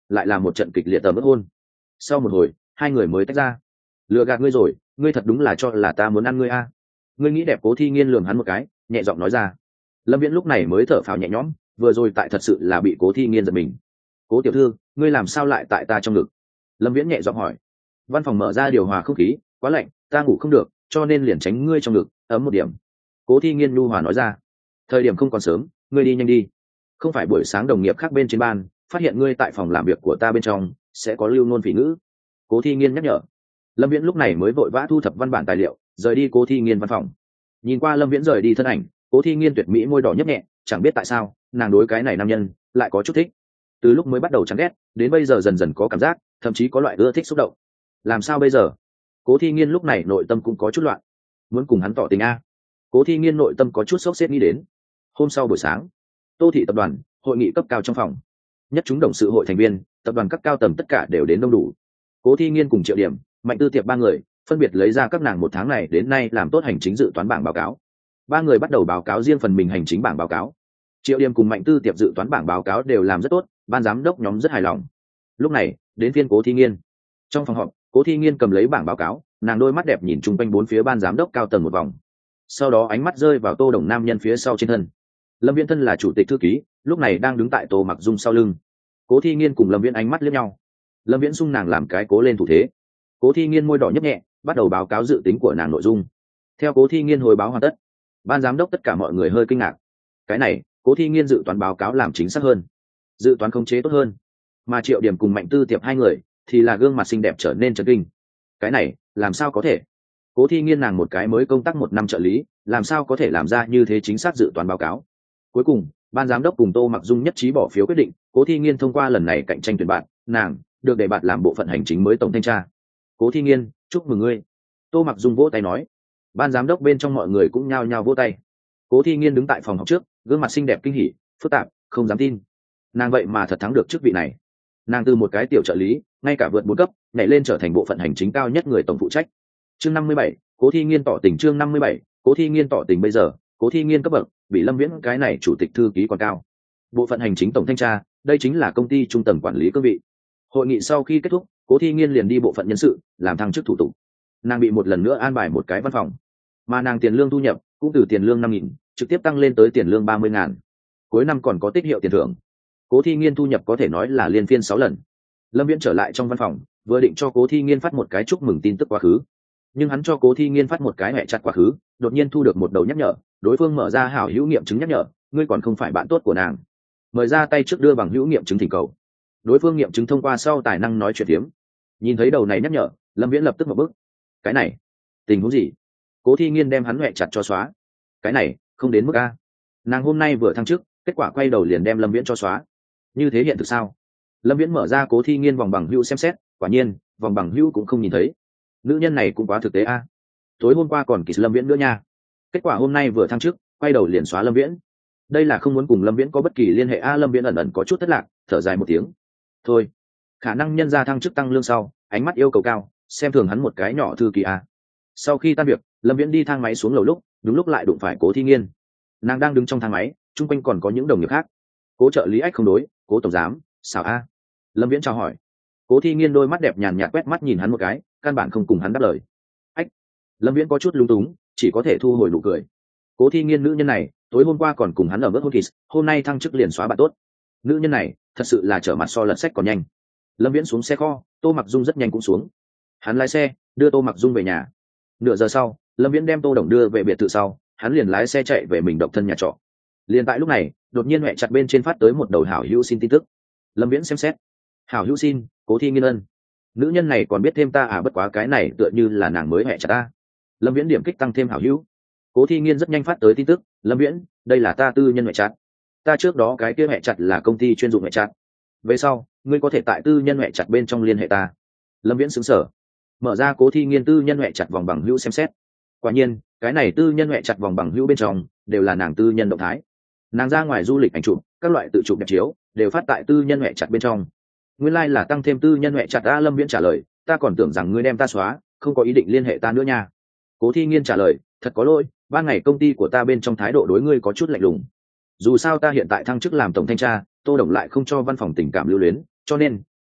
lại là một trận kịch liệt tầm ức hôn. Sau một hồi hai người mới tách ra. Lừa gạt ngươi rồi, ngươi thật đúng là cho là ta muốn ăn ngươi a. Ngươi nghĩ đẹp. Cố Thi Nghiên lườm hắn một cái, nhẹ giọng nói ra. Lâm Viễn lúc này mới thở phào nhẹ nhõm, vừa rồi tại thật sự là bị Cố Thi Nghiên giật mình. Cố tiểu thư, ngươi làm sao lại tại ta trong ngực? Lâm Viễn nhẹ giọng hỏi. Văn phòng mở ra điều hòa không khí, quá lạnh, ta ngủ không được, cho nên liền tránh ngươi trong ngực, ấm một điểm. Cố Thi Nghiên nhu hòa nói ra. Thời điểm không còn sớm, ngươi đi nhanh đi. Không phải buổi sáng đồng nghiệp khác bên trên ban phát hiện ngươi tại phòng làm việc của ta bên trong sẽ có lưu ngôn phỉ ngữ. Cố Thi Nghiên nhắc nhở. Lâm Viễn lúc này mới vội vã thu thập văn bản tài liệu, rời đi Cố Thi Nghiên văn phòng. Nhìn qua Lâm Viễn rời đi thân ảnh, Cố Thi Nghiên tuyệt mỹ môi đỏ nhấp nhẹ, chẳng biết tại sao nàng đối cái này nam nhân lại có chút thích. Từ lúc mới bắt đầu chán ghét đến bây giờ dần dần có cảm giác, thậm chí có loại ưa thích xúc động. Làm sao bây giờ? Cố Thi Nghiên lúc này nội tâm cũng có chút loạn. Muốn cùng hắn tỏ tình a? Cố Thi Nghiên nội tâm có chút sốc xếp nghĩ đến. Hôm sau buổi sáng, Tô thị tập đoàn hội nghị cấp cao trong phòng, nhất chúng đồng sự hội thành viên, tập đoàn cấp cao tầm tất cả đều đến đông đủ. Cố Thi Nghiên cùng Triệu Điểm, Mạnh Tư Tiệp ba người phân biệt lấy ra các nàng một tháng này đến nay làm tốt hành chính dự toán bảng báo cáo. Ba người bắt đầu báo cáo riêng phần mình hành chính bảng báo cáo. Triệu Điểm cùng Mạnh Tư Tiệp dự toán bảng báo cáo đều làm rất tốt, ban giám đốc nhóm rất hài lòng. Lúc này đến phiên Cố Thi Nghiên. Trong phòng họp, Cố Thi Nghiên cầm lấy bảng báo cáo, nàng đôi mắt đẹp nhìn chung quanh bốn phía ban giám đốc cao tầng một vòng, sau đó ánh mắt rơi vào Tô Đồng nam nhân phía sau trên thân. Lâm Viễn thân là chủ tịch thư ký, lúc này đang đứng tại Tô Mặc Dung sau lưng. Cố Thi Nghiên cùng Lâm Viễn ánh mắt liếc nhau. Lâm Viễn xung nàng làm cái cố lên thủ thế. Cố Thi Nghiên môi đỏ nhấp nhẹ, bắt đầu báo cáo dự tính của nàng nội dung. Theo Cố Thi Nghiên hồi báo hoàn tất, ban giám đốc tất cả mọi người hơi kinh ngạc. Cái này, Cố Thi Nghiên dự toán báo cáo làm chính xác hơn, dự toán khống chế tốt hơn, mà Triệu Điểm cùng Mạnh Tư Tiệp hai người thì là gương mặt xinh đẹp trở nên chấn kinh. Cái này làm sao có thể? Cố Thi Nghiên nàng một cái mới công tác 1 năm trợ lý, làm sao có thể làm ra như thế chính xác dự toán báo cáo? Cuối cùng ban giám đốc cùng Tô Mặc Dung nhất trí bỏ phiếu quyết định, Cố Thi Nghiên thông qua lần này cạnh tranh tuyển bạn, nàng được đề bạt làm bộ phận hành chính mới tổng thanh tra. Cố Thi Nghiên, chúc mừng ngươi. Tô Mặc Dung vỗ tay nói. Ban giám đốc bên trong mọi người cũng nhao nhao vỗ tay. Cố Thi Nghiên đứng tại phòng học trước, gương mặt xinh đẹp kinh hỉ, phức tạp, không dám tin. Nàng vậy mà thật thắng được chức vị này. Nàng từ một cái tiểu trợ lý, ngay cả vượt 4 cấp, nhảy lên trở thành bộ phận hành chính cao nhất người tổng phụ trách. Chương 57, Cố Thi Nghiên tỏ tình. Chương 57, Cố Thi Nghiên tỏ tình. Bây giờ Cố Thi Nghiên cấp bậc bị Lâm Viễn cái này chủ tịch thư ký còn cao. Bộ phận hành chính tổng thanh tra, đây chính là công ty trung tầng quản lý cương vị. Hội nghị sau khi kết thúc, Cố Thi Nghiên liền đi bộ phận nhân sự làm thăng chức thủ tục. Nàng bị một lần nữa an bài một cái văn phòng, mà nàng tiền lương thu nhập cũng từ tiền lương 5.000 trực tiếp tăng lên tới tiền lương 30.000. Cuối năm còn có tích hiệu tiền thưởng. Cố Thi Nghiên thu nhập có thể nói là liên phiên 6 lần. Lâm Viễn trở lại trong văn phòng, vừa định cho Cố Thi Nghiên phát một cái chúc mừng tin tức quá khứ, nhưng hắn cho Cố Thi Nghiên phát một cái hẹ chặt quá khứ, đột nhiên thu được một đầu nhắc nhở. Đối phương mở ra hảo hữu nghiệm chứng nhắc nhở, ngươi còn không phải bạn tốt của nàng, mời ra tay trước đưa bằng hữu nghiệm chứng thỉnh cầu. Đối phương nghiệm chứng thông qua sau tài năng nói chuyện tiếm. Nhìn thấy đầu này nhắc nhở, Lâm Viễn lập tức một bước. Cái này tình huống gì? Cố Thi Nghiên đem hắn hẹ chặt cho xóa. Cái này không đến mức a. Nàng hôm nay vừa thăng chức, kết quả quay đầu liền đem Lâm Viễn cho xóa. Như thế hiện thực sao? Lâm Viễn mở ra Cố Thi Nghiên vòng bằng hữu xem xét, quả nhiên vòng bằng hữu cũng không nhìn thấy. Nữ nhân này cũng quá thực tế a. Tối hôm qua còn kiss Lâm Viễn nữa nha, kết quả hôm nay vừa thăng chức, quay đầu liền xóa Lâm Viễn. Đây là không muốn cùng Lâm Viễn có bất kỳ liên hệ a. Lâm Viễn ẩn ẩn có chút thất lạc, thở dài một tiếng. Thôi, khả năng nhân ra thăng chức tăng lương sau, ánh mắt yêu cầu cao, xem thường hắn một cái nhỏ thư ký a. Sau khi tan việc, Lâm Viễn đi thang máy xuống lầu lúc, đúng lúc lại đụng phải Cố Thi Nghiên. Nàng đang đứng trong thang máy, chung quanh còn có những đồng nghiệp khác. Cố trợ lý ách không đối, Cố tổng giám, sao a? Lâm Viễn chào hỏi. Cố Thi Nghiên đôi mắt đẹp nhàn nhạt quét mắt nhìn hắn một cái, căn bản không cùng hắn đáp lời. Ách. Lâm Viễn có chút lung túng, chỉ có thể thu hồi nụ cười. Cố Thi Nghiên nữ nhân này, tối hôm qua còn cùng hắn ở bước hôn kiss, hôm nay thăng chức liền xóa bạn tốt. Nữ nhân này thật sự là trở mặt so lật sách còn nhanh. Lâm Viễn xuống xe kho, Tô Mặc Dung rất nhanh cũng xuống. Hắn lái xe đưa Tô Mặc Dung về nhà. Nửa giờ sau, Lâm Viễn đem Tô Đồng đưa về biệt thự sau, hắn liền lái xe chạy về mình độc thân nhà trọ. Liền tại lúc này, đột nhiên mẹ chặt bên trên phát tới một đầu hảo hữu xin tin tức. Lâm Viễn xem xét. Hảo hữu xin, Cố Thi Nghiên ân. Nữ nhân này còn biết thêm ta à, bất quá cái này tựa như là nàng mới mẹ chặt ta. Lâm Viễn điểm kích tăng thêm hảo hữu. Cố Thi Nghiên rất nhanh phát tới tin tức. Lâm Viễn, đây là ta tư nhân mẹ chặt. Ta trước đó cái kia mẹ chặt là công ty chuyên dụng mẹ chặt. Về sau, ngươi có thể tại tư nhân mẹ chặt bên trong liên hệ ta. Lâm Viễn sững sờ, mở ra Cố Thi Nghiên tư nhân mẹ chặt vòng bằng hữu xem xét. Quả nhiên, cái này tư nhân mẹ chặt vòng bằng hữu bên trong đều là nàng tư nhân động thái. Nàng ra ngoài du lịch ảnh chụp, các loại tự chụp đẹp chiếu đều phát tại tư nhân mẹ chặt bên trong. Nguyên lai là tăng thêm tư nhân mẹ chặt a. Lâm Viễn trả lời, ta còn tưởng rằng ngươi đem ta xóa, không có ý định liên hệ ta nữa nha. Cố Thi Nghiên trả lời, thật có lỗi, ban ngày công ty của ta bên trong thái độ đối ngươi có chút lạnh lùng. Dù sao ta hiện tại thăng chức làm tổng thanh tra, Tô Đồng lại không cho văn phòng tình cảm lưu luyến, cho nên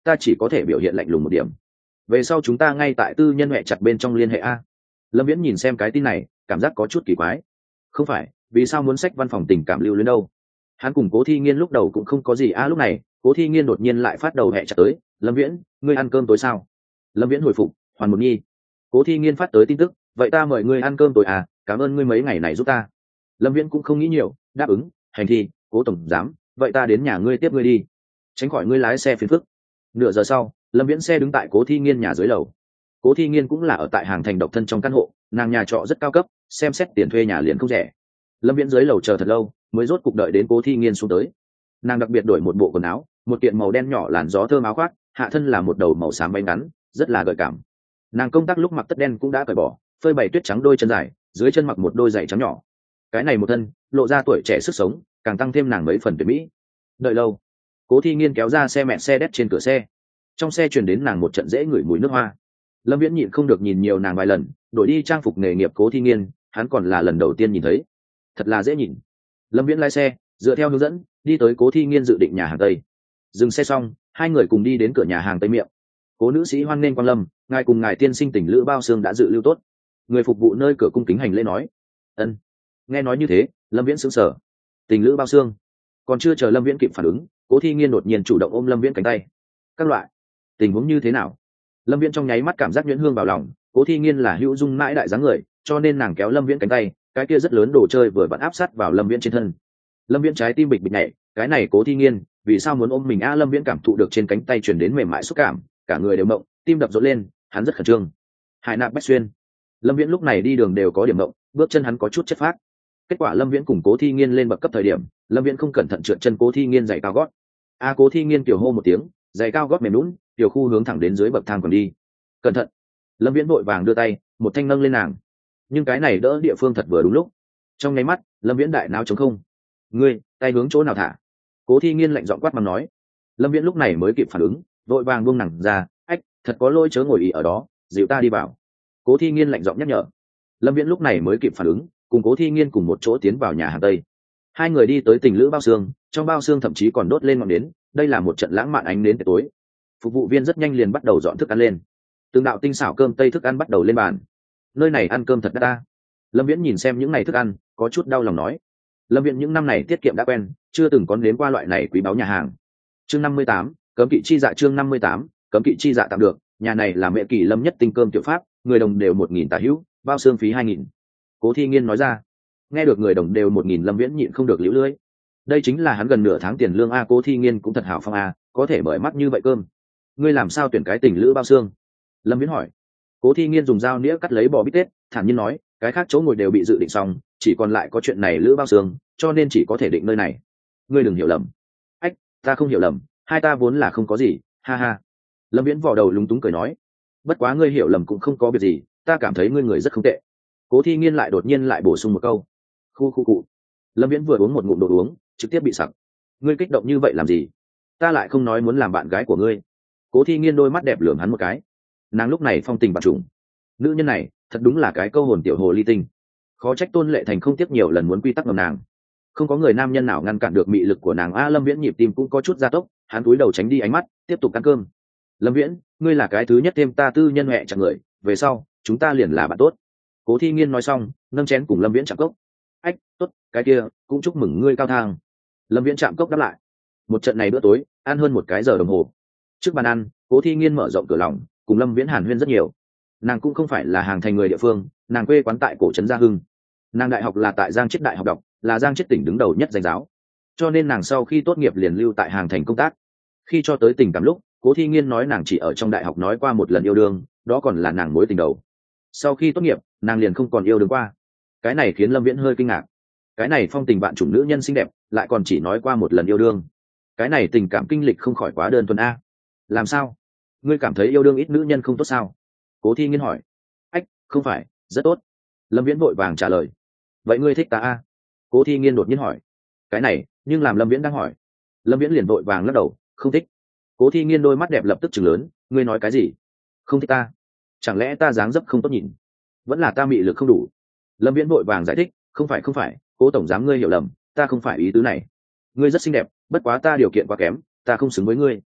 ta chỉ có thể biểu hiện lạnh lùng một điểm. Về sau chúng ta ngay tại tư nhân hệ chặt bên trong liên hệ a. Lâm Viễn nhìn xem cái tin này cảm giác có chút kỳ quái. Không phải, vì sao muốn xách văn phòng tình cảm lưu luyến đâu? Hắn cùng Cố Thi Nghiên lúc đầu cũng không có gì a. Lúc này Cố Thi Nghiên đột nhiên lại phát đầu hệ chặt tới. Lâm Viễn, ngươi ăn cơm tối sao? Lâm Viễn hồi phục, hoàn một nhi. Cố Thi Nghiên phát tới tin tức, vậy ta mời ngươi ăn cơm tối à, cảm ơn ngươi mấy ngày này giúp ta. Lâm Viễn cũng không nghĩ nhiều, đáp ứng. Hành thi, Cố tổng giám, vậy ta đến nhà ngươi tiếp ngươi đi, tránh khỏi ngươi lái xe phiền phức. Nửa giờ sau, Lâm Viễn xe đứng tại Cố Thi Nghiên nhà dưới lầu. Cố Thi Nghiên cũng là ở tại hàng thành độc thân trong căn hộ, nàng nhà trọ rất cao cấp, xem xét tiền thuê nhà liền không rẻ. Lâm Viễn dưới lầu chờ thật lâu mới rốt cục đợi đến Cố Thi Nghiên xuống tới. Nàng đặc biệt đổi một bộ quần áo, một kiện màu đen nhỏ làn gió thơm áo khoác, hạ thân là một đầu màu xám váy ngắn, rất là gợi cảm. Nàng công tác lúc mặc tất đen cũng đã cởi bỏ, phơi bày tuyết trắng đôi chân dài, dưới chân mặc một đôi giày trắng nhỏ. Cái này một thân lộ ra tuổi trẻ sức sống, càng tăng thêm nàng mấy phần tuyệt mỹ. Đợi lâu, Cố Thi Nghiên kéo ra xe mẹ xe đét trên cửa xe, trong xe truyền đến nàng một trận dễ ngửi mùi nước hoa. Lâm Viễn nhịn không được nhìn nhiều nàng vài lần, đổi đi trang phục nghề nghiệp Cố Thi Nghiên, hắn còn là lần đầu tiên nhìn thấy, thật là dễ nhìn. Lâm Viễn lái xe dựa theo hướng dẫn đi tới Cố Thi Nghiên dự định nhà hàng Tây. Dừng xe xong, hai người cùng đi đến cửa nhà hàng Tây miệng. Cố nữ sĩ hoan nghênh quang lâm, ngài cùng ngài tiên sinh tỉnh lữ bao xương đã dự lưu tốt. Người phục vụ nơi cửa cung kính hành lễ nói. Ân. Nghe nói như thế, Lâm Viễn sững sờ. Tình lữ bao xương? Còn chưa chờ Lâm Viễn kịp phản ứng, Cố Thi Nghiên đột nhiên chủ động ôm Lâm Viễn cánh tay. Các loại, tình huống như thế nào? Lâm Viễn trong nháy mắt cảm giác nhuyễn hương vào lòng. Cố Thi Nghiên là hữu dung mãi đại dáng người, cho nên nàng kéo Lâm Viễn cánh tay, cái kia rất lớn đồ chơi vừa vặn áp sát vào Lâm Viễn trên thân. Lâm Viễn trái tim bịch bịch nhảy, cái này Cố Thi Nghiên vì sao muốn ôm mình a? Lâm Viễn cảm thụ được trên cánh tay truyền đến mềm mại xúc cảm, cả người đều mộng, tim đập rộn lên, hắn rất khẩn trương. Hải nạp bách xuyên. Lâm Viễn lúc này đi đường đều có điểm mộng, bước chân hắn có chút chất phác. Kết quả Lâm Viễn cùng Cố Thi Nghiên lên bậc cấp thời điểm, Lâm Viễn không cẩn thận trượt chân Cố Thi Nghiên giày cao gót. Cố Thi Nghiên kiểu hô một tiếng, giày cao gót mềm lún, tiểu khu hướng thẳng đến dưới bậc thang còn đi. Cẩn thận! Lâm Viễn vội vàng đưa tay, một thanh nâng lên nàng. Nhưng cái này đỡ địa phương thật vừa đúng lúc. Trong nháy mắt, Lâm Viễn đại não trống không. Ngươi, tay hướng chỗ nào thả? Cố Thi Nghiên lạnh giọng quát mắng nói. Lâm Viễn lúc này mới kịp phản ứng, vội vàng buông nàng ra. Ách, thật có lỗi, chớ ngồi ì ở đó, dịu ta đi vào. Cố Thi Nghiên lạnh giọng nhắc nhở. Lâm Viễn lúc này mới kịp phản ứng, cùng Cố Thi Nghiên cùng một chỗ tiến vào nhà hàng Tây. Hai người đi tới tình lữ bao xương, trong bao xương thậm chí còn đốt lên ngọn nến, đây là một trận lãng mạn ánh nến tối. Phục vụ viên rất nhanh liền bắt đầu dọn thức ăn lên. Từng đạo tinh xảo cơm Tây thức ăn bắt đầu lên bàn. Nơi này ăn cơm thật đắt ta. Lâm Viễn nhìn xem những ngày thức ăn, có chút đau lòng nói. Lâm Viễn những năm này tiết kiệm đã quen, chưa từng có đến qua loại này quý báu nhà hàng. Chương 58, cấm kỵ chi dạ. Chương 58, cấm kỵ chi dạ tạm được. Nhà này là Mẹ Kỳ Lâm nhất tinh cơm tiểu pháp, người đồng đều 1.000 tả hữu, bao xương phí 2.000. Cố Thi Nghiên nói ra. Nghe được người đồng đều 1.000, Lâm Viễn nhịn không được liễu lưỡi. Đây chính là hắn gần nửa tháng tiền lương a. Cố Thi Nghiên cũng thật hảo phong a, có thể mời mắt như vậy cơm. Ngươi làm sao tuyển cái tình lữ bao xương? Lâm Viễn hỏi. Cố Thi Nghiên dùng dao nĩa cắt lấy bò bít tết, thản nhiên nói, cái khác chỗ ngồi đều bị dự định xong, chỉ còn lại có chuyện này lữ bao xương, cho nên chỉ có thể định nơi này. Ngươi đừng hiểu lầm. Ách, ta không hiểu lầm, hai ta vốn là không có gì, ha ha. Lâm Viễn vò đầu lúng túng cười nói. Bất quá ngươi hiểu lầm cũng không có việc gì, ta cảm thấy ngươi người rất không tệ. Cố Thi Nghiên lại đột nhiên lại bổ sung một câu. Khu khu cụ. Lâm Viễn vừa uống một ngụm đồ uống, trực tiếp bị sặc. Ngươi kích động như vậy làm gì? Ta lại không nói muốn làm bạn gái của ngươi. Cố Thi Nghiên đôi mắt đẹp lườm hắn một cái. Nàng lúc này phong tình bạt trùng. Nữ nhân này thật đúng là cái câu hồn tiểu hồ ly tinh. Khó trách Tôn Lệ Thành không tiếp nhiều lần muốn quy tắc ngầm nàng. Không có người nam nhân nào ngăn cản được mị lực của nàng a. Lâm Viễn nhịp tim cũng có chút gia tốc, hắn cúi đầu tránh đi ánh mắt, tiếp tục ăn cơm. Lâm Viễn, ngươi là cái thứ nhất thêm ta tư nhân huệ chẳng người, về sau chúng ta liền là bạn tốt. Cố Thi Nghiên nói xong, nâng chén cùng Lâm Viễn chạm cốc. Ách, tốt, cái kia cũng chúc mừng ngươi cao thang. Lâm Viễn chạm cốc đáp lại. Một trận này bữa tối ăn hơn 1 cái giờ đồng hồ. Trước bàn ăn, Cố Thi Nghiên mở rộng cửa lòng, cùng Lâm Viễn hàn huyên rất nhiều. Nàng cũng không phải là hàng thành người địa phương, nàng quê quán tại cổ trấn Gia Hưng. Nàng đại học là tại Giang Chiết Đại học đọc, là Giang Chiết tỉnh đứng đầu nhất danh giáo, cho nên nàng sau khi tốt nghiệp liền lưu tại hàng thành công tác. Khi cho tới tình cảm lúc, Cố Thi Nghiên nói nàng chỉ ở trong đại học nói qua một lần yêu đương, đó còn là nàng mối tình đầu. Sau khi tốt nghiệp, nàng liền không còn yêu đương qua. Cái này khiến Lâm Viễn hơi kinh ngạc. Cái này phong tình bạn chủng nữ nhân xinh đẹp, lại còn chỉ nói qua một lần yêu đương. Cái này tình cảm kinh lịch không khỏi quá đơn thuần a. Làm sao? Ngươi cảm thấy yêu đương ít nữ nhân không tốt sao? Cố Thi Nghiên hỏi. Ách, không phải, rất tốt. Lâm Viễn vội vàng trả lời. Vậy ngươi thích ta a? Cố Thi Nghiên đột nhiên hỏi. Cái này, nhưng làm Lâm Viễn đang hỏi. Lâm Viễn liền vội vàng lắc đầu, không thích. Cố Thi Nghiên đôi mắt đẹp lập tức chừng lớn, ngươi nói cái gì? Không thích ta? Chẳng lẽ ta dáng dấp không tốt nhìn? Vẫn là ta mị lực không đủ? Lâm Viễn vội vàng giải thích, không phải, Cố tổng giám ngươi hiểu lầm, ta không phải ý tứ này. Ngươi rất xinh đẹp, bất quá ta điều kiện quá kém, ta không xứng với ngươi.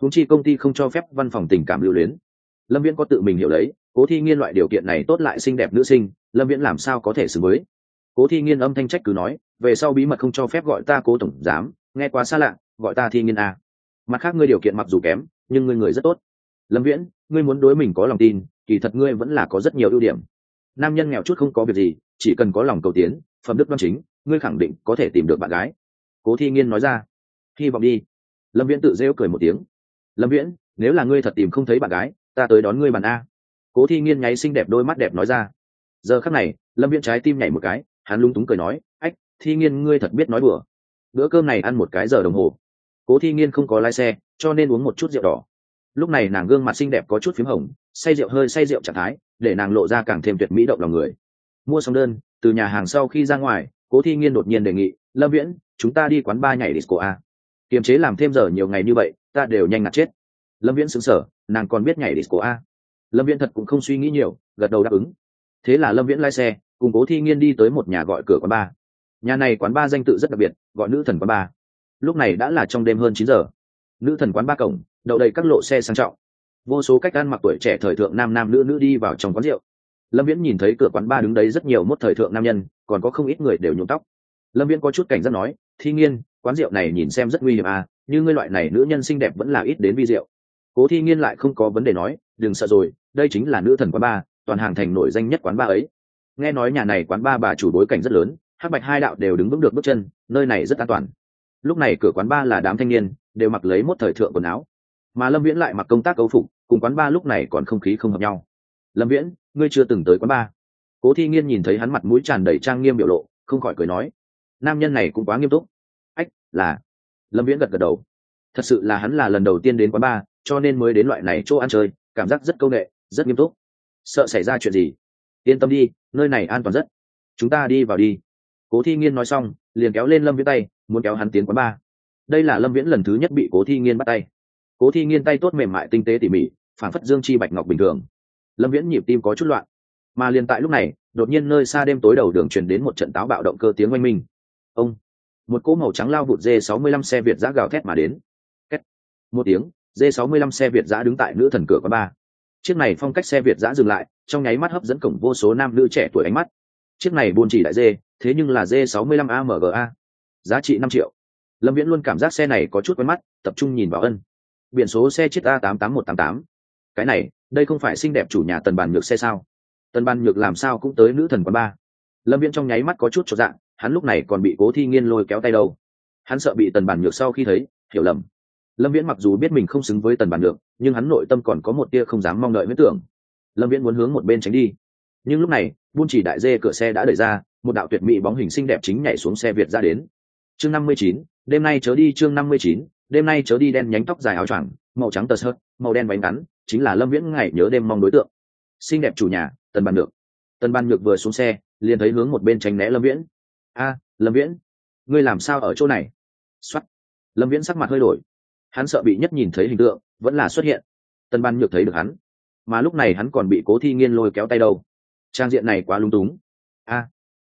húng chi công ty không cho phép văn phòng tình cảm lưu luyến. Lâm Viễn có tự mình hiểu lấy, Cố Thi Nghiên loại điều kiện này tốt lại xinh đẹp nữ sinh, Lâm Viễn làm sao có thể xứng với. Cố Thi Nghiên âm thanh trách cứ nói, về sau bí mật không cho phép gọi ta Cố tổng giám, nghe quá xa lạ, gọi ta Thi Nghiên à. Mặt khác ngươi điều kiện mặc dù kém, nhưng ngươi người rất tốt. Lâm Viễn, ngươi muốn đối mình có lòng tin, kỳ thật ngươi vẫn là có rất nhiều ưu điểm. Nam nhân nghèo chút không có việc gì, chỉ cần có lòng cầu tiến, phẩm đức đoan chính, ngươi khẳng định có thể tìm được bạn gái. Cố Thi Nghiên nói ra. Hy vọng đi. Lâm Viễn tự rêu cười một tiếng. Lâm Viễn, nếu là ngươi thật tìm không thấy bạn gái, ta tới đón ngươi bàn a. Cố Thi Nghiên nháy xinh đẹp đôi mắt đẹp nói ra. Giờ khắc này, Lâm Viễn trái tim nhảy một cái, hắn lúng túng cười nói, ách, Thi Nghiên ngươi thật biết nói đùa. Bữa cơm này ăn một cái giờ đồng hồ. Cố Thi Nghiên không có lái xe, cho nên uống một chút rượu đỏ. Lúc này nàng gương mặt xinh đẹp có chút phím hồng, say rượu hơi say rượu trạng thái, để nàng lộ ra càng thêm tuyệt mỹ động lòng người. Mua xong đơn, từ nhà hàng sau khi ra ngoài, Cố Thi Nghiên đột nhiên đề nghị, Lâm Viễn, chúng ta đi quán bar nhảy disco a. Kiềm chế làm thêm giờ nhiều ngày như vậy, ta đều nhanh ngạt chết. Lâm Viễn sững sờ, nàng còn biết nhảy disco a. Lâm Viễn thật cũng không suy nghĩ nhiều, gật đầu đáp ứng. Thế là Lâm Viễn lái xe cùng Cố Thi Nghiên đi tới một nhà gọi cửa quán bar. Nhà này quán bar danh tự rất đặc biệt, gọi Nữ Thần quán bar. Lúc này đã là trong đêm hơn 9 giờ. Nữ Thần quán bar cổng đậu đầy các lộ xe sang trọng, vô số cách ăn mặc tuổi trẻ thời thượng nam nam nữ nữ đi vào trong quán rượu. Lâm Viễn nhìn thấy cửa quán bar đứng đấy rất nhiều mốt thời thượng nam nhân, còn có không ít người đều nhuộm tóc. Lâm Viễn có chút cảnh giác nói, Thi Nghiên, quán rượu này nhìn xem rất nguy hiểm à, như ngươi loại này nữ nhân xinh đẹp vẫn là ít đến vi rượu. Cố Thi Nghiên lại không có vấn đề nói, đừng sợ rồi, đây chính là Nữ Thần quán bar, toàn hàng thành nổi danh nhất quán bar ấy. Nghe nói nhà này quán bar bà chủ bối cảnh rất lớn, hắc bạch hai đạo đều đứng vững được bước chân, nơi này rất an toàn. Lúc này cửa quán bar là đám thanh niên, đều mặc lấy mốt thời thượng quần áo, mà Lâm Viễn lại mặc công tác âu phục, cùng quán bar lúc này còn không khí không hợp nhau. Lâm Viễn, ngươi chưa từng tới quán bar. Cố Thi Nghiên nhìn thấy hắn mặt mũi tràn đầy trang nghiêm biểu lộ, không khỏi cười nói, nam nhân này cũng quá nghiêm túc. Ách, là. Lâm Viễn gật gật đầu. Thật sự là hắn là lần đầu tiên đến quán bar, cho nên mới đến loại này chỗ ăn chơi, cảm giác rất câu nệ, rất nghiêm túc. Sợ xảy ra chuyện gì? Yên tâm đi, nơi này an toàn rất. Chúng ta đi vào đi. Cố Thi Nghiên nói xong, liền kéo lên Lâm Viễn tay, muốn kéo hắn tiến quán bar. Đây là Lâm Viễn lần thứ nhất bị Cố Thi Nghiên bắt tay. Cố Thi Nghiên tay tốt mềm mại tinh tế tỉ mỉ, phảng phất dương chi bạch ngọc bình thường. Lâm Viễn nhịp tim có chút loạn. Mà liền tại lúc này, đột nhiên nơi xa đêm tối đầu đường truyền đến một trận táo bạo động cơ tiếng oanh minh. Ông, một cỗ màu trắng lao vụt D65 xe Việt giã gào thét mà đến. Két. Một tiếng, D65 xe Việt giã đứng tại Nữ Thần cửa quán bar. Chiếc này phong cách xe Việt giã dừng lại, trong nháy mắt hấp dẫn cổng vô số nam nữ trẻ tuổi ánh mắt. Chiếc này buôn chỉ đại dê, thế nhưng là D65 AMGA, giá trị 5 triệu. Lâm Viễn luôn cảm giác xe này có chút quen mắt, tập trung nhìn vào ân. Biển số xe chiếc A88188. Cái này, đây không phải xinh đẹp chủ nhà Tần Bàn Nhược xe sao? Tần Bàn Nhược làm sao cũng tới Nữ Thần quán bar. Lâm Viễn trong nháy mắt có chút chột dạ, hắn lúc này còn bị Cố Thi Nghiên lôi kéo tay đâu. Hắn sợ bị Tần Bàn Nhược sau khi thấy hiểu lầm. Lâm Viễn mặc dù biết mình không xứng với Tần Bàn Nhược, nhưng hắn nội tâm còn có một tia không dám mong đợi huyết tưởng. Lâm Viễn muốn hướng một bên tránh đi, nhưng lúc này buôn chỉ đại dê cửa xe đã đẩy ra, một đạo tuyệt mỹ bóng hình xinh đẹp chính nhảy xuống xe Việt ra đến. Chương 59, đêm nay chớ đi. Chương 59, đêm nay chớ đi. Đen nhánh tóc dài áo choàng, màu trắng tơ sợi, màu đen váy ngắn, chính là Lâm Viễn ngày nhớ đêm mong đối tượng. Xinh đẹp chủ nhà Tần Bàn Nhược. Tần Bàn Nhược vừa xuống xe, liền thấy hướng một bên tránh né Lâm Viễn. A, Lâm Viễn, ngươi làm sao ở chỗ này? Soát. Lâm Viễn sắc mặt hơi đổi, hắn sợ bị nhất nhìn thấy hình tượng vẫn là xuất hiện. Tần Bàn Nhược thấy được hắn, mà lúc này hắn còn bị Cố Thi Nghiên lôi kéo tay đâu. Trang diện này quá lung túng. A,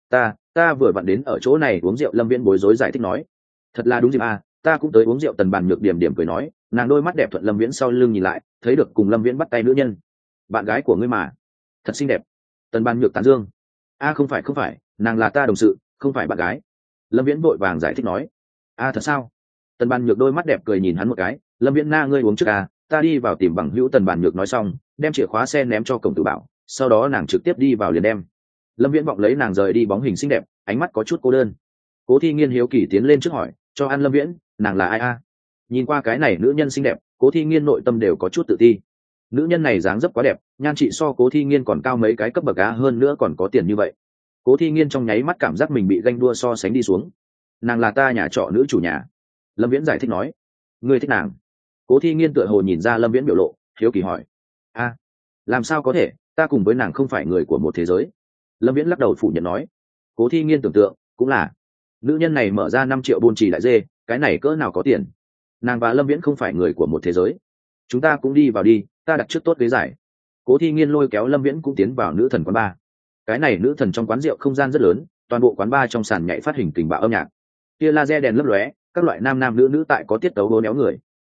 ta vừa vặn đến ở chỗ này uống rượu. Lâm Viễn bối rối giải thích nói. Thật là đúng dịp a, ta cũng tới uống rượu. Tần Bàn Nhược điểm điểm cười nói, nàng đôi mắt đẹp thuận Lâm Viễn sau lưng nhìn lại, thấy được cùng Lâm Viễn bắt tay nữ nhân. Bạn gái của ngươi mà, thật xinh đẹp. Tần Bàn Nhược tán dương. A, không phải, nàng là ta đồng sự, không phải bạn gái. Lâm Viễn vội vàng giải thích nói. A, thật sao? Tần Bàn Nhược đôi mắt đẹp cười nhìn hắn một cái. Lâm Viễn na, ngươi uống trước à, ta đi vào tìm bằng hữu. Tần Bàn Nhược nói xong, đem chìa khóa xe ném cho cổng tử bảo, sau đó nàng trực tiếp đi vào liền đem. Lâm Viễn vọng lấy nàng rời đi bóng hình xinh đẹp, ánh mắt có chút cô đơn. Cố Thi Nghiên hiếu kỳ tiến lên trước hỏi, cho ăn Lâm Viễn, nàng là ai a? Nhìn qua cái này nữ nhân xinh đẹp, Cố Thi Nghiên nội tâm đều có chút tự ti. Nữ nhân này dáng dấp quá đẹp, nhan trị so Cố Thi Nghiên còn cao mấy cái cấp bậc á, hơn nữa còn có tiền như vậy. Cố Thi Nghiên trong nháy mắt cảm giác mình bị ganh đua so sánh đi xuống. Nàng là ta nhà trọ nữ chủ nhà. Lâm Viễn giải thích nói. Ngươi thích nàng? Cố Thi Nghiên tựa hồ nhìn ra Lâm Viễn biểu lộ, hiếu kỳ hỏi. A, làm sao có thể, ta cùng với nàng không phải người của một thế giới. Lâm Viễn lắc đầu phủ nhận nói. Cố Thi Nghiên tưởng tượng, cũng là, nữ nhân này mở ra 5 triệu buôn chỉ đại dê, cái này cỡ nào có tiền. Nàng và Lâm Viễn không phải người của một thế giới. Chúng ta cũng đi vào đi, ta đặt trước tốt ghế giải. Cố Thi Nghiên lôi kéo Lâm Viễn cũng tiến vào Nữ Thần quán bar. Cái này Nữ Thần trong quán rượu không gian rất lớn, toàn bộ quán bar trong sàn nhảy phát hình tình bạo âm nhạc. Tia laser đèn lấp lóe, các loại nam nam nữ nữ tại có tiết tấu hố néo người.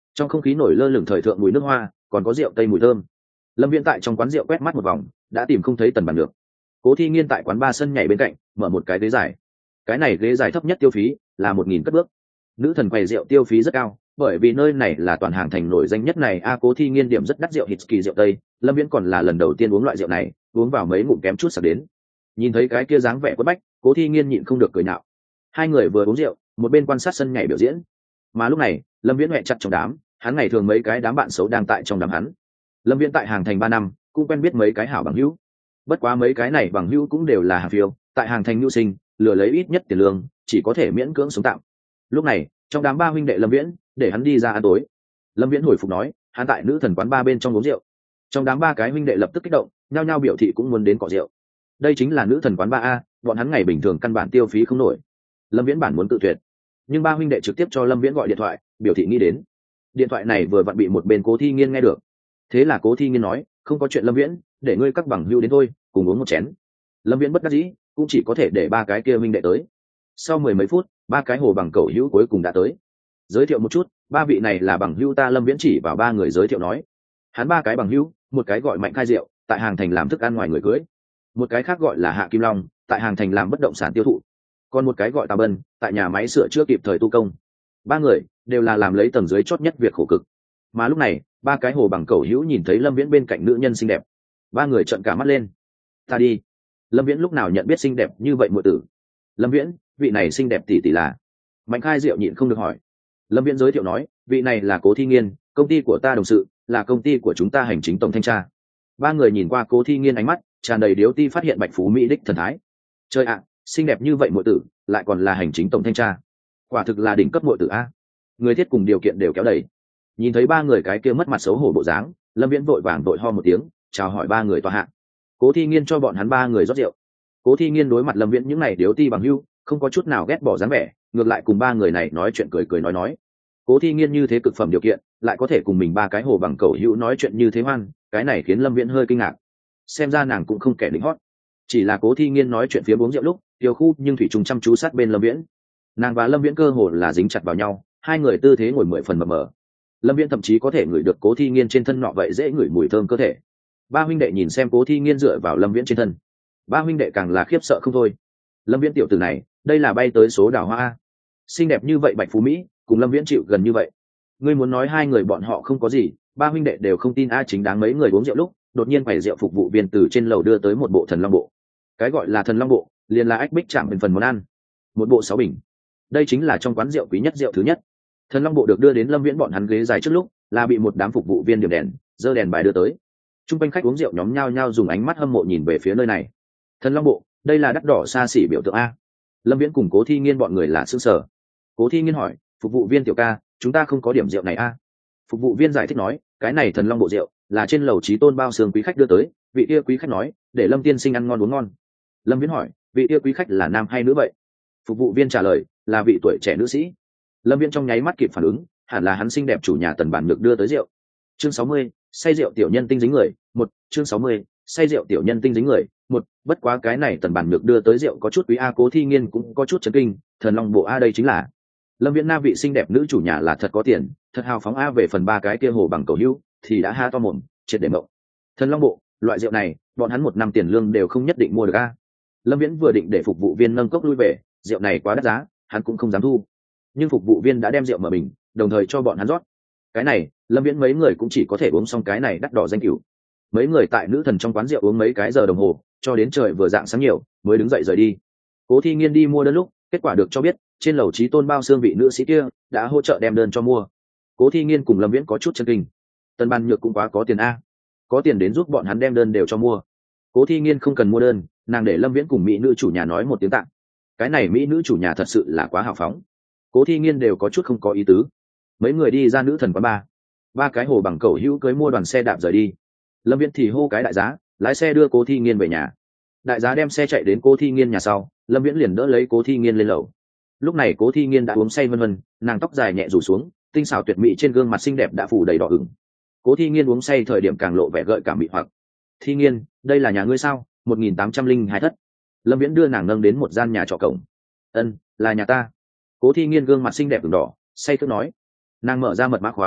trong không khí nổi lơ lửng thời thượng mùi nước hoa, còn có rượu tây mùi thơm. Lâm Viễn tại trong quán rượu quét mắt một vòng, đã tìm không thấy Tần Bản Nhược. Cố Thi Nghiên tại quán bar sân nhảy bên cạnh mở một cái ghế dài. Cái này ghế dài thấp nhất tiêu phí là 1.000 cất bước. Nữ thần quầy rượu tiêu phí rất cao, bởi vì nơi này là toàn hàng thành nổi danh nhất này. Cố Thi Nghiên điểm rất đắt rượu Hitsky rượu tây, Lâm Viễn còn là lần đầu tiên uống loại rượu này, uống vào mấy ngụm kém chút sặc đến. Nhìn thấy cái kia dáng vẻ quất bách, Cố Thi Nghiên nhịn không được cười nhạo. Hai người vừa uống rượu, một bên quan sát sân nhảy biểu diễn. Mà lúc này, Lâm Viễn hẹ chặt trong đám, hắn ngày thường mấy cái đám bạn xấu đang tại trong đám hắn. Lâm Viễn tại hàng thành 3 năm, cũng quen biết mấy cái hảo bằng hữu. Bất quá mấy cái này bằng hữu cũng đều là hàng phiêu, tại hàng thành nhu sinh, lừa lấy ít nhất tiền lương, chỉ có thể miễn cưỡng sống tạm. Lúc này, trong đám ba huynh đệ Lâm Viễn, để hắn đi ra ăn tối. Lâm Viễn hồi phục nói, hắn tại nữ thần quán ba bên trong uống rượu. Trong đám ba cái huynh đệ lập tức kích động, nhao nhao biểu thị cũng muốn đến cọ rượu. Đây chính là nữ thần quán ba a, bọn hắn ngày bình thường căn bản tiêu phí không nổi. Lâm Viễn bản muốn tự tuyệt, nhưng ba huynh đệ trực tiếp cho Lâm Viễn gọi điện thoại, biểu thị nghĩ đến. Điện thoại này vừa vặn bị một bên Cố Thi Nghiên nghe được. Thế là Cố Thi Nghiên nói, không có chuyện Lâm Viễn, để ngươi các bằng hữu đến thôi, cùng uống một chén. Lâm Viễn bất đắc dĩ, cũng chỉ có thể để ba cái kia huynh đệ tới. Sau mười mấy phút, ba cái hồ bằng cẩu hữu cuối cùng đã tới. Giới thiệu một chút, ba vị này là bằng hữu ta. Lâm Viễn chỉ vào ba người giới thiệu nói, hắn ba cái bằng hữu, một cái gọi Mạnh Khai Diệu, tại hàng thành làm thức ăn ngoài người cưới. Một cái khác gọi là Hạ Kim Long, tại hàng thành làm bất động sản tiêu thụ. Còn một cái gọi Tào Bân, tại nhà máy sửa chữa kịp thời tu công. Ba người đều là làm lấy tầng dưới chót nhất việc khổ cực. Mà lúc này, ba cái hồ bằng cẩu hữu nhìn thấy Lâm Viễn bên cạnh nữ nhân xinh đẹp, ba người trợn cả mắt lên. Ta đi, Lâm Viễn lúc nào nhận biết xinh đẹp như vậy muội tử? Lâm Viễn, vị này xinh đẹp tỷ tỷ là? Mạnh Khai Diệu nhịn không được hỏi. Lâm Viễn giới thiệu nói, vị này là Cố Thi Nghiên, công ty của ta đồng sự, là công ty của chúng ta hành chính tổng thanh tra. Ba người nhìn qua Cố Thi Nghiên, ánh mắt tràn đầy điếu ti phát hiện bạch phú mỹ đích thần thái. Trời ạ, xinh đẹp như vậy muội tử, lại còn là hành chính tổng thanh tra, quả thực là đỉnh cấp muội tử a. Người thiết cùng điều kiện đều kéo đầy. Nhìn thấy ba người cái kia mất mặt xấu hổ bộ dáng, Lâm Viễn vội vàng vội ho một tiếng, chào hỏi ba người tòa hạ. Cố Thi Nghiên cho bọn hắn ba người rót rượu. Cố Thi Nghiên đối mặt Lâm Viễn những này điếu ti bằng hữu, không có chút nào ghét bỏ dáng vẻ, ngược lại cùng ba người này nói chuyện cười cười nói. Cố Thi Nghiên như thế cực phẩm điều kiện, lại có thể cùng mình ba cái hồ bằng cẩu hữu nói chuyện như thế hoan, cái này khiến Lâm Viễn hơi kinh ngạc. Xem ra nàng cũng không kẻ lính hót. Chỉ là Cố Thi Nghiên nói chuyện phía uống rượu lúc, Tiêu Khu nhưng thủy trùng chăm chú sát bên Lâm Viễn. Nàng và Lâm Viễn cơ hồ là dính chặt vào nhau, hai người tư thế ngồi 10 phần mờ mờ. Lâm Viễn thậm chí có thể ngửi được Cố Thi Nghiên trên thân nọ vậy dễ ngửi mùi thơm cơ thể. Ba huynh đệ nhìn xem Cố Thi Nghiên dựa vào Lâm Viễn trên thân, ba huynh đệ càng là khiếp sợ không thôi. Lâm Viễn tiểu tử này, đây là bay tới số đào hoa. Xinh đẹp như vậy bạch phú mỹ, cùng Lâm Viễn chịu gần như vậy. Ngươi muốn nói hai người bọn họ không có gì, ba huynh đệ đều không tin. Chính đáng mấy người uống rượu lúc, đột nhiên quầy rượu phục vụ viên từ trên lầu đưa tới một bộ thần long bộ. Cái gọi là thần long bộ, liền là ách bích chạm bên phần món ăn. Một bộ 6 bình. Đây chính là trong quán rượu quý nhất rượu thứ nhất. Thần long bộ được đưa đến Lâm Viễn bọn hắn ghế dài trước lúc, là bị một đám phục vụ viên điểm đèn, giơ đèn bài đưa tới. Trung quanh khách uống rượu nhóm nhao nhao dùng ánh mắt hâm mộ nhìn về phía nơi này. Thần long bộ, đây là đắt đỏ xa xỉ biểu tượng a. Lâm Viễn cùng Cố Thi Nghiên bọn người là sững sờ. Cố Thi Nghiên hỏi, phục vụ viên tiểu ca, chúng ta không có điểm rượu này a? Phục vụ viên giải thích nói, cái này thần long bộ rượu là trên lầu Chí Tôn bao xương quý khách đưa tới, vị kia quý khách nói, để Lâm tiên sinh ăn ngon uống ngon. Lâm Viễn hỏi, vị kia quý khách là nam hay nữ vậy? Phục vụ viên trả lời, là vị tuổi trẻ nữ sĩ. Lâm Viễn trong nháy mắt kịp phản ứng, hẳn là hắn xinh đẹp chủ nhà Tần Bản Nhược đưa tới rượu. Chương 60, say rượu tiểu nhân tinh dính người, một. Chương 60, say rượu tiểu nhân tinh dính người, một. Bất quá cái này Tần Bản Nhược đưa tới rượu có chút quý a. Cố Thi Nghiên cũng có chút chấn kinh, thần long bộ a đây chính là. Lâm Viễn na vị xinh đẹp nữ chủ nhà là thật có tiền, thật hào phóng a. Về phần ba cái kia hồ bằng cầu hữu thì đã ha to mồm, triệt để mộng. Thần long bộ, loại rượu này, bọn hắn một năm tiền lương đều không nhất định mua được a. Lâm Viễn vừa định để phục vụ viên nâng cốc lui về, rượu này quá đắt giá, hắn cũng không dám thu. Nhưng phục vụ viên đã đem rượu mở bình, đồng thời cho bọn hắn rót. Cái này, Lâm Viễn mấy người cũng chỉ có thể uống xong cái này đắt đỏ danh cửu. Mấy người tại nữ thần trong quán rượu uống mấy cái giờ đồng hồ, cho đến trời vừa rạng sáng nhiều, mới đứng dậy rời đi. Cố Thi Nghiên đi mua đơn lúc, kết quả được cho biết, trên lầu Chí Tôn bao xương vị nữ sĩ kia đã hỗ trợ đem đơn cho mua. Cố Thi Nghiên cùng Lâm Viễn có chút chấn kinh. Tần Bản Nhược cũng quá có tiền a, có tiền đến giúp bọn hắn đem đơn đều cho mua. Cố Thi Nghiên không cần mua đơn, nàng để Lâm Viễn cùng mỹ nữ chủ nhà nói một tiếng tặng. Cái này mỹ nữ chủ nhà thật sự là quá hào phóng. Cố Thi Nghiên đều có chút không có ý tứ. Mấy người đi ra nữ thần quán ba, ba cái hồ bằng cẩu hữu cưới mua đoàn xe đạp rời đi. Lâm Viễn thì hô cái đại giá, lái xe đưa Cố Thi Nghiên về nhà. Đại giá đem xe chạy đến Cố Thi Nghiên nhà sau, Lâm Viễn liền đỡ lấy Cố Thi Nghiên lên lầu. Lúc này Cố Thi Nghiên đã uống say vân vân, nàng tóc dài nhẹ rủ xuống, tinh xảo tuyệt mỹ trên gương mặt xinh đẹp đã phủ đầy đỏ ửng. Cố Thi Nghiên uống say thời điểm càng lộ vẻ gợi cảm mị hoặc. Thi Nghiên, đây là nhà ngươi sao? 1802 thất. Lâm Viễn đưa nàng nâng đến một gian nhà trọ cổng. Ân, là nhà ta. Cố Thi Nghiên gương mặt xinh đẹp ửng đỏ, say thức nói. Nàng mở ra mật mã khóa,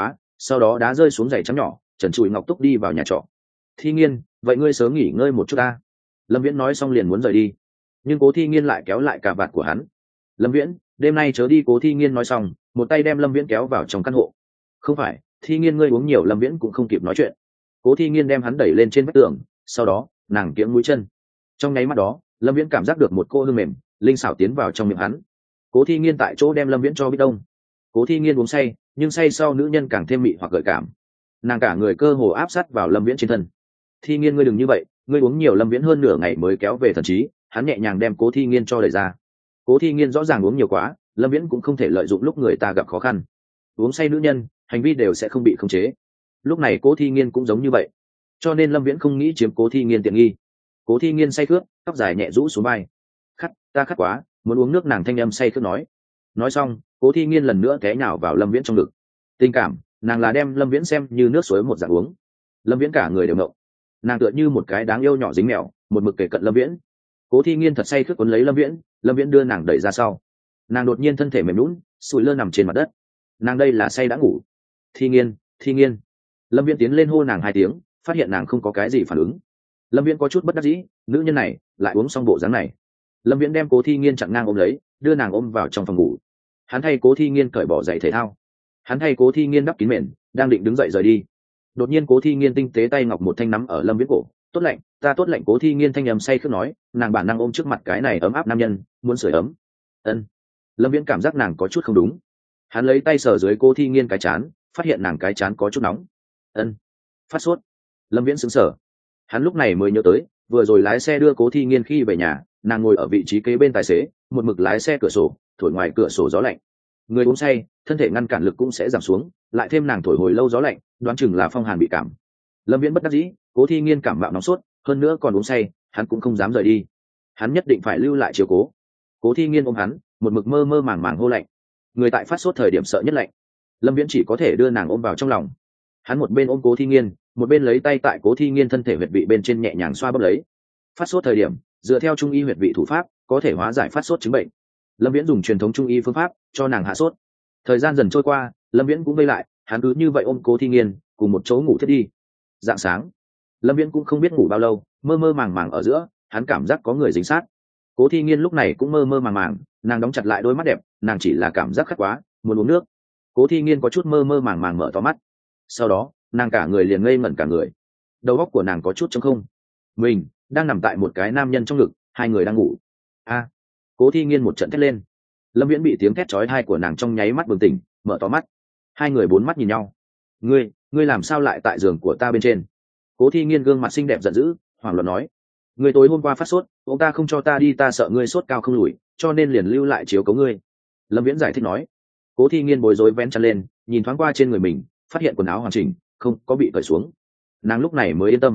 sau đó đá rơi xuống giày trắng nhỏ, trần trụi ngọc túc đi vào nhà trọ. Thi Nghiên, vậy ngươi sớm nghỉ ngơi một chút ta. Lâm Viễn nói xong liền muốn rời đi, nhưng Cố Thi Nghiên lại kéo lại cà vạt của hắn. Lâm Viễn, đêm nay chớ đi. Cố Thi Nghiên nói xong, một tay đem Lâm Viễn kéo vào trong căn hộ. Không phải, Thi Nghiên ngươi uống nhiều. Lâm Viễn cũng không kịp nói chuyện. Cố Thi Nghiên đem hắn đẩy lên trên vách tường, sau đó nàng kiễng mũi chân. Trong nháy mắt đó, Lâm Viễn cảm giác được một cô hương mềm linh xảo tiến vào trong miệng hắn. Cố Thi Nghiên tại chỗ đem Lâm Viễn cho Bích Đông. Cố Thi Nghiên uống say, nhưng say sau nữ nhân càng thêm mị hoặc gợi cảm, nàng cả người cơ hồ áp sát vào Lâm Viễn trên thân. Thi Nghiên ngươi đừng như vậy, ngươi uống nhiều. Lâm Viễn hơn nửa ngày mới kéo về thần trí, hắn nhẹ nhàng đem Cố Thi Nghiên cho đẩy ra. Cố Thi Nghiên rõ ràng uống nhiều quá, Lâm Viễn cũng không thể lợi dụng lúc người ta gặp khó khăn. Uống say nữ nhân hành vi đều sẽ không bị khống chế, lúc này Cố Thi Nghiên cũng giống như vậy, cho nên Lâm Viễn không nghĩ chiếm Cố Thi Nghiên tiện nghi. Cố Thi Nghiên say khướt, tóc dài nhẹ rũ xuống vai. Ta khát quá, muốn uống nước. Nàng thanh âm say khướt nói xong, Cố Thi Nghiên lần nữa té nhào vào Lâm Viễn trong ngực. Tình cảm, nàng là đem Lâm Viễn xem như nước suối một dạng uống. Lâm Viễn cả người đều ngộng, nàng tựa như một cái đáng yêu nhỏ dính mèo, một mực kề cận Lâm Viễn. Cố Thi Nghiên thật say khướt cuốn lấy Lâm Viễn, Lâm Viễn đưa nàng đẩy ra sau, nàng đột nhiên thân thể mềm lún, sụi lơ nằm trên mặt đất. Nàng đây là say đã ngủ. Thi Nghiên, Thi Nghiên. Lâm Viễn tiến lên hô nàng 2 tiếng, phát hiện nàng không có cái gì phản ứng. Lâm Viễn có chút bất đắc dĩ, nữ nhân này lại uống xong bộ dáng này. Lâm Viễn đem Cố Thi Nghiên chặn ngang ôm lấy, đưa nàng ôm vào trong phòng ngủ. Hắn thay Cố Thi Nghiên cởi bỏ giày thể thao, hắn thay Cố Thi Nghiên đắp kín mền, đang định đứng dậy rời đi. Đột nhiên Cố Thi Nghiên tinh tế tay ngọc một thanh nắm ở Lâm Viễn cổ. Tốt lạnh, ta tốt lạnh. Cố Thi Nghiên thanh âm say khướt nói, nàng bản năng ôm trước mặt cái này ấm áp nam nhân, muốn sưởi ấm. Ân. Lâm Viễn cảm giác nàng có chút không đúng, hắn lấy tay sờ dưới Cố Thi Nghiên cái trán, phát hiện nàng cái trán có chút nóng. Ân. Phát sốt. Lâm Viễn sững sờ, hắn lúc này mới nhớ tới vừa rồi lái xe đưa Cố Thi Nghiên khi về nhà, nàng ngồi ở vị trí kế bên tài xế, một mực lái xe cửa sổ, thổi ngoài cửa sổ gió lạnh. Người uống say, thân thể ngăn cản lực cũng sẽ giảm xuống, lại thêm nàng thổi hồi lâu gió lạnh, đoán chừng là phong hàn bị cảm. Lâm Viễn bất đắc dĩ, Cố Thi Nghiên cảm mạo nóng sốt, hơn nữa còn uống say, hắn cũng không dám rời đi, hắn nhất định phải lưu lại chiếu cố. Cố Thi Nghiên ôm hắn, một mực mơ mơ màng màng hô lạnh. Người tại phát sốt thời điểm sợ nhất lạnh, Lâm Viễn chỉ có thể đưa nàng ôm vào trong lòng. Hắn một bên ôm Cố Thi Nghiên, một bên lấy tay tại Cố Thi Nghiên thân thể huyệt vị bên trên nhẹ nhàng xoa bóp lấy. Phát sốt thời điểm, dựa theo trung y huyệt vị thủ pháp, có thể hóa giải phát sốt chứng bệnh. Lâm Viễn dùng truyền thống trung y phương pháp cho nàng hạ sốt. Thời gian dần trôi qua, Lâm Viễn cũng vây lại, hắn cứ như vậy ôm Cố Thi Nghiên cùng một chỗ ngủ thiết đi. Rạng sáng, Lâm Viễn cũng không biết ngủ bao lâu, mơ mơ màng màng ở giữa, hắn cảm giác có người dính sát. Cố Thi Nghiên lúc này cũng mơ mơ màng màng, nàng đóng chặt lại đôi mắt đẹp, nàng chỉ là cảm giác khát quá, muốn uống nước. Cố Thi Nghiên có chút mơ mơ màng màng mở to mắt, sau đó nàng cả người liền ngây ngẩn cả người, đầu óc của nàng có chút trống không. Mình đang nằm tại một cái nam nhân trong ngực, 2 người đang ngủ. A! Cố Thi Nghiên một trận thét lên. Lâm Viễn bị tiếng thét chói tai của nàng trong nháy mắt bừng tỉnh, mở to mắt. 2 người 4 mắt nhìn nhau. Ngươi làm sao lại tại giường của ta bên trên? Cố Thi Nghiên gương mặt xinh đẹp giận dữ, hoảng loạn nói. Ngươi tối hôm qua phát sốt, ông ta không cho ta đi, ta sợ ngươi sốt cao không lùi, cho nên liền lưu lại chiếu cố ngươi. Lâm Viễn giải thích nói. Cố Thi Nghiên bối rối vén chăn lên, nhìn thoáng qua trên người mình, phát hiện quần áo hoàn chỉnh, không có bị cởi xuống. Nàng lúc này mới yên tâm.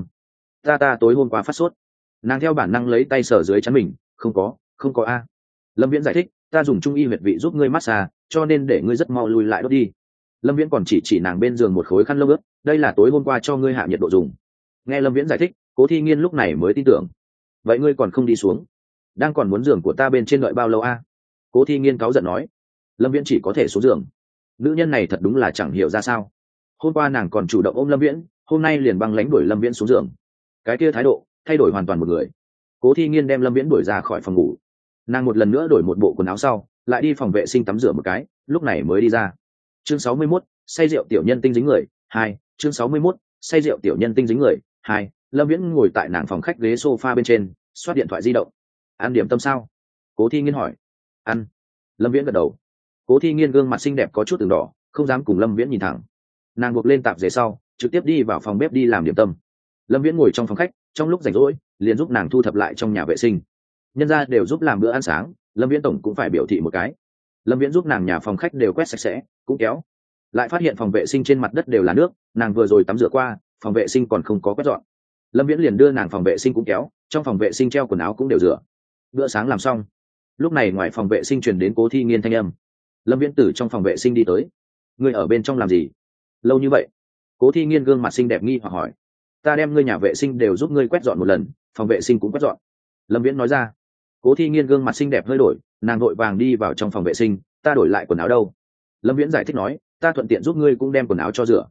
Ta tối hôm qua phát sốt. Nàng theo bản năng lấy tay sờ dưới chắn mình, không có a. Lâm Viễn giải thích, ta dùng trung y huyệt vị giúp ngươi massage, cho nên để ngươi rất mau lùi lại đốt đi. Lâm Viễn còn chỉ nàng bên giường một khối khăn lông ướt, đây là tối hôm qua cho ngươi hạ nhiệt độ dùng. Nghe Lâm Viễn giải thích, Cố Thi Nghiên lúc này mới tin tưởng. Vậy ngươi còn không đi xuống, đang còn muốn giường của ta bên trên đợi bao lâu a? Cố Thi Nghiên cáu giận nói. Lâm Viễn chỉ có thể xuống giường. Nữ nhân này thật đúng là chẳng hiểu ra sao, hôm qua nàng còn chủ động ôm Lâm Viễn, hôm nay liền băng lãnh đuổi Lâm Viễn xuống giường. Cái kia thái độ thay đổi hoàn toàn một người. Cố Thi Nghiên đem Lâm Viễn đuổi ra khỏi phòng ngủ, nàng một lần nữa đổi một bộ quần áo sau, lại đi phòng vệ sinh tắm rửa một cái, lúc này mới đi ra. Chương 61, say rượu tiểu nhân tinh dính người 2. Chương 61, say rượu tiểu nhân tinh dính người 2. Lâm Viễn ngồi tại nàng phòng khách ghế sofa bên trên, xoát điện thoại di động. Ăn điểm tâm sao? Cố Thi Nghiên hỏi. Ăn. Lâm Viễn gật đầu. Cố Thi Nghiên gương mặt xinh đẹp có chút từng đỏ, không dám cùng Lâm Viễn nhìn thẳng. Nàng buộc lên tạp dề sau, trực tiếp đi vào phòng bếp đi làm điểm tâm. Lâm Viễn ngồi trong phòng khách, trong lúc rảnh rỗi liền giúp nàng thu thập lại trong nhà vệ sinh. Nhân gia đều giúp làm bữa ăn sáng, Lâm Viễn tổng cũng phải biểu thị một cái. Lâm Viễn giúp nàng nhà phòng khách đều quét sạch sẽ, cũng kéo. Lại phát hiện phòng vệ sinh trên mặt đất đều là nước, nàng vừa rồi tắm rửa qua, phòng vệ sinh còn không có quét dọn. Lâm Viễn liền đưa nàng phòng vệ sinh cũng kéo, trong phòng vệ sinh treo quần áo cũng đều rửa. Bữa sáng làm xong, lúc này ngoài phòng vệ sinh truyền đến Cố Thi Nghiên thanh âm. Lâm Viễn từ trong phòng vệ sinh đi tới. Ngươi ở bên trong làm gì lâu như vậy? Cố Thi Nghiên gương mặt xinh đẹp nghi hoặc hỏi. Ta đem ngươi nhà vệ sinh đều giúp ngươi quét dọn một lần, phòng vệ sinh cũng quét dọn. Lâm Viễn nói ra. Cố Thi Nghiên gương mặt xinh đẹp hơi đổi, nàng vội vàng đi vào trong phòng vệ sinh. Ta đổi lại quần áo đâu? Lâm Viễn giải thích nói, ta thuận tiện giúp ngươi cũng đem quần áo cho rửa,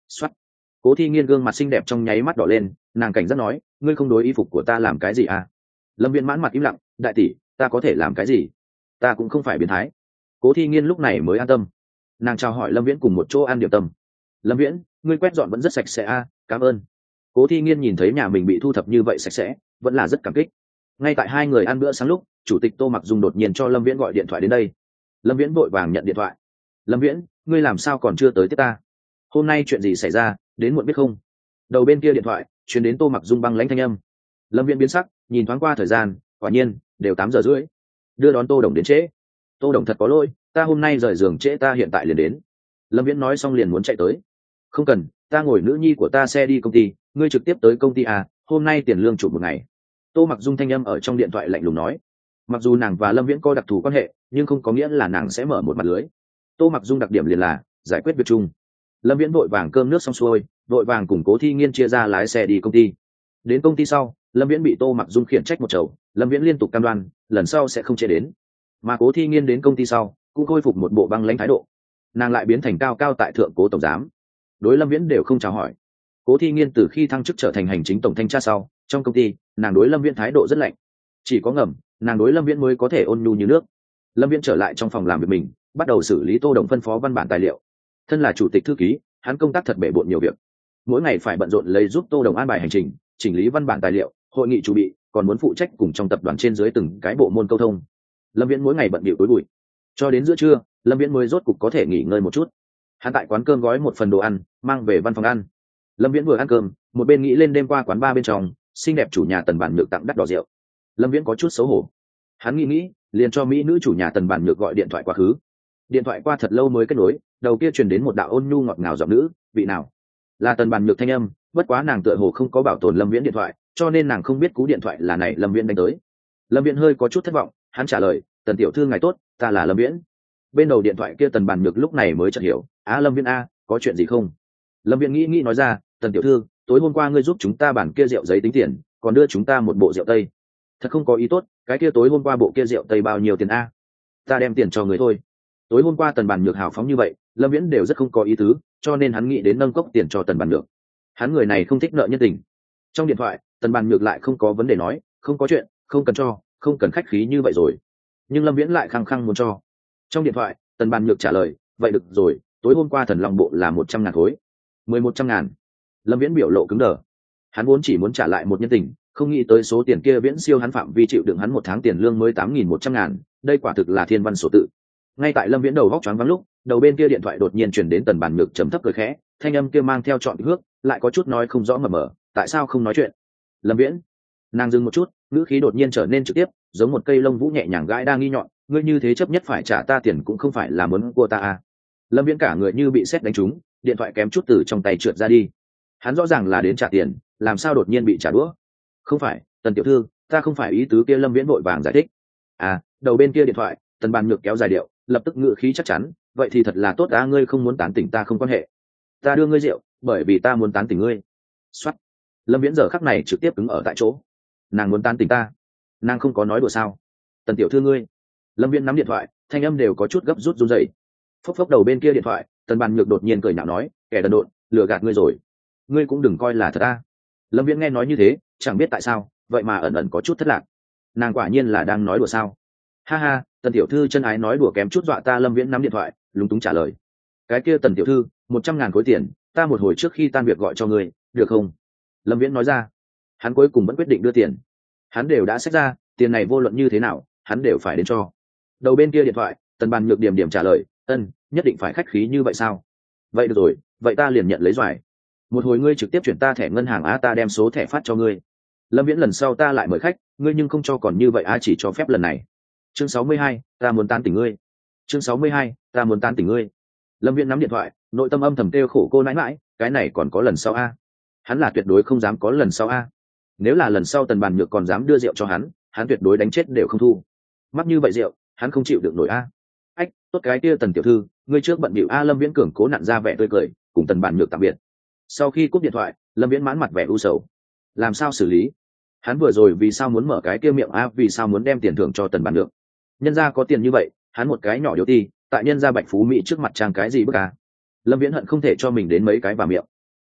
Soát. Cố Thi Nghiên gương mặt xinh đẹp trong nháy mắt đỏ lên, nàng cảnh giác nói, ngươi không đối y phục của ta làm cái gì à? Lâm Viễn mãn mặt im lặng, đại tỷ, ta có thể làm cái gì? Ta cũng không phải biến thái. Cố Thi Nghiên lúc này mới an tâm. Nàng chào hỏi Lâm Viễn cùng một chỗ ăn điểm tâm. Lâm Viễn, ngươi quét dọn vẫn rất sạch sẽ à, cảm ơn. Cố Thi Nghiên nhìn thấy nhà mình bị thu thập như vậy sạch sẽ, vẫn là rất cảm kích. Ngay tại hai người ăn bữa sáng lúc, chủ tịch Tô Mặc Dung đột nhiên cho Lâm Viễn gọi điện thoại đến đây. Lâm Viễn vội vàng nhận điện thoại. Lâm Viễn, ngươi làm sao còn chưa tới tiếp ta? Hôm nay chuyện gì xảy ra, đến muộn biết không? Đầu bên kia điện thoại truyền đến Tô Mặc Dung băng lãnh thanh âm. Lâm Viễn biến sắc, nhìn thoáng qua thời gian, quả nhiên đều 8 giờ rưỡi. Đưa đón Tô Đồng đến trễ. Tô Đồng thật có lỗi, ta hôm nay rời giường trễ, ta hiện tại liền đến. Lâm Viễn nói xong liền muốn chạy tới. Không cần, ta ngồi nữ nhi của ta xe đi công ty, ngươi trực tiếp tới công ty à, hôm nay tiền lương chụp một ngày. Tô Mặc Dung thanh âm ở trong điện thoại lạnh lùng nói. Mặc dù nàng và Lâm Viễn có đặc thù quan hệ, nhưng không có nghĩa là nàng sẽ mở một mặt lưới. Tô Mặc Dung đặc điểm liền là giải quyết việc chung. Lâm Viễn vội vàng cơm nước xong xuôi, vội vàng cùng Cố Thi Nghiên chia ra lái xe đi công ty. Đến công ty sau, Lâm Viễn bị Tô Mặc Dung khiển trách một chầu, Lâm Viễn liên tục cam đoan lần sau sẽ không chế đến. Mà Cố Thi Nghiên đến công ty sau cũng khôi phục một bộ băng lãnh thái độ, nàng lại biến thành cao cao tại thượng Cố tổng giám, đối Lâm Viễn đều không chào hỏi. Cố Thi Nghiên từ khi thăng chức trở thành hành chính tổng thanh tra sau, trong công ty nàng đối Lâm Viễn thái độ rất lạnh, chỉ có ngầm nàng đối Lâm Viễn mới có thể ôn nhu như nước. Lâm Viễn trở lại trong phòng làm việc mình, bắt đầu xử lý Tô Đồng phân phó văn bản tài liệu. Thân là chủ tịch thư ký, hắn công tác thật bể bộn nhiều việc, mỗi ngày phải bận rộn lấy giúp Tô Đồng an bài hành trình, chỉnh lý văn bản tài liệu, hội nghị chuẩn bị, còn muốn phụ trách cùng trong tập đoàn trên dưới từng cái bộ môn câu thông. Lâm Viễn mỗi ngày bận bịu tối bụi, cho đến giữa trưa Lâm Viễn mới rốt cục có thể nghỉ ngơi một chút. Hắn tại quán cơm gói một phần đồ ăn mang về văn phòng ăn. Lâm Viễn vừa ăn cơm một bên nghĩ lên đêm qua quán bar bên trong xinh đẹp chủ nhà Tần Bản Nhược tặng đắt đỏ rượu. Lâm Viễn có chút xấu hổ, hắn nghĩ liền cho mỹ nữ chủ nhà Tần Bản Nhược gọi điện thoại quá khứ. Điện thoại qua thật lâu mới kết nối, đầu kia truyền đến một đạo ôn nhu ngọt ngào giọng nữ, vị nào? Là Tần Bản Nhược thanh âm, bất quá nàng tựa hồ không có bảo tồn Lâm Viễn điện thoại, cho nên nàng không biết cú điện thoại là này Lâm Viễn đánh tới. Lâm Viễn hơi có chút thất vọng, hắn trả lời, Tần tiểu thư ngài tốt, ta là Lâm Viễn. Bên đầu điện thoại kia Tần Bản Nhược lúc này mới chợt hiểu, Lâm Viễn a, có chuyện gì không? Lâm Viễn nghĩ nói ra, Tần tiểu thư, tối hôm qua ngươi giúp chúng ta bản kia rượu giấy tính tiền, còn đưa chúng ta một bộ rượu tây. Thật không có ý tốt, cái kia tối hôm qua bộ kia rượu tây bao nhiêu tiền a? Ta đem tiền cho người thôi. Tối hôm qua Tần Bản Nhược hào phóng như vậy, Lâm Viễn đều rất không có ý tứ, cho nên hắn nghĩ đến nâng cốc tiền cho Tần Bản Nhược. Hắn người này không thích nợ nhân tình. Trong điện thoại Tần Bản Nhược lại không có vấn đề nói, không có chuyện, không cần cho, không cần khách khí như vậy rồi. Nhưng Lâm Viễn lại khăng khăng muốn cho. Trong điện thoại Tần Bản Nhược trả lời, vậy được rồi, tối hôm qua Thần Long bộ là 100.000 khối. 100.000. Lâm Viễn biểu lộ cứng đờ. Hắn vốn chỉ muốn trả lại một nhân tình, không nghĩ tới số tiền kia viễn siêu hắn phạm vi chịu đựng hắn một tháng tiền lương mới 8.100.000, đây quả thực là thiên văn sổ tự. Ngay tại Lâm Viễn đầu góc choáng váng lúc, đầu bên kia điện thoại đột nhiên truyền đến Tần Bản Nhược trầm thấp cười khẽ, thanh âm kia mang theo trọn hước, lại có chút nói không rõ mờ mờ, tại sao không nói chuyện? Lâm Viễn. Nàng dừng một chút, ngữ khí đột nhiên trở nên trực tiếp, giống một cây lông vũ nhẹ nhàng gãi đang nghi nhọn, ngươi như thế chấp nhất phải trả ta tiền cũng không phải là muốn của ta à? Lâm Viễn cả người như bị sét đánh trúng, điện thoại kém chút từ trong tay trượt ra đi. Hắn rõ ràng là đến trả tiền, làm sao đột nhiên bị trả đũa? Không phải, Tần tiểu thư, ta không phải ý tứ kia. Lâm Viễn vội vàng giải thích. Đầu bên kia điện thoại Tần Bản Nhược kéo dài điệu, lập tức ngữ khí chắc chắn, vậy thì thật là tốt, ngươi không muốn tán tỉnh ta không quan hệ, ta đưa ngươi rượu bởi vì ta muốn tán tỉnh ngươi. Soát. Lâm Viễn giờ khắc này trực tiếp cứng ở tại chỗ. Nàng muốn tán tỉnh ta? Nàng không có nói đùa sao? Tần tiểu thư ngươi. Lâm Viễn nắm điện thoại, thanh âm đều có chút gấp rút run rẩy. Phốc phốc đầu bên kia điện thoại Tần Bản Nhược đột nhiên cười nhạo nói, kẻ đần độn, lừa gạt ngươi rồi, ngươi cũng đừng coi là thật ta. Lâm Viễn nghe nói như thế, chẳng biết tại sao vậy mà ẩn ẩn có chút thất lạc. Nàng quả nhiên là đang nói đùa sao? Ha ha, Tần tiểu thư chân ái nói đùa kém chút dọa ta. Lâm Viễn nắm điện thoại lúng túng trả lời, cái kia Tần tiểu thư, 100.000 khối tiền, ta một hồi trước khi tan việc gọi cho ngươi, được không? Lâm Viễn nói ra. Hắn cuối cùng vẫn quyết định đưa tiền, hắn đều đã xách ra, tiền này vô luận như thế nào hắn đều phải đến cho. Đầu bên kia điện thoại Tần Bản Nhược điểm trả lời, nhất định phải khách khí như vậy sao? Vậy được rồi, vậy ta liền nhận lấy doài. Một hồi ngươi trực tiếp chuyển ta thẻ ngân hàng ta đem số thẻ phát cho ngươi. Lâm Viễn lần sau ta lại mời khách, ngươi nhưng không cho còn như vậy chỉ cho phép lần này. Chương 62, ta muốn tán tỉnh ngươi. Chương 62, ta muốn tán tỉnh ngươi. Lâm Viễn nắm điện thoại, nội tâm âm thầm kêu khổ cô nãi nãi, cái này còn có lần sau Hắn là tuyệt đối không dám có lần sau Nếu là lần sau Tần Bản Nhược còn dám đưa rượu cho hắn tuyệt đối đánh chết đều không thu. Mắc như vậy rượu, hắn không chịu được nổi Ách, tốt cái kia Tần tiểu thư, ngươi trước bận bịu Lâm Viễn cường cố nặn ra vẻ tươi cười, cùng Tần Bản Nhược tạm biệt. Sau khi cúp điện thoại, Lâm Viễn mãn mặt vẻ u sầu. Làm sao xử lý? Hắn vừa rồi vì sao muốn mở cái kia miệng vì sao muốn đem tiền thưởng cho Tần Bản Nhược? Nhân gia có tiền như vậy, hắn một cái nhỏ điếu ti, tại nhân gia Bạch Phú Mỹ trước mặt trang cái gì bức Lâm Viễn hận không thể cho mình đến mấy cái vào miệng,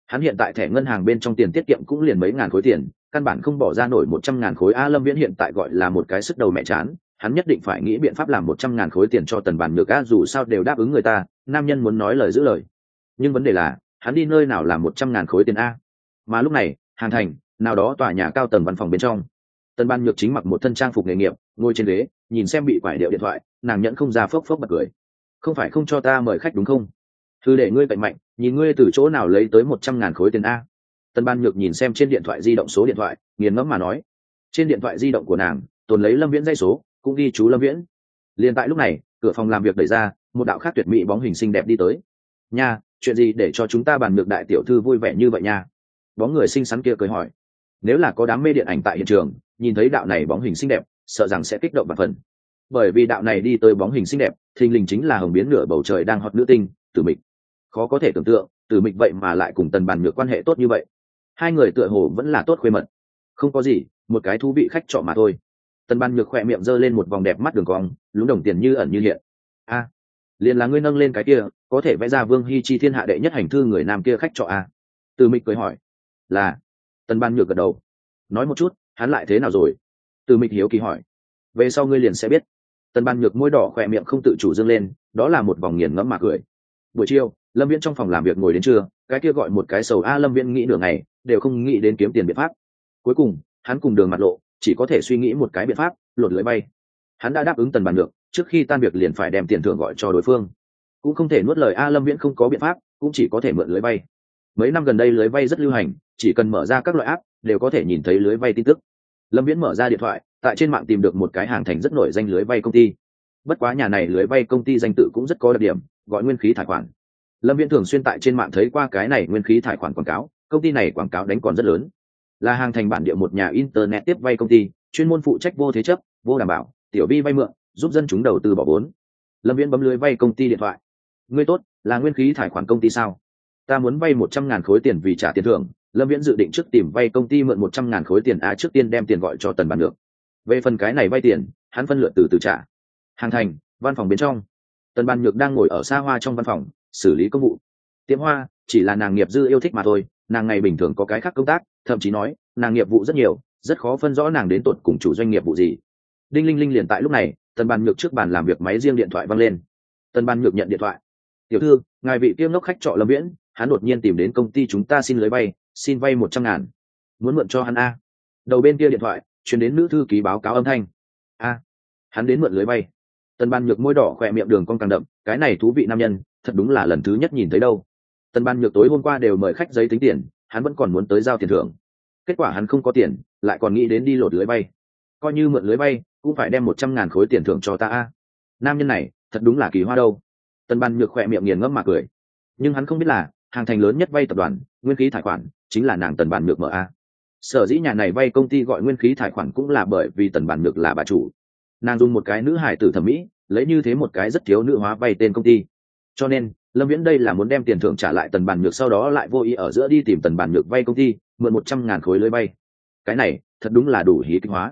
Hắn hiện tại thẻ ngân hàng bên trong tiền tiết kiệm cũng liền mấy ngàn khối tiền, căn bản không bỏ ra nổi 100.000 khối. Lâm Viễn hiện tại gọi là một cái sức đầu mẹ chán, hắn nhất định phải nghĩ biện pháp làm 100.000 khối tiền cho Tần Bàn Nhược dù sao đều đáp ứng người ta, nam nhân muốn nói lời giữ lời. Nhưng vấn đề là, hắn đi nơi nào làm 100.000 khối tiền a? Mà lúc này, Hàn Thành, nào đó tòa nhà cao tầng văn phòng bên trong, Tần Ban Nhược chính mặc một thân trang phục nghề nghiệp, ngồi trên ghế, nhìn xem bị quải điệu điện thoại, nàng nhẫn không ra phốc phốc bật cười. Không phải không cho ta mời khách đúng không? Thư để ngươi cạnh mạnh, nhìn ngươi từ chỗ nào lấy tới 100.000 khối tiền a? Tần Ban Nhược nhìn xem trên điện thoại di động số điện thoại, nghiền ngẫm mà nói. Trên điện thoại di động của nàng, tồn lấy Lâm Viễn dây số, cũng ghi chú Lâm Viễn. Liền tại lúc này, cửa phòng làm việc đẩy ra, một đạo khác tuyệt mỹ bóng hình xinh đẹp đi tới. Nha, chuyện gì để cho chúng ta bàn nhược đại tiểu thư vui vẻ như vậy nha? Bóng người xinh xắn kia cười hỏi. Nếu là có đám mê điện ảnh tại hiện trường, nhìn thấy đạo này bóng hình xinh đẹp, sợ rằng sẽ kích động bạt phần. Bởi vì đạo này đi tới bóng hình xinh đẹp, thình lình chính là hồng biến nửa bầu trời đang hot nữ tinh, Tử Mịch. Khó có thể tưởng tượng, Tử Mịch vậy mà lại cùng Tần Bàn Nhược quan hệ tốt như vậy. Hai người tựa hồ vẫn là tốt khuê mật. Không có gì, một cái thú vị khách trọ mà thôi. Tần Ban Nhược khỏe miệng giơ lên một vòng đẹp mắt đường cong, lúng đồng tiền như ẩn như hiện. A, liền là ngươi nâng lên cái kia, có thể vẽ ra Vương Hi Chi thiên hạ đệ nhất hành thư người nam kia khách trọ a? Từ Mịch cười hỏi. Là. Tần Ban Nhược gật đầu. Nói một chút, hắn lại thế nào rồi? Từ Mịch hiếu kỳ hỏi. Về sau ngươi liền sẽ biết. Tần Ban Nhược môi đỏ khỏe miệng không tự chủ dương lên, đó là một vòng nghiền ngẫm mà cười. Buổi chiều, Lâm Viễn trong phòng làm việc ngồi đến trưa, cái kia gọi một cái sầu Lâm Viễn nghĩ nửa ngày, đều không nghĩ đến kiếm tiền biện pháp. Cuối cùng, hắn cùng Đường Mặt Lộ, chỉ có thể suy nghĩ một cái biện pháp, lột lưới bay. Hắn đã đáp ứng Tần Bàn Nhược, trước khi tan việc liền phải đem tiền thưởng gọi cho đối phương. Cũng không thể nuốt lời Lâm Viễn không có biện pháp, cũng chỉ có thể mượn lưới bay. Mấy năm gần đây lưới bay rất lưu hành, chỉ cần mở ra các loại app, đều có thể nhìn thấy lưới bay tin tức. Lâm Viễn mở ra điện thoại, tại trên mạng tìm được một cái hàng thành rất nổi danh lưới bay công ty. Bất quá nhà này lưới bay công ty danh tự cũng rất có đặc điểm, gọi Nguyên Khí Thải Khoản. Lâm Viễn thường xuyên tại trên mạng thấy qua cái này Nguyên Khí Thải Khoản quảng cáo, công ty này quảng cáo đánh còn rất lớn. Là hàng thành bản địa một nhà internet tiếp vay công ty, chuyên môn phụ trách vô thế chấp, vô đảm bảo, tiểu vi vay mượn, giúp dân chúng đầu tư bỏ vốn. Lâm Viễn bấm lưới vay công ty điện thoại. Ngươi tốt, là Nguyên Khí Thải Khoản công ty sao? Ta muốn vay 100.000 khối tiền vì trả tiền thưởng. Lâm Viễn dự định trước tìm vay công ty mượn 100.000 khối tiền, trước tiên đem tiền gọi cho Tần Bàn Nhược. Về phần cái này vay tiền, hắn phân lượt từ từ trả. Hàng thành, văn phòng bên trong, Tần Bàn Nhược đang ngồi ở xa hoa trong văn phòng, xử lý công vụ. Tiệm hoa chỉ là nàng nghiệp dư yêu thích mà thôi, nàng ngày bình thường có cái khác công tác, thậm chí nói nàng nghiệp vụ rất nhiều, rất khó phân rõ nàng đến tột cùng chủ doanh nghiệp vụ gì. Đinh linh linh liền tại lúc này, Tần Bàn Nhược trước bàn làm việc máy riêng điện thoại vang lên. Tần Bàn Nhược nhận điện thoại. Tiểu thư, ngài vị kiêm ngốc khách trọ Lâm Viễn, hắn đột nhiên tìm đến công ty chúng ta xin lưới vay, xin vay 100.000, muốn mượn cho hắn a. Đầu bên kia điện thoại truyền đến nữ thư ký báo cáo âm thanh. A, hắn đến mượn lưới vay. Tần Ban Nhược môi đỏ khỏe miệng đường cong càng đậm, cái này thú vị nam nhân, thật đúng là lần thứ nhất nhìn thấy đâu. Tần Ban Nhược tối hôm qua đều mời khách giấy tính tiền, hắn vẫn còn muốn tới giao tiền thưởng. Kết quả hắn không có tiền, lại còn nghĩ đến đi lột lưới vay. Coi như mượn lưới vay, cũng phải đem 100.000 khối tiền thưởng cho ta a. Nam nhân này, thật đúng là kỳ hoa đâu. Tần Ban Nhược khỏe miệng nghiền ngẫm mà cười. Nhưng hắn không biết là, hàng thành lớn nhất vay tập đoàn, Nguyên Khí Thải Khoản, chính là nàng Tần Ban Nhược mở a. Sở dĩ nhà này vay công ty gọi Nguyên Khí Thải Khoản cũng là bởi vì Tần Ban Nhược là bà chủ. Nàng dùng một cái nữ hải tử thẩm mỹ, lấy như thế một cái rất thiếu nữ hóa vay tên công ty. Cho nên Lâm Viễn đây là muốn đem tiền thưởng trả lại Tần Bàn Nhược, sau đó lại vô ý ở giữa đi tìm Tần Bàn Nhược vay công ty mượn 100.000 khối lưới vay. Cái này thật đúng là đủ hí kinh hóa.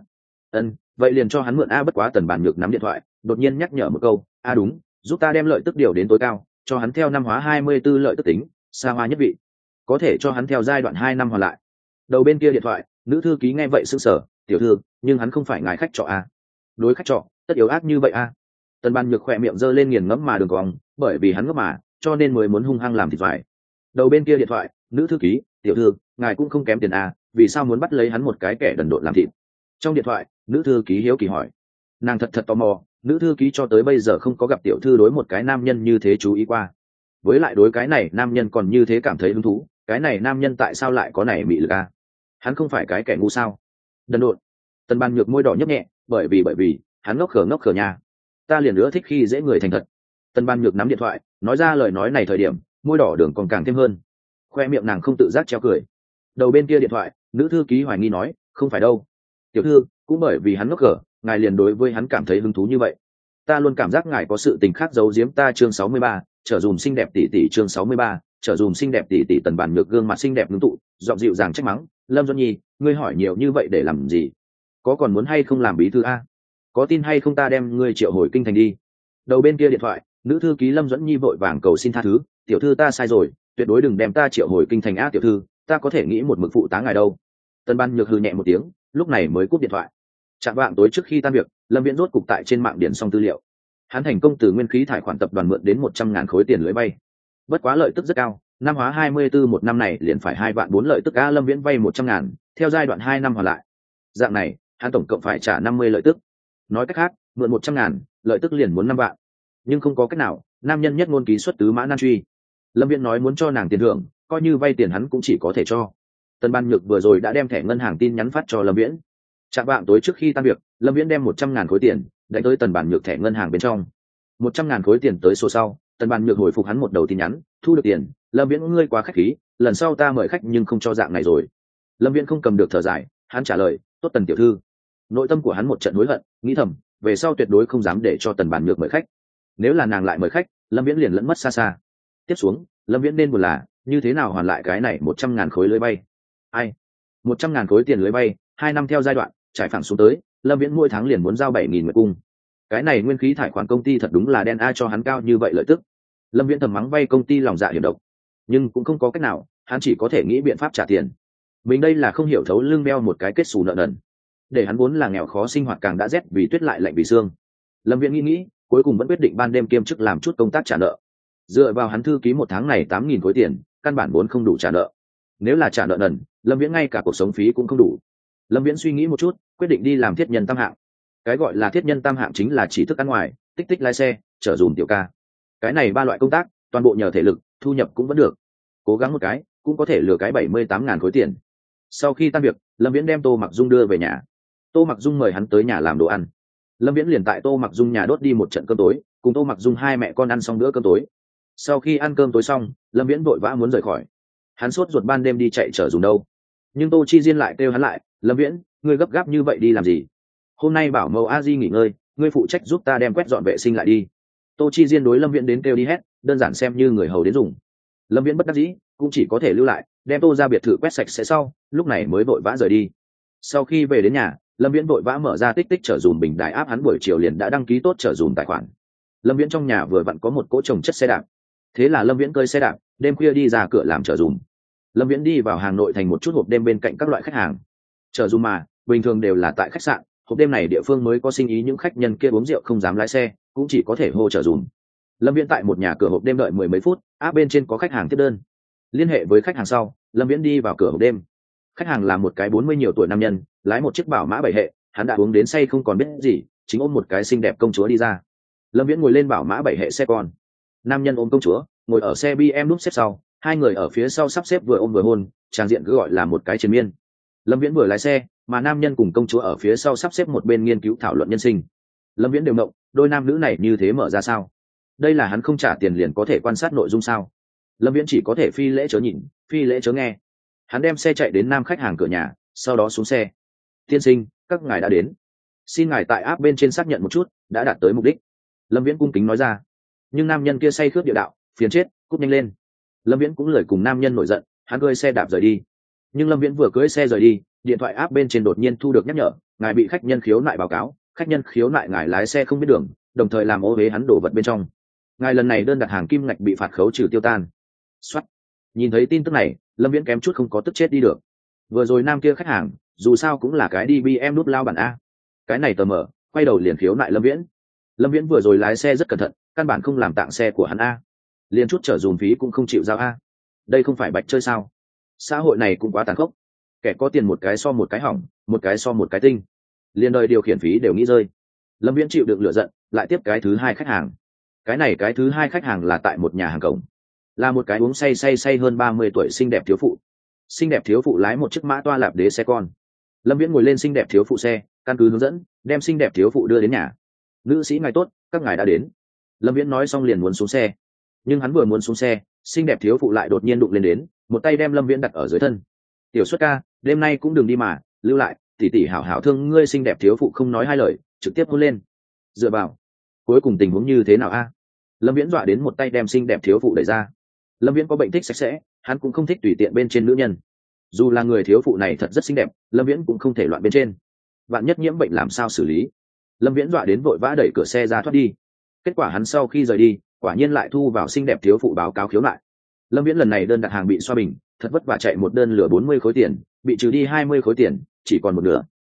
Vậy liền cho hắn mượn a. Bất quá Tần Bàn Nhược nắm điện thoại, đột nhiên nhắc nhở một câu. Đúng, giúp ta đem lợi tức điều đến tối cao, cho hắn theo năm hóa 24 lợi tức tính, xa hoa nhất vị, có thể cho hắn theo giai đoạn 2 năm hoàn lại. Đầu bên kia điện thoại, nữ thư ký nghe vậy sững sờ. Tiểu thư, nhưng hắn không phải ngài khách trọ a. Đối khách trọ tất yếu ác như vậy a. Tần Ban Nhược khỏe miệng giơ lên nghiền ngẫm mà đường cong, bởi vì hắn ngốc mà, cho nên mới muốn hung hăng làm thịt vải. Đầu bên kia điện thoại, nữ thư ký, tiểu thư, ngài cũng không kém tiền à, vì sao muốn bắt lấy hắn một cái kẻ đần độn làm thịt? Trong điện thoại, nữ thư ký hiếu kỳ hỏi. Nàng thật tò mò, nữ thư ký cho tới bây giờ không có gặp tiểu thư đối một cái nam nhân như thế chú ý qua. Với lại đối cái này nam nhân còn như thế cảm thấy hứng thú, cái này nam nhân tại sao lại có này mị lực à? Hắn không phải cái kẻ ngu sao? Đần độn. Tần Ban Nhược môi đỏ nhấp nhẹ, bởi vì hắn ngốc khờ nha. Ta liền nữa thích khi dễ người thành thật. Tần Ban Nhược nắm điện thoại, nói ra lời nói này thời điểm, môi đỏ đường còn càng thêm hơn, khoe miệng nàng không tự giác treo cười. Đầu bên kia điện thoại, nữ thư ký hoài nghi nói, không phải đâu, tiểu thư, cũng bởi vì hắn ngốc cờ, ngài liền đối với hắn cảm thấy hứng thú như vậy. Ta luôn cảm giác ngài có sự tình khác giấu giếm ta. Chương 63, trở dùm xinh đẹp tỷ tỷ. Chương 63, trở dùm xinh đẹp tỷ tỷ. Tần Ban Nhược gương mặt xinh đẹp ngưng tụ, giọng dịu dàng trách mắng, Lâm Duẫn Nhi, ngươi hỏi nhiều như vậy để làm gì? Có còn muốn hay không làm bí thư a? Có tin hay không ta đem ngươi triệu hồi kinh thành đi. Đầu bên kia điện thoại, nữ thư ký Lâm Duẫn Nhi vội vàng cầu xin tha thứ, tiểu thư ta sai rồi, tuyệt đối đừng đem ta triệu hồi kinh thành á tiểu thư, ta có thể nghĩ một mực phụ tá ngài đâu. Tần Ban Nhược hừ nhẹ một tiếng, lúc này mới cúp điện thoại. Chạng vạng tối trước khi tan việc, Lâm Viễn rốt cục tại trên mạng điền xong tư liệu. Hắn thành công từ nguyên khí thải khoản tập đoàn mượn đến 100.000 khối tiền lưới bay. Bất quá lợi tức rất cao, năm hóa 24 một năm này liền phải 2 vạn 4 lợi tức. Lâm Viễn vay 100.000, theo giai đoạn 2 năm hoàn lại. Dạng này, hắn tổng cộng phải trả 50 lợi tức. Nói cách khác, mượn 100.000, lợi tức liền muốn 5 vạn. Nhưng không có cách nào, nam nhân nhất ngôn ký xuất tứ mã nan truy. Lâm Viễn nói muốn cho nàng tiền thưởng, coi như vay tiền hắn cũng chỉ có thể cho. Tần Ban Nhược vừa rồi đã đem thẻ ngân hàng tin nhắn phát cho Lâm Viễn. Chạng vạng tối trước khi tan việc, Lâm Viễn đem 100.000 khối tiền đánh tới Tần Ban Nhược thẻ ngân hàng bên trong. 100.000 khối tiền tới số sau, Tần Ban Nhược hồi phục hắn một đầu tin nhắn, thu được tiền, Lâm Viễn ngươi quá khách khí, lần sau ta mời khách nhưng không cho dạng này rồi. Lâm Viễn không cầm được thở dài, hắn trả lời, tốt Tần tiểu thư. Nội tâm của hắn một trận hối hận, nghĩ thầm, về sau tuyệt đối không dám để cho Tần Ban Nhược mời khách. Nếu là nàng lại mời khách, Lâm Viễn liền lẫn mất xa xa. Tiếp xuống, Lâm Viễn nên buồn là như thế nào hoàn lại cái này 100.000 khối lưới bay. 100.000 khối tiền lưới bay, 2 năm theo giai đoạn, trải phẳng xuống tới, Lâm Viễn mỗi tháng liền muốn giao 7.000 nguyệt cung. Cái này nguyên khí thải khoản công ty thật đúng là đen a cho hắn cao như vậy lợi tức. Lâm Viễn thầm mắng vay công ty lòng dạ hiểm độc, nhưng cũng không có cách nào, hắn chỉ có thể nghĩ biện pháp trả tiền. Mình đây là không hiểu thấu lưng beo một cái kết xù nợ nần. Để hắn vốn là nghèo khó sinh hoạt càng đã rét vì tuyết lại lạnh vì xương. Lâm Viễn nghĩ, cuối cùng vẫn quyết định ban đêm kiêm chức làm chút công tác trả nợ. Dựa vào hắn thư ký một tháng này 8.000 khối tiền, căn bản vốn không đủ trả nợ. Nếu là trả nợ nần, Lâm Viễn ngay cả cuộc sống phí cũng không đủ. Lâm Viễn suy nghĩ một chút, quyết định đi làm thiết nhân tam hạng. Cái gọi là thiết nhân tam hạng chính là chỉ thức ăn ngoài, tích tích lái xe, chở dùm tiểu ca. Cái này 3 loại công tác, toàn bộ nhờ thể lực, thu nhập cũng vẫn được. Cố gắng một cái, cũng có thể lừa cái 78.000 khối tiền. Sau khi tan việc, Lâm Viễn đem Tô Mặc Dung đưa về nhà. Tô Mặc Dung mời hắn tới nhà làm đồ ăn. Lâm Viễn liền tại Tô Mặc Dung nhà đốt đi một trận cơm tối, cùng Tô Mặc Dung hai mẹ con ăn xong bữa cơm tối. Sau khi ăn cơm tối xong, Lâm Viễn vội vã muốn rời khỏi. Hắn sốt ruột ban đêm đi chạy chở dùng đâu. Nhưng Tô Chi Diên lại kêu hắn lại, Lâm Viễn, ngươi gấp gáp như vậy đi làm gì? Hôm nay bảo mẫu a di nghỉ ngơi, ngươi phụ trách giúp ta đem quét dọn vệ sinh lại đi. Tô Chi Diên đối Lâm Viễn đến kêu đi hét, đơn giản xem như người hầu đến dùng. Lâm Viễn bất đắc dĩ, cũng chỉ có thể lưu lại, đem Tô ra biệt thự quét sạch sẽ sau, lúc này mới vội vã rời đi. Sau khi về đến nhà, Lâm Viễn vội vã mở ra tích tích chở dùm bình đài áp, hắn buổi chiều liền đã đăng ký tốt chở dùm tài khoản. Lâm Viễn trong nhà vừa vặn có một cỗ trồng chất xe đạp, thế là Lâm Viễn cơi xe đạp, đêm khuya đi ra cửa làm chở dùm. Lâm Viễn đi vào Hà Nội thành một chút hộp đêm bên cạnh các loại khách hàng. Chở dùm mà, bình thường đều là tại khách sạn, hộp đêm này địa phương mới có sinh ý, những khách nhân kia uống rượu không dám lái xe, cũng chỉ có thể hô chở dùm. Lâm Viễn tại một nhà cửa hộp đêm đợi 10 mấy phút, áp bên trên có khách hàng tiếp đơn. Liên hệ với khách hàng sau, Lâm Viễn đi vào cửa hộp đêm. Khách hàng là một cái 40 nhiều tuổi nam nhân, lái một chiếc Bảo Mã 7 hệ, hắn đã uống đến say không còn biết gì, chính ôm một cái xinh đẹp công chúa đi ra. Lâm Viễn ngồi lên Bảo Mã 7 hệ xe con. Nam nhân ôm công chúa, ngồi ở xe BMW đúp xếp sau, hai người ở phía sau sắp xếp vừa ôm vừa hôn, tràng diện cứ gọi là một cái triền miên. Lâm Viễn vừa lái xe, mà nam nhân cùng công chúa ở phía sau sắp xếp một bên nghiên cứu thảo luận nhân sinh. Lâm Viễn đều mộng, đôi nam nữ này như thế mở ra sao? Đây là hắn không trả tiền liền có thể quan sát nội dung sao? Lâm Viễn chỉ có thể phi lễ chớ nhìn, phi lễ chớ nghe. Hắn đem xe chạy đến nam khách hàng cửa nhà, sau đó xuống xe. Tiên sinh, các ngài đã đến, xin ngài tại app bên trên xác nhận một chút, đã đạt tới mục đích. Lâm Viễn cung kính nói ra. Nhưng nam nhân kia say khướt địa đạo, phiền chết, cút nhanh lên. Lâm Viễn cũng lời cùng nam nhân nổi giận, hắn cưỡi xe đạp rời đi. Nhưng Lâm Viễn vừa cưỡi xe rời đi, điện thoại app bên trên đột nhiên thu được nhắc nhở, ngài bị khách nhân khiếu nại báo cáo, khách nhân khiếu nại ngài lái xe không biết đường, đồng thời làm ô uế hắn đổ vật bên trong. Ngài lần này đơn đặt hàng kim ngạch bị phạt khấu trừ tiêu tan. Soát. Nhìn thấy tin tức này, Lâm Viễn kém chút không có tức chết đi được. Vừa rồi nam kia khách hàng, dù sao cũng là cái đi BM nút lao bản a. Cái này tờ mở, quay đầu liền khiếu nại Lâm Viễn. Lâm Viễn vừa rồi lái xe rất cẩn thận, căn bản không làm tạng xe của hắn a. Liên chút chở dùm phí cũng không chịu giao a. Đây không phải bạch chơi sao? Xã hội này cũng quá tàn khốc. Kẻ có tiền một cái so một cái hỏng, một cái so một cái tinh. Liên đời điều khiển phí đều nghĩ rơi. Lâm Viễn chịu được lửa giận, lại tiếp cái thứ hai khách hàng. Cái thứ hai khách hàng là tại một nhà hàng cổng, là một cái uống say hơn 30 tuổi xinh đẹp thiếu phụ. Xinh đẹp thiếu phụ lái một chiếc mã toa lạp đế xe con. Lâm Viễn ngồi lên xinh đẹp thiếu phụ xe, căn cứ hướng dẫn, đem xinh đẹp thiếu phụ đưa đến nhà. Nữ sĩ ngài tốt, các ngài đã đến. Lâm Viễn nói xong liền muốn xuống xe, nhưng hắn vừa muốn xuống xe, xinh đẹp thiếu phụ lại đột nhiên đụng lên đến, một tay đem Lâm Viễn đặt ở dưới thân. Tiểu Xuất ca, đêm nay cũng đừng đi mà, lưu lại, tỷ tỷ hảo hảo thương ngươi. Xinh đẹp thiếu phụ không nói hai lời, trực tiếp hôn lên. Dựa vào, cuối cùng tình huống như thế nào a? Lâm Viễn dọa đến một tay đem xinh đẹp thiếu phụ đẩy ra. Lâm Viễn có bệnh thích sạch sẽ, hắn cũng không thích tùy tiện bên trên nữ nhân. Dù là người thiếu phụ này thật rất xinh đẹp, Lâm Viễn cũng không thể loạn bên trên. Vạn nhất nhiễm bệnh làm sao xử lý? Lâm Viễn dọa đến vội vã đẩy cửa xe ra thoát đi. Kết quả hắn sau khi rời đi, quả nhiên lại thu vào xinh đẹp thiếu phụ báo cáo khiếu nại. Lâm Viễn lần này đơn đặt hàng bị xoa bình, thật vất vả chạy một đơn lửa 40 khối tiền, bị trừ đi 20 khối tiền, chỉ còn một nửa.